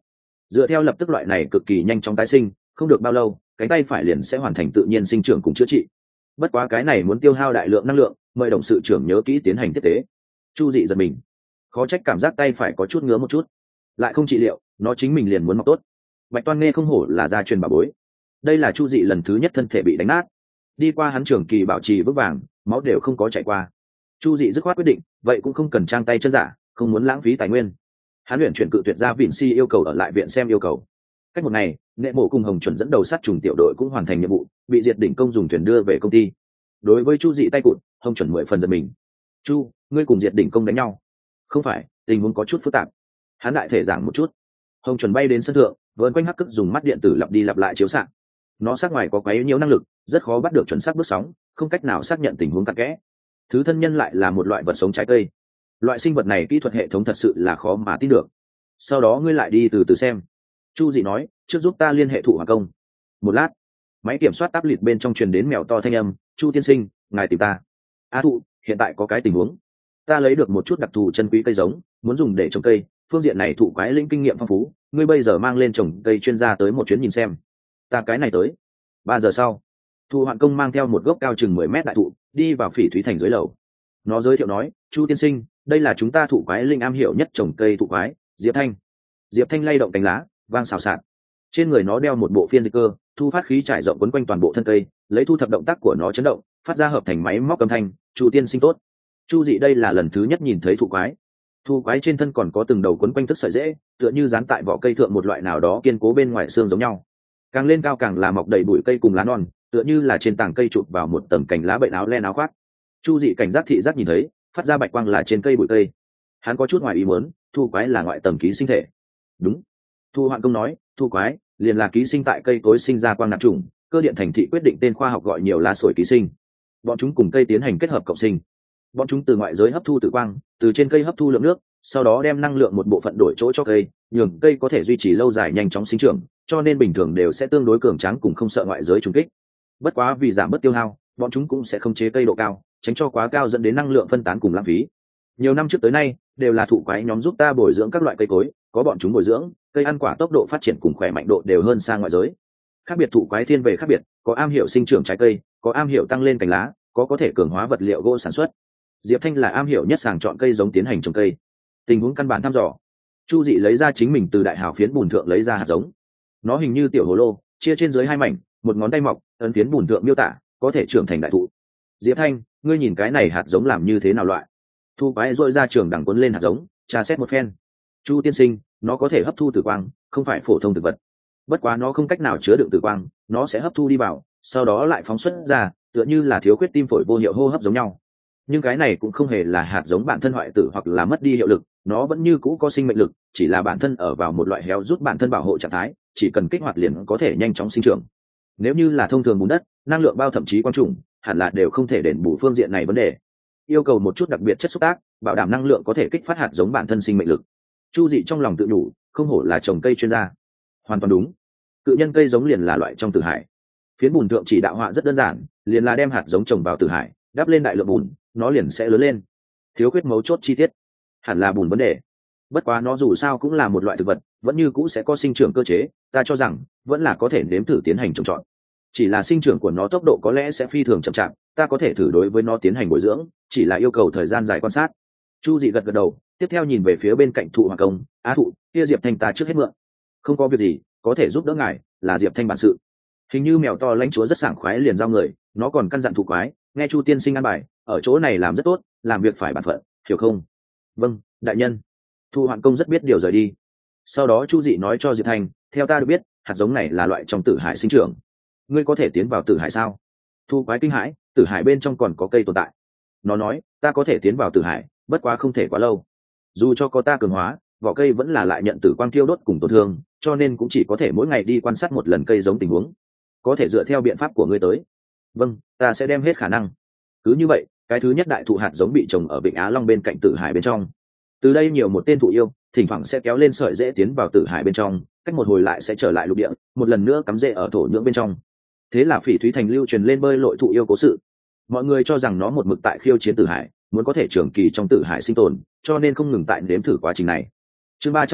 dựa theo lập tức loại này cực kỳ nhanh chóng tái sinh, không được bao lâu cánh tay phải liền sẽ hoàn thành tự nhiên sinh trưởng cùng chữa trị. Bất quá cái này muốn tiêu hao đại lượng năng lượng, mời đồng sự trưởng nhớ kỹ tiến hành tiếp tế. Chu Dị giật mình, khó trách cảm giác tay phải có chút ngứa một chút, lại không trị liệu nó chính mình liền muốn mọc tốt. Bạch Toan nghe không hổ là gia truyền bảo bối, đây là Chu Dị lần thứ nhất thân thể bị đánh nát, đi qua hắn trường kỳ bảo trì vững vàng, máu đều không có chảy qua. Chu Dị dứt khoát quyết định vậy cũng không cần trang tay chân giả, không muốn lãng phí tài nguyên. Hắn luyện chuyển cự tuyệt ra viện si yêu cầu ở lại viện xem yêu cầu. Cách một ngày, Nệ Mộ cùng Hồng Chuẩn dẫn đầu sát trùng tiểu đội cũng hoàn thành nhiệm vụ, bị Diệt Đỉnh Công dùng thuyền đưa về công ty. Đối với Chu Dị tay cụt, Hồng Chuẩn mười phần giật mình. Chu, ngươi cùng Diệt Đỉnh Công đánh nhau? Không phải, tình huống có chút phức tạp. Hắn đại thể giảng một chút. Hồng Chuẩn bay đến sân thượng, vờn quanh hắc cức dùng mắt điện tử lặp đi lặp lại chiếu xạ. Nó sát ngoài có quấy nhiễu năng lực, rất khó bắt được chuẩn xác bước sóng, không cách nào xác nhận tình huống cặn kẽ. Thứ thân nhân lại là một loại vật sống trái cây. Loại sinh vật này kỹ thuật hệ thống thật sự là khó mà tin được. Sau đó ngươi lại đi từ từ xem. Chu Dị nói, trước giúp ta liên hệ thụ hỏa công. Một lát, máy kiểm soát áp lịt bên trong truyền đến mèo to thanh âm, Chu tiên sinh, ngài tìm ta. A thụ, hiện tại có cái tình huống. Ta lấy được một chút đặc thù chân quý cây giống, muốn dùng để trồng cây, phương diện này thụ quái linh kinh nghiệm phong phú, ngươi bây giờ mang lên trồng cây chuyên gia tới một chuyến nhìn xem. Ta cái này tới. Ba giờ sau, Thụ Hoạn Công mang theo một gốc cao chừng mười mét đại thụ, đi vào Phỉ Thúy Thành dưới lầu. Nó giới thiệu nói, Chu tiên sinh, đây là chúng ta thụ quái linh am hiểu nhất trồng cây thụ quái, Diệp Thanh. Diệp Thanh lay động cánh lá, vang xào xạc. Trên người nó đeo một bộ phiên dịch cơ, thu phát khí trải rộng quấn quanh toàn bộ thân cây, lấy thu thập động tác của nó chấn động, phát ra hợp thành máy móc âm thanh. Chu tiên sinh tốt. Chu Dị đây là lần thứ nhất nhìn thấy thụ quái. Thụ quái trên thân còn có từng đầu quấn quanh thức sợi rễ, tựa như dán tại vỏ cây thượng một loại nào đó kiên cố bên ngoài xương giống nhau. Càng lên cao càng là mọc đầy bụi cây cùng lá non, tựa như là trên tảng cây chụp vào một tầng cành lá bệnh áo len áo khoác. Chu Dị cảnh giác thị giác nhìn thấy, phát ra bạch quang là trên cây bụi cây. Hắn có chút ngoài ý muốn, thu quái là ngoại tầng ký sinh thể. Đúng. Thu Hoạn Công nói, thu quái liền là ký sinh tại cây cối sinh ra quang nạp trùng, cơ điện thành thị quyết định tên khoa học gọi nhiều lá sồi ký sinh. Bọn chúng cùng cây tiến hành kết hợp cộng sinh. Bọn chúng từ ngoại giới hấp thu tử quang, từ trên cây hấp thu lượng nước, sau đó đem năng lượng một bộ phận đổi chỗ cho cây, nhường cây có thể duy trì lâu dài nhanh chóng sinh trưởng, cho nên bình thường đều sẽ tương đối cường tráng cùng không sợ ngoại giới trùng kích. Bất quá vì giảm bớt tiêu hao, bọn chúng cũng sẽ không chế cây độ cao, tránh cho quá cao dẫn đến năng lượng phân tán cùng lãng phí. Nhiều năm trước tới nay, đều là thụ quái nhóm giúp ta bồi dưỡng các loại cây cối, có bọn chúng bồi dưỡng, cây ăn quả tốc độ phát triển cùng khỏe mạnh độ đều hơn xa ngoại giới. Khác biệt thụ quái thiên về khác biệt, có am hiểu sinh trưởng trái cây, có am hiểu tăng lên cành lá, có có thể cường hóa vật liệu gỗ sản xuất. Diệp Thanh là am hiểu nhất sàng chọn cây giống tiến hành trồng cây. Tình huống căn bản thăm dò, Chu Dị lấy ra chính mình từ đại hào phiến bùn thượng lấy ra hạt giống. Nó hình như tiểu hồ lô, chia trên dưới hai mảnh, một ngón tay mọc, ấn phiến bùn thượng miêu tả, có thể trưởng thành đại thụ. Diệp Thanh, ngươi nhìn cái này hạt giống làm như thế nào loại? Thu quái dội ra trường đằng cuốn lên hạt giống, tra xét một phen. Chu tiên sinh, nó có thể hấp thu tử quang, không phải phổ thông thực vật. Bất quá nó không cách nào chứa đựng tử quang, nó sẽ hấp thu đi vào, sau đó lại phóng xuất ra, tựa như là thiếu khuyết tim phổi vô hiệu hô hấp giống nhau. Nhưng cái này cũng không hề là hạt giống bản thân hoại tử hoặc là mất đi hiệu lực, nó vẫn như cũ có sinh mệnh lực, chỉ là bản thân ở vào một loại héo rút bản thân bảo hộ trạng thái, chỉ cần kích hoạt liền có thể nhanh chóng sinh trưởng. Nếu như là thông thường bùn đất, năng lượng bao thậm chí quang trùng, hẳn là đều không thể đền bù phương diện này vấn đề. Yêu cầu một chút đặc biệt chất xúc tác, bảo đảm năng lượng có thể kích phát hạt giống bản thân sinh mệnh lực. Chu Dị trong lòng tự đủ, không hổ là trồng cây chuyên gia. Hoàn toàn đúng. Cự nhân cây giống liền là loại trong tử hải. Phiến bùn thượng chỉ đạo họa rất đơn giản, liền là đem hạt giống trồng vào tử hải, đắp lên đại lượng bùn, nó liền sẽ lớn lên. Thiếu khuyết mấu chốt chi tiết, hẳn là bùn vấn đề. Bất quá nó dù sao cũng là một loại thực vật, vẫn như cũ sẽ có sinh trưởng cơ chế, ta cho rằng vẫn là có thể nếm thử tiến hành trồng trọt. Chỉ là sinh trưởng của nó tốc độ có lẽ sẽ phi thường chậm chạp, ta có thể thử đối với nó tiến hành bồi dưỡng, chỉ là yêu cầu thời gian dài quan sát. Chu Dị gật gật đầu, tiếp theo nhìn về phía bên cạnh Thụ Hoàng Công, á thụ, kia Diệp Thanh ta trước hết mượn. Không có việc gì, có thể giúp đỡ ngài, là Diệp Thanh bản sự. Hình như mèo to lãnh chúa rất sảng khoái liền giao người, nó còn căn dặn thụ quái, nghe Chu tiên sinh ăn bài, ở chỗ này làm rất tốt, làm việc phải bản phận, hiểu không? Vâng, đại nhân. Thụ Hoàng Công rất biết điều rời đi. Sau đó Chu Dị nói cho Diệp Thanh, theo ta được biết, hạt giống này là loại trong tử hải sinh trưởng. Ngươi có thể tiến vào tử hải sao? Thu quái kinh hãi, tử hải bên trong còn có cây tồn tại. Nó nói, ta có thể tiến vào tử hải, bất quá không thể quá lâu. Dù cho có ta cường hóa, vỏ cây vẫn là lại nhận tử quang thiêu đốt cùng tổn thương, cho nên cũng chỉ có thể mỗi ngày đi quan sát một lần cây giống tình huống. Có thể dựa theo biện pháp của ngươi tới. Vâng, ta sẽ đem hết khả năng. Cứ như vậy, cái thứ nhất đại thụ hạt giống bị trồng ở Vịnh Á Long bên cạnh tử hải bên trong. Từ đây nhiều một tên thụ yêu, thỉnh thoảng sẽ kéo lên sợi rễ tiến vào tử hải bên trong, cách một hồi lại sẽ trở lại lục địa, một lần nữa cắm rễ ở thổ nhưỡng bên trong. Thế là Phỉ Thúy Thành lưu truyền lên bơi lội thụ yêu cố sự. Mọi người cho rằng nó một mực tại khiêu chiến tử hải, muốn có thể trường kỳ trong tử hải sinh tồn, cho nên không ngừng tại nếm thử quá trình này. Chương ba trăm mười,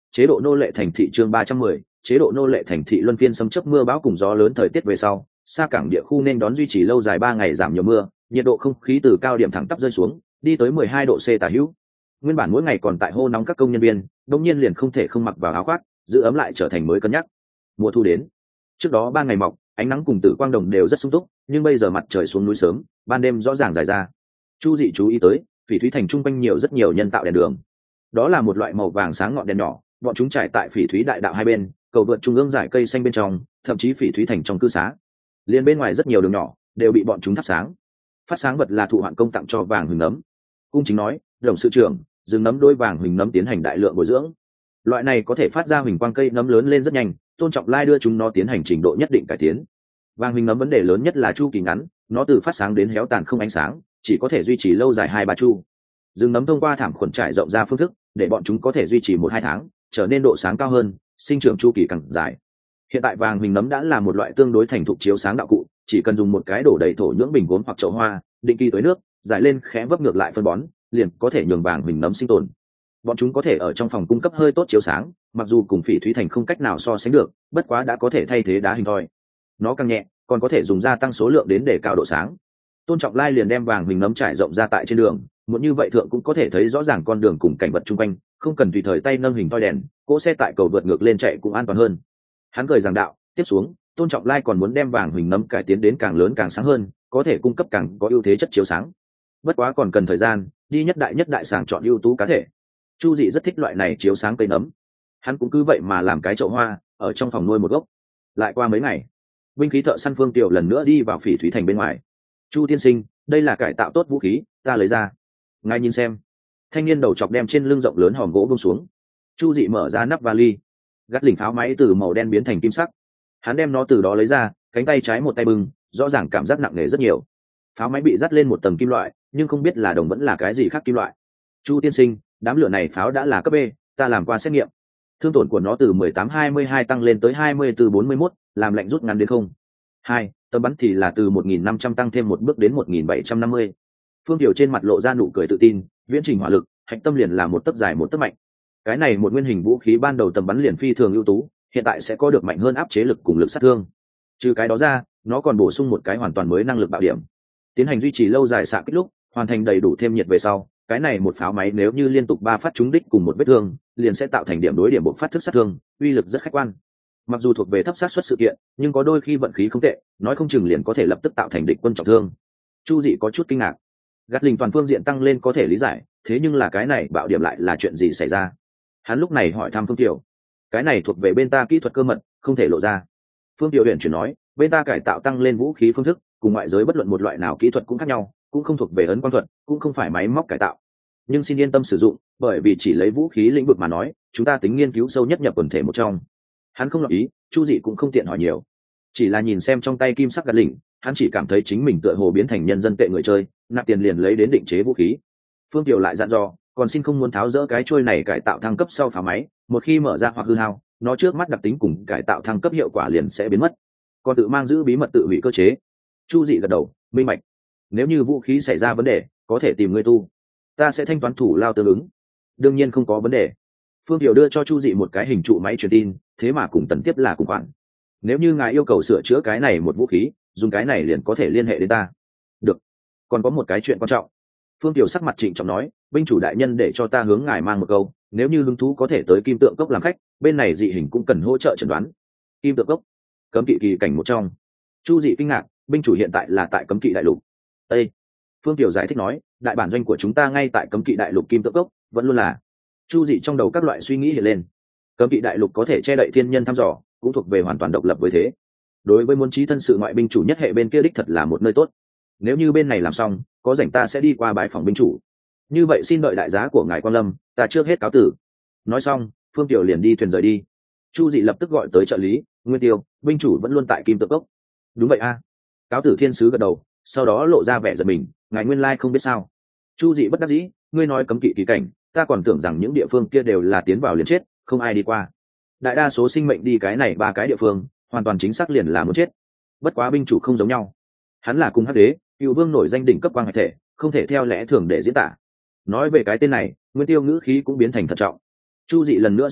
chế độ nô lệ thành thị chương ba trăm mười, chế độ nô lệ thành thị luân phiên xâm chấp mưa bão cùng gió lớn thời tiết về sau, xa cảng địa khu nên đón duy trì lâu dài ba ngày giảm nhiều mưa, nhiệt độ không khí từ cao điểm thẳng tắp rơi xuống, đi tới mười hai độ C tả hữu. Nguyên bản mỗi ngày còn tại hô nóng các công nhân viên, đột nhiên liền không thể không mặc vào áo khoác, giữ ấm lại trở thành mới cân nhắc. Mùa thu đến. Trước đó ba ngày mọc, ánh nắng cùng tử quang đồng đều rất sung túc, nhưng bây giờ mặt trời xuống núi sớm, ban đêm rõ ràng dài ra. Chu Dị chú ý tới, Phỉ Thúy thành trung quanh nhiều rất nhiều nhân tạo đèn đường. Đó là một loại màu vàng sáng ngọn đèn nhỏ, bọn chúng trải tại Phỉ Thúy đại đạo hai bên, cầu vượt trung ương dải cây xanh bên trong, thậm chí Phỉ Thúy thành trong cư xá. Liên bên ngoài rất nhiều đường nhỏ đều bị bọn chúng thắp sáng. Phát sáng vật là thụ hoạn công tặng cho vàng huỳnh nấm. Cung chính nói, đồng sự trưởng, rừng nấm đôi vàng huỳnh nấm tiến hành đại lượng bồi dưỡng. Loại này có thể phát ra huỳnh quang cây nấm lớn lên rất nhanh, Tôn Trọng Lai đưa chúng nó tiến hành trình độ nhất định cải tiến. Vàng huỳnh nấm vấn đề lớn nhất là chu kỳ ngắn, nó từ phát sáng đến héo tàn không ánh sáng, chỉ có thể duy trì lâu dài hai ba chu. Rừng nấm thông qua thảm khuẩn trải rộng ra phương thức, để bọn chúng có thể duy trì một hai tháng, trở nên độ sáng cao hơn, sinh trưởng chu kỳ càng dài. Hiện tại vàng huỳnh nấm đã là một loại tương đối thành thục chiếu sáng đạo cụ, chỉ cần dùng một cái đổ đầy thổ nhưỡng bình gốm hoặc chậu hoa, định kỳ tưới nước, giải lên khẽ vấp ngược lại phân bón, liền có thể nhường vàng huỳnh nấm sinh tồn. Bọn chúng có thể ở trong phòng cung cấp hơi tốt chiếu sáng, mặc dù cùng Phỉ Thúy thành không cách nào so sánh được, bất quá đã có thể thay thế đá hình thoi. Nó càng nhẹ, còn có thể dùng gia tăng số lượng đến để cao độ sáng. Tôn Trọng Lai liền đem vàng huỳnh nấm trải rộng ra tại trên đường, muốn như vậy thượng cũng có thể thấy rõ ràng con đường cùng cảnh vật chung quanh, không cần tùy thời tay nâng hình thoi đèn, cỗ xe tại cầu vượt ngược lên chạy cũng an toàn hơn. Hắn cười giảng đạo, tiếp xuống, Tôn Trọng Lai còn muốn đem vàng huỳnh nấm cải tiến đến càng lớn càng sáng hơn, có thể cung cấp càng có ưu thế chất chiếu sáng. Bất quá còn cần thời gian, đi nhất đại nhất đại sàng chọn ưu tú cá thể. Chu Dị rất thích loại này chiếu sáng cây nấm, hắn cũng cứ vậy mà làm cái chậu hoa ở trong phòng nuôi một gốc. Lại qua mấy ngày, binh khí thợ săn Phương Tiểu lần nữa đi vào Phỉ Thúy thành bên ngoài. Chu tiên sinh, đây là cải tạo tốt vũ khí, ta lấy ra. Ngài nhìn xem. Thanh niên đầu chọc đem trên lưng rộng lớn hòm gỗ buông xuống. Chu Dị mở ra nắp vali, gắt lỉnh pháo máy từ màu đen biến thành kim sắc. Hắn đem nó từ đó lấy ra, cánh tay trái một tay bưng, rõ ràng cảm giác nặng nề rất nhiều. Pháo máy bị dắt lên một tầng kim loại, nhưng không biết là đồng vẫn là cái gì khác kim loại. Chu tiên sinh, đám lửa này pháo đã là cấp B, ta làm qua xét nghiệm. Thương tổn của nó từ mười tám hai mươi hai tăng lên tới hai mươi từ bốn mươi mốt, làm lạnh rút ngắn đến không. Hai, tầm bắn thì là từ một nghìn năm trăm tăng thêm một bước đến một nghìn bảy trăm năm mươi. Phương Tiểu trên mặt lộ ra nụ cười tự tin, viễn trình hỏa lực, hạch tâm liền là một tấc dài một tấc mạnh. Cái này một nguyên hình vũ khí ban đầu tầm bắn liền phi thường ưu tú, hiện tại sẽ có được mạnh hơn áp chế lực cùng lực sát thương. Trừ cái đó ra, nó còn bổ sung một cái hoàn toàn mới năng lực bạo điểm. Tiến hành duy trì lâu dài xạ kích lúc, hoàn thành đầy đủ thêm nhiệt về sau, cái này một pháo máy nếu như liên tục ba phát trúng đích cùng một vết thương, liền sẽ tạo thành điểm đối điểm bộc phát thức sát thương, uy lực rất khách quan. Mặc dù thuộc về thấp sát suất sự kiện, nhưng có đôi khi vận khí không tệ, nói không chừng liền có thể lập tức tạo thành địch quân trọng thương. Chu Dị có chút kinh ngạc. Gạt lình toàn phương diện tăng lên có thể lý giải, thế nhưng là cái này bạo điểm lại là chuyện gì xảy ra? Hắn lúc này hỏi thăm Phương Tiểu. Cái này thuộc về bên ta kỹ thuật cơ mật, không thể lộ ra. Phương Tiểu huyền chuyển nói, bên ta cải tạo tăng lên vũ khí phương thức, cùng ngoại giới bất luận một loại nào kỹ thuật cũng khác nhau, cũng không thuộc về ấn quang thuật, cũng không phải máy móc cải tạo. Nhưng xin yên tâm sử dụng, bởi vì chỉ lấy vũ khí lĩnh vực mà nói, chúng ta tính nghiên cứu sâu nhất nhập quần thể một trong. Hắn không đồng ý, Chu Dị cũng không tiện hỏi nhiều, chỉ là nhìn xem trong tay kim sắc gạt lỉnh, hắn chỉ cảm thấy chính mình tựa hồ biến thành nhân dân tệ người chơi, nạp tiền liền lấy đến định chế vũ khí. Phương Tiểu lại dặn dò, còn xin không muốn tháo rỡ cái chuôi này cải tạo thăng cấp sau phá máy, một khi mở ra hoặc hư hao, nó trước mắt đặc tính cùng cải tạo thăng cấp hiệu quả liền sẽ biến mất. Còn tự mang giữ bí mật tự hủy cơ chế. Chu Dị gật đầu, minh bạch. Nếu như vũ khí xảy ra vấn đề, có thể tìm người tu, ta sẽ thanh toán thủ lao tương ứng. Đương nhiên không có vấn đề. Phương Tiểu đưa cho Chu Dị một cái hình trụ máy truyền tin, thế mà cùng tần tiếp là cùng khoản. Nếu như ngài yêu cầu sửa chữa cái này một vũ khí, dùng cái này liền có thể liên hệ đến ta. Được. Còn có một cái chuyện quan trọng. Phương Tiểu sắc mặt trịnh trọng nói, binh chủ đại nhân để cho ta hướng ngài mang một câu, nếu như hứng thú có thể tới Kim Tượng Cốc làm khách, bên này dị hình cũng cần hỗ trợ chẩn đoán. Kim Tượng Cốc, cấm kỵ kỳ cảnh một trong. Chu Dị kinh ngạc, binh chủ hiện tại là tại cấm kỵ đại lục. Ê! Phương Tiểu giải thích nói, đại bản doanh của chúng ta ngay tại cấm kỵ đại lục Kim Tượng Cốc, vẫn luôn là. Chu Dị trong đầu các loại suy nghĩ hiện lên. Cấm kỵ đại lục có thể che đậy thiên nhân thăm dò, cũng thuộc về hoàn toàn độc lập với thế. Đối với muốn trí thân sự ngoại binh chủ nhất hệ bên kia đích thật là một nơi tốt. Nếu như bên này làm xong, có rảnh ta sẽ đi qua bái phòng binh chủ. Như vậy xin đợi đại giá của ngài Quan Lâm, ta trước hết cáo tử. Nói xong, Phương Tiểu liền đi thuyền rời đi. Chu Dị lập tức gọi tới trợ lý, Nguyên Tiêu, binh chủ vẫn luôn tại Kim Tượng Cốc. Đúng vậy a. Cáo tử thiên sứ gật đầu, sau đó lộ ra vẻ giận mình, ngài nguyên lai không biết sao? Chu Dị bất đắc dĩ, ngươi nói cấm kỵ kỳ cảnh, ta còn tưởng rằng những địa phương kia đều là tiến vào liền chết, không ai đi qua. Đại đa số sinh mệnh đi cái này ba cái địa phương, hoàn toàn chính xác liền là muốn chết. Bất quá binh chủ không giống nhau, hắn là cung hắc đế, cựu vương nổi danh đỉnh cấp quang hải thể, không thể theo lẽ thường để diễn tả. Nói về cái tên này, Nguyên Tiêu ngữ khí cũng biến thành thận trọng. Chu Dị lần nữa xác nhận,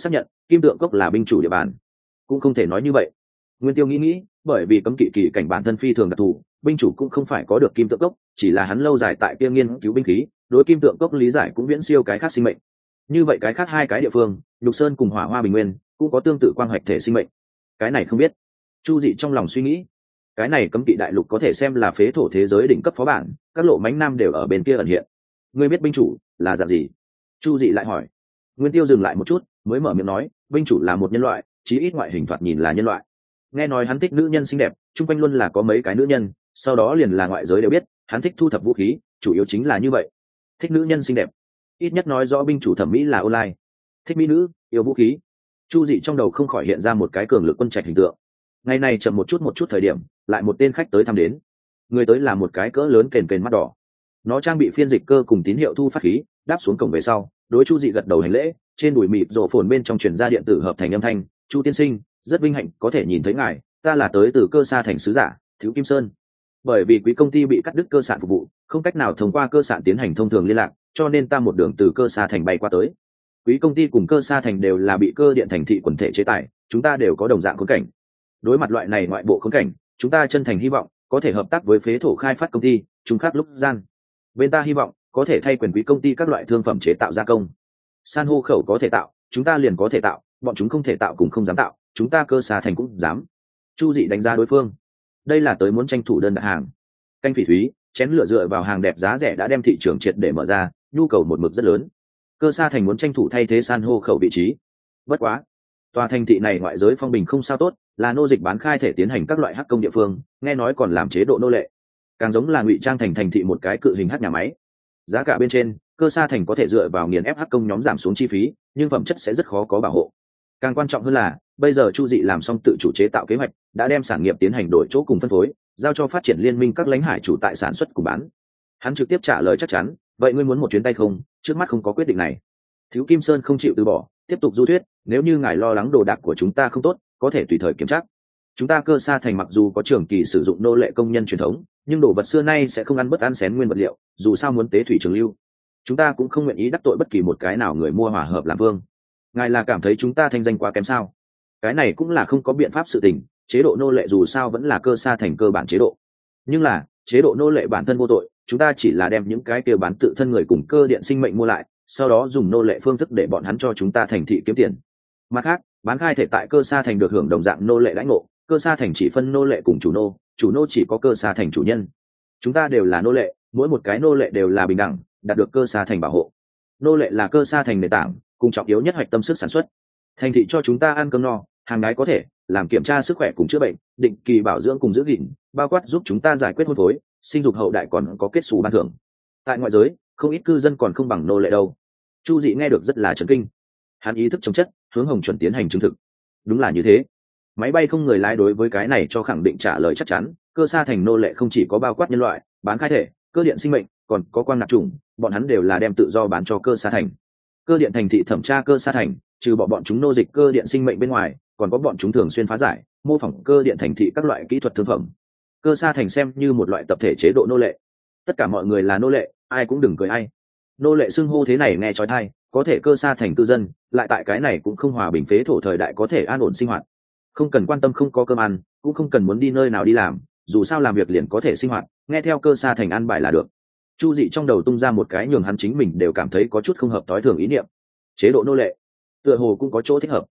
kim tượng cốc là binh chủ địa bàn. Cũng không thể nói như vậy. Nguyên Tiêu nghĩ nghĩ, bởi vì cấm kỵ kỳ cảnh bản thân phi thường đặc thù, binh chủ cũng không phải có được kim tượng cốc, chỉ là hắn lâu dài tại kia nghiên cứu binh khí, đối kim tượng cốc lý giải cũng viễn siêu cái khác sinh mệnh. Như vậy cái khác hai cái địa phương, Lục Sơn cùng Hỏa Hoa Bình Nguyên, cũng có tương tự quang hoạch thể sinh mệnh. Cái này không biết. Chu Dị trong lòng suy nghĩ, cái này cấm kỵ đại lục có thể xem là phế thổ thế giới đỉnh cấp phó bản, các lộ mánh nam đều ở bên kia ẩn hiện. Ngươi biết binh chủ là dạng gì? Chu Dị lại hỏi. Nguyên Tiêu dừng lại một chút, mới mở miệng nói, binh chủ là một nhân loại, chí ít ngoại hình thoạt nhìn là nhân loại. Nghe nói hắn thích nữ nhân xinh đẹp, chung quanh luôn là có mấy cái nữ nhân, sau đó liền là ngoại giới đều biết, hắn thích thu thập vũ khí, chủ yếu chính là như vậy. Thích nữ nhân xinh đẹp, ít nhất nói rõ binh chủ thẩm mỹ là online. Thích mỹ nữ, yêu vũ khí. Chu Dị trong đầu không khỏi hiện ra một cái cường lực quân trạch hình tượng. Ngày này chậm một chút một chút thời điểm, lại một tên khách tới thăm đến. Người tới là một cái cỡ lớn kền kền mắt đỏ. Nó trang bị phiên dịch cơ cùng tín hiệu thu phát khí, đáp xuống cổng về sau, đối Chu Dị gật đầu hành lễ, trên đùi mịt rộ phồn bên trong truyền ra điện tử hợp thành âm thanh, "Chu tiên sinh, rất vinh hạnh có thể nhìn thấy ngài, ta là tới từ cơ sa thành sứ giả, Thiếu Kim Sơn. Bởi vì quý công ty bị cắt đứt cơ sản phục vụ, không cách nào thông qua cơ sản tiến hành thông thường liên lạc, cho nên ta một đường từ cơ sa thành bay qua tới. Quý công ty cùng cơ sa thành đều là bị cơ điện thành thị quần thể chế tài, chúng ta đều có đồng dạng khốn cảnh. Đối mặt loại này ngoại bộ khốn cảnh, chúng ta chân thành hy vọng có thể hợp tác với phế thổ khai phát công ty, chúng khác lúc gian. Bên ta hy vọng có thể thay quyền quý công ty các loại thương phẩm chế tạo gia công. San hô khẩu có thể tạo, chúng ta liền có thể tạo, bọn chúng không thể tạo cùng không dám tạo, chúng ta cơ sa thành cũng dám." Chu Dị đánh giá đối phương, đây là tới muốn tranh thủ đơn đặt hàng. Canh phỉ thúy, chén lửa dựa vào hàng đẹp giá rẻ đã đem thị trường triệt để mở ra, nhu cầu một mực rất lớn. Cơ sa thành muốn tranh thủ thay thế san hô khẩu vị trí. Bất quá, tòa thành thị này ngoại giới phong bình không sao tốt, là nô dịch bán khai thể tiến hành các loại hắc công địa phương, nghe nói còn làm chế độ nô lệ, càng giống là ngụy trang thành thành thị một cái cự hình hắc nhà máy. Giá cả bên trên, cơ sa thành có thể dựa vào nghiền ép hắc công nhóm giảm xuống chi phí, nhưng phẩm chất sẽ rất khó có bảo hộ. Càng quan trọng hơn là, bây giờ Chu Dị làm xong tự chủ chế tạo kế hoạch, đã đem sản nghiệp tiến hành đổi chỗ cùng phân phối, giao cho phát triển liên minh các lãnh hải chủ tại sản xuất cùng bán. Hắn trực tiếp trả lời chắc chắn, "Vậy ngươi muốn một chuyến tay không? Trước mắt không có quyết định này." Thiếu Kim Sơn không chịu từ bỏ, tiếp tục du thuyết, "Nếu như ngài lo lắng đồ đạc của chúng ta không tốt, có thể tùy thời kiểm tra. Chúng ta cơ sa thành mặc dù có trường kỳ sử dụng nô lệ công nhân truyền thống, nhưng đồ vật xưa nay sẽ không ăn bất ăn xén nguyên vật liệu, dù sao muốn tế thủy trường lưu. Chúng ta cũng không nguyện ý đắc tội bất kỳ một cái nào người mua hòa hợp làm vương. Ngài là cảm thấy chúng ta thanh danh quá kém sao?" Cái này cũng là không có biện pháp sự tình, chế độ nô lệ dù sao vẫn là cơ sa thành cơ bản chế độ. Nhưng là, chế độ nô lệ bản thân vô tội, chúng ta chỉ là đem những cái kia bán tự thân người cùng cơ điện sinh mệnh mua lại, sau đó dùng nô lệ phương thức để bọn hắn cho chúng ta thành thị kiếm tiền. Mặt khác, bán khai thể tại cơ sa thành được hưởng đồng dạng nô lệ lãnh ngộ, cơ sa thành chỉ phân nô lệ cùng chủ nô, chủ nô chỉ có cơ sa thành chủ nhân. Chúng ta đều là nô lệ, mỗi một cái nô lệ đều là bình đẳng, đạt được cơ sa thành bảo hộ. Nô lệ là cơ sa thành nền tảng, cùng trọng yếu nhất hoạch tâm sức sản xuất. Thành thị cho chúng ta ăn cơm no, hàng đái có thể làm kiểm tra sức khỏe cùng chữa bệnh, định kỳ bảo dưỡng cùng giữ gìn, bao quát giúp chúng ta giải quyết hôn phối, sinh dục hậu đại còn có kết xù ban thưởng. Tại ngoại giới, không ít cư dân còn không bằng nô lệ đâu. Chu Dị nghe được rất là chấn kinh. Hắn ý thức chống chất, hướng Hồng Chuẩn tiến hành chứng thực. Đúng là như thế. Máy bay không người lái đối với cái này cho khẳng định trả lời chắc chắn, cơ sa thành nô lệ không chỉ có bao quát nhân loại, bán khai thể, cơ điện sinh mệnh, còn có quan nạp chủng, bọn hắn đều là đem tự do bán cho cơ sa thành. Cơ điện thành thị thẩm tra cơ sa thành, trừ bỏ bọn chúng nô dịch cơ điện sinh mệnh bên ngoài, còn có bọn chúng thường xuyên phá giải, mô phỏng cơ điện thành thị các loại kỹ thuật thương phẩm. Cơ sa thành xem như một loại tập thể chế độ nô lệ. Tất cả mọi người là nô lệ, ai cũng đừng cười ai. Nô lệ xưng hô thế này nghe trói thai, có thể cơ sa thành cư dân, lại tại cái này cũng không hòa bình phế thổ thời đại có thể an ổn sinh hoạt. Không cần quan tâm không có cơm ăn, cũng không cần muốn đi nơi nào đi làm, dù sao làm việc liền có thể sinh hoạt, nghe theo cơ sa thành ăn bài là được. Chu Dị trong đầu tung ra một cái nhường hắn chính mình đều cảm thấy có chút không hợp tối thường ý niệm. Chế độ nô lệ, tựa hồ cũng có chỗ thích hợp.